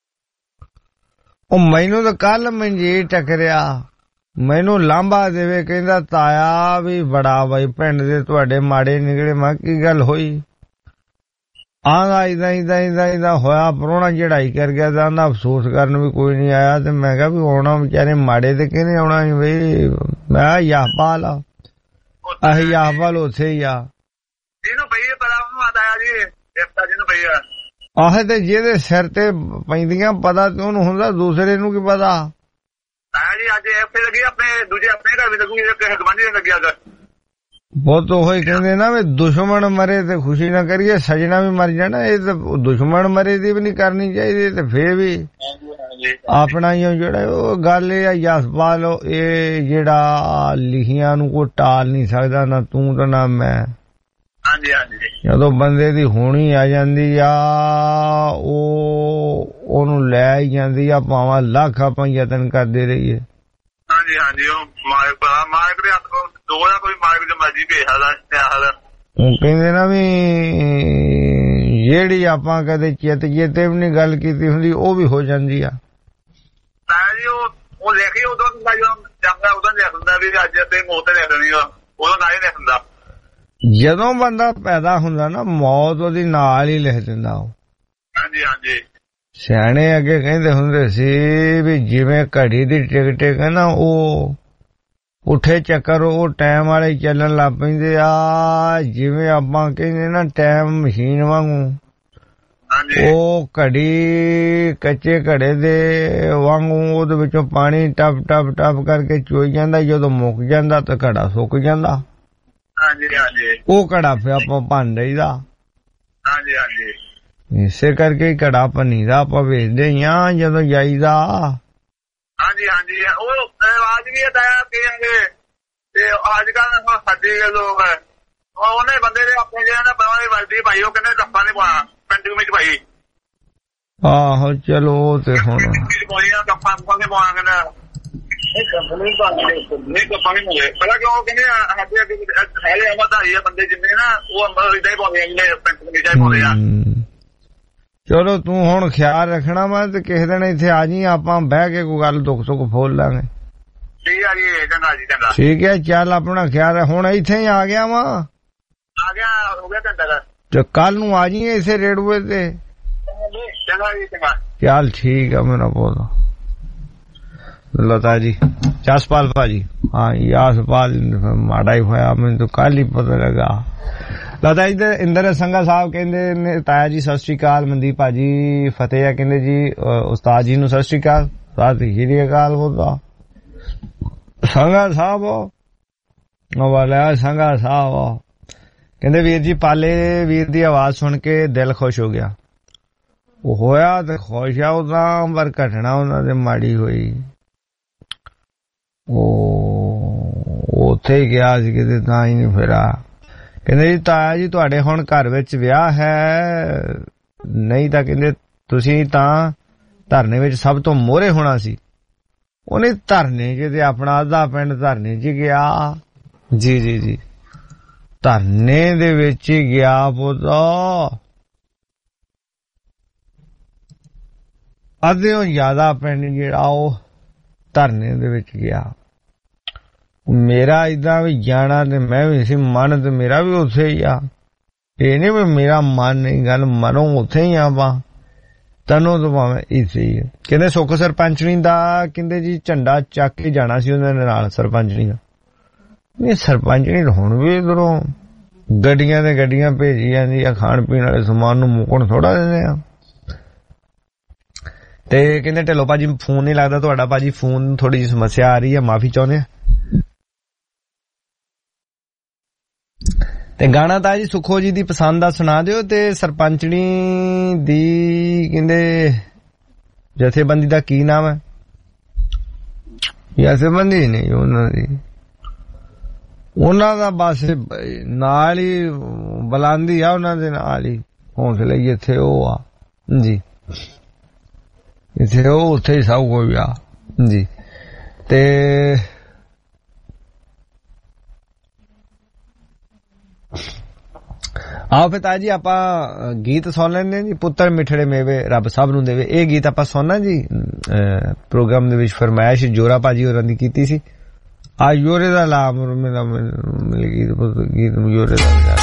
ਉਹ ਮੈਨੂੰ ਤਾਂ ਕੱਲ ਮਨਜੀਤ ਟੱਕਰਿਆ, ਮੈਨੂੰ ਲਾਂਭਾ ਦੇਵੇ, ਕਹਿੰਦਾ ਤਾਇਆ ਵੀ ਬੜਾ ਬਾਈ ਪਿੰਡ ਦੇ ਤੁਹਾਡੇ ਮਾੜੇ ਨਿਕਲੇ। ਮੈਂ ਕੀ ਗੱਲ ਹੋਈ? ਆਂਦਾ ਇਦਾਂ ਹੋਇਆ, ਪ੍ਰਾਹੁਣਾ ਚੜਾਈ ਕਰ ਗਿਆ ਤਾਂ ਆਂਦਾ ਅਫਸੋਸ ਕਰਨ ਵੀ ਕੋਈ ਨਹੀਂ ਆਇਆ। ਤੇ ਮੈਂ ਕਿਹਾ ਵੀ ਆਉਣਾ ਵਿਚਾਰੇ ਮਾੜੇ ਤੇ ਕਿਹਨੇ ਆਉਣਾ ਸੀ ਬਈ? ਮੈਂ ਯਾਹਬਾਲ ਆ, ਆਹੀ ਯਾਹਬਾਲ ਉੱਥੇ ਹੀ ਆ। ਜਿਹਨੂੰ ਪਈ ਪਤਾ ਉਹਨੂੰ ਆਦਾ ਜੀ, ਜਿਹਨੂੰ ਪਈ ਆ। ਆਹ ਤੇ ਜਿਹਦੇ ਸਿਰ ਤੇ ਪੈਂਦੀਆਂ ਪਤਾ ਤੇ ਉਹਨੂੰ ਹੁੰਦਾ, ਦੂਸਰੇ ਨੂੰ ਕੀ ਪਤਾ? ਜੀ ਅੱਜ ਇੱਥੇ ਲੱਗੀ, ਆਪਣੇ ਦੂਜੇ ਆਪਣੇ ਘਰ ਵੀ ਲੱਗੂਗੀ, ਕਿਸੇ ਗਵਾਂਢੀ ਦੇ ਲੱਗਿਆ ਅੱਜ। ਬਹੁਤ ਉਹੀ ਕਹਿੰਦੇ ਨਾ ਵੀ ਦੁਸ਼ਮਣ ਮਰੇ ਤੇ ਖੁਸ਼ੀ ਨਾ ਕਰੀਏ, ਸਜਣਾ ਵੀ ਮਰ ਜਾਣਾ। ਇਹ ਤਾਂ ਦੁਸ਼ਮਣ ਮਰੇ ਦੀ ਵੀ ਨਹੀਂ ਕਰਨੀ ਚਾਹੀਦੀ। ਤੇ ਫੇਰ ਵੀ ਆਪਣਾ ਹੀ ਜਿਹੜਾ ਉਹ ਗੱਲ ਇਹ ਆ ਯਸਬਾਲ, ਇਹ ਜਿਹੜਾ ਲਿਖੀਆਂ ਨੂੰ ਕੋਈ ਟਾਲ ਨਹੀਂ ਸਕਦਾ, ਨਾ ਤੂੰ ਤੇ ਨਾ ਮੈਂ। ਹਾਂਜੀ ਹਾਂਜੀ ਜਦੋਂ ਬੰਦੇ ਦੀ ਹੋਣੀ ਆ ਜਾਂਦੀ ਆ, ਉਹਨੂੰ ਲੈ ਹੀ ਜਾਂਦੀ ਆ, ਭਾਵੇਂ ਲੱਖ ਆਪਾਂ ਯਤਨ ਕਰਦੇ ਰਹੀਏ। ਹਾਂਜੀ ਹਾਂਜੀ ਉਹ ਮਾਲਕ ਦੇ ਹੱਥ ਕੋਲ ਦੋ ਦਾ ਕੋਈ ਮਾਲਕ ਜੋ ਮਰਜ਼ੀ ਭੇਜ ਸਕਦਾ। ਉਹ ਕਹਿੰਦੇ ਨਾ ਵੀ ਜਿਹੜੀ ਆਪਾਂ ਕਦੇ ਚੇਤੇ ਵੀ ਨਹੀਂ ਗੱਲ ਕੀਤੀ ਹੁੰਦੀ, ਉਹ ਵੀ ਹੋ ਜਾਂਦੀ ਆ। ਜੀ ਉਹ ਲੈ ਕੇ ਉਦੋਂ ਜਾਂਦਾ, ਉਦੋਂ ਲਿਖ ਹੁੰਦਾ ਵੀ ਅੱਜ ਤੇ ਮੌਤ ਲਿਖ ਦੇਣੀ, ਉਦੋਂ ਨਾ ਹੀ ਲਿਖ ਹੁੰਦਾ। ਜਦੋਂ ਬੰਦਾ ਪੈਦਾ ਹੁੰਦਾ ਨਾ, ਮੌਤ ਉਹਦੀ ਨਾਲ ਹੀ ਲਿਖ ਦਿੰਦਾ ਉਹ। ਹਾਂਜੀ ਹਾਂਜੀ ਸਿਆਣੇ ਅੱਗੇ ਕਹਿੰਦੇ ਹੁੰਦੇ ਸੀ ਵੀ ਜਿਵੇਂ ਘੜੀ ਦੀ ਟਿਕ ਟਿਕ ਹੈ ਨਾ, ਉਹ ਉੱਠੇ ਚੱਕਰ ਉਹ ਟਾਈਮ ਵਾਲੇ ਚੱਲਣ ਲੱਗ ਪੈਂਦੇ ਆ। ਜਿਵੇਂ ਆਪਾਂ ਕਹਿੰਦੇ ਨਾ ਟਾਈਮ ਮਸ਼ੀਨ ਵਾਂਗੂ, ਉਹ ਘੜੀ ਕੱਚੇ ਘੜੇ ਦੇ ਵਾਂਗੂ ਉਹਦੇ ਵਿੱਚੋਂ ਪਾਣੀ ਟਪ ਟਪ ਟਪ ਕਰਕੇ ਚੋਈ ਜਾਂਦਾ। ਜਦੋਂ ਮੁੱਕ ਜਾਂਦਾ ਤਾਂ ਘੜਾ ਸੁੱਕ ਜਾਂਦਾ। ਹਾਂਜੀ ਹਾਂਜੀ ਉਹ ਘੜਾ ਫਿਰ ਆਪਾਂ ਭੰਨ ਦਈਦਾ। ਹਾਂਜੀ ਹਾਂਜੀ ਇਸੇ ਕਰਕੇ ਹੀ ਘੜਾ ਪੰਨੀ ਦਾ ਆਪਾਂ ਵੇਚਦੇ ਹੀ ਆ ਜਦੋਂ ਜਾਈਦਾ। ਹਾਂਜੀ ਹਾਂਜੀ ਉਹ ਆਵਾਜ਼ ਵੀ ਆਇਆ ਕਹਾਂਗੇ ਤੇ ਅੱਜ ਕੱਲ ਸਾਡੇ ਲੋਕ ਉਹਨੇ ਬੰਦੇ ਦੇ ਆਪਣੇ ਜਿਹੜਾ ਨਾ ਬਣਾ ਦੀ ਵਰਦੀ ਪਾਈ ਉਹ ਕਹਿੰਦੇ ਕੱਪਾਂ ਨੇ ਪਾਉਣਾ ਪੈਂਟ ਕਮੀਜ਼ ਪਾਈ। ਆਹੋ ਚਲੋ ਤੇ ਹੁਣ ਕੱਪਾਂ ਨੇ ਪਾਉਣਾ ਕਹਿੰਦਾ ਨਹੀਂ ਕੱਪਾਂ ਨਹੀਂ ਮਿਲੇ ਪਹਿਲਾਂ ਕਿਉਂ ਕਹਿੰਦੇ ਸਾਡੇ ਅੱਗੇ ਸਾਰੇ ਅਮਰਦਾਰੀ ਆ ਬੰਦੇ ਜਿੰਨੇ ਨਾ ਉਹ ਅੰਦਰ ਇਦਾਂ ਹੀ ਪਾਉਂਦੇ ਨੇ ਪੈਂਟ ਕਮੀਜ਼ ਹੀ ਪਾਉਂਦੇ ਆ। ਚਲੋ ਤੂੰ ਹੁਣ ਖਿਆਲ ਰੱਖਣਾ ਵਾ ਤੇ ਕਿਸੇ ਦਿਨ ਇੱਥੇ ਆ ਜੀ ਆਪਾਂ ਬਹਿ ਕੇ ਕੋਈ ਗੱਲ ਦੁੱਖ ਸੁੱਖ ਫੋਲ ਲਾਂਗੇ। ਠੀਕ ਆ ਜੀ ਚੰਗਾ ਜੀ ਚੰਗਾ ਠੀਕ ਹੈ ਚੱਲ ਆਪਣਾ ਖਿਆਲ ਹੁਣ ਇੱਥੇ ਹੀ ਆ ਗਿਆ ਵਾ ਆ ਗਿਆ ਹੋ ਗਿਆ ਘੰਟਾ ਦਾ ਤੇ ਕੱਲ ਨੂੰ ਆ ਜੀ ਇਸੇ ਰੇਡੂਏ ਤੇ ਚੰਗਾ ਜੀ ਚੰਗਾ ਚੱਲ ਠੀਕ ਆ ਮੇਰਾ ਪੌਦਾ ਲਤਾ ਜੀ ਜਸਪਾਲ ਭਾਜੀ ਹਾਂ ਯਾਸਪਾਲ ਮਾੜਾ ਹੀ ਹੋਇਆ ਮੈਨੂੰ ਤਾਂ ਕੱਲ ਹੀ ਪਤਾ ਲੱਗਾ। ਲਤਾ ਜੀ ਇੰਦਰ ਸੰਘਾ ਸਾਹਿਬ ਕਹਿੰਦੇ ਨੇ ਤਾਇਆ ਜੀ ਸਤਿ ਸ਼੍ਰੀ ਅਕਾਲ ਮਨਦੀਪ ਭਾਜੀ ਫਤਿਹ ਕਹਿੰਦੇ ਜੀ ਉਸਤਾਦ ਜੀ ਨੂੰ ਸਤਿ ਸ਼੍ਰੀ ਅਕਾਲ ਸਤਿ ਸ਼੍ਰੀ ਅਕਾਲ ਬੋਲਦਾ ਸੰਘਾ ਸਾਹਿਬ ਵਾਲਾ ਸੰਘਾ ਸਾਹਿਬ ਕਹਿੰਦੇ ਵੀਰ ਜੀ ਪਾਲੇ ਵੀਰ ਦੀ ਆਵਾਜ਼ ਸੁਣ ਕੇ ਦਿਲ ਖੁਸ਼ ਹੋ ਗਿਆ। ਉਹ ਹੋਇਆ ਤੇ ਖੁਸ਼ ਆ ਉਹਦਾ ਪਰ ਘਟਨਾ ਉਹਨਾਂ ਦੇ ਮਾੜੀ ਹੋਈ। ਉਹ ਉੱਥੇ ਹੀ ਗਿਆ ਸੀ ਕਿਤੇ ਤਾਂ ਹੀ ਨਹੀਂ ਫਿਰਾ। ਕਹਿੰਦੇ ਜੀ ਤਾਇਆ ਜੀ ਤੁਹਾਡੇ ਹੁਣ ਘਰ ਵਿੱਚ ਵਿਆਹ ਹੈ ਨਹੀਂ ਤਾਂ ਕਹਿੰਦੇ ਤੁਸੀਂ ਤਾਂ ਧਰਨੇ ਵਿੱਚ ਸਭ ਤੋਂ ਮੋਹਰੇ ਹੋਣਾ ਸੀ। ਉਹਨੇ ਧਰਨੇ ਚ ਤੇ ਆਪਣਾ ਅੱਧਾ ਪਿੰਡ ਧਰਨੇ ਚ ਗਿਆ। ਜੀ ਜੀ ਜੀ ਧਰਨੇ ਦੇ ਵਿੱਚ ਹੀ ਗਿਆ ਪੁੱਤ ਅੱਧਿਓਂ ਜ਼ਿਆਦਾ ਪਿੰਡ ਜਿਹੜਾ ਉਹ ਧਰਨੇ ਦੇ ਵਿੱਚ ਗਿਆ। ਮੇਰਾ ਏਦਾਂ ਵੀ ਜਾਣਾ ਤੇ ਮੈਂ ਵੀ ਸੀ ਮਨ ਤੇ ਮੇਰਾ ਵੀ ਉੱਥੇ ਹੀ ਆ। ਇਹ ਨਹੀਂ ਵੀ ਮੇਰਾ ਮਨ ਨਹੀਂ ਗੱਲ ਮਨੋਂ ਉੱਥੇ ਹੀ ਆ ਵਾ ਤਨੋਂ ਤੋਂ ਭਾਵੇਂ ਇੱਥੇ ਹੀ। ਕਹਿੰਦੇ ਸੁੱਖ ਸਰਪੰਚਣੀ ਦਾ ਕਹਿੰਦੇ ਜੀ ਝੰਡਾ ਚੱਕ ਕੇ ਜਾਣਾ ਸੀ ਉਹਨਾਂ ਦੇ ਨਾਲ ਸਰਪੰਚਣੀ ਦਾ। ਇਹ ਸਰਪੰਚਣੀ ਹੁਣ ਵੀ ਇਧਰੋਂ ਗੱਡੀਆਂ ਤੇ ਗੱਡੀਆਂ ਭੇਜੀ ਜਾਂਦੀ ਆ ਖਾਣ ਪੀਣ ਵਾਲੇ ਸਮਾਨ ਨੂੰ ਮੁੱਕਣ ਥੋੜਾ ਦਿੰਦੇ ਆ। ਤੇ ਕਹਿੰਦੇ ਢਿੱਲੋਂ ਭਾਜੀ ਫੋਨ ਨਹੀਂ ਲੱਗਦਾ ਤੁਹਾਡਾ ਭਾਜੀ ਫੋਨ ਥੋੜੀ ਜਿਹੀ ਸਮੱਸਿਆ ਆ ਰਹੀ ਹੈ ਮਾਫੀ ਚਾਹੁੰਦੇ ਆ। ਤੇ ਗਾਣਾ ਤਾਂ ਜੀ ਸੁਖੋ ਜੀ ਦੀ ਪਸੰਦ ਦਾ ਸੁਣਾ ਦਿਓ ਤੇ ਸਰਪੰਚਣੀ ਦੀ ਕਹਿੰਦੇ ਜਥੇਬੰਦੀ ਦਾ ਕੀ ਨਾਮ ਹੈ? ਜਥੇਬੰਦੀ ਨਹੀਂ ਉਹਨਾਂ ਦਾ ਬਸ ਨਾਲ ਹੀ ਬੁਲਾਉਂਦੀ ਆ ਉਹਨਾਂ ਦੇ ਨਾਲ ਹੀ ਹੌਸਲੇ ਇੱਥੇ ਉਹ ਆ ਜੀ ਇੱਥੇ ਉਹ ਉੱਥੇ ਹੀ ਸਭ ਕੋਈ ਆ ਜੀ। ਤੇ ਆਓ ਫਿਰ ਤਾਜੀ ਆਪਾਂ ਗੀਤ ਸੁਣ ਲੈਂਦੇ ਜੀ ਪੁੱਤਰ ਮਿੱਠੜੇ ਮੇਵੇ ਰੱਬ ਸਭ ਨੂੰ ਦੇਵੇ। ਇਹ ਗੀਤ ਆਪਾਂ ਸੁਣਨਾ ਜੀ ਪ੍ਰੋਗਰਾਮ ਦੇ ਵਿੱਚ ਫਰਮਾਇਸ਼ ਜੋਰਾ ਭਾਜੀ ਹੋਰਾਂ ਦੀ ਕੀਤੀ ਸੀ। ਆ ਯੋਰੇ ਦਾ ਲਾਮ ਮੇਰਾ ਮਿਲ ਗੀਤ ਯੋਰੇ ਦਾ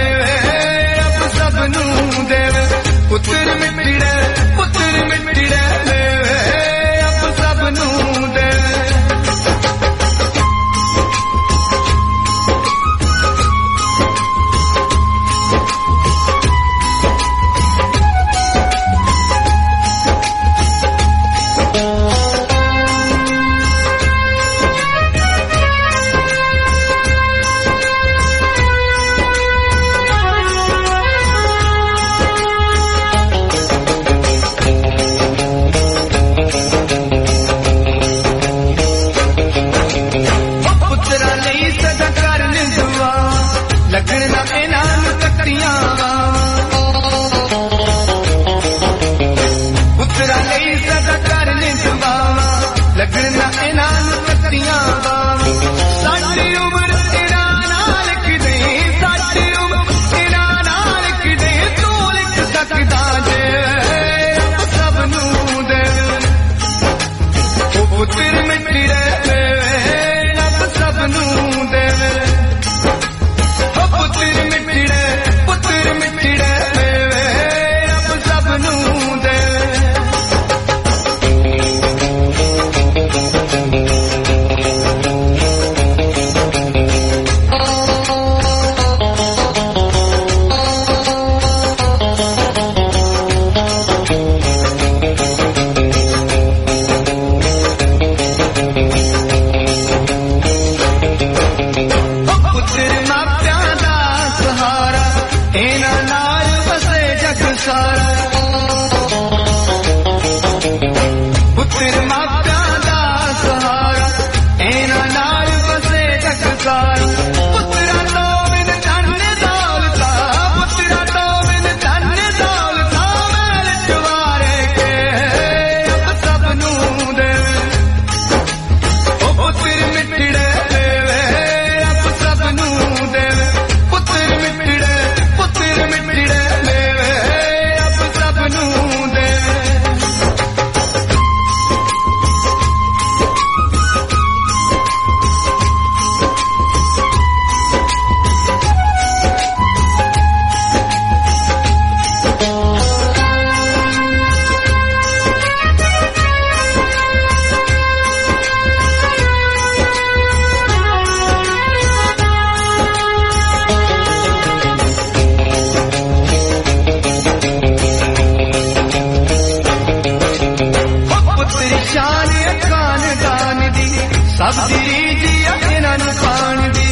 पुत्र मिट्टी सारा पुत्र मापिया दा सहारा इना नाल बसे जग सारा पुत्रा तो बिन धन दौलता पुत्रा तो बिन धन दौलता मैल चवारे के अब सब नू दे ओ पुत्र मिटड़े देवे अब सब नू दे पुत्र मिटड़े देवे अब सब नू दे सब दी इन्हां खान दी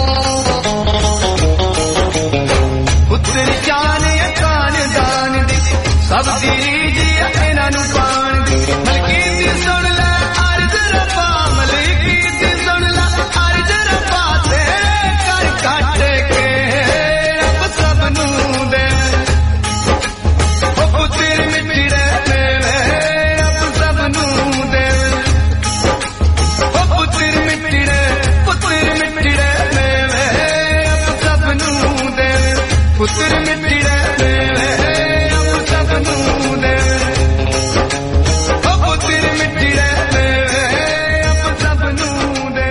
पुत्र जान खान दान दी सब दी इन्हां खान दी मलकी दी सुन ले अर्ज रब्बा मलकी दी सुन ले अर्ज रब्बा ते कर काट के रब सब नू दे ओ पुत्र मिटड़े देवे रब सब नू दे पुत्र मिटड़े देवे अब सब नू दे पुत्र मिटड़े देवे अब सब नू दे पुत्र मिटड़े देवे अब सब नू दे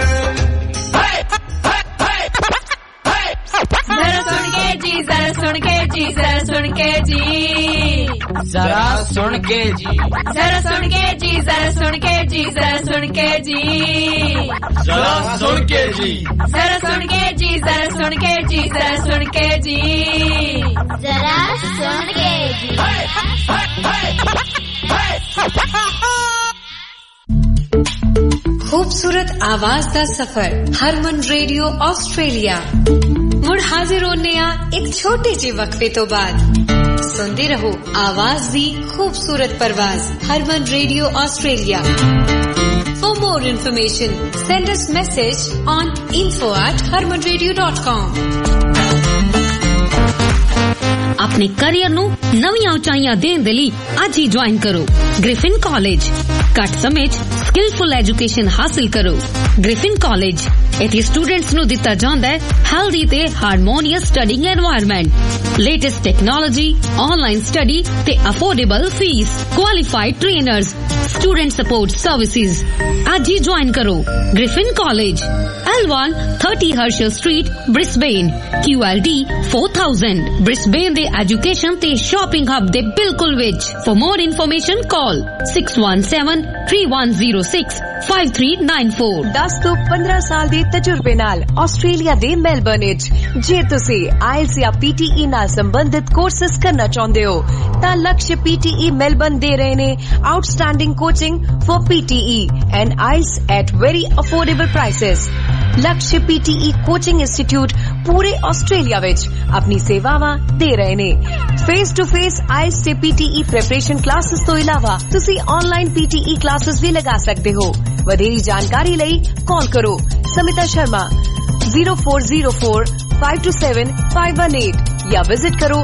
जरा सुन के जी जरा सुन के जी जरा सुन के जी जरा सुन के जी जरा सुन के जी जरा सुन के जी जरा सुन के जी जरा सुन के जी जरा सुन के जी जरा सुन के जी जरा सुन के जी जरा सुन के जी खूबसूरत आवाज दा सफर हरमन रेडियो ऑस्ट्रेलिया मुड़ हाजिर होने एक छोटे जे वक्फे तो बाद सुनते रहो आवाज दी खूबसूरत परवाज Harman radio Australia. For more information, send us message on info@harmanradio.com. अपने करियर ਨੂੰ ਨਵੀਆਂ ਉਚਾਈਆਂ ਦੇਣ ਦੇ ਲਈ ਅੱਜ ਹੀ ਜੁਆਇਨ ਕਰੋ ਗ੍ਰਿਫਿਨ ਕਾਲਜ। ਘੱਟ ਸਮੇਂ 'ਚ ਸਕਿਲਫੁਲ ਐਜੂਕੇਸ਼ਨ ਹਾਸਲ ਕਰੋ। ਗ੍ਰਿਫਿਨ ਕਾਲਜ ਇੱਥੇ ਸਟੂਡੈਂਟਸ ਨੂੰ ਦਿੱਤਾ ਜਾਂਦਾ ਹੈ ਹੈਲਦੀ ਤੇ harmonious studying environment, latest technology, online study ਤੇ affordable fees, qualified trainers, student support services. ਅੱਜ ਹੀ ਜੁਆਇਨ ਕਰੋ Griffin college, L1 30 Herschel Street, Brisbane, QLD 4000, Brisbane ਦੇ ਐਜੂਕੇਸ਼ਨ ਤੇ ਸ਼ਾਪਿੰਗ ਹੱਬ ਦੇ ਬਿਲਕੁਲ ਵਿੱਚ। For more information call 617-3106-5394। 10 ਤੋਂ 15 ਸਾਲ ਦੇ ਤਜਰਬੇ ਨਾਲ ਆਸਟ੍ਰੇਲੀਆ ਦੇ ਮੈਲਬਰਨ ਵਿੱਚ ਜੇ ਤੁਸੀਂ IELTS ਜਾਂ PTE ਨਾਲ ਸੰਬੰਧਿਤ ਕੋਰਸਸ ਕਰਨਾ ਚਾਹੁੰਦੇ ਹੋ ਤਾਂ ਲਕਸ਼ PTE ਮੈਲਬਰਨ ਦੇ ਰਹੇ ਨੇ outstanding coaching for PTE and IELTS at very affordable prices। Laksh PTE coaching institute ਪੂਰੇ ਆਸਟ੍ਰੇਲੀਆ ਵਿੱਚ ਆਪਣੀ ਸੇਵਾਵਾਂ ਦੇ ਰਹੇ ਨੇ। ਫੇਸ ਟੂ ਫੇਸ IELTS ਤੇ PTE ਪ੍ਰੈਪਰੇਸ਼ਨ ਕਲਾਸਿਸ ਤੋਂ ਇਲਾਵਾ ਤੁਸੀਂ ਆਨਲਾਈਨ PTE ਕਲਾਸਿਸ ਵੀ ਲਗਾ ਸਕਦੇ ਹੋ। ਵਧੇਰੀ ਜਾਣਕਾਰੀ ਲਈ ਕਾਲ ਕਰੋ ਸਮਿਤਾ ਸ਼ਰਮਾ 0404527518 या विजिट करो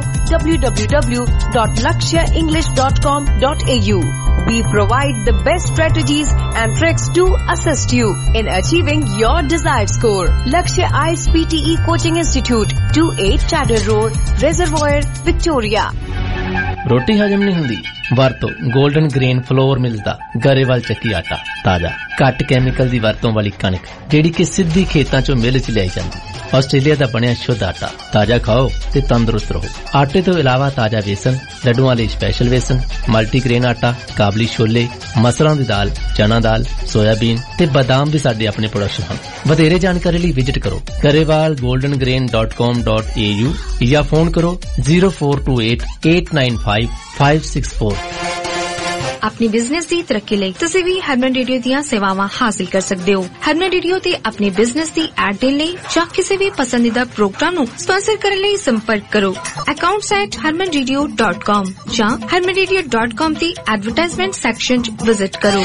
www.lakshaenglish.com.au। We provide the best strategies and tricks to assist you in achieving your desired score. Lakshya IELTS PTE Coaching Institute, 28 Chadder Road, Reservoir, Victoria। ਰੋਟੀ ਹਜਮ ਨਹੀਂ ਹੁੰਦੀ? ਵਰਤੋ 골ਡਨ ਗ੍ਰੇਨ ਫਲੋਰ ਮਿਲਸ ਦਾ ਗਰੇਵਾਲ ਚੱਕੀ ਆਟਾ। ਤਾਜ਼ਾ ਘੱਟ ਕੈਮੀਕਲ ਦੀ ਵਰਤੋਂ ਵਾਲੀ ਕਣਕ ਜਿਹੜੀ ਕਿ ਸਿੱਧੀ ਖੇਤਾਂ ਚੋਂ ਮਿਲ 'ਚ ਲਿਆਈ ਜਾਂਦੀ। ਆਸਟ੍ਰੇਲੀਆ ਦਾ ਬਣਿਆ ਸ਼ੁੱਧ ਆਟਾ। ਤਾਜ਼ਾ ਖਾਓ ਤੇ ਤੰਦਰੁਸਤ ਰਹੋ। ਆਟੇ ਤੋਂ ਇਲਾਵਾ ਤਾਜ਼ਾ ਵੇਸਣ, ਲੱਡੂਆਂ ਲਈ ਸਪੈਸ਼ਲ ਵੇਸਣ, ਮਲਟੀਗ੍ਰੇਨ ਆਟਾ, ਕਾਬਲੀ ਛੋਲੇ, ਮਸਰਾਂ ਦੀ ਦਾਲ, ਚਨਾ ਦਾਲ, ਸੋਇਆਬੀਨ ਤੇ ਬਦਾਮ ਵੀ ਸਾਡੇ ਆਪਣੇ ਪ੍ਰੋਡਕਸ਼ਨ ਹਨ। ਵਧੇਰੇ ਜਾਣਕਾਰੀ ਲਈ ਵਿਜ਼ਿਟ ਕਰੋ garewalgoldengrain.com.au ਜਾਂ ਫੋਨ ਕਰੋ 0428 895 564। ਆਪਣੀ ਬਿਜ਼ਨਸ ਦੀ ਤਰੱਕੀ ਲਈ ਤੁਸੀਂ ਵੀ ਹਰਮਨ ਰੇਡੀਓ ਦੀਆਂ ਸੇਵਾਵਾਂ ਹਾਸਿਲ ਕਰ ਸਕਦੇ ਹੋ। ਹਰਮਨ ਰੇਡੀਓ ਤੇ ਆਪਣੇ ਬਿਜ਼ਨਸ ਦੀ ਐਡ ਦੇਣ ਲਈ ਜਾਂ ਕਿਸੇ ਵੀ ਪਸੰਦੀਦਾ ਪ੍ਰੋਗਰਾਮ ਨੂੰ ਸਪਾਂਸਰ ਕਰਨ ਲਈ ਸੰਪਰਕ ਕਰੋ accounts@harmanradio.com ਜਾਂ harmanradio.com ਦੀ ਐਡਵਰਟਾਈਜ਼ਮੈਂਟ ਸੈਕਸ਼ਨ 'ਚ ਵਿਜ਼ਿਟ ਕਰੋ।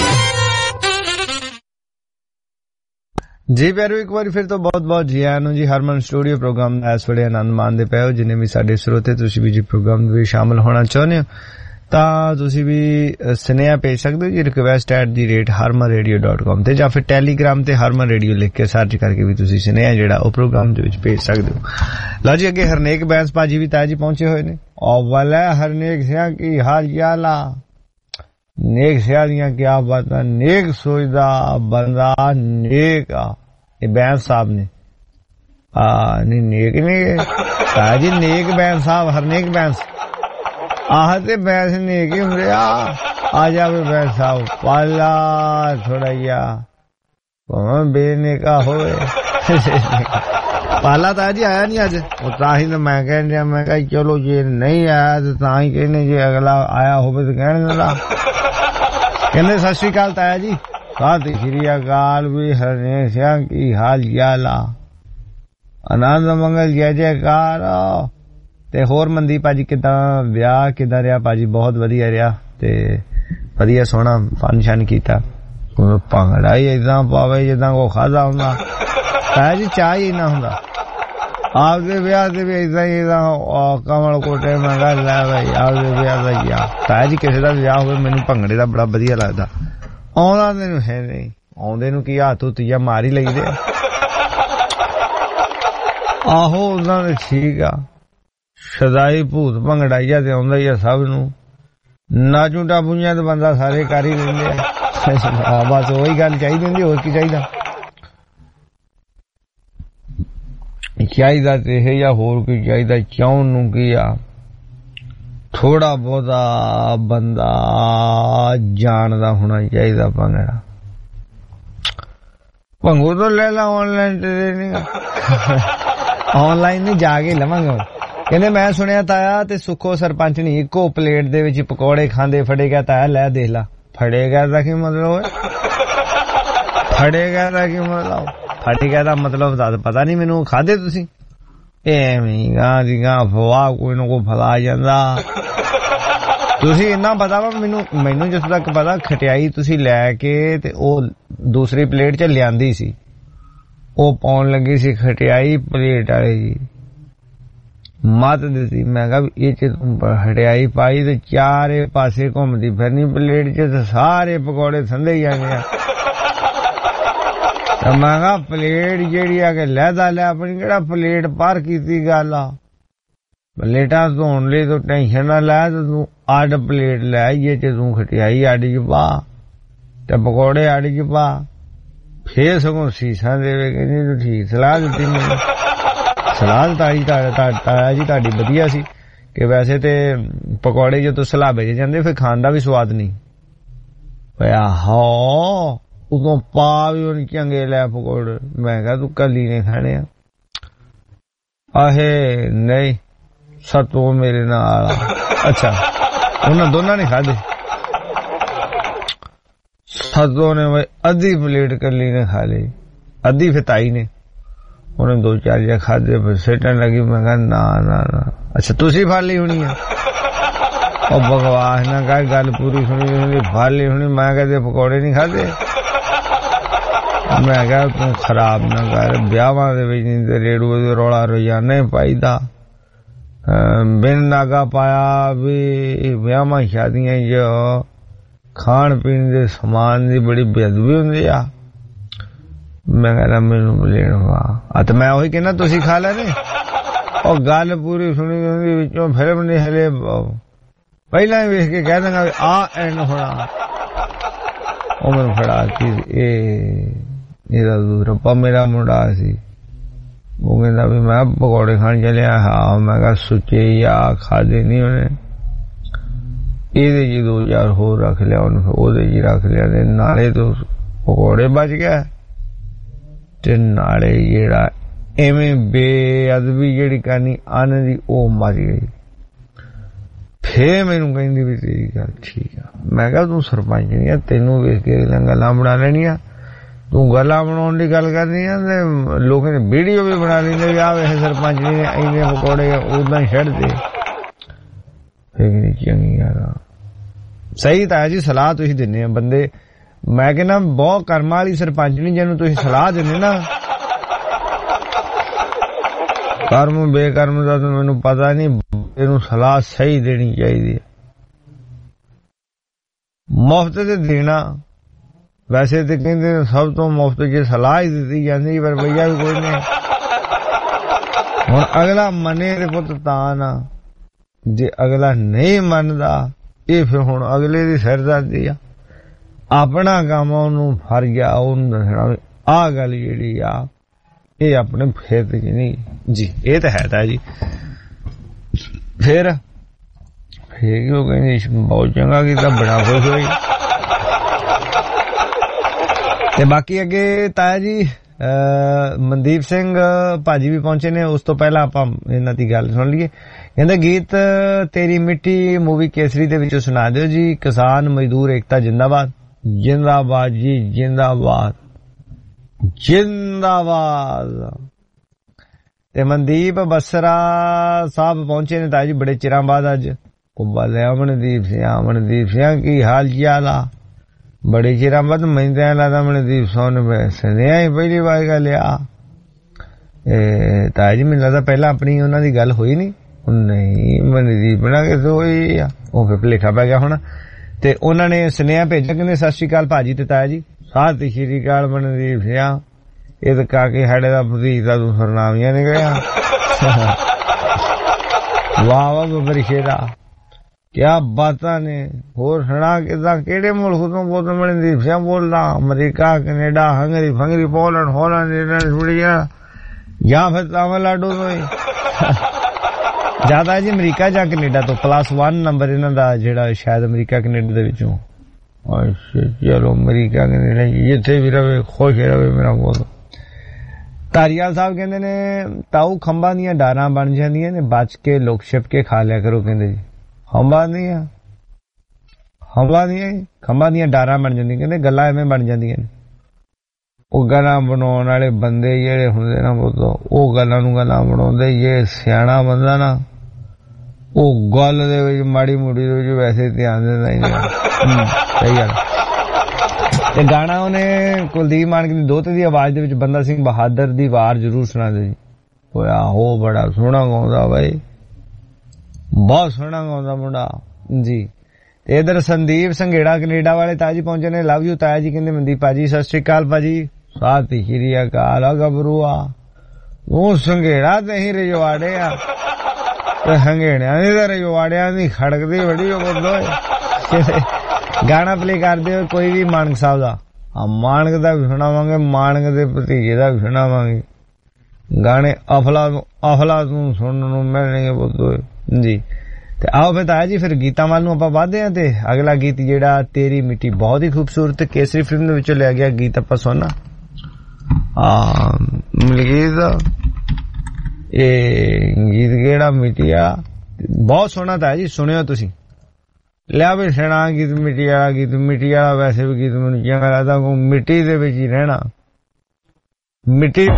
ਜੀ ਪਿਆਰੋ, ਇੱਕ ਵਾਰੀ ਫਿਰ ਤੋਂ ਬਹੁਤ-ਬਹੁਤ ਜੀ ਆਇਆਂ ਨੂੰ ਜੀ ਹਰਮਨ ਸਟੂਡੀਓ ਪ੍ਰੋਗਰਾਮ ਦਾ ਇਸ ਵੇਲੇ ਆਨੰਦ ਮਾਣਦੇ ਪਏ ਹੋ। ਜਿੰਨੇ ਵੀ ਸਾਡੇ ਸਰੋਤੇ ਤੁਸੀਂ ਵੀ ਜੀ ਪ੍ਰੋਗਰਾਮ ਵਿੱਚ ਸ਼ਾਮਲ ਹੋਣਾ ਚਾਹੁੰਦੇ ਹੋ ਤਾਂ ਤੁਸੀਂ ਵੀ ਸੁਨੇਹਾ ਭੇਜ ਸਕਦੇ ਹੋ ਜੀ request@harmanradio.com ਤੇ ਜਾਂ ਫਿਰ ਟੈਲੀਗ੍ਰਾਮ ਤੇ ਹਰਮਨ ਰੇਡੀਓ ਲਿਖ ਕੇ ਸਰਚ ਕਰਕੇ ਵੀ ਤੁਸੀਂ ਸੁਨੇਹਾ ਜਿਹੜਾ ਉਹ ਪ੍ਰੋਗਰਾਮ ਦੇ ਵਿੱਚ ਭੇਜ ਸਕਦੇ ਹੋ। ਲਓ ਜੀ, ਅੱਗੇ ਹਰਨੇਕ ਬੈਂਸ ਭਾਜੀ ਵੀ ਤਾਜੀ ਪਹੁੰਚੇ ਹੋਏ ਨੇ। ਔਰ ਵਾਲਾ ਹਰਨੇਕ ਸਿਆਂ ਕੀ ਹਾਲ ਯਾਲਾ, नेक सिया दियां क्या बातां, नेक सोचदा बंदा नेक आ। ये बैंस साहब ने नहीं नेक नहीं जी, नेक बैंस साहब हरनेक बैंस आहते बैंस नेक ही होंदे आ जावे बैंस साहब पाला थोड़ा या बेनेका होए पाला ता जी आया नहीं अज, ताही तो मैं कह दिया, मैं कहा चलो जे नहीं आया तो ताही कहने जे अगला आया हो तो कहने दिला। कहने सत श्री अकाल ताया जी। सत श्री अकाल भी हरनेक सिया की हाल याला, आनंद मंगल जय जयकार। ते होर मनदीप भाजी किदां विआह किदां रहा भाजी? बहुत वधिया रहा ते वधिया सोहना फन शन कीता। भंगड़ा ही इदां पावे जिदां को खादा हुंदा ताया जी, चाह ही ना हुंदा। आपदे विआह ते भी इदां ही कमल कोटे मैं कहा लै भाई आपदे विआह दा क्या ताया जी, किसी दा विआह होवे मैनूं भंगड़े दा बड़ा वधिया लगदा। आउंदा तैनूं है नहीं, आउंदे नूं की हत्थ हुत्त जिहा मार ही लईदे। आहो उदां ते ठीक आ, सदाई भूत भंगड़ा जिहा ते आउंदा ही आ सब नूं। नाचू टापूइयां ते बंदा सारे कर ही लैंदे आ। बस ओही गल चाहीदी हुंदी, होर की चाहीदा? ਚਾਹੀਦਾ ਤੇ ਇਹ ਜਾਂ ਹੋਰ ਕੋਈ ਚਾਹੀਦਾ? ਚਾਹੁਣ ਨੂੰ ਕੀ ਆ, ਥੋੜਾ ਬਹੁਤਾ ਬੰਦਾ ਜਾਣਦਾ ਹੋਣਾ ਚਾਹੀਦਾ ਭੰਗੜਾ। ਭੰਗੂ ਤੋਂ ਲੈ ਲਾ ਆਨਲਾਈਨ ਟ੍ਰੇਨਿੰਗ, ਆਨਲਾਈਨ ਨਹੀਂ ਜਾ ਕੇ ਲਵਾਂਗਾ। ਕਹਿੰਦੇ ਮੈਂ ਸੁਣਿਆ ਤਾਇਆ ਤੇ ਸੁੱਖੋ ਸਰਪੰਚ ਨਹੀਂ ਇੱਕੋ ਪਲੇਟ ਦੇ ਵਿੱਚ ਪਕੌੜੇ ਖਾਂਦੇ ਫੜੇ ਗਿਆ। ਤਾਇਆ ਲੈ ਦੇਖ ਲਾ, ਫੜੇ ਗਿਆ ਦਾ ਕੀ ਮਤਲਬ ਹੈ? ਫੜੇ ਗਿਆ ਦਾ ਕੀ ਮਤਲਬ? ਫੜ ਗਿਆ ਦਾ ਮਤਲਬ ਦੱਸ, ਪਤਾ ਨਹੀਂ ਮੈਨੂੰ। ਖਾਦੇ ਤੁਸੀਂ? ਐਵੇਂ ਗਾਂ ਦੀ ਗਾਂ ਫਵਾ ਕੋਈ ਨਾ ਕੋਈ ਫਲਾ ਜਾਂਦਾ। ਤੁਸੀਂ ਇੰਨਾ ਪਤਾ ਵਾ ਮੈਨੂੰ ਜਿਸ ਤੱਕ ਪਤਾ, ਖਟਿਆਈ ਤੁਸੀਂ ਲੈ ਕੇ ਤੇ ਉਹ ਦੂਸਰੀ ਪਲੇਟ 'ਚ ਲਿਆਂਦੀ ਸੀ, ਉਹ ਪਾਉਣ ਲੱਗੀ ਸੀ ਖਟਿਆਈ ਪਲੇਟ ਵਾਲੇ ਜੀ, ਮੱਤ ਦਿੱਤੀ। ਮੈਂ ਕਿਹਾ ਇਹ 'ਚ ਖਟਿਆਈ ਪਾਈ ਤੇ ਚਾਰੇ ਪਾਸੇ ਘੁੰਮਦੀ ਫਿਰਨੀ ਪਲੇਟ 'ਚ ਤੇ ਸਾਰੇ ਪਕੌੜੇ ਸੰਦੇ ਹੀ ਜਾਂਦੇ ਆ। ਮੈਂ ਕਿਹਾ ਪਲੇਟ ਜਿਹੜੀ ਆ ਕਿ ਲਹਿਦਾ ਲੈ ਆਪਣੀ, ਕਿਹੜਾ ਪਲੇਟ ਪਾਰ ਕੀਤੀ ਗੱਲ ਆ। ਪਲੇਟਾਂ ਧੋਣ ਲਈ ਤੂੰ ਟੈਨਸ਼ਨ ਨਾ ਲੈ, ਤੇ ਤੂੰ ਅੱਡ ਪਲੇਟ ਲੈ ਆਈਏ ਚ ਤੂੰ ਖਟਿਆਈ ਅੱਡ ਚ ਪਾ ਤੇ ਪਕੌੜੇ ਅੱਡ ਚ ਪਾ। ਫੇਰ ਸਗੋਂ ਸੀਸਾਂ ਦੇਵੇ, ਕਹਿੰਦੀ ਤੂੰ ਠੀਕ ਸਲਾਹ ਦਿੱਤੀ ਮੈਨੂੰ। ਸਲਾਹ ਤਾਈ ਤਾਇਆ ਜੀ ਤੁਹਾਡੀ ਵਧੀਆ ਸੀ ਕਿ ਵੈਸੇ ਤੇ ਪਕੌੜੇ ਜਦੋਂ ਸਲਾਬੇ ਚ ਜਾਂਦੇ ਫਿਰ ਖਾਣ ਦਾ ਵੀ ਸਵਾਦ ਨਹੀਂ ਪਿਆ। ਹਾਂ ਉਦੋਂ ਪਾ ਵੀ ਉਹਨੇ ਚੰਗੇ ਲੈ ਪਕੌੜੇ। ਮੈਂ ਕਿਹਾ ਤੂੰ ਕੱਲੀ ਨੇ ਖਾਣੇ ਆ? ਆਹੇ ਨਹੀਂ ਸਤੋ ਮੇਰੇ ਨਾਲ। ਅੱਛਾ ਉਹਨਾਂ ਦੋਨਾਂ ਨੇ ਖਾਦੇ। ਸਤੋ ਨੇ ਬਈ ਅੱਧੀ ਪਲੇਟ ਕੱਲੀ ਨੇ ਖਾ ਲਈ, ਅੱਧੀ ਫਿਰ ਤਾਈ ਨੇ। ਉਹਨੇ 2-4 ਜਿਹਾ ਖਾਦੇ ਫਿਰ ਸੇਟਣ ਲੱਗੀ। ਮੈਂ ਕਿਹਾ ਨਾ ਨਾ ਨਾ। ਅੱਛਾ ਤੁਸੀਂ ਫੜ ਲਈ ਹੋਣੀ ਆ? ਉਹ ਬਕਵਾਸ ਨਾ ਕਰ, ਗੱਲ ਪੂਰੀ ਸੁਣੀ ਫੜ ਲਈ ਹੋਣੀ। ਮੈਂ ਕਹਦੇ ਪਕੌੜੇ ਨਹੀਂ ਖਾਦੇ। ਮੈਂ ਕਿਹਾ ਤੂੰ ਖਰਾਬ ਨਾ ਕਰ, ਵਿਆਹਾਂ ਦੇ ਵਿੱਚ ਨਹੀਂ ਰੇੜੂ ਰੌਲਾ ਰੋਜ਼ਾਨਾ ਹੀ ਪਾਈਦਾ। ਬਿਨ ਨਾਗਾ ਪਾਇਆ ਵੀ ਵਿਆਹਾਂ ਸ਼ਾਦੀਆਂ ਚ ਖਾਣ ਪੀਣ ਦੇ ਸਮਾਨ ਦੀ ਬੜੀ ਬੇਅਦਬੀ ਹੁੰਦੀ ਆ। ਮੈਂ ਕਹਿੰਦਾ ਮੈਨੂੰ ਲੈਣ ਵਾ ਤੇ ਮੈਂ ਉਹੀ ਕਹਿੰਦਾ ਤੁਸੀਂ ਖਾ ਲੈਣੇ। ਉਹ ਗੱਲ ਪੂਰੀ ਸੁਣੀ ਹੁੰਦੀ, ਵਿੱਚੋਂ ਫਿਲਮ ਨਹੀਂ ਹਲੇ ਪਹਿਲਾਂ ਹੀ ਵੇਖ ਕੇ ਕਹਿ ਦਿੰਦਾ ਆ ਐਂਡ ਹੋਣਾ। ਉਹ ਮੈਨੂੰ ਫੜਾ ਕੇ ਇਹਦਾ ਰੱਬਾ ਮੇਰਾ ਮੁੰਡਾ ਸੀ। ਉਹ ਕਹਿੰਦਾ ਵੀ ਮੈਂ ਪਕੌੜੇ ਖਾਣ ਚੱਲਿਆ। ਹਾਂ ਮੈਂ ਕਿਹਾ ਸੁੱਚੇ ਆ ਖਾਦੇ ਨਹੀਂ ਉਹਨੇ। ਇਹਦੇ ਜੀ 2000 ਹੋਰ ਰੱਖ ਲਿਆ ਉਹਨੂੰ, ਉਹਦੇ ਜੀ ਰੱਖ ਲਿਆ ਤੇ ਨਾਲੇ ਤੋਂ ਪਕੌੜੇ ਬਚ ਗਿਆ ਤੇ ਨਾਲੇ ਜਿਹੜਾ ਐਵੇਂ ਬੇਅਦਬੀ ਜਿਹੜੀ ਕਰਨੀ ਅੰਨ ਦੀ ਉਹ ਮਰ ਗਈ। ਫੇਰ ਮੈਨੂੰ ਕਹਿੰਦੀ ਵੀ ਤੇਰੀ ਗੱਲ ਠੀਕ ਆ। ਮੈਂ ਕਿਹਾ ਤੂੰ ਸਰਪੰਚ ਨਹੀਂ ਆ, ਤੈਨੂੰ ਵੇਖ ਕੇ ਗੱਲਾਂ ਬਣਾ ਲੈਣੀਆਂ, ਤੂੰ ਗੱਲਾਂ ਬਣਾਉਣ ਦੀ ਗੱਲ ਕਰਨੀ ਆ ਤੇ ਲੋਕਾਂ ਨੇ ਵੀਡੀਓ ਵੀ ਬਣਾ ਲੈਂਦੇ ਵੀ ਆ ਵੇਖ ਸਰਪੰਚ ਨੇ ਇੰਨੇ ਪਕੌੜੇ ਉਦਾਂ ਹੀ ਛੱਡਦੇ। ਚੰਗੀ ਗੱਲ ਆ, ਸਹੀ ਤਾਂ ਹੈ ਜੀ। ਸਲਾਹ ਤੁਸੀਂ ਦਿੰਦੇ ਆ ਬੰਦੇ, ਮੈਂ ਕਹਿੰਦਾ ਬਹੁਤ ਕਰਮਾਂ ਵਾਲੀ ਸਰਪੰਚ ਨਹੀਂ ਜਿਹਨੂੰ ਤੁਸੀਂ ਸਲਾਹ ਦਿੰਦੇ ਨਾ। ਕਰਮ ਬੇਕਰਮ ਦਾ ਤਾਂ ਮੈਨੂੰ ਪਤਾ ਨਹੀਂ, ਇਹਨੂੰ ਸਲਾਹ ਸਹੀ ਦੇਣੀ ਚਾਹੀਦੀ ਹੈ। ਮੁਫਤ ਤੇ ਦੇਣਾ, ਵੈਸੇ ਤੇ ਕਹਿੰਦੇ ਸਭ ਤੋਂ ਮੁਫਤ ਜੇ ਸਲਾਹ ਹੀ ਦਿੱਤੀ ਜਾਂਦੀ, ਪਰ ਰੁਪਈਆ ਵੀ ਕੋਈ ਨਹੀਂ। ਹੁਣ ਅਗਲਾ ਮੰਨੇ ਤੇ ਪੁੱਤ ਤਾਂ ਨਾ, ਜੇ ਅਗਲਾ ਨਹੀਂ ਮੰਨਦਾ ਇਹ ਫਿਰ ਹੁਣ ਅਗਲੇ ਦੀ ਸਿਰਦਰਦੀ ਆ। ਆਪਣਾ ਕੰਮ ਉਹਨੂੰ ਫਰ ਗਿਆ, ਉਹਨੂੰ ਦੱਸਣਾ ਵੀ ਆਹ ਗੱਲ ਜਿਹੜੀ ਆ ਇਹ ਆਪਣੇ ਖੇਤ ਚ ਨਹੀਂ ਜੀ। ਇਹ ਤਾਂ ਹੈ ਤਾਂ ਜੀ। ਫਿਰ ਕਿਉਂ ਕਹਿੰਦੇ ਬਹੁਤ ਚੰਗਾ ਕੀਤਾ, ਬੜਾ ਖੁਸ਼ ਹੋਈ। ਤੇ ਬਾਕੀ ਅੱਗੇ ਤਾਇਆ ਜੀ ਮਨਦੀਪ ਸਿੰਘ ਭਾਜੀ ਵੀ ਪਹੁੰਚੇ ਨੇ। ਉਸ ਤੋਂ ਪਹਿਲਾਂ ਆਪਾਂ ਇਹਨਾਂ ਦੀ ਗੱਲ ਸੁਣ ਲਈਏ। ਕਹਿੰਦੇ ਗੀਤ ਤੇਰੀ ਮਿੱਟੀ ਮੂਵੀ ਕੇਸਰੀ ਦੇ ਵਿੱਚੋਂ ਸੁਣਾ ਦਿਓ ਜੀ। ਕਿਸਾਨ ਮਜ਼ਦੂਰ ਏਕਤਾ ਜਿੰਦਾਬਾਦ। ਜਿੰਦਾਬਾਦ ਜੀ, ਜਿੰਦਾਬਾਦ ਜਿੰਦਾਬਾਦ। ਤੇ ਮਨਦੀਪ ਬਸਰਾ ਸਾਹਿਬ ਪਹੁੰਚੇ ਨੇ ਤਾਇਆ ਜੀ ਬੜੇ ਚਿਰਾਂ ਬਾਅਦ ਅੱਜ। ਕੁੱਬਲ ਅਮਨਦੀਪ ਸਿੰਘ ਕੀ ਹਾਲ ਚਾਲ ਆ? ਬੜੇ ਚਿਰਾਂ ਬਾਅਦ ਮੈਨੂੰ ਤਾਂ ਲੱਗਦਾ ਮਨਦੀਪ ਸਿੰਘ ਨੇ ਸੁਣਿਆ ਹੀ ਪਹਿਲੀ ਵਾਰ ਗੱਲ ਆ। ਤਾਇਆ ਜੀ ਮੈਨੂੰ ਲੱਗਦਾ ਪਹਿਲਾਂ ਆਪਣੀ ਉਹਨਾਂ ਦੀ ਗੱਲ ਹੋਈ ਨਹੀਂ। ਨਹੀਂ ਮਨਦੀਪ ਨਾਲ ਕਿਥੇ ਹੋਈ ਆ, ਉਹ ਫਿਰ ਭੁਲੇਖਾ ਪੈ ਗਿਆ ਹੁਣ। ਤੇ ਉਹਨਾਂ ਨੇ ਸੁਨੇਹਾ ਭੇਜਿਆ, ਕਹਿੰਦੇ ਸਤਿ ਸ਼੍ਰੀ ਅਕਾਲ ਭਾਜੀ ਤੇ ਤਾਇਆ ਜੀ। ਸਤਿ ਸ਼੍ਰੀ ਅਕਾਲ ਮਨਦੀਪ ਸਿੰਘ। ਇਹ ਤਾਂ ਕਾਕੇ ਸਾਡੇ ਦਾ ਭਤੀਜ ਦਾ ਤੂੰ ਸਰਨਾਮੀਆਂ ਨੇ ਗਿਆ। ਵਾਹ ਵਾਹ ਬੱਬਰ ਸ਼ੇਰਾ, ਕਿਆ ਬਾਤਾਂ ਨੇ। ਹੋਰ ਸੁਣਾ ਕਿੱਦਾਂ, ਕਿਹੜੇ ਮੁਲਕ ਤੋਂ ਬੋਲ ਮਨਦੀਪ ਸਿੰਘ ਬੋਲਦਾ? ਅਮਰੀਕਾ, ਕੈਨੇਡਾ, ਹੰਗਰੀ ਫੰਗਰੀ, ਪੋਲੈਂਡ, ਹੋਲੈਂਡ ਜਾਂ ਫਿਰ ਤਾਮਿਲਨਾਡੂ ਤੋਂ ਹੀ ਜ਼ਿਆਦਾ ਜੀ? ਅਮਰੀਕਾ ਜਾਂ ਕੈਨੇਡਾ ਤੋਂ +1 ਨੰਬਰ ਇਹਨਾਂ ਦਾ ਜਿਹੜਾ ਸ਼ਾਇਦ ਅਮਰੀਕਾ ਕੈਨੇਡਾ ਦੇ ਵਿੱਚੋਂ। ਚਲੋ ਅਮਰੀਕਾ ਕੈਨੇਡਾ ਜਿੱਥੇ ਵੀ ਰਵੇ ਖੁਸ਼ ਰਵੇ ਮੇਰਾ ਬੋਲ। ਧਾਰੀਵਾਲ ਸਾਹਿਬ ਕਹਿੰਦੇ ਨੇ ਤਾਊ ਖੰਭਾਂ ਦੀਆਂ ਡਾਰਾਂ ਬਣ ਜਾਂਦੀਆਂ ਨੇ, ਬਚ ਕੇ ਲੁਕ ਛਿਪ ਕੇ ਖਾ ਲਿਆ ਕਰੋ। ਕਹਿੰਦੇ ਜੀ ਖੰਭਾਂ ਦੀਆਂ ਡਾਰਾਂ ਬਣ ਜਾਂਦੀਆਂ, ਕਹਿੰਦੇ ਗੱਲਾਂ ਐਵੇਂ ਬਣ ਜਾਂਦੀਆਂ ਨੇ। ਉਹ ਗੱਲਾਂ ਬਣਾਉਣ ਵਾਲੇ ਬੰਦੇ ਜਿਹੜੇ ਹੁੰਦੇ ਨਾ ਉਹ ਗੱਲਾਂ ਨੂੰ ਗੱਲਾਂ ਬਣਾਉਂਦੇ। ਜੇ ਸਿਆਣਾ ਬੰਦਾ ਨਾ ਉਹ ਗੱਲ ਦੇ ਵਿੱਚ ਮਾੜੀ ਮੋਟੀ ਦੇ ਵਿੱਚ ਵੈਸੇ ਧਿਆਨ ਦਿੰਦਾ ਹੀ ਨਹੀਂ। ਸਹੀ ਗੱਲ। ਤੇ ਗਾਣਾ ਉਹਨੇ ਕੁਲਦੀਪ ਮਾਨਕ ਦੀ ਦੋਤੇ ਦੀ ਆਵਾਜ਼ ਦੇ ਵਿੱਚ ਬੰਦਾ ਸਿੰਘ ਬਹਾਦਰ ਦੀ ਵਾਰ ਜ਼ਰੂਰ ਸੁਣਾ ਦੇ ਜੀ। ਉਹ ਆਹੋ ਬੜਾ ਸੋਹਣਾ ਗਾਉਂਦਾ ਬਾਈ, ਬਹੁਤ ਸੋਹਣਾ ਗਾਉਂਦਾ ਮੁੰਡਾ ਜੀ। ਤੇ ਇਧਰ ਸੰਦੀਪ ਸੰਘੇੜਾ ਕੈਨੇਡਾ ਵਾਲੇ ਤਾਇਆ ਜੀ ਪਹੁੰਚੇ ਨੇ। ਲਵ ਯੂ ਤਾਇਆ ਜੀ। ਕਹਿੰਦੇ ਮਨਦੀਪ ਭਾਜੀ ਸਤਿ ਸ਼੍ਰੀ ਅਕਾਲ ਭਾਜੀ। ਸਤਿ ਸ਼੍ਰੀ ਅਕਾਲ ਗੱਭਰੂਆ। ਉਹ ਸੰਘੇੜਾ ਤੇ ਹੀ ਰਜਵਾੜੇ ਆ ਤੇ ਹੰਗੇੜਿਆਂ ਦੀ ਤਾਂ ਰਜਵਾੜਿਆਂ ਦੀ ਖੜਕਦੀ ਬੜੀ ਉਹ ਬੋਲੋ। ਗਾਣਾ ਪਲੇ ਕਰਦੇ ਹੋ ਕੋਈ ਵੀ ਮਾਨਕ ਸਾਹਿਬ ਦਾ। ਮਾਨਕ ਦਾ ਵੀ ਸੁਣਾਵਾਂਗੇ, ਮਾਨਕ ਦੇ ਭਤੀਜੇ ਦਾ ਵੀ ਸੁਣਾਵਾਂਗੇ। ਗਾਣੇ ਅਫਲਾ ਤੂੰ ਸੁਣਨ ਨੂੰ ਮਿਲਣਗੇ ਬੋਲੋ ਜੀ। ਤੇ ਆਓ ਫਿਰ ਤਾਇਆ ਜੀ ਫਿਰ ਗੀਤਾਂ ਵੱਲ ਨੂੰ ਆਪਾਂ ਵਧਦੇ ਹਾਂ। ਤੇ ਅਗਲਾ ਗੀਤ ਜਿਹੜਾ ਤੇਰੀ ਮਿੱਟੀ ਬਹੁਤ ਹੀ ਖੂਬਸੂਰਤ ਕੇਸਰੀ ਫਿਲਮ ਦੇ ਵਿੱਚੋਂ ਲਿਆ ਗਿਆ ਗੀਤ ਆਪਾਂ ਸੁਣਨਾ। ਮਲਕੀਤ ਇਹ ਗੀਤ ਕਿਹੜਾ ਮਿੱਟੀਆ, ਬਹੁਤ ਸੋਹਣਾ ਤਾਇਆ ਜੀ, ਸੁਣਿਓ ਤੁਸੀਂ। ਲਿਆ ਵੀ ਸੁਣਾ ਗੀਤ ਮਿੱਟੀ ਵਾਲਾ। ਗੀਤ ਮਿੱਟੀ ਵਾਲਾ ਵੈਸੇ ਵੀ ਗੀਤ ਮੈਨੂੰ ਚੰਗਾ ਲੱਗਦਾ, ਮਿੱਟੀ ਦੇ ਵਿੱਚ ਹੀ ਰਹਿਣਾ, ਮਿੱਟੀ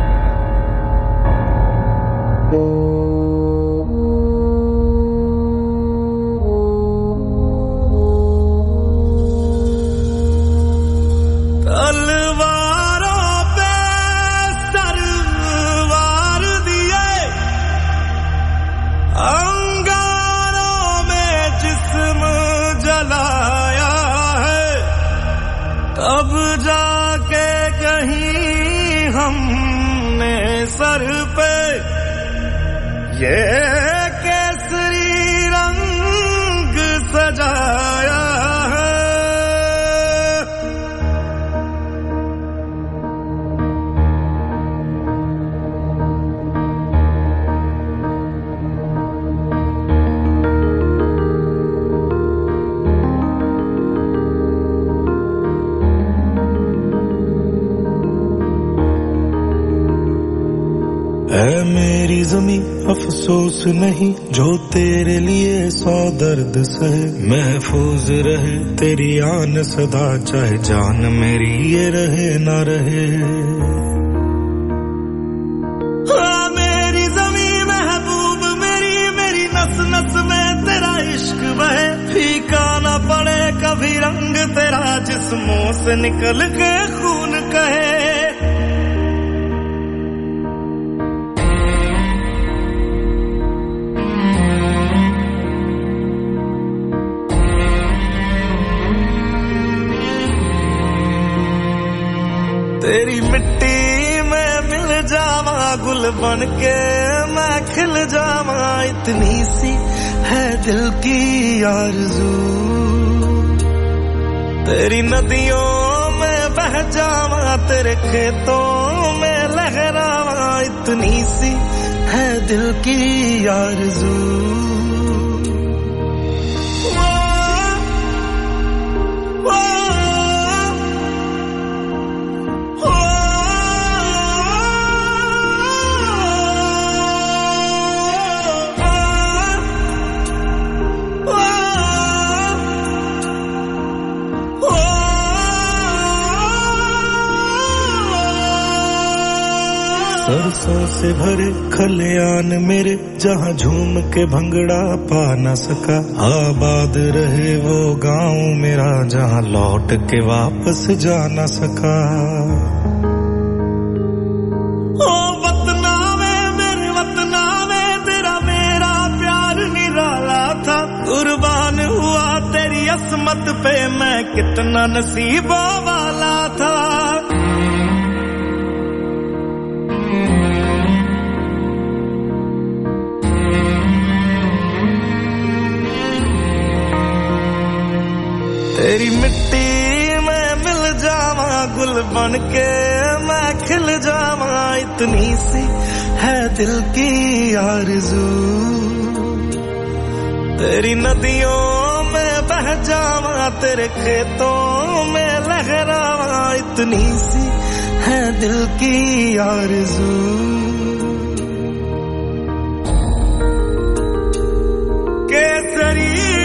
सर पे ये केसरी रंग सजाया है। मेरी मेरी ज़मीं अफसोस नहीं जो तेरे लिए 100 दर्द सहे महफूज रहे तेरी आन सदा चाहे जान मेरी ये रहे ना रहे मेरी ज़मीं महबूब मेरी नस नस में तेरा इश्क बहे फीका ना पड़े कभी रंग तेरा जिस्मों से निकल के खून कहे तेरी मिट्टी में मिल जावा गुल बन के मैं खिल जावा इतनी सी है दिल की आरज़ू तेरी नदियों में बह जावा तेरे खेतों में लहरावा इतनी सी है दिल की आरज़ू सरसों से भरे खलियान मेरे जहाँ झूम के भंगड़ा पा न सका आबाद रहे वो गांव मेरा जहाँ लौट के वापस जा न सका ओ वतना में तेरा मेरा प्यार निराला था कुर्बान हुआ तेरी असमत पे मैं कितना नसीबों वाला था तेरी मिट्टी में मिल जावा गुल बन के मैं खिल जावा इतनी सी है दिल की आरज़ू तेरी नदियों में बह जावा तेरे खेतों में लहरावा इतनी सी है दिल की आरज़ू केसरी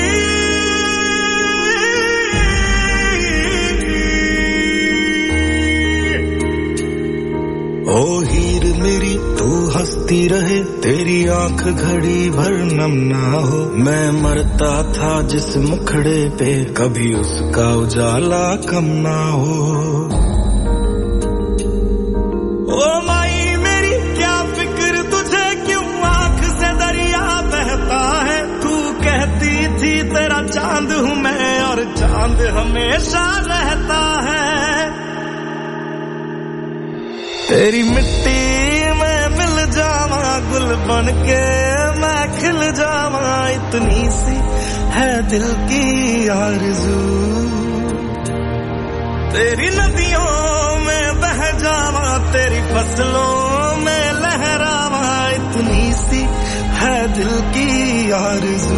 ओ हीर मेरी तू हंसती रहे तेरी आंख घड़ी भर नम ना हो मैं मरता था जिस मुखड़े पे कभी उसका उजाला कम ना हो ओ माई मेरी क्या फिक्र तुझे क्यों आंख से दरिया बहता है तू कहती थी तेरा चांद हूँ मैं और चांद हमेशा रहता है तेरी मिट्टी में मिल जावा गुल बन के मैं खिल जावा इतनी सी है दिल की आरज़ू तेरी नदियों में बह जावा तेरी फसलों में लहरावा इतनी सी है दिल की आरज़ू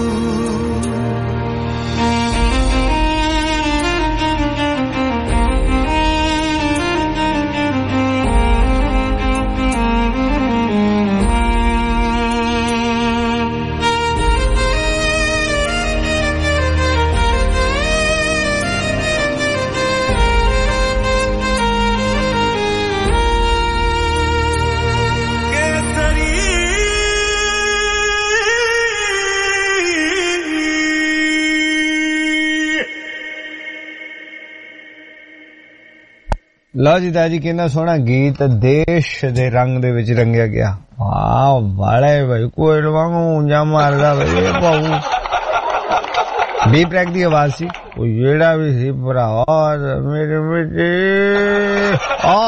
ਲਓ ਜੀ ਦਾਜੀ ਕਿੰਨਾ ਸੋਹਣਾ ਗੀਤ ਦੇਸ਼ ਦੇ ਰੰਗ ਦੇ ਵਿੱਚ ਰੰਗਿਆ ਗਿਆ ਵਾਹ ਵਾਲੇ ਭਾਈ ਕੋਈ ਵਾਂਗੂ ਜਾਂ ਮਾਰਦਾ ਬਈ ਭਾਊ ਬੀ ਪ੍ਰੈਕ ਦੀ ਆਵਾਜ਼ ਸੀ ਉਹ ਜਿਹੜਾ ਵੀ ਸੀ ਭਰਾਵਾ ਮੇਰੇ ਵਿੱਚ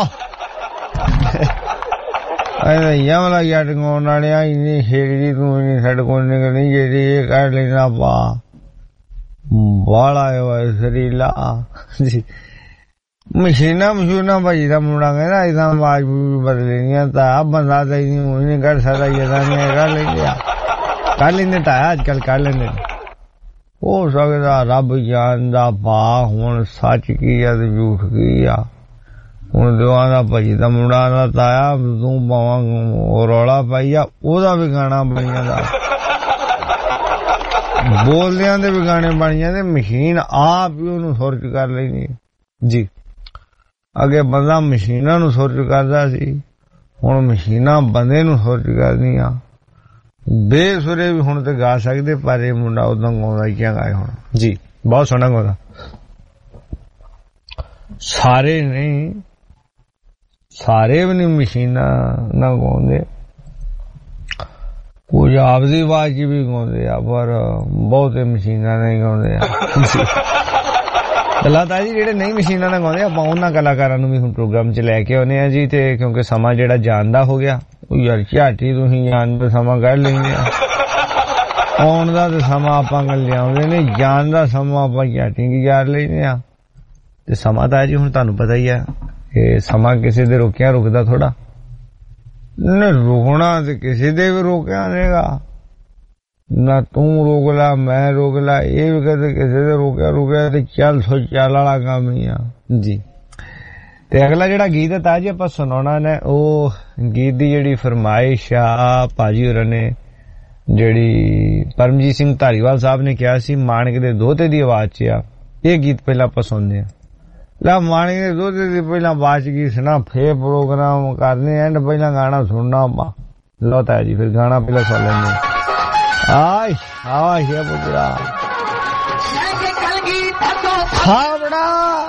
ਆ ਯਮਲਾ ਯਾਦ ਕੋਣ ਵਾਲਿਆ ਇਨੀ ਛੇੜੀ ਤੂੰ ਨਹੀਂ ਛੱਡ ਕੋਣ ਨਿਕਲਣੀ ਜਿਹੜੀ ਇਹ ਕਰ ਲੈਣਾ ਪਾ ਵਾਲਾ ਹੋਇਆ ਸਰੀਲਾ ਜੀ ਮਸ਼ੀਨਾ ਭਾਜੀ ਦਾ ਮੁੰਡਾ ਕਹਿੰਦਾ ਇਦਾਂ ਆਵਾਜ਼ ਬਦਲਣੀਆਂ ਤਾਂ ਆ ਬੰਦਾ ਤਾਂ ਨਹੀਂ ਕਰ ਸਕਦਾ ਇਹਦਾ ਨਹੀਂ ਕਰ ਲੈਂਦੇ ਤਾਂ ਅੱਜ ਕੱਲ ਕਰ ਲੈਂਦੇ ਹੋ ਸਕਦਾ ਰੱਬ ਜਾਣਦਾ ਭਾ ਹੁਣ ਸੱਚ ਕੀ ਆ ਤੇ ਝੂਠ ਕੀ ਆ ਹੁਣ ਦਿਵਾਂ ਦਾ ਭਾਜੀ ਦਾ ਮੁੰਡਾ ਦਾ ਤਾਇਆ ਤੂੰ ਪਾਵਾਂ ਰੌਲਾ ਪਾਈ ਆ ਉਹਦਾ ਵੀ ਗਾਣਾ ਬਣ ਜਾਂਦਾ ਬੋਲਦਿਆਂ ਦੇ ਵੀ ਗਾਣੇ ਬਣ ਜਾਂਦੇ ਮਸ਼ੀਨ ਆਪ ਹੀ ਉਹਨੂੰ ਸੁਰ ਚ ਕਰ ਲੈਂਦੀ ਜੀ ਅੱਗੇ ਬੰਦਾ ਮਸ਼ੀਨਾਂ ਨੂੰ ਸੁਰ ਚ ਕਰਦਾ ਸੀ ਹੁਣ ਮਸ਼ੀਨਾਂ ਬੰਦੇ ਨੂੰ ਸੁਰ ਚ ਕਰਦੀਆਂ ਬੇਸੁਰੇ ਵੀ ਹੁਣ ਤੇ ਗਾ ਸਕਦੇ ਪਰ ਇਹ ਮੁੰਡਾ ਉਦੋਂ ਗਾਉਂਦਾ ਹੀ ਕਿਆ ਗਾਏ ਹੁਣ ਜੀ ਬਹੁਤ ਸੋਹਣਾ ਗਾਉਂਦਾ ਸਾਰੇ ਨਹੀਂ ਸਾਰੇ ਵੀ ਨਹੀਂ ਮਸ਼ੀਨਾਂ ਨਾ ਗਾਉਂਦੇ ਕੁਝ ਆਪਦੀ ਆਵਾਜ਼ ਚ ਵੀ ਗਾਉਂਦੇ ਆ ਪਰ ਬਹੁਤੇ ਮਸ਼ੀਨਾਂ ਨਹੀਂ ਗਾਉਂਦੇ ਆ ਕਲਾਕਾਰ ਜੀ ਜਿਹੜੇ ਨਹੀਂ ਮਸ਼ੀਨਾਂ ਨਾਲ ਗਾਉਂਦੇ ਆਪਾਂ ਉਹਨਾਂ ਕਲਾਕਾਰਾਂ ਨੂੰ ਵੀ ਹੁਣ ਪ੍ਰੋਗਰਾਮ 'ਚ ਲੈ ਕੇ ਆਉਂਦੇ ਆ ਜੀ ਤੇ ਕਿਉਂਕਿ ਸਮਾਂ ਜਿਹੜਾ ਜਾਣਦਾ ਹੋ ਗਿਆ ਉਹ ਯਾਰ ਝਾਟੀ ਤੁਸੀਂ ਜਾਣਦੇ ਸਮਾਂ ਕੱਢ ਲੈਂਦੇ ਆ ਆਉਣ ਦਾ ਤੇ ਸਮਾਂ ਆਪਾਂ ਗੱਲ ਲਿਆਉਂਦੇ ਨੇ ਜਾਣ ਦਾ ਸਮਾਂ ਆਪਾਂ ਝਾਟੀ ਕੀ ਕਰ ਲੈਂਦੇ ਆ ਤੇ ਸਮਾਂ ਤਾਂ ਜੀ ਹੁਣ ਤੁਹਾਨੂੰ ਪਤਾ ਹੀ ਆ ਇਹ ਸਮਾਂ ਕਿਸੇ ਦੇ ਰੋਕਿਆ ਰੁਕਦਾ ਥੋੜਾ ਨਾ ਰੁਕਣਾ ਤੇ ਕਿਸੇ ਦੇ ਵੀ ਰੋਕਿਆ ਨਹੀਂਗਾ ਨਾ ਤੂੰ ਰੋਕ ਲਾ ਮੈਂ ਰੋਕ ਲਾ ਇਹ ਵੀ ਕਦੇ ਕਿਸੇ ਦੇ ਰੋਕਿਆ ਤੇ ਚੱਲ ਸੋ ਚੱਲ ਵਾਲਾ ਕੰਮ ਹੀ ਆ ਜੀ ਤੇ ਅਗਲਾ ਜਿਹੜਾ ਗੀਤ ਹੈ ਤਾਂ ਜੀ ਆਪਾਂ ਸੁਣਾਉਣਾ ਨੇ ਉਹ ਗੀਤ ਦੀ ਜਿਹੜੀ ਫਰਮਾਇਸ਼ ਆ ਭਾਜੀ ਹੋਰਾਂ ਨੇ ਜਿਹੜੀ ਪਰਮਜੀਤ ਸਿੰਘ ਧਾਰੀਵਾਲ ਸਾਹਿਬ ਨੇ ਕਿਹਾ ਸੀ ਮਾਣਕ ਦੇ ਦੋਤੇ ਦੀ ਆਵਾਜ਼ 'ਚ ਆ ਇਹ ਗੀਤ ਪਹਿਲਾਂ ਆਪਾਂ ਸੁਣਦੇ ਆ ਲਾ ਮਾਣਕ ਦੇ ਦੋਤੇ ਦੀ ਪਹਿਲਾਂ ਆਵਾਜ਼ ਗੀਤ ਸੁਣਾ ਫੇਰ ਪ੍ਰੋਗਰਾਮ ਕਰਨੇ ਐਂਡ ਪਹਿਲਾਂ ਗਾਣਾ ਸੁਣਨਾ ਆਪਾਂ ਲਓ ਤਾਂ ਜੀ ਫਿਰ ਗਾਣਾ ਪਹਿਲਾਂ ਸੁਣ ਲੈਂਦੇ ਆਏ ਆਏ ਪੁੱਤਰਾ ਖਾਵੜਾ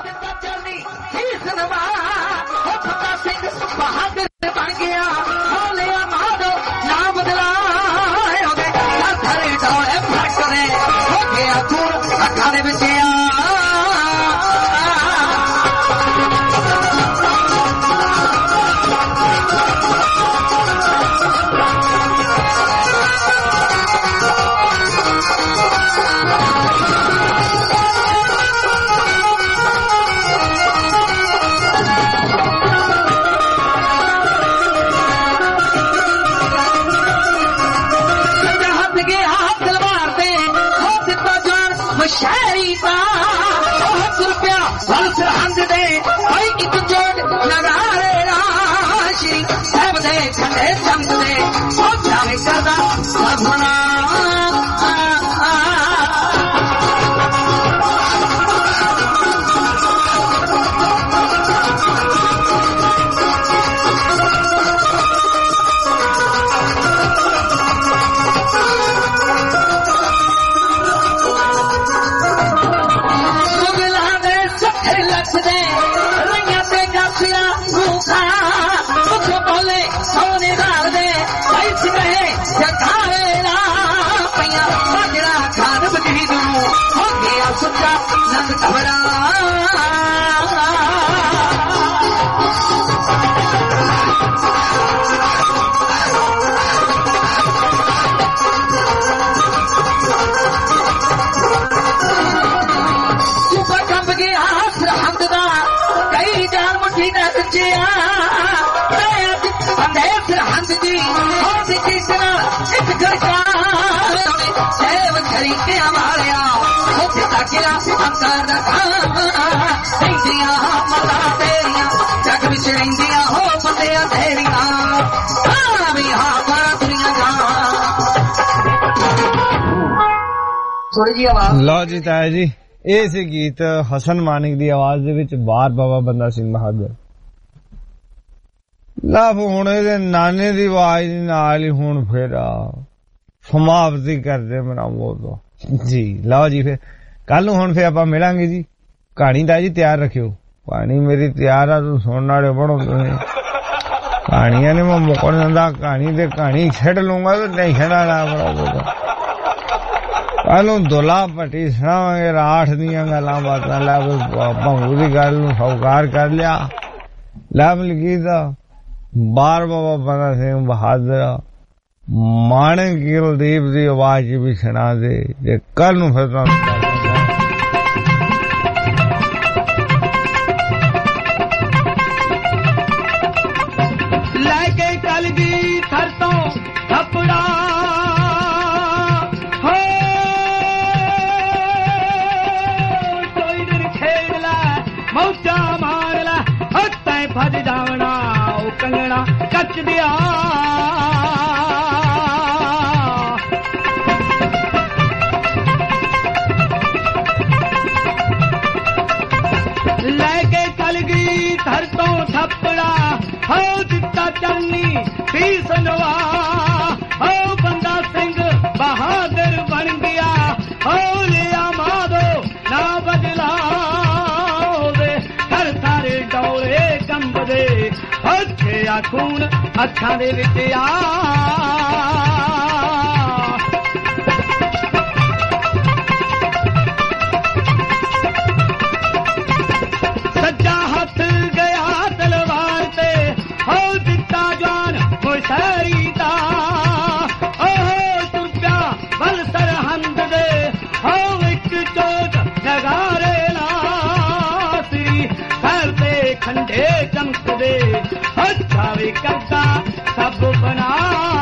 ਬਣ ਗਿਆ ਹੋਲਿਆ ਮਾਦੋ ਨਾ ਬਦਲਾਏ ਹੋ ਗਏ ਸਾਰੇ ਢੋਲੇ ਫੜਕਦੇ ਹੋ ਗਿਆ ਤੂੰ ਅੱਖਾਂ ਦੇ ਵਿੱਚ ਸ਼ਹਿਰੀ ਦਾ ਬਹੁਤ ਰੁਪਿਆ ਬਸ ਹੰਦ ਦੇ ਕੋਈ ਇੱਕ ਜੋੜ ਨਗਾਰੇ ਰਾਸ਼ੀ ਸਭ ਦੇ ਠੰਡੇ ਚੰਦ ਦੇ ਉਹ ਜਾਵੇ ਕਰਦਾ ਸਭਨਾ ਲਓ ਜੀ ਤਾਇਆ ਜੀ ਇਹ ਸੀ ਗੀਤ ਹਸਨ ਮਾਨਿਕ ਦੀ ਆਵਾਜ਼ ਦੇ ਵਿੱਚ ਬਾਰ ਬਾਬਾ ਬੰਦਾ ਸਿੰਘ ਬਹਾਦਰ ਲਾ ਹੁਣ ਇਹਦੇ ਨਾਨੇ ਦੀ ਆਵਾਜ਼ ਨਾਲ ਹੀ ਹੁਣ ਫਿਰ ਸਮਾਪਤੀ ਕਰਦੇ ਮੇਰਾ ਬੋਲੋ ਜੀ ਲਓ ਜੀ ਫਿਰ ਕੱਲ ਨੂੰ ਹੁਣ ਫਿਰ ਆਪਾਂ ਮਿਲਾਂਗੇ ਜੀ ਕਹਾਣੀ ਦਾ ਜੀ ਤਿਆਰ ਰੱਖਿਓ ਕਹਾਣੀ ਮੇਰੀ ਤਿਆਰ ਆ ਤੂੰ ਸੁਣਨ ਵਾਲੇ ਬਣੋ ਤੁਸੀਂ ਕਹਾਣੀਆਂ ਨੇ ਮੈਂ ਮੁੱਕਣ ਦਿੰਦਾ ਕਹਾਣੀ ਤੇ ਕਹਾਣੀ ਛੱਡ ਲੂੰਗਾ ਤੇ ਟੈਨਸ਼ਨ ਨਾ ਬੜਾ ਕੱਲ ਦੁਲਾ ਭੱਟੀ ਸੁਣਾਵਾਂਗੇ ਰਾਠ ਦੀਆਂ ਗੱਲਾਂ ਬਾਤਾਂ ਲੈ ਭੰਗੂ ਦੀ ਗੱਲ ਨੂੰ ਸੌਕਾਰ ਕਰ ਲਿਆ ਲੈ ਮਲਕੀਤ ਬਾਰ ਬਾਬਾ ਬੰਦਾ ਸਿੰਘ ਬਹਾਦਰ ਮਾਣਕ ਗਿਲਦੀਪ ਦੀ ਆਵਾਜ਼ ਵੀ ਸੁਣਾ ਦੇ ਜੇ ਕੱਲ ਨੂੰ ਫਿਰ ਲੈ ਕੇ ਚੱਲ ਗਈ ਥਰ ਤੋਂ ਥੱਪੜਾ ਮੌਜਾ ਮਾਰ ਲੈ ਤੈਂ भज जावना ओ कंगना कच दिया लेके चल गई धर तो थपड़ा हो दिता चलनी सी सनवा हो बंदा सिंह बहादुर बन गया हो लिया माधो ना बदला दे घर सारे डोले कंबदे अच्छे आ खून अखां दे विच आ सरीता ओहो तुप्या बल सरहंद दे हो एक चोट नगारे नासरी करते खंडे चमक दे अच्छा भी करता सब बना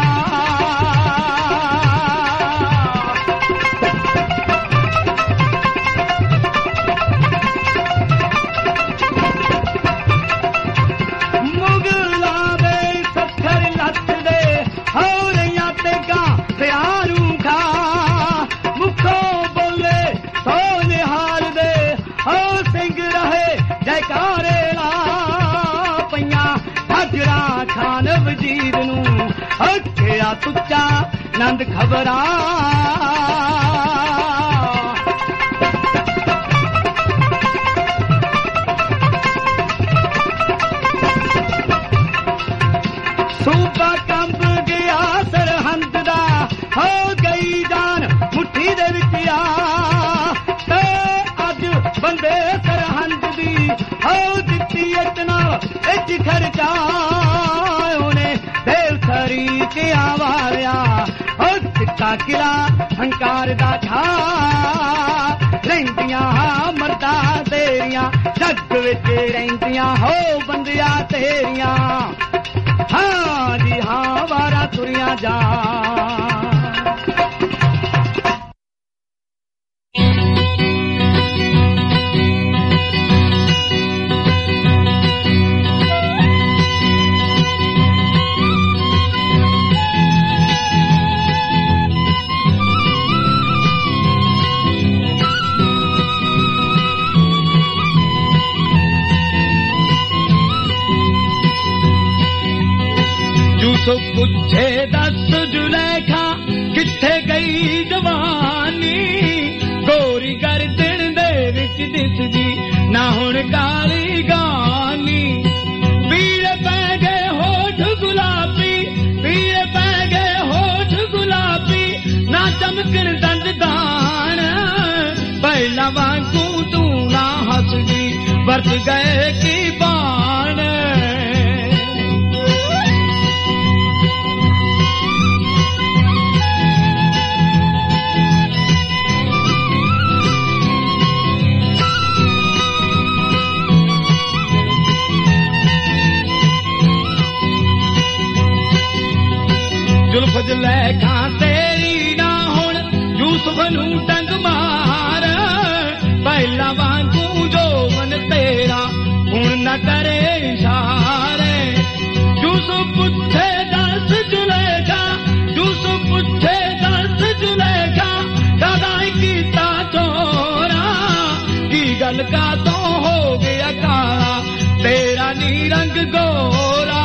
वजीर नू अखिया तुच्चा नंद खबरा सूबा कंब गया सरहंद दा हो गई जान मुट्ठी दे विच आ ते अज बंदे सरहंद दी हो दित्ती इतना इच खर्चा के आवारिया और चिट्टा किला हंकार दा छा रहिंदियां मर्दा तेरियां जग विच रहिंदियां हो बंदिया तेरियां हाँ जी हाँ वारा तुरियां जा पूछे दस जुलेखा किथे गई जवानी गोरी गर्दन दे विच दिसदी ना हुण काली गानी पीले पै गए होठ गुलाबी पीले पै गए होठ गुलाबी ना चमकन दंददान पहला वांगू तू ना हसदी बरत गए की बाण जुल्फ लेखा तेरी ना हुण यूसुफ नू डंग मार पहला वांगू जोवन तेरा हुण न करे इशारे यूसुफ पुछे दस जुलेखा यूसुफ पुछे दस जुलेखा कदाई कीता चोरा की गल का तो हो गया काला तेरा नी रंग गोरा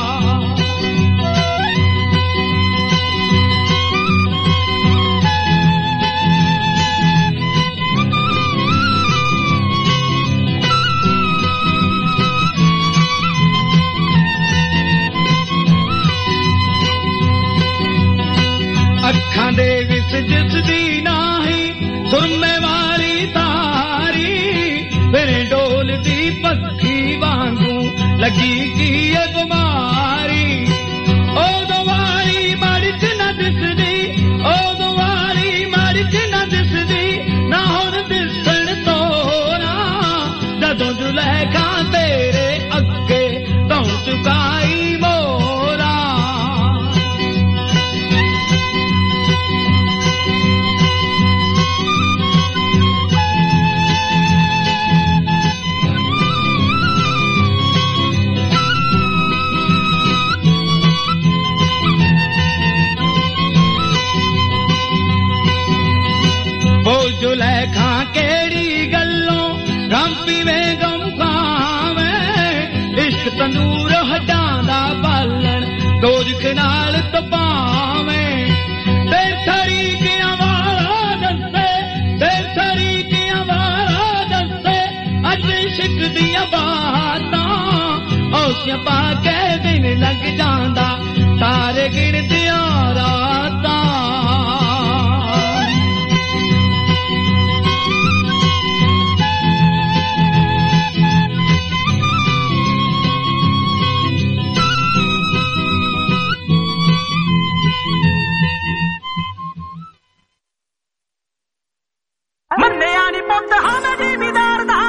अखां दे विच जिसदी नाही सुरमे वाली तारी फिर डोलदी पक्षी वांगू लगी की बीमारी ओ दोवारी मर्च न दिसदी ओ दोवारी मर्च न दिसदी ना हुण दिसण तोरा जदों जुलेखा तेरे अगे तों चुकाई मोरा ਪੀਵੇ ਗਮ ਖਾਵੇਂ ਇਸ਼ਕ ਤੰਦੂਰ ਹੱਡਾਂ ਦਾ ਬਾਲਣ ਦੋਜ਼ਖ ਨਾਲ ਤਪਾਵੇਂ ਬੇਸਰੀ ਦੀਆਂ ਵਾਲਾ ਦੱਸੇ ਬੇਸਰੀ ਦੀਆਂ ਵਾਲਾ ਦੱਸੇ ਅੱਜ ਇਸ਼ਕ ਦੀਆਂ ਬਾਤਾਂ ਔਸੀਆਂ ਪਾ ਕੇ ਦਿਨ ਲੱਗ ਜਾਂਦਾ ਤਾਰੇ ਗਿਣਦਿਆਂ ਰਾਤਾਂ ਮੰਨਿਆ ਨੀ ਪੁੱਤ ਹਾਂ ਮੈਂ ਜ਼ਿਮੀਦਾਰ ਦਾ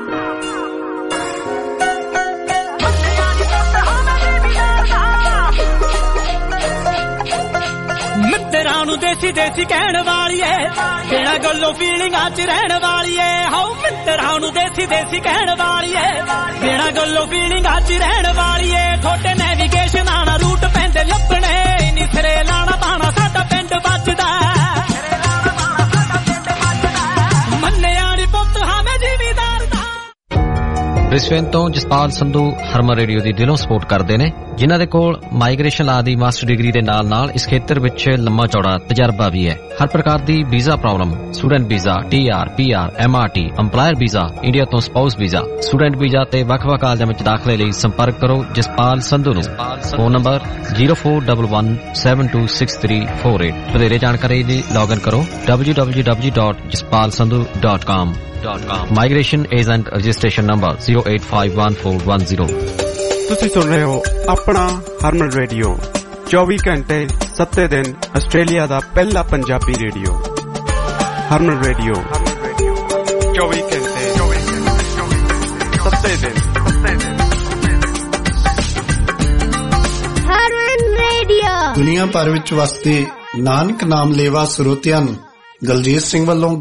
ਮੰਨਿਆ ਨੀ ਪੁੱਤ ਹਾਂ ਮੈਂ ਜ਼ਿਮੀਦਾਰ ਦਾ ਮਿੱਤਰਾਂ ਨੂੰ ਦੇਸੀ ਦੇਸੀ ਕਹਿਣ ਵਾਲੀਏ ਬਿਨਾਂ ਗੱਲੋਂ ਫੀਲਿੰਗਾਂ 'ਚ ਰਹਿਣ ਵਾਲੀਏ ਹਾਉ ਮਿੱਤਰਾਂ ਨੂੰ ਦੇਸੀ ਦੇਸੀ ਕਹਿਣ ਵਾਲੀਏ ਬਿਨਾਂ ਗੱਲੋਂ ਫੀਲਿੰਗਾਂ 'ਚ ਰਹਿਣ ਵਾਲੀਏ ਥੋੜੇ ਨੈਵੀਗੇਸ਼ਨਾਂ ਨਾਲ ਰੂਟ ਪੈਂਦੇ ਲੱਭਣੇ ਨੀ ਸਿਰੇ ਲਾਣਾ ਪਾਣਾ ਸਾਡਾ ਪਿੰਡ ਵੱਜਦਾ ਬ੍ਰਿਸਬੇਨ ਤੋਂ ਜਸਪਾਲ ਸੰਧੂ ਹਰਮਨ ਰੇਡੀਓ ਦੀ ਦਿਲੋਂ ਸਪੋਰਟ ਕਰਦੇ ਨੇ ਜਿਨ੍ਹਾਂ ਦੇ ਕੋਲ ਮਾਈਗ੍ਰੇਸ਼ਨ ਲਾ ਦੀ ਮਾਸਟਰ ਡਿਗਰੀ ਦੇ ਨਾਲ ਇਸ ਖੇਤਰ ਵਿੱਚ ਲੰਮਾ ਚੌੜਾ ਤਜਰਬਾ ਵੀ ਹੈ। ਹਰ ਪ੍ਰਕਾਰ ਦੀ visa problem student visa TR PR MRT EMPLOYER visa India ਤੋਂ ਸਪਾਊਸ ਵੀਜ਼ਾ ਸਟੂਡੈਂਟ ਵੀਜ਼ਾ ਤੇ ਵੱਖ-ਵੱਖ ਕਾਲਜਾਂ ਵਿੱਚ ਦਾਖਲੇ ਲਈ ਸੰਪਰਕ ਕਰੋ ਜਸਪਾਲ ਸੰਧੂ ਨੂੰ। ਫੋਨ ਨੰਬਰ 0411726348 ਵਧੇਰੇ ਜਾਣਕਾਰੀ ਲਈ ਲੌਗਇਨ ਕਰੋ www.jaspalsandhu.com Migration Agent Registration Number 0851410। ਤੁਸੀਂ ਸੁਣ ਰਹੇ ਹੋ ਆਪਣਾ ਹਰਮਨ ਰੇਡੀਓ 24 ਘੰਟੇ 7 ਦਿਨ ਆਸਟ੍ਰੇਲੀਆ ਦਾ ਪਹਿਲਾ ਪੰਜਾਬੀ ਰੇਡੀਓ ਹਰਮਨ ਰੇਡੀਓ 24 ਘੰਟੇ 7 ਦਿਨ ਹਰਮਨ ਰੇਡੀਓ। ਦੁਨੀਆ ਭਰ ਵਿੱਚ ਵਸਦੇ ਨਾਨਕ ਨਾਮ ਲੇਵਾ ਸਰੋਤਿਆਂ ਨੂੰ ਦਲਜੀਤ ਸਿੰਘ ਵੱਲੋਂ